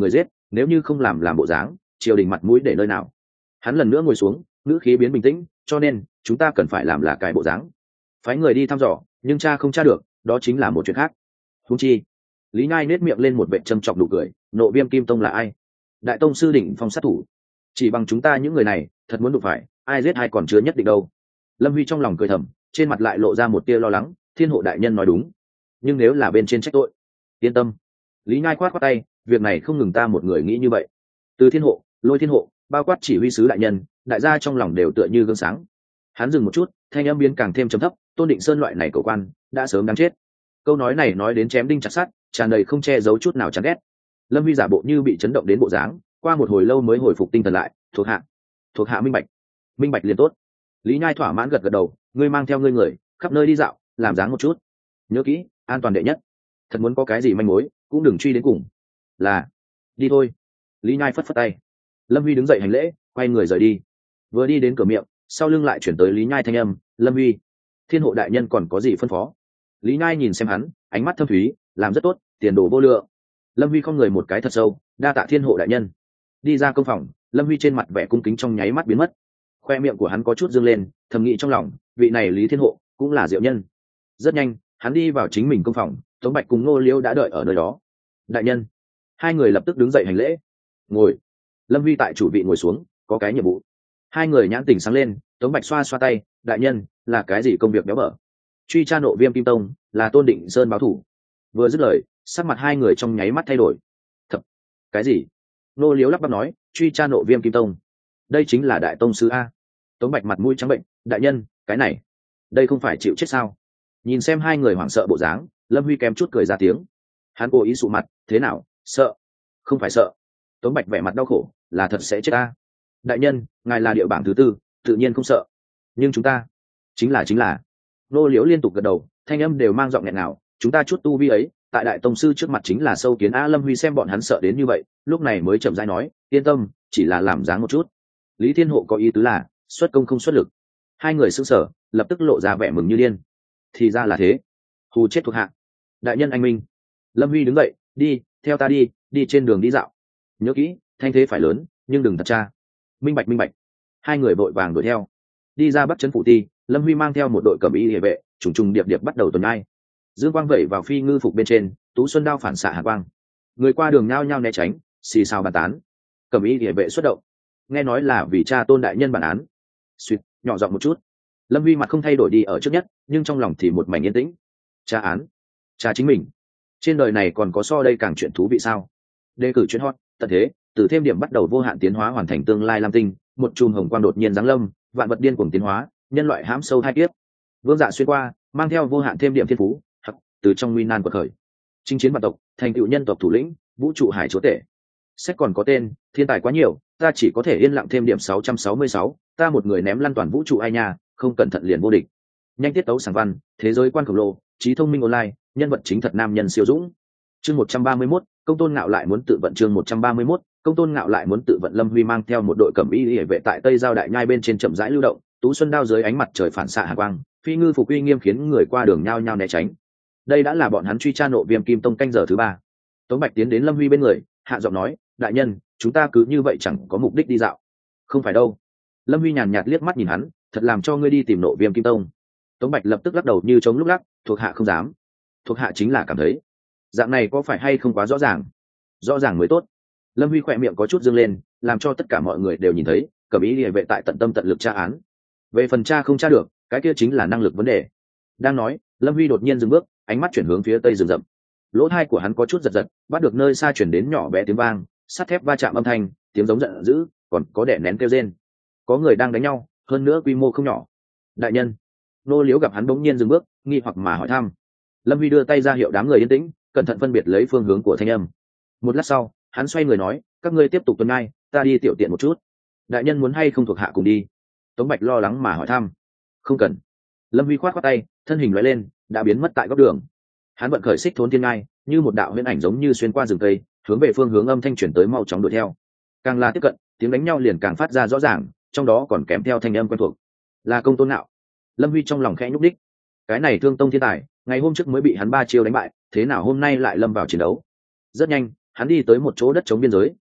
nếu như không làm làm bộ dáng, triều đình mặt mũi để nơi nào? Hắn lần nữa ngồi xuống, ngữ khí biến bình tĩnh, cho nên chúng ta cần phải làm là cái bộ dáng, phái người đi thăm dò, nhưng cha không tra được, đó chính là một chuyện khác. Huống chi, Lý Nhai nết miệng lên một vệ châm chọc nụ cười, nộ Viêm Kim Tông là ai? Đại tông sư đỉnh phong sát thủ, chỉ bằng chúng ta những người này, thật muốn đụng phải, ai giết ai còn chưa nhất định đâu. Lâm Huy trong lòng cười thầm, trên mặt lại lộ ra một tia lo lắng, Thiên Hộ đại nhân nói đúng, nhưng nếu là bên trên trách tội, yên tâm. Lý Nhai khoát khoát tay, việc này không ngừng ta một người nghĩ như vậy, từ Thiên Hộ, Lôi Thiên Hộ, bao quát chỉ huy sứ đại nhân, đại gia trong lòng đều tựa như gương sáng. Hắn dừng một chút, thanh âm biến càng thêm trầm thấp, Tôn Định Sơn loại này cổ quan đã sớm đáng chết. Câu nói này nói đến chém đinh chặt sắt, tràn đầy không che giấu chút nào chán ghét. Lâm Huy giả bộ như bị chấn động đến bộ dáng, qua một hồi lâu mới hồi phục tinh thần lại, thuộc hạ thuộc hạ minh bạch. Minh bạch liền tốt. Lý Nhai thỏa mãn gật gật đầu, ngươi mang theo ngươi người khắp nơi đi dạo, làm dáng một chút, nhớ kỹ, an toàn đệ nhất. Thật muốn có cái gì manh mối cũng đừng truy đến cùng. Là, đi thôi. Lý Nhai phất phất tay. Lâm Huy đứng dậy hành lễ, quay người rời đi. Vừa đi đến cửa miệng, sau lưng lại chuyển tới Lý Nhai thanh âm, Lâm Huy, Thiên Hộ đại nhân còn có gì phân phó? Lý Nhai nhìn xem hắn, ánh mắt thâm thúy, làm rất tốt, tiền đồ vô lượng. Lâm Huy không người một cái thật sâu, đa tạ Thiên Hộ đại nhân. Đi ra công phòng, Lâm Huy trên mặt vẻ cung kính trong nháy mắt biến mất. Khoe miệng của hắn có chút dương lên, thầm nghĩ trong lòng, vị này Lý Thiên Hộ cũng là diệu nhân. Rất nhanh, hắn đi vào chính mình công phòng, Tống Bạch cùng Ngô Liêu đã đợi ở nơi đó. Đại nhân. Hai người lập tức đứng dậy hành lễ. Ngồi. Lâm Huy tại chủ vị ngồi xuống, có cái nhiệm vụ. Hai người nhãn tình sáng lên, Tống Bạch xoa xoa tay, đại nhân, là cái gì công việc béo bở? Truy tra nộ Viêm Kim Tông, là Tôn Định Sơn báo thủ. Vừa dứt lời, sắc mặt hai người trong nháy mắt thay đổi. Thật, cái gì? Nô Liếu lắp bắp nói, truy tra nộ Viêm Kim Tông, đây chính là đại tông sư a. Tống Bạch mặt mũi trắng bệnh, đại nhân, cái này, đây không phải chịu chết sao? Nhìn xem hai người hoảng sợ bộ dáng, Lâm Huy kém chút cười ra tiếng. Hắn cố ý sụ mặt, thế nào, sợ? Không phải sợ. Tống Bạch vẻ mặt đau khổ, là thật sẽ chết a. Đại nhân, ngài là địa bảng thứ tư, tự nhiên không sợ, nhưng chúng ta chính là chính là Nô Liễu liên tục gật đầu, thanh âm đều mang giọng nghẹn ngào, chúng ta chút tu vi ấy, tại đại tông sư trước mặt chính là sâu kiến a. Lâm Huy xem bọn hắn sợ đến như vậy, lúc này mới chậm rãi nói, yên tâm, chỉ là làm dáng một chút. Lý Thiên Hộ có ý tứ là xuất công không xuất lực. Hai người sững sờ, lập tức lộ ra vẻ mừng như điên. Thì ra là thế, hù chết thuộc hạ. Đại nhân anh minh. Lâm Huy đứng dậy, đi, theo ta đi, đi trên đường đi dạo, nhớ kỹ, thanh thế phải lớn, nhưng đừng thật tra. Minh bạch minh bạch. Hai người vội vàng đuổi theo. Đi ra Bắc Trấn Phủ Ti, Lâm Huy mang theo một đội cẩm y hệ vệ, trùng trùng điệp điệp bắt đầu tuần ai. Dương quang vẩy vào phi ngư phục bên trên, Tú Xuân đao phản xạ hạ quang. Người qua đường nhao nhao né tránh, xì xào bàn tán. Cẩm y hệ vệ xuất động, nghe nói là vì cha Tôn đại nhân bản án. Suýt, nhỏ giọng một chút. Lâm Huy mặt không thay đổi đi ở trước nhất, nhưng trong lòng thì một mảnh yên tĩnh. Cha án, cha chính mình. Trên đời này còn có so đây càng chuyện thú vị sao? Đề cử chuyên hot, tận thế, từ thêm điểm bắt đầu vô hạn tiến hóa hoàn thành tương lai lam tinh, một chùm hồng quang đột nhiên giáng lâm, vạn vật điên cuồng tiến hóa, nhân loại hãm sâu hai kiếp. Vương Dạ xuyên qua, mang theo vô hạn thêm điểm thiên phú, hoặc từ trong nguy nan quật khởi, chinh chiến vạn tộc, thành tựu nhân tộc thủ lĩnh, vũ trụ hải chúa tể. Sách còn có tên, thiên tài quá nhiều, ta chỉ có thể yên lặng thêm điểm sáu trăm sáu mươi sáu, ta một người ném lăn toàn vũ trụ ai nha, không cẩn thận liền vô địch. Nhanh tiết tấu sáng văn, thế giới quan khổng lồ, trí thông minh online, nhân vật chính thật nam nhân siêu dũng. Chương một trăm ba mươi mốt, công tôn ngạo lại muốn tự vận. Chương một trăm ba mươi mốt, công tôn ngạo lại muốn tự vận. Lâm Huy mang theo một đội cẩm y hệ vệ tại Tây Giao đại nhai bên trên chậm rãi lưu động, Tú Xuân đao dưới ánh mặt trời phản xạ hàn quang, phi ngư phục uy nghiêm khiến người qua đường nhao nhao né tránh. Đây đã là bọn hắn truy tra nộ Viêm Kim Tông canh giờ thứ ba. Tống Bạch tiến đến Lâm Huy bên người, hạ giọng nói, đại nhân, chúng ta cứ như vậy chẳng có mục đích đi dạo. Không phải đâu. Lâm Huy nhàn nhạt liếc mắt nhìn hắn, thật làm cho ngươi đi tìm nộ Viêm Kim Tông. Tống Bạch lập tức lắc đầu như chống lúc lắc, thuộc hạ không dám. Thuộc hạ chính là cảm thấy dạng này có phải hay không quá rõ ràng? Rõ ràng mới tốt. Lâm Huy khỏe miệng có chút dương lên, làm cho tất cả mọi người đều nhìn thấy, cẩm y liề vệ tại tận tâm tận lực tra án. Về phần tra không tra được, cái kia chính là năng lực vấn đề. Đang nói, Lâm Huy đột nhiên dừng bước, ánh mắt chuyển hướng phía tây rừng rậm. Lỗ tai của hắn có chút giật giật, bắt được nơi xa chuyển đến nhỏ bé tiếng vang, sắt thép va chạm âm thanh, tiếng giống giận dữ, còn có đẻ nén kêu rên. Có người đang đánh nhau, hơn nữa quy mô không nhỏ. Đại nhân. Nô Liễu gặp hắn bỗng nhiên dừng bước, nghi hoặc mà hỏi thăm. Lâm Huy đưa tay ra hiệu đám người yên tĩnh, cẩn thận phân biệt lấy phương hướng của thanh âm. Một lát sau, hắn xoay người nói, các ngươi tiếp tục tuần ngay, ta đi tiểu tiện một chút. Đại nhân muốn hay không thuộc hạ cùng đi? Tống Bạch lo lắng mà hỏi thăm. Không cần. Lâm Huy khoát khoát tay, thân hình lóe lên, đã biến mất tại góc đường. Hắn vận khởi xích thốn thiên ngai, như một đạo huyễn ảnh giống như xuyên qua rừng cây, hướng về phương hướng âm thanh chuyển tới mau chóng đuổi theo. Càng là tiếp cận, tiếng đánh nhau liền càng phát ra rõ ràng, trong đó còn kèm theo thanh âm quen thuộc. Là công tôn ngạo. Lâm Huy trong lòng khẽ nhúc đích. Cái này Thương Tông thiên tài, ngày hôm trước mới bị hắn ba chiêu đánh bại, thế nào hôm nay lại lâm vào chiến đấu? Rất nhanh, hắn đi tới một chỗ đất trống biên giới,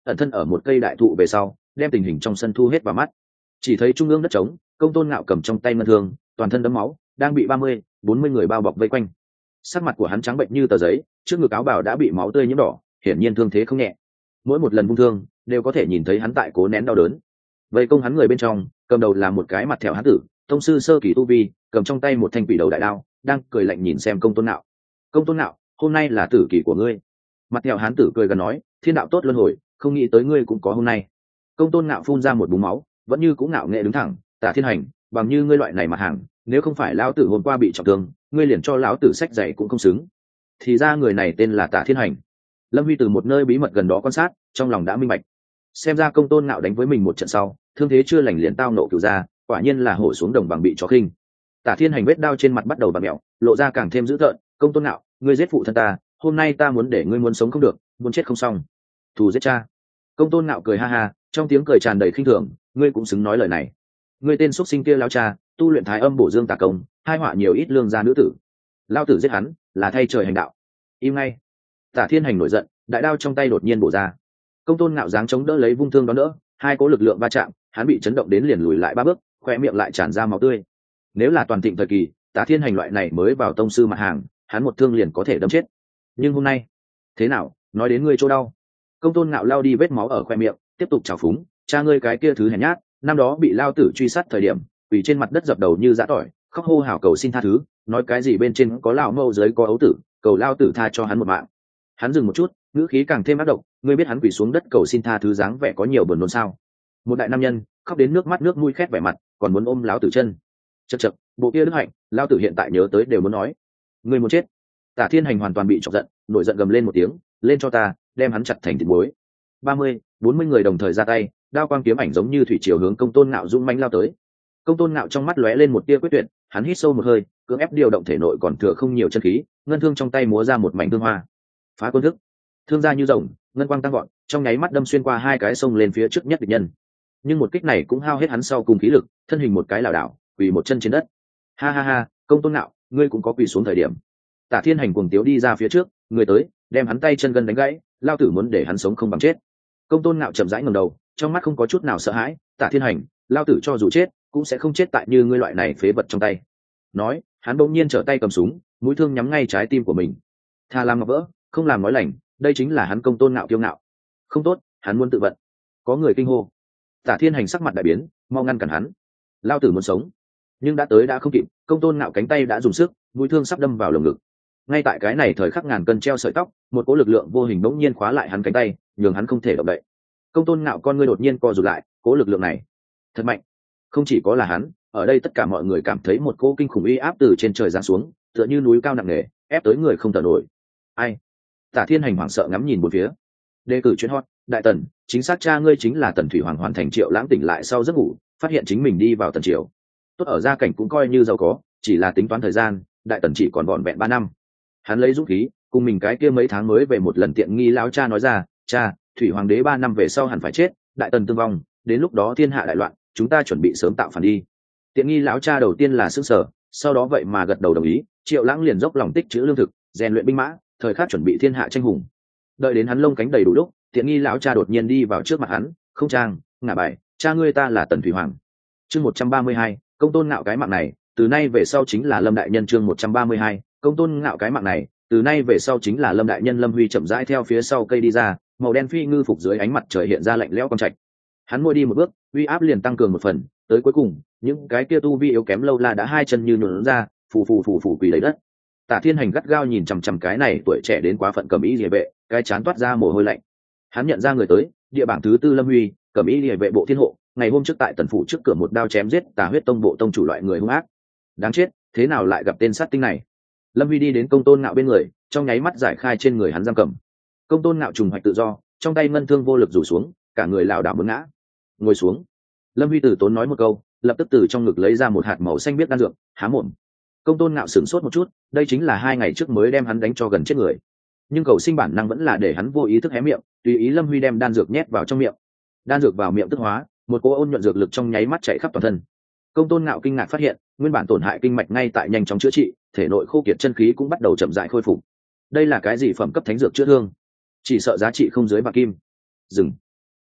ẩn thân ở một cây đại thụ về sau, đem tình hình trong sân thu hết vào mắt. Chỉ thấy trung ương đất trống, Công Tôn Ngạo cầm trong tay ngân thương, toàn thân đẫm máu, đang bị ba mươi, bốn mươi người bao bọc vây quanh. Sắc mặt của hắn trắng bệnh như tờ giấy, trước ngực áo bào đã bị máu tươi nhiễm đỏ, hiển nhiên thương thế không nhẹ. Mỗi một lần vung thương, đều có thể nhìn thấy hắn tại cố nén đau đớn. Vây công hắn người bên trong, cầm đầu là một cái mặt thẹo hán tử, tông sư sơ kỳ tu vi, cầm trong tay một thanh quỷ đầu đại đao, đang cười lạnh nhìn xem Công Tôn Ngạo. Công Tôn Ngạo, hôm nay là tử kỳ của ngươi. Mặt thẹo hán tử cười gần nói, thiên đạo tốt luân hồi, không nghĩ tới ngươi cũng có hôm nay. Công Tôn Ngạo phun ra một búng máu, vẫn như cũng ngạo nghệ đứng thẳng, Tả Thiên Hành, bằng như ngươi loại này mặt hàng, nếu không phải lão tử hôm qua bị trọng thương, ngươi liền cho lão tử sách dạy cũng không xứng. Thì ra người này tên là Tả Thiên Hành. Lâm Huy từ một nơi bí mật gần đó quan sát, trong lòng đã minh bạch. Xem ra Công Tôn Ngạo đánh với mình một trận sau, thương thế chưa lành liền tao nộ cửu ra, quả nhiên là hổ xuống đồng bằng bị chó khinh. Tả Thiên Hành vết đao trên mặt bắt đầu bặm mèo, lộ ra càng thêm dữ tợn. Công Tôn Ngạo, ngươi giết phụ thân ta, hôm nay ta muốn để ngươi muốn sống không được, muốn chết không xong. Thù giết cha. Công Tôn Ngạo cười ha ha, trong tiếng cười tràn đầy khinh thường, ngươi cũng xứng nói lời này. Ngươi tên xuất sinh kia lão cha, tu luyện thái âm bổ dương tà công, hai họa nhiều ít lương gia nữ tử. Lão tử giết hắn, là thay trời hành đạo. Im ngay. Tả Thiên Hành nổi giận, đại đao trong tay đột nhiên bổ ra. Công Tôn Ngạo giáng chống đỡ lấy vung thương đón đỡ, hai cỗ lực lượng va chạm, hắn bị chấn động đến liền lùi lại ba bước, khoe miệng lại tràn ra máu tươi. Nếu là toàn thịnh thời kỳ, Tả Thiên Hành loại này mới vào tông sư mặt hàng, hắn một thương liền có thể đâm chết. Nhưng hôm nay, thế nào, nói đến ngươi chỗ đau. Công Tôn Ngạo lao đi vết máu ở khoe miệng, tiếp tục trào phúng, cha ngươi cái kia thứ hèn nhát, năm đó bị lao tử truy sát thời điểm, quỳ trên mặt đất dập đầu như dã tỏi, khóc hô hào cầu xin tha thứ, nói cái gì bên trên có lão mâu dưới có ấu tử, cầu lao tử tha cho hắn một mạng. Hắn dừng một chút, ngữ khí càng thêm ác độc, ngươi biết hắn quỳ xuống đất cầu xin tha thứ dáng vẻ có nhiều buồn nôn sao? Một đại nam nhân, khóc đến nước mắt nước mũi khét vẻ mặt, còn muốn ôm lão tử chân. Chậc chậc, bộ kia đức hạnh, lao tử hiện tại nhớ tới đều muốn nói. Ngươi muốn chết. Tả Thiên Hành hoàn toàn bị chọc giận, nổi giận gầm lên một tiếng, lên cho ta, đem hắn chặt thành thịt muối. Ba mươi, bốn mươi người đồng thời ra tay, đao quang kiếm ảnh giống như thủy triều hướng Công Tôn Ngạo dũng mãnh lao tới. Công Tôn Ngạo trong mắt lóe lên một tia quyết tuyệt, hắn hít sâu một hơi, cưỡng ép điều động thể nội còn thừa không nhiều chân khí, ngân thương trong tay múa ra một mảnh thương hoa. Phá quân thức, thương ra như rồng, ngân quang tăng gọn, trong nháy mắt đâm xuyên qua hai cái sông lên phía trước nhất địch nhân. Nhưng một kích này cũng hao hết hắn sau cùng khí lực, thân hình một cái lảo đảo, quỳ một chân trên đất. Ha ha ha, Công Tôn Ngạo, ngươi cũng có quỳ xuống thời điểm. Tả Thiên Hành cuồng tiếu đi ra phía trước, người tới, đem hắn tay chân gân đánh gãy, lao tử muốn để hắn sống không bằng chết. Công Tôn Ngạo chậm rãi ngẩng đầu, trong mắt không có chút nào sợ hãi, Tả Thiên Hành, lao tử cho dù chết, cũng sẽ không chết tại như ngươi loại này phế vật trong tay. Nói, hắn bỗng nhiên trở tay cầm súng, mũi thương nhắm ngay trái tim của mình. Tha làm ngọc vỡ, không làm nói lành, đây chính là hắn Công Tôn Ngạo kiêu ngạo. Không tốt, hắn muốn tự vận. Có người kinh hô. Tả Thiên Hành sắc mặt đại biến, mau ngăn cản hắn. Lao tử muốn sống, nhưng đã tới đã không kịp, Công Tôn Ngạo cánh tay đã dùng sức, mũi thương sắp đâm vào lồng ngực. Ngay tại cái này thời khắc ngàn cân treo sợi tóc, một cỗ lực lượng vô hình bỗng nhiên khóa lại hắn cánh tay, nhường hắn không thể động đậy. Công Tôn Ngạo con ngươi đột nhiên co rụt lại, cỗ lực lượng này thật mạnh. Không chỉ có là hắn, ở đây tất cả mọi người cảm thấy một cỗ kinh khủng uy áp từ trên trời giáng xuống, tựa như núi cao nặng nề, ép tới người không thở nổi. Ai? Tả Thiên Hành hoảng sợ ngắm nhìn bốn phía. Đề cử chuyên hot, đại tần, chính xác cha ngươi chính là Tần Thủy Hoàng. Hoàn thành Triệu Lãng tỉnh lại sau giấc ngủ, phát hiện chính mình đi vào tần triều. Tốt ở gia cảnh cũng coi như giàu có, chỉ là tính toán thời gian, đại tần chỉ còn vỏn vẹn ba năm. Hắn lấy dũng khí, cùng mình cái kia mấy tháng mới về một lần tiện nghi lão cha nói ra, cha, Thủy Hoàng đế ba năm về sau hẳn phải chết, đại tần tương vong, đến lúc đó thiên hạ đại loạn, chúng ta chuẩn bị sớm tạo phản đi. Tiện nghi lão cha đầu tiên là sững sờ, sau đó vậy mà gật đầu đồng ý. Triệu Lãng liền dốc lòng tích trữ lương thực, rèn luyện binh mã, thời khắc chuẩn bị thiên hạ tranh hùng. Đợi đến hắn lông cánh đầy đủ lúc, tiện nghi lão cha đột nhiên đi vào trước mặt hắn, không trang, ngả bài, cha ngươi ta là Tần Thủy Hoàng. Chương một trăm ba mươi hai, Công Tôn Ngạo cái mạng này, từ nay về sau chính là Lâm đại nhân. Chương một trăm ba mươi hai, Công Tôn Ngạo cái mạng này, từ nay về sau chính là Lâm đại nhân. Lâm Huy chậm rãi theo phía sau cây đi ra, màu đen phi ngư phục dưới ánh mặt trời hiện ra lạnh lẽo quang trạch. Hắn môi đi một bước, uy áp liền tăng cường một phần, tới cuối cùng, những cái kia tu vi yếu kém lâu la đã hai chân như nhũn ra, phù phù phù phù quỳ lấy đất. Tả Thiên Hành gắt gao nhìn chằm chằm cái này tuổi trẻ đến quá phận Cẩm Y Liề Vệ, cái chán toát ra mồ hôi lạnh. Hắn nhận ra người tới, địa bảng thứ tư Lâm Huy, Cẩm Y Liề Vệ bộ thiên hộ, ngày hôm trước tại Tần phủ trước cửa một đao chém giết Tà Huyết Tông bộ tông chủ loại người hung ác. Đáng chết, thế nào lại gặp tên sát tinh này? Lâm Huy đi đến Công Tôn Ngạo bên người, trong nháy mắt giải khai trên người hắn giam cầm. Công Tôn Ngạo trùng hoạch tự do, trong tay ngân thương vô lực rủ xuống, cả người lảo đảo muốn ngã. Ngồi xuống. Lâm Huy tử tốn nói một câu, lập tức từ trong ngực lấy ra một hạt màu xanh biếc đan dược, há mồm. Công Tôn Ngạo sửng sốt một chút, đây chính là hai ngày trước mới đem hắn đánh cho gần chết người. Nhưng cầu sinh bản năng vẫn là để hắn vô ý thức hé miệng, tùy ý Lâm Huy đem đan dược nhét vào trong miệng. Đan dược vào miệng tức hóa, một cỗ ôn nhuận dược lực trong nháy mắt chạy khắp toàn thân. Công Tôn Ngạo kinh ngạc phát hiện, nguyên bản tổn hại kinh mạch ngay tại nhanh chóng chữa trị, thể nội khô kiệt chân khí cũng bắt đầu chậm rãi khôi phục. Đây là cái gì phẩm cấp thánh dược chữa thương? Chỉ sợ giá trị không dưới bạc kim. Dừng.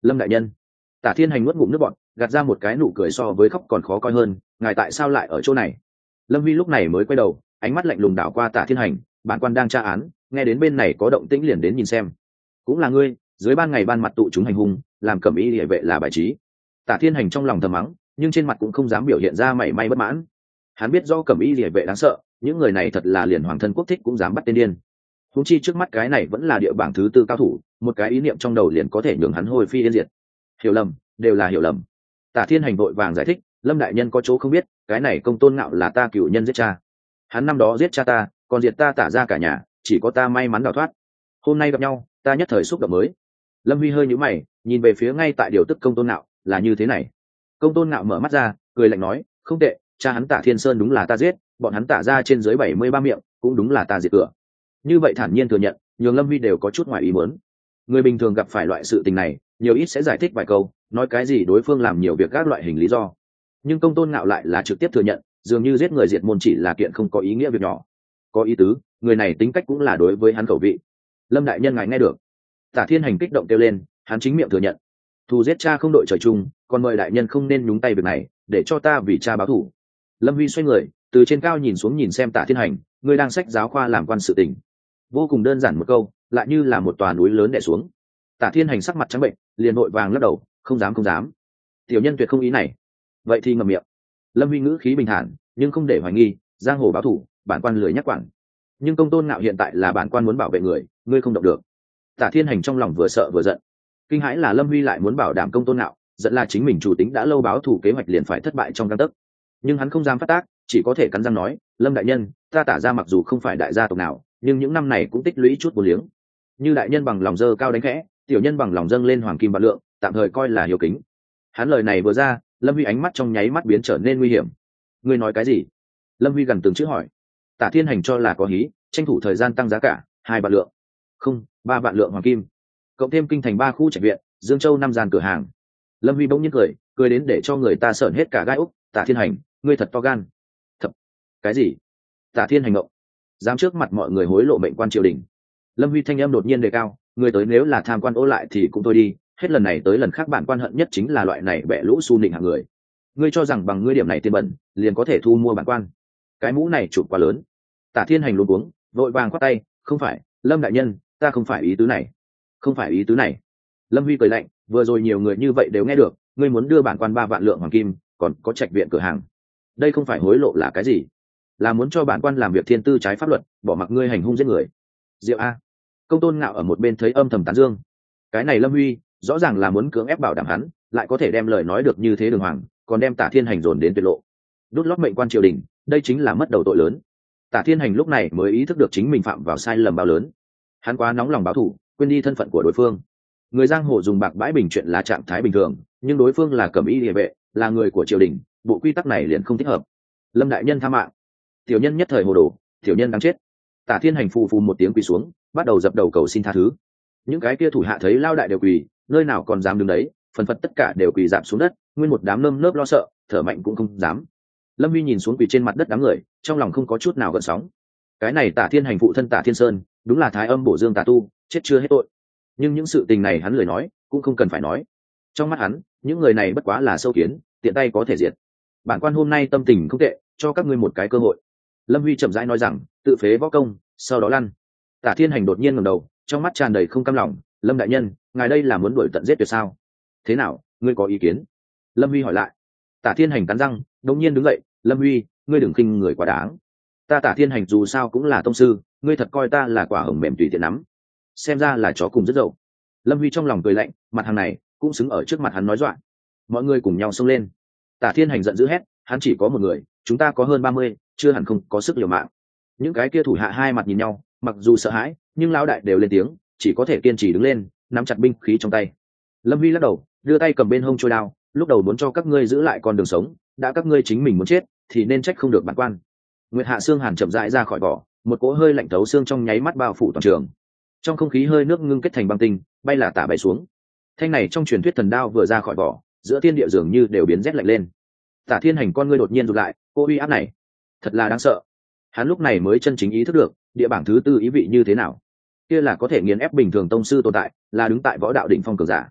Lâm đại nhân. Tả Thiên Hành nuốt ngụm nước bọt, gạt ra một cái nụ cười so với khóc còn khó coi hơn, ngài tại sao lại ở chỗ này? Lâm Huy lúc này mới quay đầu, ánh mắt lạnh lùng đảo qua Tả Thiên Hành, bản quan đang tra án, nghe đến bên này có động tĩnh liền đến nhìn xem. Cũng là ngươi, dưới ban ngày ban mặt tụ chúng hành hung, làm cẩm y liễu vệ là bài trí. Tả Thiên Hành trong lòng thầm mắng, nhưng trên mặt cũng không dám biểu hiện ra mảy may bất mãn. Hắn biết do cẩm y liễu vệ đáng sợ, những người này thật là liền hoàng thân quốc thích cũng dám bắt tên điên. Huống chi trước mắt cái này vẫn là địa bảng thứ tư cao thủ, một cái ý niệm trong đầu liền có thể nhường hắn hôi phi yên diệt. Hiểu lầm, đều là hiểu lầm. Tả Thiên Hành vội vàng giải thích, Lâm đại nhân có chỗ không biết, cái này Công Tôn Ngạo là ta cựu nhân giết cha. Hắn năm đó giết cha ta, còn diệt ta Tả ra cả nhà, chỉ có ta may mắn đào thoát. Hôm nay gặp nhau, ta nhất thời xúc động mới. Lâm Huy hơi nhíu mày, nhìn về phía ngay tại điều tức Công Tôn Ngạo, là như thế này. Công Tôn Ngạo mở mắt ra, cười lạnh nói, không tệ, cha hắn Tả Thiên Sơn đúng là ta giết, bọn hắn Tả ra trên dưới bảy mươi ba miệng, cũng đúng là ta diệt cửa. Như vậy thản nhiên thừa nhận, nhường Lâm Huy đều có chút ngoài ý muốn. Người bình thường gặp phải loại sự tình này, nhiều ít sẽ giải thích vài câu, nói cái gì đối phương làm nhiều việc các loại hình lý do. Nhưng Công Tôn Ngạo lại là trực tiếp thừa nhận, dường như giết người diệt môn chỉ là kiện không có ý nghĩa việc nhỏ. Có ý tứ, người này tính cách cũng là đối với hắn khẩu vị. Lâm đại nhân ngài nghe được. Tả Thiên Hành kích động kêu lên, hắn chính miệng thừa nhận. Thù giết cha không đội trời chung, còn mời đại nhân không nên nhúng tay việc này, để cho ta vì cha báo thù. Lâm Huy xoay người, từ trên cao nhìn xuống nhìn xem Tả Thiên Hành, người đang sách giáo khoa làm quan sự tình. Vô cùng đơn giản một câu, lại như là một tòa núi lớn đè xuống. Tả Thiên Hành sắc mặt trắng bệnh, liền vội vàng lắc đầu, không dám không dám. Tiểu nhân tuyệt không ý này. Vậy thì ngậm miệng. Lâm Huy ngữ khí bình thản, nhưng không để hoài nghi, giang hồ báo thủ, bản quan lười nhắc quản. Nhưng Công Tôn Ngạo hiện tại là bản quan muốn bảo vệ người, ngươi không động được. Tả Thiên Hành trong lòng vừa sợ vừa giận. Kinh hãi là Lâm Huy lại muốn bảo đảm Công Tôn Ngạo, giận là chính mình chủ tính đã lâu báo thủ kế hoạch liền phải thất bại trong gang tấc. Nhưng hắn không dám phát tác, chỉ có thể cắn răng nói, Lâm đại nhân, ta Tả ra mặc dù không phải đại gia tộc nào, nhưng những năm này cũng tích lũy chút vô liếng. Như đại nhân bằng lòng dơ cao đánh khẽ, tiểu nhân bằng lòng dâng lên hoàng kim vạn lượng, tạm thời coi là hiếu kính. Hắn lời này vừa ra, Lâm Huy ánh mắt trong nháy mắt biến trở nên nguy hiểm. Ngươi nói cái gì? Lâm Huy gần từng chữ hỏi. Tả Thiên Hành cho là có hí, tranh thủ thời gian tăng giá cả, hai vạn lượng. Không, ba vạn lượng hoàng kim. Cộng thêm kinh thành ba khu trạch viện, Dương Châu năm gian cửa hàng. Lâm Huy bỗng nhiên cười, cười đến để cho người ta sởn hết cả gai úc. Tả Thiên Hành, ngươi thật to gan. Thật. Cái gì? Tả Thiên Hành ngộng. Dám trước mặt mọi người hối lộ mệnh quan triều đình. Lâm Huy thanh âm đột nhiên đề cao, người tới nếu là tham quan ô lại thì cũng thôi đi, hết lần này tới lần khác bản quan hận nhất chính là loại này bẻ lũ su nịnh hạng người. Ngươi cho rằng bằng ngươi điểm này tiền bẩn liền có thể thu mua bản quan? Cái mũ này chụp quá lớn. Tả Thiên Hành luống cuống, vội vàng khoát tay, không phải, Lâm đại nhân, ta không phải ý tứ này. Không phải ý tứ này. Lâm Huy cười lạnh, vừa rồi nhiều người như vậy đều nghe được, ngươi muốn đưa bản quan ba vạn lượng hoàng kim, còn có trạch viện cửa hàng. Đây không phải hối lộ là cái gì? Là muốn cho bản quan làm việc thiên tư trái pháp luật, bỏ mặc ngươi hành hung giết người. Diệu a. Công Tôn Ngạo ở một bên thấy âm thầm tán dương. Cái này Lâm Huy rõ ràng là muốn cưỡng ép bảo đảm hắn, lại có thể đem lời nói được như thế đường hoàng, còn đem Tả Thiên Hành dồn đến tuyệt lộ, đốt lót mệnh quan triều đình, đây chính là mất đầu tội lớn. Tả Thiên Hành lúc này mới ý thức được chính mình phạm vào sai lầm bao lớn. Hắn quá nóng lòng báo thù, quên đi thân phận của đối phương. Người giang hồ dùng bạc bãi bình chuyện là trạng thái bình thường, nhưng đối phương là cẩm y địa vệ, là người của triều đình, bộ quy tắc này liền không thích hợp. Lâm đại nhân tha mạng. Tiểu nhân nhất thời hồ đồ, tiểu nhân đáng chết. Tả Thiên Hành phù phù một tiếng quỳ xuống, bắt đầu dập đầu cầu xin tha thứ. Những cái kia thủ hạ thấy lao đại đều quỳ, nơi nào còn dám đứng đấy, phần phật tất cả đều quỳ dạp xuống đất, nguyên một đám nơm nớp lo sợ, thở mạnh cũng không dám. Lâm Huy nhìn xuống quỳ trên mặt đất đám người, trong lòng không có chút nào gợn sóng. Cái này Tả Thiên Hành phụ thân Tả Thiên Sơn, đúng là thái âm bổ dương tà tu, chết chưa hết tội. Nhưng những sự tình này hắn lười nói, cũng không cần phải nói. Trong mắt hắn, những người này bất quá là sâu kiến, tiện tay có thể diệt. Bản quan hôm nay tâm tình không tệ, cho các ngươi một cái cơ hội. Lâm Huy chậm rãi nói rằng, tự phế võ công, sau đó lăn. Tả Thiên Hành đột nhiên ngẩng đầu, trong mắt tràn đầy không cam lòng. Lâm đại nhân, ngài đây là muốn đuổi tận giết tuyệt sao? Thế nào, ngươi có ý kiến? Lâm Huy hỏi lại. Tả Thiên Hành cắn răng, đột nhiên đứng dậy. Lâm Huy, ngươi đừng khinh người quá đáng. Ta Tả Thiên Hành dù sao cũng là tông sư, ngươi thật coi ta là quả hồng mềm tùy tiện nắm. Xem ra là chó cùng rất dậu. Lâm Huy trong lòng cười lạnh, mặt hàng này cũng xứng ở trước mặt hắn nói dọa. Mọi người cùng nhau xông lên. Tả Thiên Hành giận dữ hét, hắn chỉ có một người, chúng ta có hơn ba mươi, chưa hẳn không có sức liều mạng. Những cái kia thủ hạ hai mặt nhìn nhau, mặc dù sợ hãi, nhưng lão đại đều lên tiếng, chỉ có thể kiên trì đứng lên, nắm chặt binh khí trong tay. Lâm Huy lắc đầu, đưa tay cầm bên hông trôi đao, lúc đầu muốn cho các ngươi giữ lại con đường sống, đã các ngươi chính mình muốn chết, thì nên trách không được bản quan. Nguyệt Hạ Xương Hàn chậm rãi ra khỏi vỏ, một cỗ hơi lạnh thấu xương trong nháy mắt bao phủ toàn trường. Trong không khí hơi nước ngưng kết thành băng tinh, bay là tả bay xuống. Thanh này trong truyền thuyết thần đao vừa ra khỏi vỏ, giữa thiên địa dường như đều biến rét lạnh lên. Tả Thiên Hành con ngươi đột nhiên rụt lại, cô uy áp này, thật là đáng sợ. Hắn lúc này mới chân chính ý thức được, địa bảng thứ tư ý vị như thế nào. Kia là có thể nghiền ép bình thường tông sư tồn tại, là đứng tại võ đạo đỉnh phong cường giả.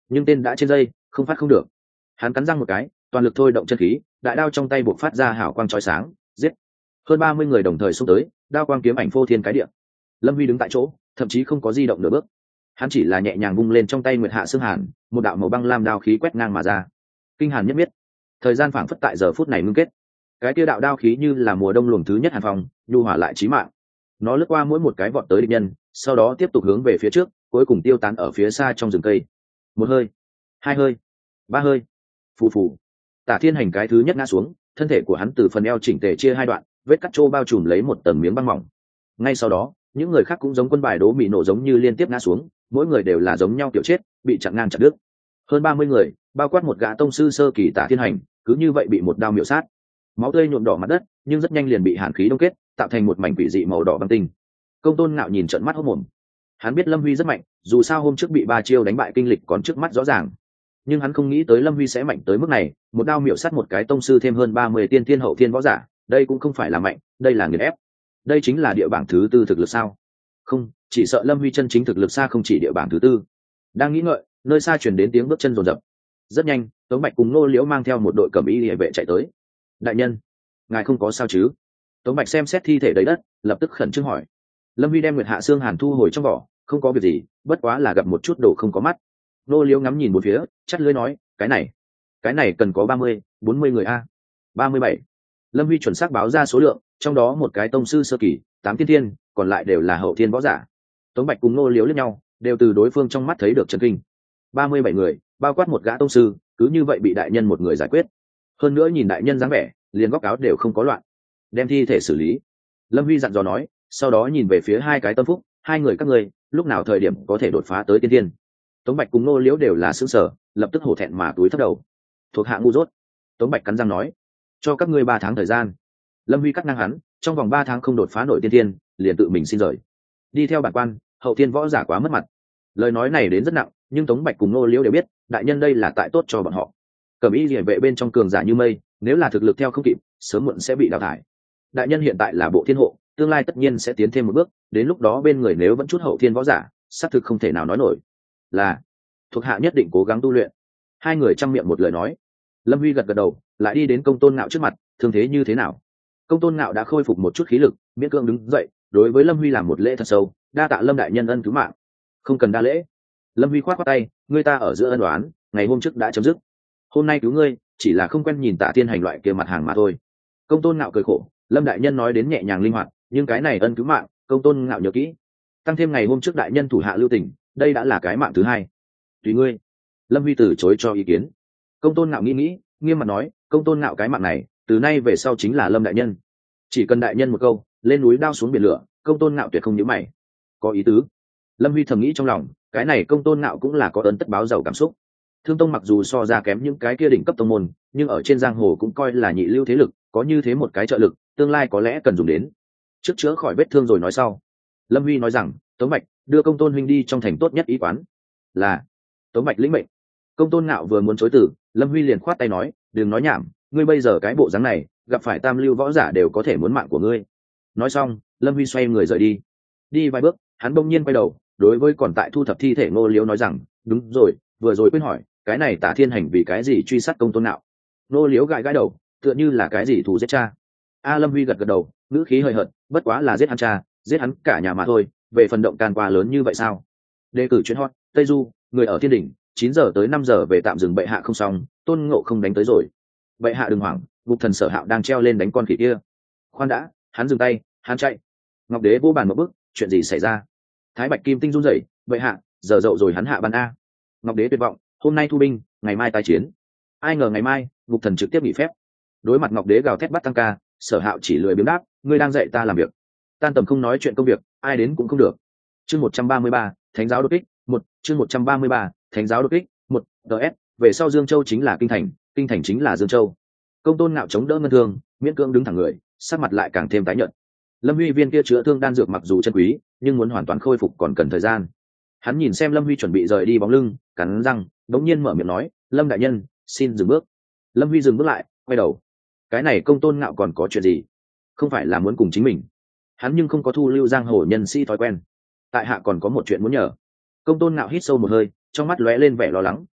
nhưng tên đã trên dây, không phát không được. Hắn cắn răng một cái, toàn lực thôi động chân khí, đại đao trong tay buộc phát ra hào quang chói sáng, giết. Hơn ba mươi người đồng thời xông tới, đao quang kiếm ảnh phô thiên cái địa. Lâm Huy đứng tại chỗ, thậm chí không có di động nửa bước. Hắn chỉ là nhẹ nhàng vung lên trong tay Nguyệt Hạ Xương Hàn, một đạo màu băng lam đao khí quét ngang mà ra. Kinh hàn nhất biết, thời gian phảng phất tại giờ phút này ngưng kết. Cái kia đạo đao khí như là mùa đông luồng thứ nhất hàn phong, nhu hòa lại chí mạng. Nó lướt qua mỗi một cái vọt tới địch nhân, sau đó tiếp tục hướng về phía trước, cuối cùng tiêu tán ở phía xa trong rừng cây. Một hơi, hai hơi, ba hơi, phù phù. Tả Thiên Hành cái thứ nhất ngã xuống, thân thể của hắn từ phần eo chỉnh tề chia hai đoạn, vết cắt trô bao trùm lấy một tầng miếng băng mỏng. Ngay sau đó, những người khác cũng giống quân bài đố mị nổ giống như liên tiếp ngã xuống, mỗi người đều là giống nhau tiểu chết, bị chặn ngang chặt đứt. Hơn ba mươi người, bao quát một gã tông sư sơ kỳ Tả Thiên Hành, cứ như vậy bị một đao miểu sát. Máu tươi nhuộm đỏ mặt đất, nhưng rất nhanh liền bị hàn khí đông kết, tạo thành một mảnh quỷ dị màu đỏ băng tinh. Công Tôn Ngạo nhìn trợn mắt hốt mồm. Hắn biết Lâm Huy rất mạnh, dù sao hôm trước bị ba chiêu đánh bại kinh lịch còn trước mắt rõ ràng, nhưng hắn không nghĩ tới Lâm Huy sẽ mạnh tới mức này, một đao miểu sát một cái tông sư thêm hơn ba mươi tiên thiên hậu thiên võ giả, đây cũng không phải là mạnh, đây là nghiền ép. Đây chính là địa bảng thứ tư thực lực sao? Không, chỉ sợ Lâm Huy chân chính thực lực xa không chỉ địa bảng thứ tư. Đang nghĩ ngợi, nơi xa truyền đến tiếng bước chân rồn rập. Rất nhanh, Tống Bạch cùng Nô Liễu mang theo một đội cẩm y liề vệ chạy tới. Đại nhân, ngài không có sao chứ? Tống Bạch xem xét thi thể đầy đất, lập tức khẩn trương hỏi. Lâm Huy đem Nguyệt Hạ Xương Hàn thu hồi trong vỏ, không có việc gì, bất quá là gặp một chút đồ không có mắt. Nô Liễu ngắm nhìn một phía, chắt lưỡi nói, cái này, cái này cần có ba mươi, bốn mươi người a. ba mươi bảy. Lâm Huy chuẩn xác báo ra số lượng, trong đó một cái tông sư sơ kỳ, tám tiên thiên, còn lại đều là hậu thiên võ giả. Tống Bạch cùng Nô Liễu liếc nhau, đều từ đối phương trong mắt thấy được chấn kinh. ba mươi bảy người, bao quát một gã tông sư, cứ như vậy bị đại nhân một người giải quyết. Hơn nữa nhìn đại nhân dáng vẻ, liền góc áo đều không có loạn. Đem thi thể xử lý. Lâm Huy dặn dò nói, sau đó nhìn về phía hai cái tâm phúc, hai người các ngươi, lúc nào thời điểm có thể đột phá tới tiên thiên. Tống Bạch cùng Nô Liễu đều là sững sờ, lập tức hổ thẹn mà túi thấp đầu. Thuộc hạ ngu dốt. Tống Bạch cắn răng nói, cho các ngươi ba tháng thời gian. Lâm Huy cắt ngang hắn, trong vòng ba tháng không đột phá nổi tiên thiên, liền tự mình xin rời. Đi theo bản quan, hậu thiên võ giả quá mất mặt. Lời nói này đến rất nặng, nhưng Tống Bạch cùng Nô Liễu đều biết, đại nhân đây là tại tốt cho bọn họ. Cẩm y liề vệ bên trong cường giả như mây, nếu là thực lực theo không kịp, sớm muộn sẽ bị đào thải. Đại nhân hiện tại là bộ thiên hộ, tương lai tất nhiên sẽ tiến thêm một bước, đến lúc đó bên người nếu vẫn chút hậu thiên võ giả, xác thực không thể nào nói nổi. Là, thuộc hạ nhất định cố gắng tu luyện. Hai người chăm miệng một lời nói. Lâm Huy gật gật đầu, lại đi đến Công Tôn Ngạo trước mặt, thương thế như thế nào? Công Tôn Ngạo đã khôi phục một chút khí lực, miễn cưỡng đứng dậy, đối với Lâm Huy làm một lễ thật sâu, đa tạ Lâm đại nhân ân cứu mạng. Không cần đa lễ. Lâm Huy khoát khoát tay, người ta ở giữa ân oán, ngày hôm trước đã chấm dứt. Hôm nay cứu ngươi, chỉ là không quen nhìn Tả Thiên Hành loại kia mặt hàng mà thôi. Công Tôn Ngạo cười khổ, Lâm đại nhân nói đến nhẹ nhàng linh hoạt, nhưng cái này ân cứu mạng, Công Tôn Ngạo nhớ kỹ. Tăng thêm ngày hôm trước đại nhân thủ hạ lưu tình, đây đã là cái mạng thứ hai. Tùy ngươi. Lâm Huy từ chối cho ý kiến. Công Tôn Ngạo nghĩ nghĩ, nghiêm mặt nói, Công Tôn Ngạo cái mạng này, từ nay về sau chính là Lâm đại nhân. Chỉ cần đại nhân một câu, lên núi đao xuống biển lửa, Công Tôn Ngạo tuyệt không nhíu mày. Có ý tứ. Lâm Huy thầm nghĩ trong lòng, cái này Công Tôn Ngạo cũng là có ơn tất báo giàu cảm xúc. Thương Tông mặc dù so ra kém những cái kia đỉnh cấp tông môn, nhưng ở trên giang hồ cũng coi là nhị lưu thế lực, có như thế một cái trợ lực, tương lai có lẽ cần dùng đến. Trước chữa khỏi vết thương rồi nói sau. Lâm Huy nói rằng, Tống Bạch, đưa Công Tôn huynh đi trong thành tốt nhất y quán. Là. Tống Bạch lĩnh mệnh. Công Tôn Ngạo vừa muốn chối từ, Lâm Huy liền khoát tay nói, đừng nói nhảm, ngươi bây giờ cái bộ dáng này, gặp phải tam lưu võ giả đều có thể muốn mạng của ngươi. Nói xong, Lâm Huy xoay người rời đi. Đi vài bước, hắn bỗng nhiên quay đầu, đối với còn tại thu thập thi thể Ngô Liễu nói rằng, đúng rồi, vừa rồi quên hỏi, cái này Tả Thiên Hành vì cái gì truy sát Công Tôn Ngạo? Ngô Liễu gãi gãi đầu, tựa như là cái gì thù giết cha. A Lâm Huy gật gật đầu, ngữ khí hơi hận, bất quá là giết hắn cha, giết hắn cả nhà mà thôi, về phần động can qua lớn như vậy sao? Đề cử chuyên hot, Tây Du, người ở Thiên Đỉnh, chín giờ tới năm giờ về tạm dừng bệ hạ không xong, Tôn Ngộ không đánh tới rồi. Bệ hạ đừng hoảng, Ngục Thần Sở Hạo đang treo lên đánh con khỉ kia. Khoan đã, hắn dừng tay, hắn chạy. Ngọc Đế vô bàn một bước, chuyện gì xảy ra? Thái Bạch Kim Tinh run rẩy, bệ hạ, giờ dậu rồi hắn hạ ban a. Ngọc Đế tuyệt vọng, hôm nay thu binh, ngày mai tái chiến. Ai ngờ ngày mai, Ngục Thần trực tiếp nghỉ phép. Đối mặt Ngọc Đế gào thét bắt tăng ca, Sở Hạo chỉ lười biếng đáp, ngươi đang dạy ta làm việc. Tan tầm không nói chuyện công việc, ai đến cũng không được. Chương một trăm ba mươi ba, Thánh giáo đột kích, một, chương một trăm ba mươi ba, Thánh giáo đột kích, một, ds, về sau Dương Châu chính là kinh thành, kinh thành chính là Dương Châu. Công Tôn Ngạo chống đỡ ngân thương, miễn cưỡng đứng thẳng người, sắc mặt lại càng thêm tái nhợt. Lâm Huy viên kia chữa thương đan dược mặc dù chân quý, nhưng muốn hoàn toàn khôi phục còn cần thời gian. Hắn nhìn xem Lâm Huy chuẩn bị rời đi bóng lưng, cắn răng, đống nhiên mở miệng nói, Lâm đại nhân, xin dừng bước. Lâm Huy dừng bước lại, quay đầu. Cái này Công Tôn Ngạo còn có chuyện gì? Không phải là muốn cùng chính mình? Hắn nhưng không có thu lưu giang hồ nhân sĩ thói quen. Tại hạ còn có một chuyện muốn nhờ. Công Tôn Ngạo hít sâu một hơi, trong mắt lóe lên vẻ lo lắng,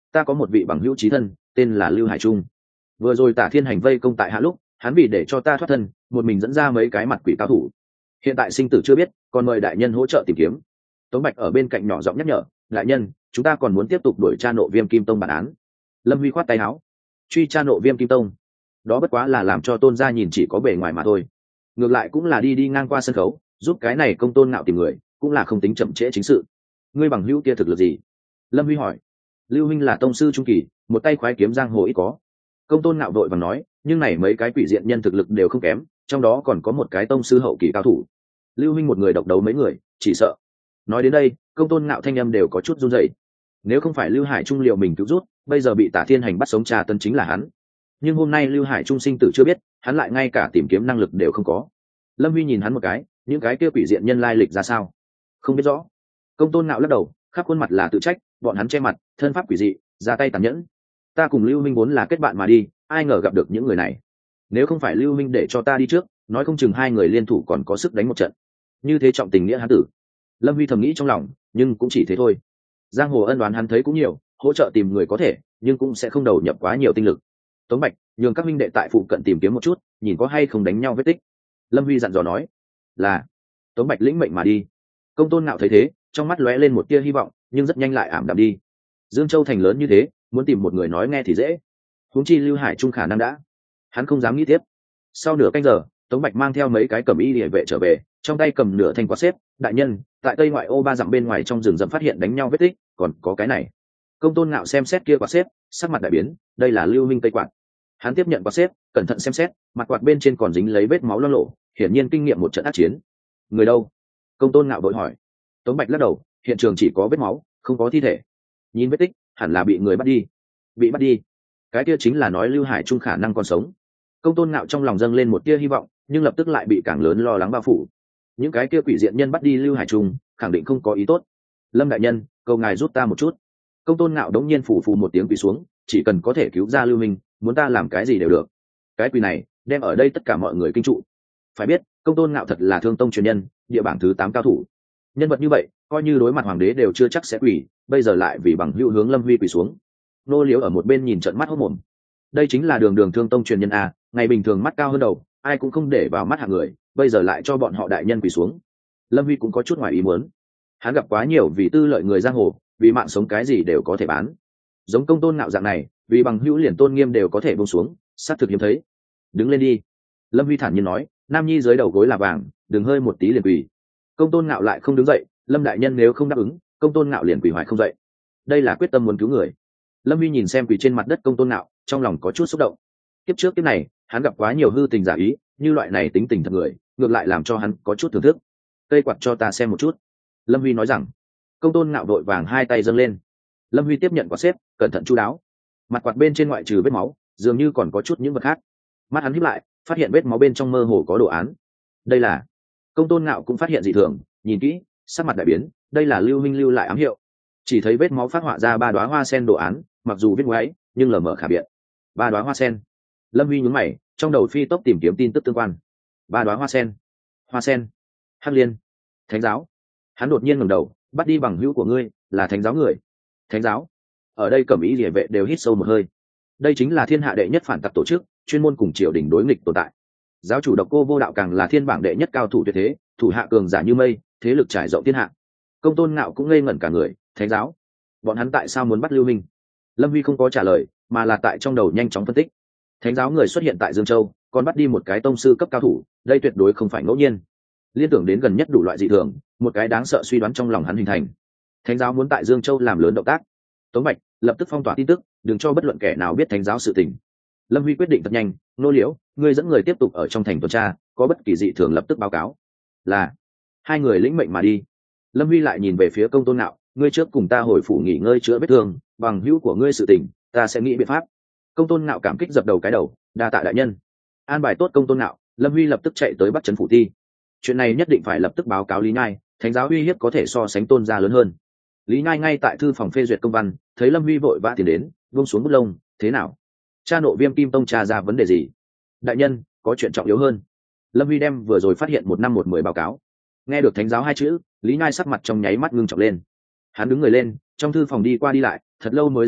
ta có một vị bằng hữu trí thân tên là Lưu Hải Trung, vừa rồi Tả Thiên Hành vây công tại hạ lúc, hắn vì để cho ta thoát thân, một mình dẫn ra mấy cái mặt quỷ cao thủ, hiện tại sinh tử chưa biết, còn mời đại nhân hỗ trợ tìm kiếm. Tống Bạch ở bên cạnh nhỏ giọng nhắc nhở, đại nhân, chúng ta còn muốn tiếp tục đuổi tra nộ Viêm Kim Tông bản án. Lâm Huy khoát tay áo, truy tra nộ Viêm Kim Tông, đó bất quá là làm cho Tôn gia nhìn chỉ có bề ngoài mà thôi, ngược lại cũng là đi đi ngang qua sân khấu, giúp cái này Công Tôn Ngạo tìm người, cũng là không tính chậm trễ chính sự. Ngươi bằng hữu kia thực lực gì? Lâm Huy hỏi. Lưu huynh là tông sư trung kỳ, một tay khoái kiếm giang hồ ít có. Công Tôn Ngạo đội vàng nói, nhưng này mấy cái quỷ diện nhân thực lực đều không kém, trong đó còn có một cái tông sư hậu kỳ cao thủ. Lưu huynh một người độc đấu mấy người, chỉ sợ. Nói đến đây, Công Tôn Ngạo thanh âm đều có chút run rẩy. Nếu không phải Lưu Hải Trung liệu mình cứu rút, bây giờ bị Tả Thiên Hành bắt sống trà tân chính là hắn. Nhưng hôm nay Lưu Hải Trung sinh tử chưa biết, hắn lại ngay cả tìm kiếm năng lực đều không có. Lâm Huy nhìn hắn một cái, những cái kia quỷ diện nhân lai lịch ra sao? Không biết rõ. Công Tôn Ngạo lắc đầu, khắp khuôn mặt là tự trách, bọn hắn che mặt, thân pháp quỷ dị, ra tay tàn nhẫn. Ta cùng Lưu Minh vốn là kết bạn mà đi, ai ngờ gặp được những người này. Nếu không phải Lưu Minh để cho ta đi trước, nói không chừng hai người liên thủ còn có sức đánh một trận. Như thế trọng tình nghĩa hắn tử. Lâm Huy thầm nghĩ trong lòng, nhưng cũng chỉ thế thôi. Giang hồ ân đoán hắn thấy cũng nhiều, hỗ trợ tìm người có thể, nhưng cũng sẽ không đầu nhập quá nhiều tinh lực. Tống Bạch, nhường các minh đệ tại phụ cận tìm kiếm một chút, nhìn có hay không đánh nhau vết tích. Lâm Huy dặn dò nói. Là. Tống Bạch lĩnh mệnh mà đi. Công Tôn Ngạo thấy thế, trong mắt lóe lên một tia hy vọng, nhưng rất nhanh lại ảm đạm đi. Dương Châu thành lớn như thế, muốn tìm một người nói nghe thì dễ, huống chi Lưu Hải Trung khả năng đã. Hắn không dám nghĩ tiếp. Sau nửa canh giờ, Tống Bạch mang theo mấy cái cầm y liễu vệ trở về, trong tay cầm nửa thanh quạt xếp. Đại nhân, tại tây ngoại ô ba dặm bên ngoài trong rừng rậm phát hiện đánh nhau vết tích, còn có cái này. Công Tôn Ngạo xem xét kia quạt xếp, sắc mặt đại biến, đây là Lưu Minh tây quạt. Hắn tiếp nhận quạt xếp, cẩn thận xem xét, mặt quạt bên trên còn dính lấy vết máu loang lổ, hiển nhiên kinh nghiệm một trận ác chiến. Người đâu? Công Tôn Ngạo vội hỏi. Tống Bạch lắc đầu, hiện trường chỉ có vết máu, không có thi thể. Nhìn vết tích, hẳn là bị người bắt đi. Bị bắt đi? Cái kia chính là nói Lưu Hải Trung khả năng còn sống. Công Tôn Ngạo trong lòng dâng lên một tia hy vọng, nhưng lập tức lại bị càng lớn lo lắng bao phủ. Những cái kia quỷ diện nhân bắt đi Lưu Hải Trung, khẳng định không có ý tốt. Lâm đại nhân, cầu ngài giúp ta một chút. Công Tôn Ngạo đống nhiên phủ phù một tiếng quỳ xuống, chỉ cần có thể cứu ra Lưu Minh, muốn ta làm cái gì đều được. Cái quỳ này, đem ở đây tất cả mọi người kinh trụ. Phải biết, Công Tôn Ngạo thật là Thương Tông truyền nhân, địa bảng thứ tám cao thủ. Nhân vật như vậy, coi như đối mặt hoàng đế đều chưa chắc sẽ quỳ, bây giờ lại vì bằng hữu hướng Lâm Huy quỳ xuống. Nô Liếu ở một bên nhìn trợn mắt hốt mồm. Đây chính là đường đường Thương Tông truyền nhân a, ngày bình thường mắt cao hơn đầu, ai cũng không để vào mắt hạng người, bây giờ lại cho bọn họ đại nhân quỳ xuống. Lâm Huy cũng có chút ngoài ý muốn. Hắn gặp quá nhiều vì tư lợi người giang hồ, vì mạng sống cái gì đều có thể bán. Giống Công Tôn Ngạo dạng này, vì bằng hữu liền tôn nghiêm đều có thể buông xuống, sát thực hiếm thấy. Đứng lên đi. Lâm Huy thản nhiên nói, nam nhi dưới đầu gối là vàng, đừng hơi một tí liền quỳ. Công Tôn Ngạo lại không đứng dậy, Lâm đại nhân nếu không đáp ứng, Công Tôn Ngạo liền quỳ hoài không dậy. Đây là quyết tâm muốn cứu người. Lâm Huy nhìn xem quỳ trên mặt đất Công Tôn Ngạo, trong lòng có chút xúc động. Kiếp trước kiếp này, hắn gặp quá nhiều hư tình giả ý, như loại này tính tình thật người, ngược lại làm cho hắn có chút thưởng thức. Cây quạt cho ta xem một chút. Lâm Huy nói rằng. Công Tôn Ngạo đội vàng hai tay dâng lên. Lâm Huy tiếp nhận quạt xếp, cẩn thận chu đáo. Mặt quạt bên trên ngoại trừ vết máu, dường như còn có chút những vật khác. Mắt hắn híp lại, phát hiện vết máu bên trong mơ hồ có đồ án. Đây là. Công Tôn Ngạo cũng phát hiện dị thường, nhìn kỹ, sắc mặt đại biến, đây là Lưu Minh lưu lại ám hiệu. Chỉ thấy vết máu phát họa ra ba đóa hoa sen đồ án, mặc dù viết ngoáy, nhưng lờ mờ khả biện. Ba đóa hoa sen. Lâm Huy nhướng mày, trong đầu phi tốc tìm kiếm tin tức tương quan. Ba đóa hoa sen. Hoa sen. Hắc liên. Thánh giáo. Hắn đột nhiên ngẩng đầu, bắt đi bằng hữu của ngươi, là thánh giáo người. Thánh giáo? Ở đây cẩm ý liễu vệ đều hít sâu một hơi. Đây chính là thiên hạ đệ nhất phản tặc tổ chức, chuyên môn cùng triều đình đối nghịch tồn tại. Giáo chủ Độc Cô Vô Đạo càng là thiên bảng đệ nhất cao thủ tuyệt thế, thủ hạ cường giả như mây, thế lực trải rộng thiên hạ. Công Tôn Ngạo cũng ngây ngẩn cả người, thánh giáo? Bọn hắn tại sao muốn bắt Lưu Minh? Lâm Huy không có trả lời, mà là tại trong đầu nhanh chóng phân tích. Thánh giáo người xuất hiện tại Dương Châu, còn bắt đi một cái tông sư cấp cao thủ, đây tuyệt đối không phải ngẫu nhiên. Liên tưởng đến gần nhất đủ loại dị thường, một cái đáng sợ suy đoán trong lòng hắn hình thành. Thánh giáo muốn tại Dương Châu làm lớn động tác. Tống Bạch lập tức phong tỏa tin tức, đừng cho bất luận kẻ nào biết thánh giáo sự tình. Lâm Huy quyết định thật nhanh, Nô Liễu, ngươi dẫn người tiếp tục ở trong thành tuần tra, có bất kỳ dị thường lập tức báo cáo. Là. Hai người lĩnh mệnh mà đi. Lâm Huy lại nhìn về phía Công Tôn Ngạo, ngươi trước cùng ta hồi phủ nghỉ ngơi chữa vết thương, bằng hữu của ngươi sự tình, ta sẽ nghĩ biện pháp. Công Tôn Ngạo cảm kích dập đầu cái đầu, đa tạ đại nhân. An bài tốt Công Tôn Ngạo, Lâm Huy lập tức chạy tới Bắc Trấn phủ ti. Chuyện này nhất định phải lập tức báo cáo Lý Nhai, thánh giáo uy hiếp có thể so sánh Tôn gia lớn hơn. Lý Nhai ngay tại thư phòng phê duyệt công văn, thấy Lâm Huy vội vã tiến đến, buông xuống bút lông, thế nào? Cha nộ Viêm Kim Tông tra ra vấn đề gì? Đại nhân, có chuyện trọng yếu hơn. Lâm Huy đem vừa rồi phát hiện một năm một mười báo cáo. Nghe được thánh giáo hai chữ, Lý Nhai sắc mặt trong nháy mắt ngưng trọng lên. Hắn đứng người lên, trong thư phòng đi qua đi lại, thật lâu mới dừng lại,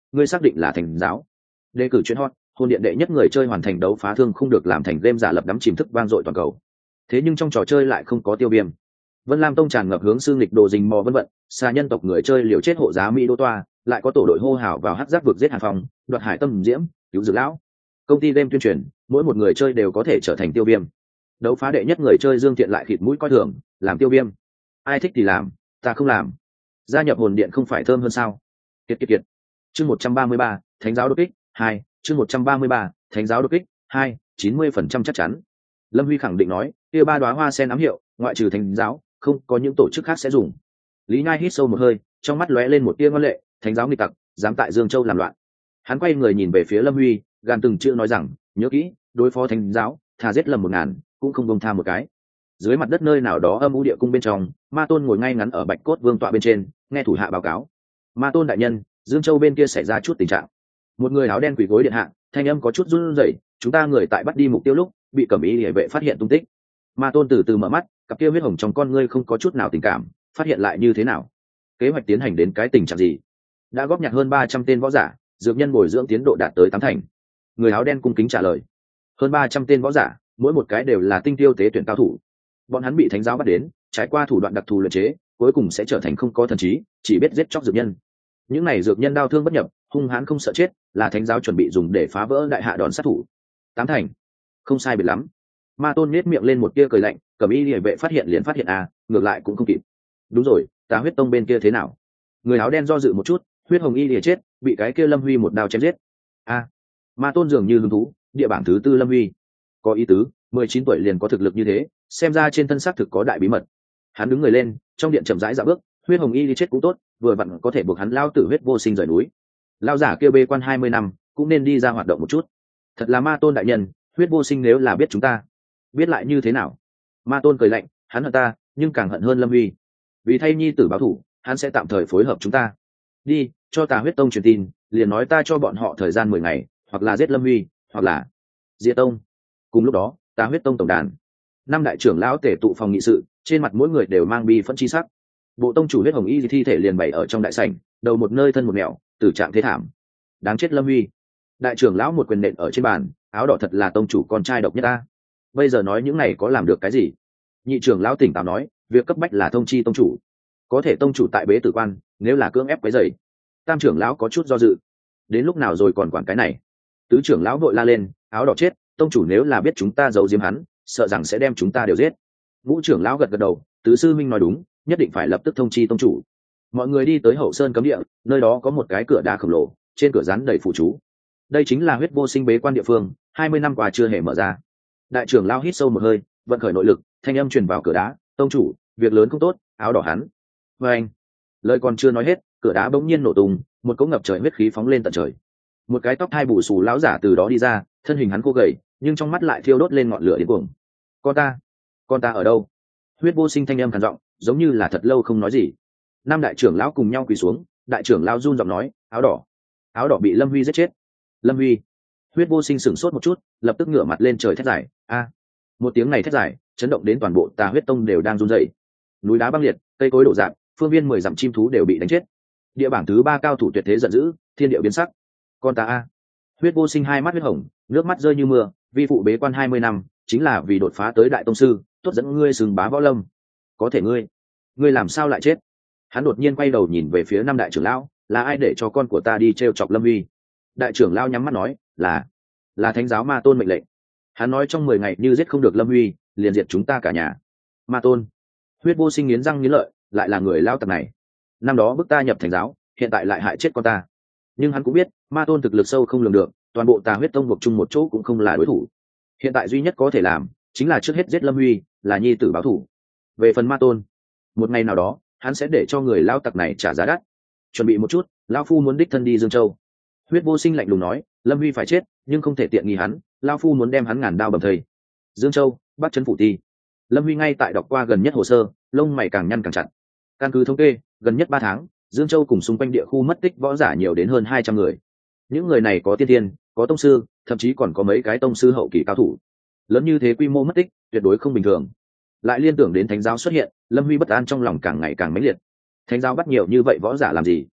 ngươi xác định là thánh giáo? Đề cử chuyện hot, hồn điện đệ nhất người chơi hoàn thành đấu phá thương không được làm thành game giả lập đắm chìm thức vang dội toàn cầu. Thế nhưng trong trò chơi lại không có tiêu viêm. Vân Lam Tông tràn ngập hướng xương nghịch đồ rình mò vân vận, xa nhân tộc người chơi liều chết hộ giá Mỹ đô toa, lại có tổ đội hô hào vào hắc giác vực giết Hàn Phong, đoạt hải tâm diễm, cứu dược lão. Công ty game tuyên truyền, mỗi một người chơi đều có thể trở thành tiêu viêm. Đấu phá đệ nhất người chơi Dương Thiện lại khịt mũi coi thường, làm tiêu viêm. Ai thích thì làm, ta không làm. Gia nhập hồn điện không phải thơm hơn sao? Kiệt kiệt kiệt. Chương một trăm ba mươi ba, Thánh giáo đột kích, hai, chương một trăm ba mươi ba, Thánh giáo đột kích, hai, chín mươi phần trăm chắc chắn. Lâm Huy khẳng định nói, kia ba đóa hoa sen ám hiệu, ngoại trừ Thánh giáo, không có những tổ chức khác sẽ dùng. Lý Nhai hít sâu một hơi, trong mắt lóe lên một tia ngoan lệ, Thánh giáo nghịch tặc, dám tại Dương Châu làm loạn. Hắn quay người nhìn về phía Lâm Huy, gàn từng chữ nói rằng, nhớ kỹ, đối phó Thánh giáo, thà giết lầm một ngàn, cũng không buông tha một cái. Dưới mặt đất nơi nào đó âm u địa cung bên trong, Ma Tôn ngồi ngay ngắn ở Bạch Cốt Vương tọa bên trên, nghe thủ hạ báo cáo. Ma Tôn đại nhân, Dương Châu bên kia xảy ra chút tình trạng. Một người áo đen quỳ gối điện hạ, thanh âm có chút run rẩy, chúng ta người tại bắt đi mục tiêu lúc, bị Cẩm Ý Liễu vệ phát hiện tung tích. Ma Tôn từ từ mở mắt, cặp kia huyết hồng trong con ngươi không có chút nào tình cảm, phát hiện lại như thế nào? Kế hoạch tiến hành đến cái tình trạng gì? Đã góp nhặt hơn ba trăm tên võ giả, dược nhân bồi dưỡng tiến độ đạt tới tám thành. Người áo đen cung kính trả lời. Hơn ba trăm tên võ giả, mỗi một cái đều là tinh tiêu tế tuyển cao thủ. Bọn hắn bị thánh giáo bắt đến, trải qua thủ đoạn đặc thù luyện chế, cuối cùng sẽ trở thành không có thần trí, chỉ biết giết chóc dược nhân. Những này dược nhân đau thương bất nhập, hung hãn không sợ chết, là thánh giáo chuẩn bị dùng để phá vỡ đại hạ đòn sát thủ. Tám thành, không sai biệt lắm. Ma Tôn nét miệng lên một tia cười lạnh, Cẩm Y Liễu vệ phát hiện liền phát hiện à, ngược lại cũng không kịp. Đúng rồi, Tà Huyết Tông bên kia thế nào? Người áo đen do dự một chút, Huyết Hồng Y Liễu chết, bị cái kia Lâm Huy một đao chém giết. A, à, Ma Tôn dường như hứng thú, địa bảng thứ tư Lâm Huy, có ý tứ, mười chín tuổi liền có thực lực như thế, xem ra trên thân xác thực có đại bí mật. Hắn đứng người lên, trong điện chậm rãi dạo bước, Huyết Hồng Y Liễu chết cũng tốt, vừa vặn có thể buộc hắn lao tử huyết vô sinh rời núi. Lao giả kia bê quan hai mươi năm, cũng nên đi ra hoạt động một chút. Thật là Ma Tôn đại nhân, huyết vô sinh nếu là biết chúng ta, biết lại như thế nào? Ma Tôn cười lạnh, hắn hận ta, nhưng càng hận hơn Lâm Huy. Vì thay nhi tử báo thủ, hắn sẽ tạm thời phối hợp chúng ta. Đi, cho Tà Huyết Tông truyền tin, liền nói ta cho bọn họ thời gian mười ngày, hoặc là giết Lâm Huy, hoặc là diệt tông. Cùng lúc đó, Tà Huyết Tông tổng đàn, năm đại trưởng lão tể tụ phòng nghị sự, trên mặt mỗi người đều mang bi phẫn chi sắc. Bộ tông chủ Huyết Hồng Y thi thể liền bày ở trong đại sảnh, đầu một nơi thân một mẹo, tử trạng thế thảm. Đáng chết Lâm Huy. Đại trưởng lão một quyền nện ở trên bàn, áo đỏ thật là tông chủ con trai độc nhất ta. Bây giờ nói những này có làm được cái gì? Nhị trưởng lão tỉnh táo nói, việc cấp bách là thông chi tông chủ. Có thể tông chủ tại bế tử quan, nếu là cưỡng ép quấy rầy. Tam trưởng lão có chút do dự. Đến lúc nào rồi còn quản cái này? Tứ trưởng lão vội la lên, áo đỏ chết, tông chủ nếu là biết chúng ta giấu giếm hắn, sợ rằng sẽ đem chúng ta đều giết. Ngũ trưởng lão gật gật đầu, tứ sư minh nói đúng, nhất định phải lập tức thông chi tông chủ. Mọi người đi tới hậu sơn cấm địa, nơi đó có một cái cửa đá khổng lồ, trên cửa dán đầy phù chú. Đây chính là huyết vô sinh bế quan địa phương, hai mươi năm qua chưa hề mở ra. Đại trưởng lao hít sâu một hơi, vận khởi nội lực, thanh âm truyền vào cửa đá, tông chủ, việc lớn không tốt, áo đỏ hắn. Và anh, lời còn chưa nói hết, cửa đá bỗng nhiên nổ tung, một cỗ ngập trời huyết khí phóng lên tận trời. Một cái tóc hai bù xù lão giả từ đó đi ra, thân hình hắn khô gầy, nhưng trong mắt lại thiêu đốt lên ngọn lửa điên cuồng. Con ta, con ta ở đâu? Huyết vô sinh thanh âm khàn giọng, giống như là thật lâu không nói gì. Năm đại trưởng lão cùng nhau quỳ xuống, đại trưởng lão run giọng nói, áo đỏ, áo đỏ bị Lâm Huy giết chết. Lâm Huy. Huyết vô sinh sửng sốt một chút, lập tức ngửa mặt lên trời thét dài, a. Một tiếng này thét dài, chấn động đến toàn bộ Tà Huyết Tông đều đang run rẩy. Núi đá băng liệt, cây cối đổ rạp, phương viên mười dặm chim thú đều bị đánh chết. Địa bảng thứ ba cao thủ tuyệt thế giận dữ, thiên địa biến sắc. Con ta a. Huyết vô sinh hai mắt huyết hồng, nước mắt rơi như mưa, vi phụ bế quan hai mươi năm, chính là vì đột phá tới đại tông sư, tốt dẫn ngươi sừng bá võ lâm. Có thể ngươi, ngươi làm sao lại chết? Hắn đột nhiên quay đầu nhìn về phía năm đại trưởng lão, là ai để cho con của ta đi trêu chọc Lâm Huy? Đại trưởng lão nhắm mắt nói, là là thánh giáo Ma Tôn mệnh lệnh. Hắn nói trong mười ngày như giết không được Lâm Huy, liền diệt chúng ta cả nhà. Ma Tôn. Huyết vô sinh nghiến răng nghiến lợi, lại là người lao tặc này. Năm đó bức ta nhập thánh giáo, hiện tại lại hại chết con ta. Nhưng hắn cũng biết, Ma Tôn thực lực sâu không lường được, toàn bộ Tà Huyết Tông buộc chung một chỗ cũng không là đối thủ. Hiện tại duy nhất có thể làm, chính là trước hết giết Lâm Huy, là nhi tử báo thủ. Về phần Ma Tôn, một ngày nào đó, hắn sẽ để cho người lao tặc này trả giá đắt. Chuẩn bị một chút, lao phu muốn đích thân đi Dương Châu. Huyết vô sinh lạnh lùng nói, Lâm Huy phải chết, nhưng không thể tiện nghi hắn, lao phu muốn đem hắn ngàn đao bầm thây. Dương Châu, Bắc Trấn Phủ Ti. Lâm Huy ngay tại đọc qua gần nhất hồ sơ, lông mày càng nhăn càng chặt. Căn cứ thống kê, gần nhất ba tháng, Dương Châu cùng xung quanh địa khu mất tích võ giả nhiều đến hơn hai trăm người. Những người này có tiên tiên, có tông sư, thậm chí còn có mấy cái tông sư hậu kỳ cao thủ. Lớn như thế quy mô mất tích, tuyệt đối không bình thường. Lại liên tưởng đến thánh giáo xuất hiện, Lâm Huy bất an trong lòng càng ngày càng mãnh liệt. Thánh giáo bắt nhiều như vậy võ giả làm gì?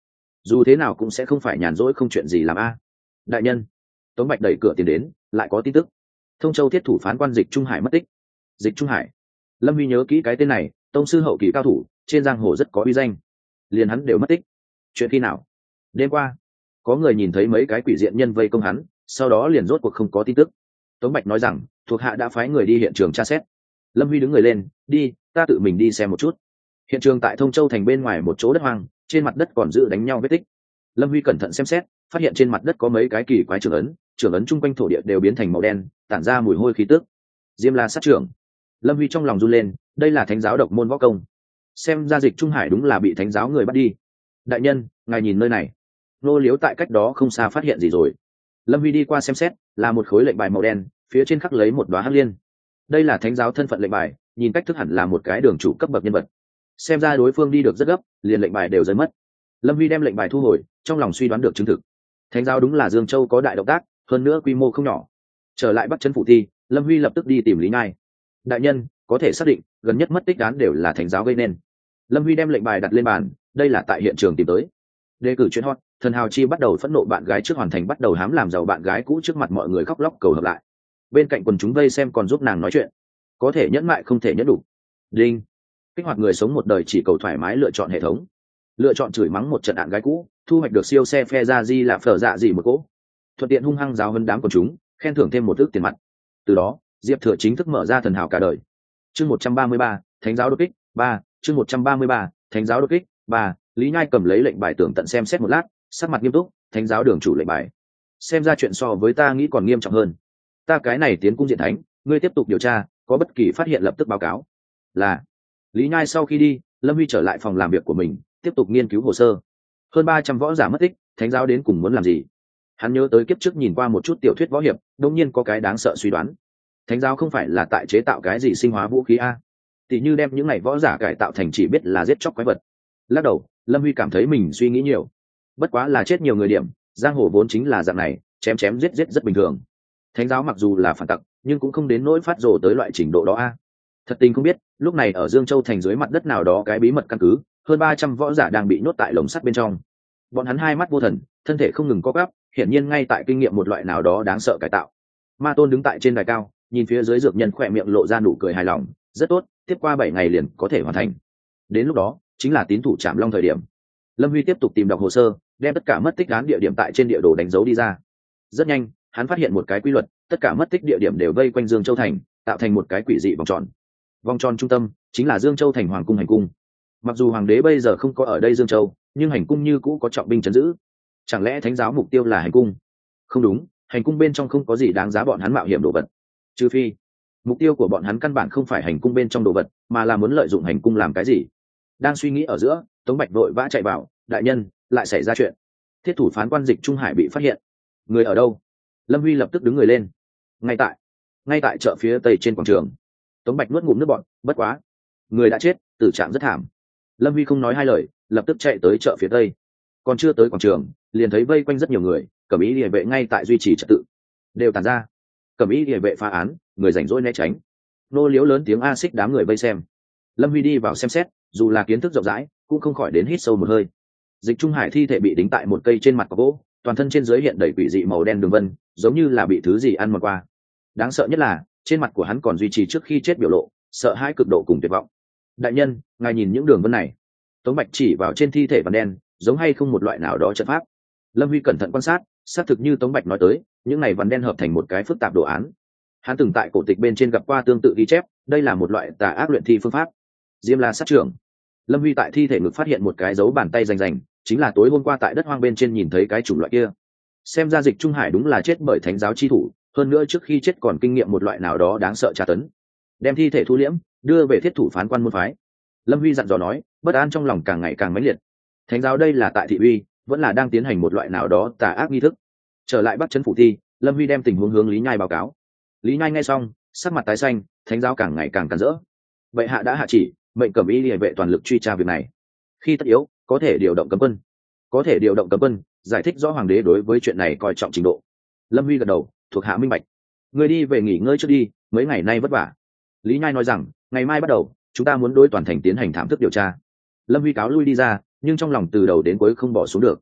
dù thế nào cũng sẽ không phải nhàn rỗi không chuyện gì làm a. Đại nhân. Tống Bạch đẩy cửa tiến đến, lại có tin tức. Thông Châu thiết thủ phán quan Dịch Trung Hải mất tích. Dịch Trung Hải. Lâm Huy nhớ kỹ cái tên này, tông sư hậu kỳ cao thủ, trên giang hồ rất có uy danh. Liền hắn đều mất tích. Chuyện khi nào? Đêm qua. Có người nhìn thấy mấy cái quỷ diện nhân vây công hắn, sau đó liền rốt cuộc không có tin tức. Tống Bạch nói rằng, thuộc hạ đã phái người đi hiện trường tra xét. Lâm Huy đứng người lên, đi, ta tự mình đi xem một chút. Hiện trường tại Thông Châu thành bên ngoài một chỗ đất hoang, trên mặt đất còn giữ đánh nhau vết tích. Lâm Huy cẩn thận xem xét, phát hiện trên mặt đất có mấy cái kỳ quái trưởng ấn, trưởng ấn chung quanh thổ địa đều biến thành màu đen, tản ra mùi hôi khí tức. Diêm La sát trưởng. Lâm Huy trong lòng run lên, đây là thánh giáo độc môn võ công. Xem ra Dịch Trung Hải đúng là bị thánh giáo người bắt đi. Đại nhân, ngài nhìn nơi này. Nô Liếu tại cách đó không xa phát hiện gì rồi. Lâm Huy đi qua xem xét, là một khối lệnh bài màu đen, phía trên khắc lấy một đóa hắc liên. Đây là thánh giáo thân phận lệnh bài, nhìn cách thức hẳn là một cái đường chủ cấp bậc nhân vật. Xem ra đối phương đi được rất gấp, liền lệnh bài đều rơi mất. Lâm Huy đem lệnh bài thu hồi, trong lòng suy đoán được chứng thực. Thánh giáo đúng là Dương Châu có đại động tác, hơn nữa quy mô không nhỏ. Trở lại Bắc Trấn phủ thi, Lâm Huy lập tức đi tìm Lý Nhai. Đại nhân, có thể xác định gần nhất mất tích án đều là thánh giáo gây nên. Lâm Huy đem lệnh bài đặt lên bàn, đây là tại hiện trường tìm tới. Đề cử chuyện hot, thần hào chi bắt đầu phẫn nộ bạn gái trước hoàn thành bắt đầu hám làm giàu bạn gái cũ trước mặt mọi người khóc lóc cầu hợp lại. Bên cạnh quần chúng vây xem còn giúp nàng nói chuyện. Có thể nhẫn mại không thể nhẫn đủ. Đinh. Kích hoạt người sống một đời chỉ cầu thoải mái lựa chọn hệ thống. Lựa chọn chửi mắng một trận ạn gái cũ, thu hoạch được siêu xe phe ra di là phở dạ gì một cỗ. Thuận tiện hung hăng giáo hơn đám quần chúng, khen thưởng thêm một ước tiền mặt. Từ đó, Diệp Thừa chính thức mở ra thần hào cả đời. Chương một trăm ba mươi ba, Thánh giáo đột kích, ba, chương một trăm ba mươi ba, Thánh giáo đột kích, ba. Lý Nhai cầm lấy lệnh bài tưởng tận xem xét một lát, sắc mặt nghiêm túc, thánh giáo đường chủ lệnh bài. Xem ra chuyện so với ta nghĩ còn nghiêm trọng hơn. Ta cái này tiến cung diện thánh, ngươi tiếp tục điều tra, có bất kỳ phát hiện lập tức báo cáo. Là. Lý Nhai sau khi đi, Lâm Huy trở lại phòng làm việc của mình, tiếp tục nghiên cứu hồ sơ. Hơn ba trăm võ giả mất tích, thánh giáo đến cùng muốn làm gì? Hắn nhớ tới kiếp trước nhìn qua một chút tiểu thuyết võ hiệp, đột nhiên có cái đáng sợ suy đoán. Thánh giáo không phải là tại chế tạo cái gì sinh hóa vũ khí a? Tỷ như đem những này võ giả cải tạo thành chỉ biết là giết chóc quái vật. Lắc đầu, Lâm Huy cảm thấy mình suy nghĩ nhiều. Bất quá là chết nhiều người điểm, giang hồ vốn chính là dạng này, chém chém giết giết rất bình thường. Thánh giáo mặc dù là phản tặc, nhưng cũng không đến nỗi phát rồ tới loại trình độ đó a. Thật tình không biết, lúc này ở Dương Châu thành dưới mặt đất nào đó cái bí mật căn cứ, hơn ba trăm võ giả đang bị nhốt tại lồng sắt bên trong. Bọn hắn hai mắt vô thần, thân thể không ngừng co quắp, hiển nhiên ngay tại kinh nghiệm một loại nào đó đáng sợ cải tạo. Ma Tôn đứng tại trên đài cao, nhìn phía dưới dược nhân khỏe miệng lộ ra nụ cười hài lòng, rất tốt, tiếp qua bảy ngày liền có thể hoàn thành. Đến lúc đó, chính là tín thủ Trảm Long thời điểm. Lâm Huy tiếp tục tìm đọc hồ sơ, đem tất cả mất tích án địa điểm tại trên địa đồ đánh dấu đi ra. Rất nhanh, hắn phát hiện một cái quy luật, tất cả mất tích địa điểm đều vây quanh Dương Châu thành, tạo thành một cái quỷ dị vòng tròn. Vòng tròn trung tâm chính là Dương Châu thành hoàng cung hành cung. Mặc dù hoàng đế bây giờ không có ở đây Dương Châu, nhưng hành cung như cũ có trọng binh trấn giữ. Chẳng lẽ thánh giáo mục tiêu là hành cung? Không đúng, hành cung bên trong không có gì đáng giá bọn hắn mạo hiểm đồ vật. Trừ phi, mục tiêu của bọn hắn căn bản không phải hành cung bên trong đồ vật, mà là muốn lợi dụng hành cung làm cái gì. Đang suy nghĩ ở giữa, Tống Bạch vội vã chạy vào, đại nhân, lại xảy ra chuyện. Thiết thủ phán quan Dịch Trung Hải bị phát hiện. Người ở đâu? Lâm Huy lập tức đứng người lên. Ngay tại, ngay tại chợ phía tây trên quảng trường. Tống Bạch nuốt ngụm nước bọt, bất quá, người đã chết, tử trạng rất thảm. Lâm Huy không nói hai lời, lập tức chạy tới chợ phía tây. Còn chưa tới quảng trường, liền thấy vây quanh rất nhiều người, cẩm ý địa vệ ngay tại duy trì trật tự. Đều tàn ra. Cẩm ý địa vệ phá án, người rảnh rỗi né tránh. Nô liếu lớn tiếng a xích đám người vây xem. Lâm Huy đi vào xem xét, dù là kiến thức rộng rãi, cũng không khỏi đến hít sâu một hơi. Dịch Trung Hải thi thể bị đính tại một cây trên mặt có gỗ, toàn thân trên dưới hiện đầy quỷ dị màu đen đường vân, giống như là bị thứ gì ăn mòn qua. Đáng sợ nhất là, trên mặt của hắn còn duy trì trước khi chết biểu lộ, sợ hãi cực độ cùng tuyệt vọng. Đại nhân, ngài nhìn những đường vân này. Tống Bạch chỉ vào trên thi thể vằn đen, giống hay không một loại nào đó trận pháp. Lâm Huy cẩn thận quan sát, xác thực như Tống Bạch nói tới, những này vằn đen hợp thành một cái phức tạp đồ án. Hắn từng tại cổ tịch bên trên gặp qua tương tự ghi chép, đây là một loại tà ác luyện thi phương pháp. Diêm La sát trưởng. Lâm Huy tại thi thể ngực phát hiện một cái dấu bàn tay rành rành, chính là tối hôm qua tại đất hoang bên trên nhìn thấy cái chủng loại kia. Xem ra Dịch Trung Hải đúng là chết bởi thánh giáo chi thủ, hơn nữa trước khi chết còn kinh nghiệm một loại nào đó đáng sợ tra tấn. Đem thi thể thu liễm, đưa về thiết thủ phán quan môn phái. Lâm Huy dặn dò nói, bất an trong lòng càng ngày càng mãnh liệt. Thánh giáo đây là tại thị uy, vẫn là đang tiến hành một loại nào đó tà ác nghi thức. Trở lại Bắc Trấn phủ thi, Lâm Huy đem tình huống hướng Lý Nhai báo cáo. Lý Nhai nghe xong, sắc mặt tái xanh, thánh giáo càng ngày càng càn rỡ. Bệ hạ đã hạ chỉ, mệnh cẩm y liề vệ toàn lực truy tra việc này. Khi tất yếu, có thể điều động cấm quân. Có thể điều động cấm quân, giải thích rõ hoàng đế đối với chuyện này coi trọng trình độ. Lâm Huy gật đầu, thuộc hạ minh bạch. Người đi về nghỉ ngơi trước đi, mấy ngày nay vất vả. Lý Nhai nói rằng, ngày mai bắt đầu, chúng ta muốn đối toàn thành tiến hành thảm thức điều tra. Lâm Huy cáo lui đi ra, nhưng trong lòng từ đầu đến cuối không bỏ xuống được.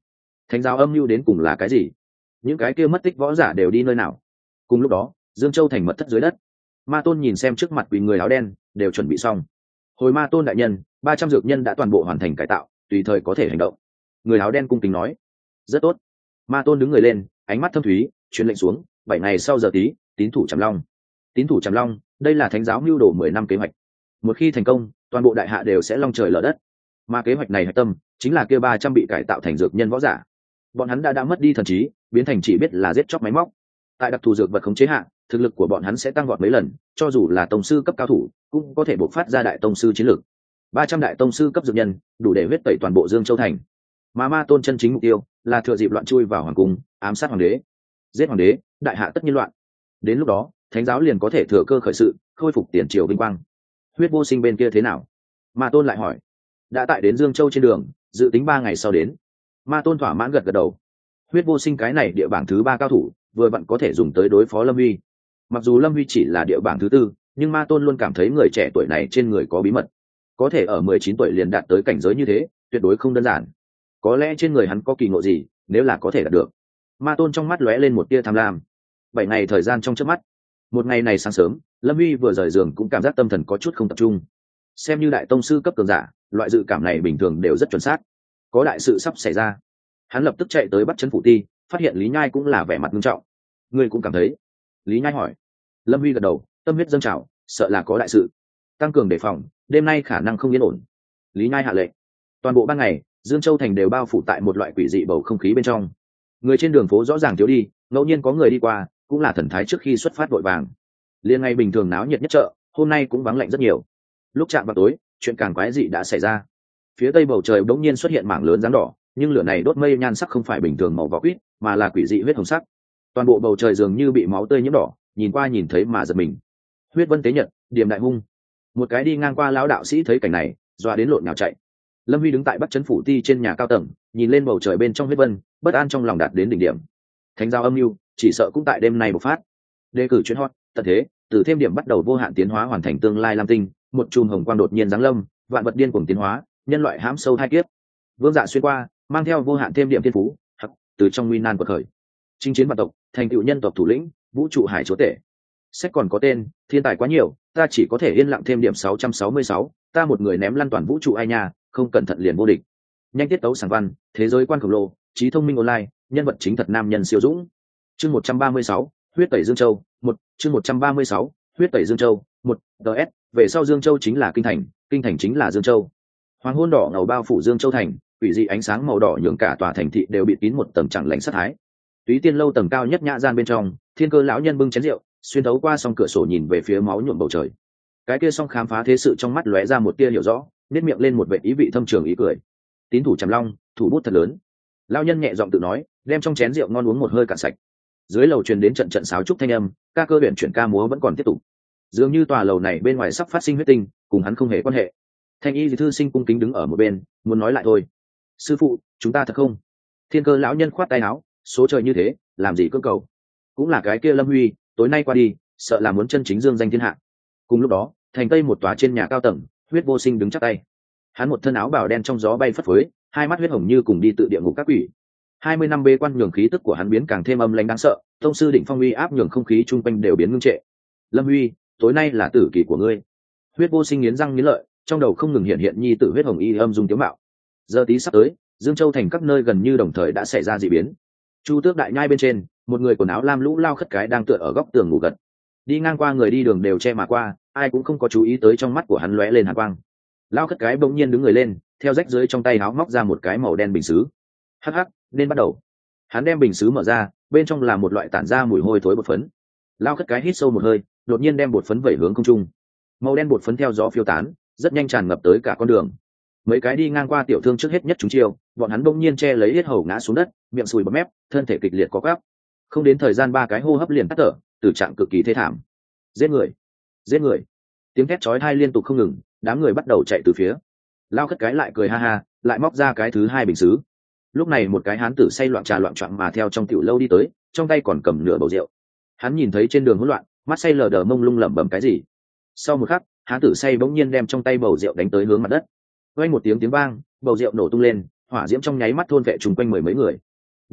thánh giáo âm mưu đến cùng là cái gì? Những cái kia mất tích võ giả đều đi nơi nào? Cùng lúc đó, Dương Châu thành mật thất dưới đất, Ma Tôn nhìn xem trước mặt quỷ người áo đen, đều chuẩn bị xong. Hồi Ma Tôn đại nhân, ba trăm dược nhân đã toàn bộ hoàn thành cải tạo, tùy thời có thể hành động. Người áo đen cung kính nói. Rất tốt. Ma Tôn đứng người lên, ánh mắt thâm thúy, truyền lệnh xuống. Bảy ngày sau giờ tí, tín thủ Trầm Long. Tín thủ Trầm Long, đây là thánh giáo mưu đồ mười năm kế hoạch. Một khi thành công, toàn bộ đại hạ đều sẽ long trời lở đất. Mà kế hoạch này hạch tâm chính là kia ba trăm bị cải tạo thành dược nhân võ giả. Bọn hắn đã đã mất đi thần trí, biến thành chỉ biết là giết chóc máy móc. Tại đặc thù dược vật khống chế hạ, thực lực của bọn hắn sẽ tăng vọt mấy lần, cho dù là tông sư cấp cao thủ, cũng có thể bộc phát ra đại tông sư chiến lược. ba trăm đại tông sư cấp dược nhân, đủ để huyết tẩy toàn bộ Dương Châu thành. Mà Ma Tôn chân chính mục tiêu là thừa dịp loạn chui vào hoàng cung, ám sát hoàng đế. Giết hoàng đế, đại hạ tất nhiên loạn. Đến lúc đó, thánh giáo liền có thể thừa cơ khởi sự, khôi phục tiền triều vinh quang. Huyết Vô Sinh bên kia thế nào? Ma Tôn lại hỏi. Đã tại đến Dương Châu trên đường, dự tính ba ngày sau đến. Ma Tôn thỏa mãn gật gật đầu. Huyết Vô Sinh cái này địa bảng thứ ba cao thủ, vừa vặn có thể dùng tới đối phó Lâm Huy. Mặc dù Lâm Huy chỉ là địa bảng thứ tư, nhưng Ma Tôn luôn cảm thấy người trẻ tuổi này trên người có bí mật. Có thể ở mười chín tuổi liền đạt tới cảnh giới như thế, tuyệt đối không đơn giản. Có lẽ trên người hắn có kỳ ngộ gì, nếu là có thể đạt được. Ma Tôn trong mắt lóe lên một tia tham lam. Bảy ngày thời gian trong chớp mắt. Một ngày này sáng sớm, Lâm Huy vừa rời giường cũng cảm giác tâm thần có chút không tập trung. Xem như đại tông sư cấp cường giả, loại dự cảm này bình thường đều rất chuẩn xác. Có đại sự sắp xảy ra. Hắn lập tức chạy tới bắt chân phủ ti, phát hiện Lý Nhai cũng là vẻ mặt nghiêm trọng. Ngươi cũng cảm thấy? Lý Nhai hỏi. Lâm Huy gật đầu, tâm huyết dâng trào, sợ là có đại sự. Tăng cường đề phòng, đêm nay khả năng không yên ổn. Lý Nhai hạ lệnh. Toàn bộ ban ngày, Dương Châu thành đều bao phủ tại một loại quỷ dị bầu không khí bên trong. Người trên đường phố rõ ràng thiếu đi, ngẫu nhiên có người đi qua, cũng là thần thái trước khi xuất phát vội vàng. Liên ngày bình thường náo nhiệt nhất chợ, hôm nay cũng vắng lạnh rất nhiều. Lúc chạm vào tối, chuyện càng quái dị đã xảy ra. Phía tây bầu trời bỗng nhiên xuất hiện mảng lớn dáng đỏ, nhưng lửa này đốt mây nhan sắc không phải bình thường màu vỏ quýt, mà là quỷ dị huyết hồng sắc. Toàn bộ bầu trời dường như bị máu tươi nhiễm đỏ, nhìn qua nhìn thấy mà giật mình. Huyết vân tế nhật, điểm đại hung. Một cái đi ngang qua lão đạo sĩ thấy cảnh này, dọa đến lộn nhào chạy. Lâm Huy đứng tại Bắc Trấn phủ ti trên nhà cao tầng, nhìn lên bầu trời bên trong huyết vân, bất an trong lòng đạt đến đỉnh điểm. Thánh giáo âm mưu, chỉ sợ cũng tại đêm nay bộc phát. Đề cử chuyên hot, tận thế, từ thêm điểm bắt đầu vô hạn tiến hóa hoàn thành tương lai lam tinh, một chùm hồng quang đột nhiên giáng lâm, vạn vật điên cuồng tiến hóa, nhân loại hãm sâu hai kiếp. Vương Dạ xuyên qua, mang theo vô hạn thêm điểm thiên phú, hắc, từ trong nguy nan quật khởi. Chinh chiến vạn tộc, thành tựu nhân tộc thủ lĩnh, vũ trụ hải chúa tể. Sách còn có tên, thiên tài quá nhiều, ta chỉ có thể yên lặng thêm điểm sáu trăm sáu mươi sáu, ta một người ném lăn toàn vũ trụ ai nha, không cẩn thận liền vô địch. Nhanh tiết tấu sáng văn, thế giới quan khổng lồ, trí thông minh online, nhân vật chính thật nam nhân siêu dũng. Chương một trăm ba mươi sáu, huyết tẩy Dương Châu, một, chương một trăm ba mươi sáu, huyết tẩy Dương Châu, một, ds, về sau Dương Châu chính là kinh thành, kinh thành chính là Dương Châu. Hoàng hôn đỏ ngầu bao phủ Dương Châu thành, quỷ dị ánh sáng màu đỏ nhường cả tòa thành thị đều bị kín một tầng chẳng lạnh sát thái. Túy Tiên lâu tầng cao nhất nhã gian bên trong, Thiên Cơ lão nhân bưng chén rượu, xuyên thấu qua song cửa sổ nhìn về phía máu nhuộm bầu trời. Cái kia song khám phá thế sự trong mắt lóe ra một tia hiểu rõ, nét miệng lên một vẻ ý vị thâm trường ý cười. Tín thủ Trầm Long, thủ bút thật lớn. Lão nhân nhẹ giọng tự nói, đem trong chén rượu ngon uống một hơi cạn sạch. Dưới lầu truyền đến trận trận sáo trúc thanh âm, ca cơ luyện chuyển ca múa vẫn còn tiếp tục. Dường như tòa lầu này bên ngoài sắp phát sinh huyết tinh, cùng hắn không hề quan hệ. Thanh y thư sinh cung kính đứng ở một bên, muốn nói lại thôi. Sư phụ, chúng ta thật không? Thiên Cơ lão nhân khoát tay áo, số trời như thế, làm gì cưỡng cầu? Cũng là cái kia Lâm Huy, tối nay qua đi, sợ là muốn chân chính dương danh thiên hạ. Cùng lúc đó, thành tây một tòa trên nhà cao tầng, Huyết Vô Sinh đứng chắp tay. Hắn một thân áo bào đen trong gió bay phất phới, hai mắt huyết hồng như cùng đi tự địa ngục các quỷ. Hai mươi năm bế quan nhường khí tức của hắn biến càng thêm âm lãnh đáng sợ, tông sư đỉnh phong uy áp nhường không khí chung quanh đều biến ngưng trệ. Lâm Huy, tối nay là tử kỳ của ngươi. Huyết Vô Sinh nghiến răng nghiến lợi, trong đầu không ngừng hiện hiện nhi tử huyết hồng y âm dung tiếu mạo. Giờ tí sắp tới, Dương Châu thành các nơi gần như đồng thời đã xảy ra dị biến. Chu Tước đại nhai bên trên, một người quần áo lam lũ lao khất cái đang tựa ở góc tường ngủ gật. Đi ngang qua người đi đường đều che mà qua, ai cũng không có chú ý tới trong mắt của hắn lóe lên hàn quang. Lao khất cái bỗng nhiên đứng người lên, theo rách dưới trong tay áo móc ra một cái màu đen bình sứ. Hắc hắc, nên bắt đầu. Hắn đem bình sứ mở ra, bên trong là một loại tản ra mùi hôi thối bột phấn. Lao khất cái hít sâu một hơi, đột nhiên đem bột phấn vẩy hướng không trung. Màu đen bột phấn theo gió phiêu tán, rất nhanh tràn ngập tới cả con đường. Mấy cái đi ngang qua tiểu thương trước hết nhất chúng chiêu, bọn hắn bỗng nhiên che lấy yết hầu ngã xuống đất, miệng sùi bọt mép, thân thể kịch liệt có quắp. Không đến thời gian ba cái hô hấp liền tắt thở, tử trạng cực kỳ thê thảm. Giết người, giết người! Tiếng thét chói tai liên tục không ngừng, đám người bắt đầu chạy từ phía. Lao khất cái lại cười ha ha, lại móc ra cái thứ hai bình sứ. Lúc này một cái hán tử say loạn trà loạn choạng mà theo trong tiểu lâu đi tới, trong tay còn cầm nửa bầu rượu. Hắn nhìn thấy trên đường hỗn loạn, mắt say lờ đờ mông lung lẩm bẩm cái gì. Sau một khắc, hán tử say bỗng nhiên đem trong tay bầu rượu đánh tới hướng mặt đất. Vang một tiếng tiếng vang, bầu rượu nổ tung lên, hỏa diễm trong nháy mắt thôn vệ trùng quanh mười mấy người.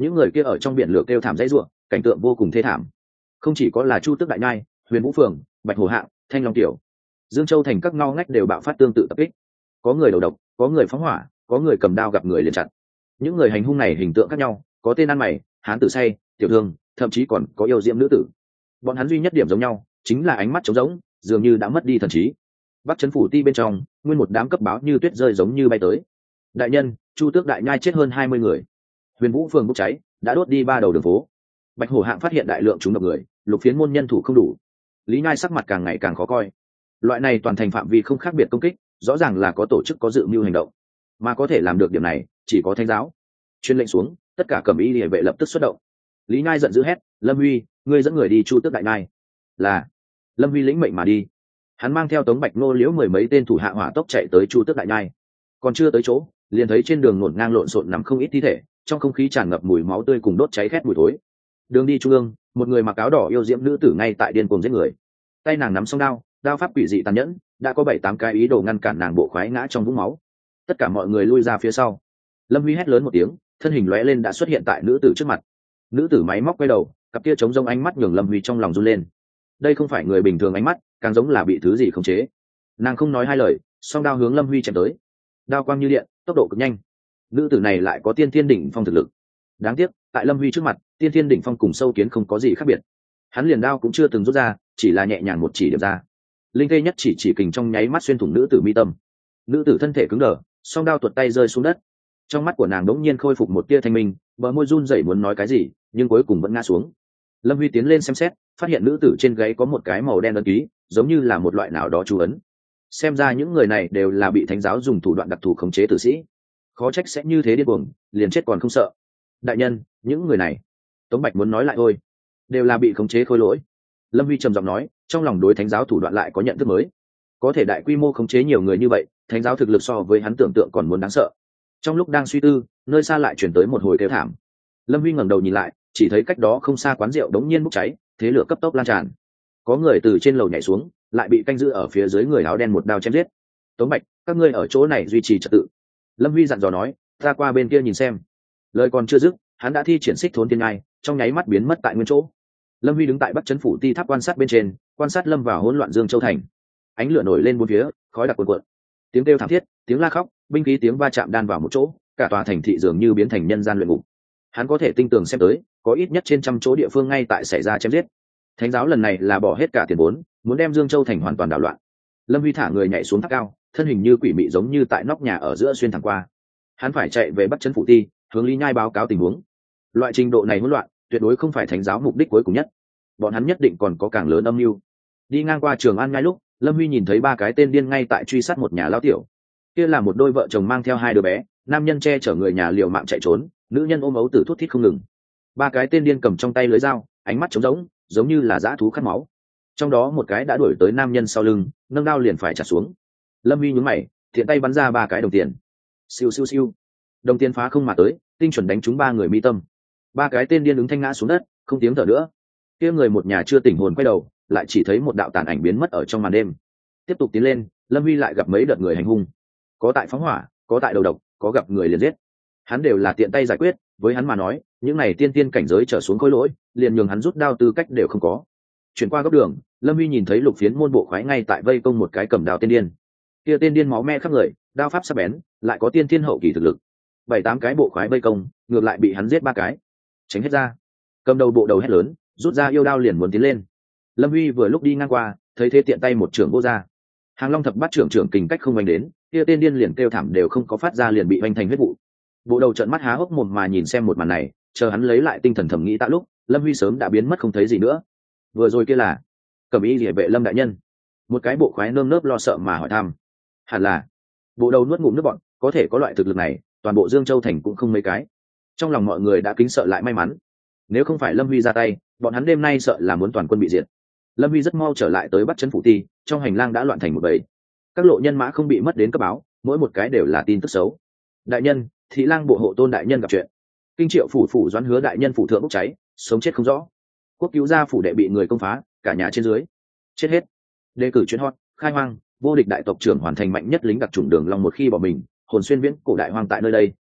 những người kia ở trong biển lửa kêu thảm dãy ruộng, cảnh tượng vô cùng thê thảm. Không chỉ có là Chu Tước Đại Nhai, Huyền Vũ Phường, Bạch Hồ Hạng, Thanh Long Tiểu, Dương Châu thành các ngõ ngách đều bạo phát tương tự tập kích. Có người đầu độc, có người phóng hỏa, có người cầm đao gặp người liền chặt. Những người hành hung này hình tượng khác nhau, có tên ăn mày, hán tử say, tiểu thương, thậm chí còn có yêu diễm nữ tử. Bọn hắn duy nhất điểm giống nhau chính là ánh mắt trống rỗng, dường như đã mất đi thần trí. Bắc Trấn phủ ti bên trong, nguyên một đám cấp báo như tuyết rơi giống như bay tới. Đại nhân, Chu Tước Đại Nhai chết hơn hai mươi người. Huyền Vũ Phường bốc cháy, đã đốt đi ba đầu đường phố. Bạch Hổ Hạng phát hiện đại lượng chúng độc người, Lục Phiến môn nhân thủ không đủ. Lý Nhai sắc mặt càng ngày càng khó coi. Loại này toàn thành phạm vi không khác biệt công kích, rõ ràng là có tổ chức có dự mưu hành động, mà có thể làm được điểm này chỉ có thánh giáo. Chuyên lệnh xuống, tất cả cẩm y liề vệ lập tức xuất động. Lý Nhai giận dữ hét: Lâm Huy, ngươi dẫn người đi Chu Tước Đại Nhai. Là. Lâm Huy lĩnh mệnh mà đi. Hắn mang theo Tống Bạch Nô Liễu mười mấy tên thủ hạ hỏa tốc chạy tới Chu Tước Đại Nhai. Còn chưa tới chỗ, liền thấy trên đường ngổn ngang lộn xộn nằm không ít thi thể, trong không khí tràn ngập mùi máu tươi cùng đốt cháy khét mùi thối. Đường đi trung ương, một người mặc áo đỏ yêu diễm nữ tử ngay tại điên cuồng giết người. Tay nàng nắm song đao, đao pháp quỷ dị tàn nhẫn, đã có bảy tám cái ý đồ ngăn cản nàng bộ khoái ngã trong vũng máu. Tất cả mọi người lui ra phía sau. Lâm Huy hét lớn một tiếng, thân hình lóe lên đã xuất hiện tại nữ tử trước mặt. Nữ tử máy móc quay đầu, cặp kia trống rông ánh mắt nhường Lâm Huy trong lòng run lên. Đây không phải người bình thường ánh mắt, càng giống là bị thứ gì khống chế. Nàng không nói hai lời, song đao hướng Lâm Huy chém tới. Đao quang như điện, tốc độ cực nhanh. Nữ tử này lại có tiên thiên đỉnh phong thực lực. Đáng tiếc, tại Lâm Huy trước mặt, tiên thiên đỉnh phong cùng sâu kiến không có gì khác biệt. Hắn liền đao cũng chưa từng rút ra, chỉ là nhẹ nhàng một chỉ điểm ra. Linh tê nhất chỉ chỉ kình trong nháy mắt xuyên thủng nữ tử mi tâm. Nữ tử thân thể cứng đờ, song đao tuột tay rơi xuống đất. Trong mắt của nàng đống nhiên khôi phục một tia thanh minh, bờ môi run rẩy muốn nói cái gì, nhưng cuối cùng vẫn ngã xuống. Lâm Huy tiến lên xem xét, phát hiện nữ tử trên gáy có một cái màu đen ấn ký, giống như là một loại nào đó chú ấn. Xem ra những người này đều là bị thánh giáo dùng thủ đoạn đặc thù khống chế tử sĩ. Khó trách sẽ như thế điên cuồng, liền chết còn không sợ. Đại nhân, những người này, Tống Bạch muốn nói lại thôi, đều là bị khống chế khôi lỗi. Lâm Huy trầm giọng nói, trong lòng đối thánh giáo thủ đoạn lại có nhận thức mới. Có thể đại quy mô khống chế nhiều người như vậy, thánh giáo thực lực so với hắn tưởng tượng còn muốn đáng sợ. Trong lúc đang suy tư, nơi xa lại chuyển tới một hồi kêu thảm. Lâm Huy ngẩng đầu nhìn lại, chỉ thấy cách đó không xa quán rượu đống nhiên bốc cháy, thế lửa cấp tốc lan tràn. Có người từ trên lầu nhảy xuống, lại bị canh giữ ở phía dưới người áo đen một đao chém giết. Tống Bạch, các ngươi ở chỗ này duy trì trật tự. Lâm Huy dặn dò nói, ra qua bên kia nhìn xem. Lời còn chưa dứt, hắn đã thi triển xích thốn thiên ngai, trong nháy mắt biến mất tại nguyên chỗ. Lâm Huy đứng tại Bắc Trấn phủ ti tháp quan sát bên trên, quan sát lâm vào hỗn loạn Dương Châu thành. Ánh lửa nổi lên bốn phía, khói đặc cuồn cuộn. Tiếng kêu thảm thiết, tiếng la khóc, binh khí tiếng va chạm đan vào một chỗ, cả tòa thành thị dường như biến thành nhân gian luyện ngục. Hắn có thể tinh tường xem tới, có ít nhất trên trăm chỗ địa phương ngay tại xảy ra chém giết. Thánh giáo lần này là bỏ hết cả tiền vốn, muốn đem Dương Châu thành hoàn toàn đảo loạn. Lâm Huy thả người nhảy xuống tháp cao, thân hình như quỷ mị giống như tại nóc nhà ở giữa xuyên thẳng qua. Hắn phải chạy về Bắc Trấn phủ ti, hướng Lý Nhai báo cáo tình huống. Loại trình độ này hỗn loạn, tuyệt đối không phải thánh giáo mục đích cuối cùng nhất. Bọn hắn nhất định còn có càng lớn âm mưu. Đi ngang qua Trường An ngay lúc, Lâm Huy nhìn thấy ba cái tên điên ngay tại truy sát một nhà lão tiểu. Kia là một đôi vợ chồng mang theo hai đứa bé, nam nhân che chở người nhà liều mạng chạy trốn, nữ nhân ôm ấu tử thút thít không ngừng. Ba cái tên điên cầm trong tay lưới dao, ánh mắt trống rỗng, giống như là dã thú khát máu. Trong đó một cái đã đuổi tới nam nhân sau lưng, nâng đao liền phải chặt xuống. Lâm Huy nhướng mày, thiện tay bắn ra ba cái đồng tiền. Siêu siêu siêu. Đồng tiền phá không mà tới, tinh chuẩn đánh trúng ba người mi tâm. Ba cái tên điên ứng thanh ngã xuống đất, không tiếng thở nữa. Kia người một nhà chưa tỉnh hồn quay đầu, lại chỉ thấy một đạo tàn ảnh biến mất ở trong màn đêm. Tiếp tục tiến lên, Lâm Huy lại gặp mấy đợt người hành hung. Có tại phóng hỏa, có tại đầu độc, có gặp người liền giết. Hắn đều là tiện tay giải quyết, với hắn mà nói, những này tiên tiên cảnh giới trở xuống khối lỗi, liền nhường hắn rút đao tư cách đều không có. Chuyển qua góc đường, Lâm Huy nhìn thấy Lục Phiến môn bộ khoái ngay tại vây công một cái cầm đao tiên điên. Kia tên điên máu me khắp người, đao pháp sắc bén, lại có tiên thiên hậu kỳ thực lực. Bảy tám cái bộ khoái vây công, ngược lại bị hắn giết ba cái. Tránh hết ra. Cầm đầu bộ đầu hét lớn, rút ra yêu đao liền muốn tiến lên. Lâm Huy vừa lúc đi ngang qua, thấy thế tiện tay một trưởng vô ra. Hàng Long thập bát trưởng trưởng kình cách không vành đến, kia tên điên liền kêu thảm đều không có phát ra liền bị vành thành huyết vụ. Bộ đầu trợn mắt há hốc mồm mà nhìn xem một màn này, chờ hắn lấy lại tinh thần thẩm nghĩ tại lúc, Lâm Huy sớm đã biến mất không thấy gì nữa. Vừa rồi kia là Cẩm Y Liễu vệ Lâm đại nhân. Một cái bộ khoái nơm nớp lo sợ mà hỏi thăm. Hẳn là. Bộ đầu nuốt ngụm nước bọt, có thể có loại thực lực này, toàn bộ Dương Châu thành cũng không mấy cái. Trong lòng mọi người đã kính sợ lại may mắn. Nếu không phải Lâm Huy ra tay, bọn hắn đêm nay sợ là muốn toàn quân bị diệt. Lâm Huy rất mau trở lại tới Bắc Trấn phủ ti, trong hành lang đã loạn thành một bầy. Các lộ nhân mã không bị mất đến cấp báo, mỗi một cái đều là tin tức xấu. Đại nhân, Thị Lang bộ hộ Tôn đại nhân gặp chuyện. Kinh Triệu phủ phủ Doãn Hứa đại nhân phủ thượng bốc cháy, sống chết không rõ. Quốc cứu gia phủ đệ bị người công phá, cả nhà trên dưới chết hết. Đề cử chuyến hot, khai hoang, vô địch đại tộc trưởng hoàn thành mạnh nhất lính đặc chủng đường long một khi bỏ mình, hồn xuyên viễn cổ đại hoang tại nơi đây,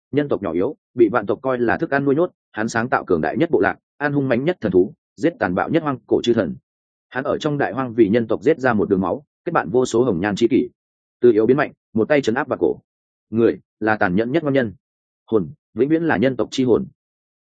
nhân tộc nhỏ yếu bị vạn tộc coi là thức ăn nuôi nhốt, hắn sáng tạo cường đại nhất bộ lạc, an hung mãnh nhất thần thú, giết tàn bạo nhất hoang cổ chư thần. Hắn ở trong đại hoang vì nhân tộc giết ra một đường máu, kết bạn vô số hồng nhan chi kỷ, từ yếu biến mạnh, một tay chấn áp vào cổ. Người là tàn nhẫn nhất ngon nhân, hồn vĩnh viễn là nhân tộc chi hồn.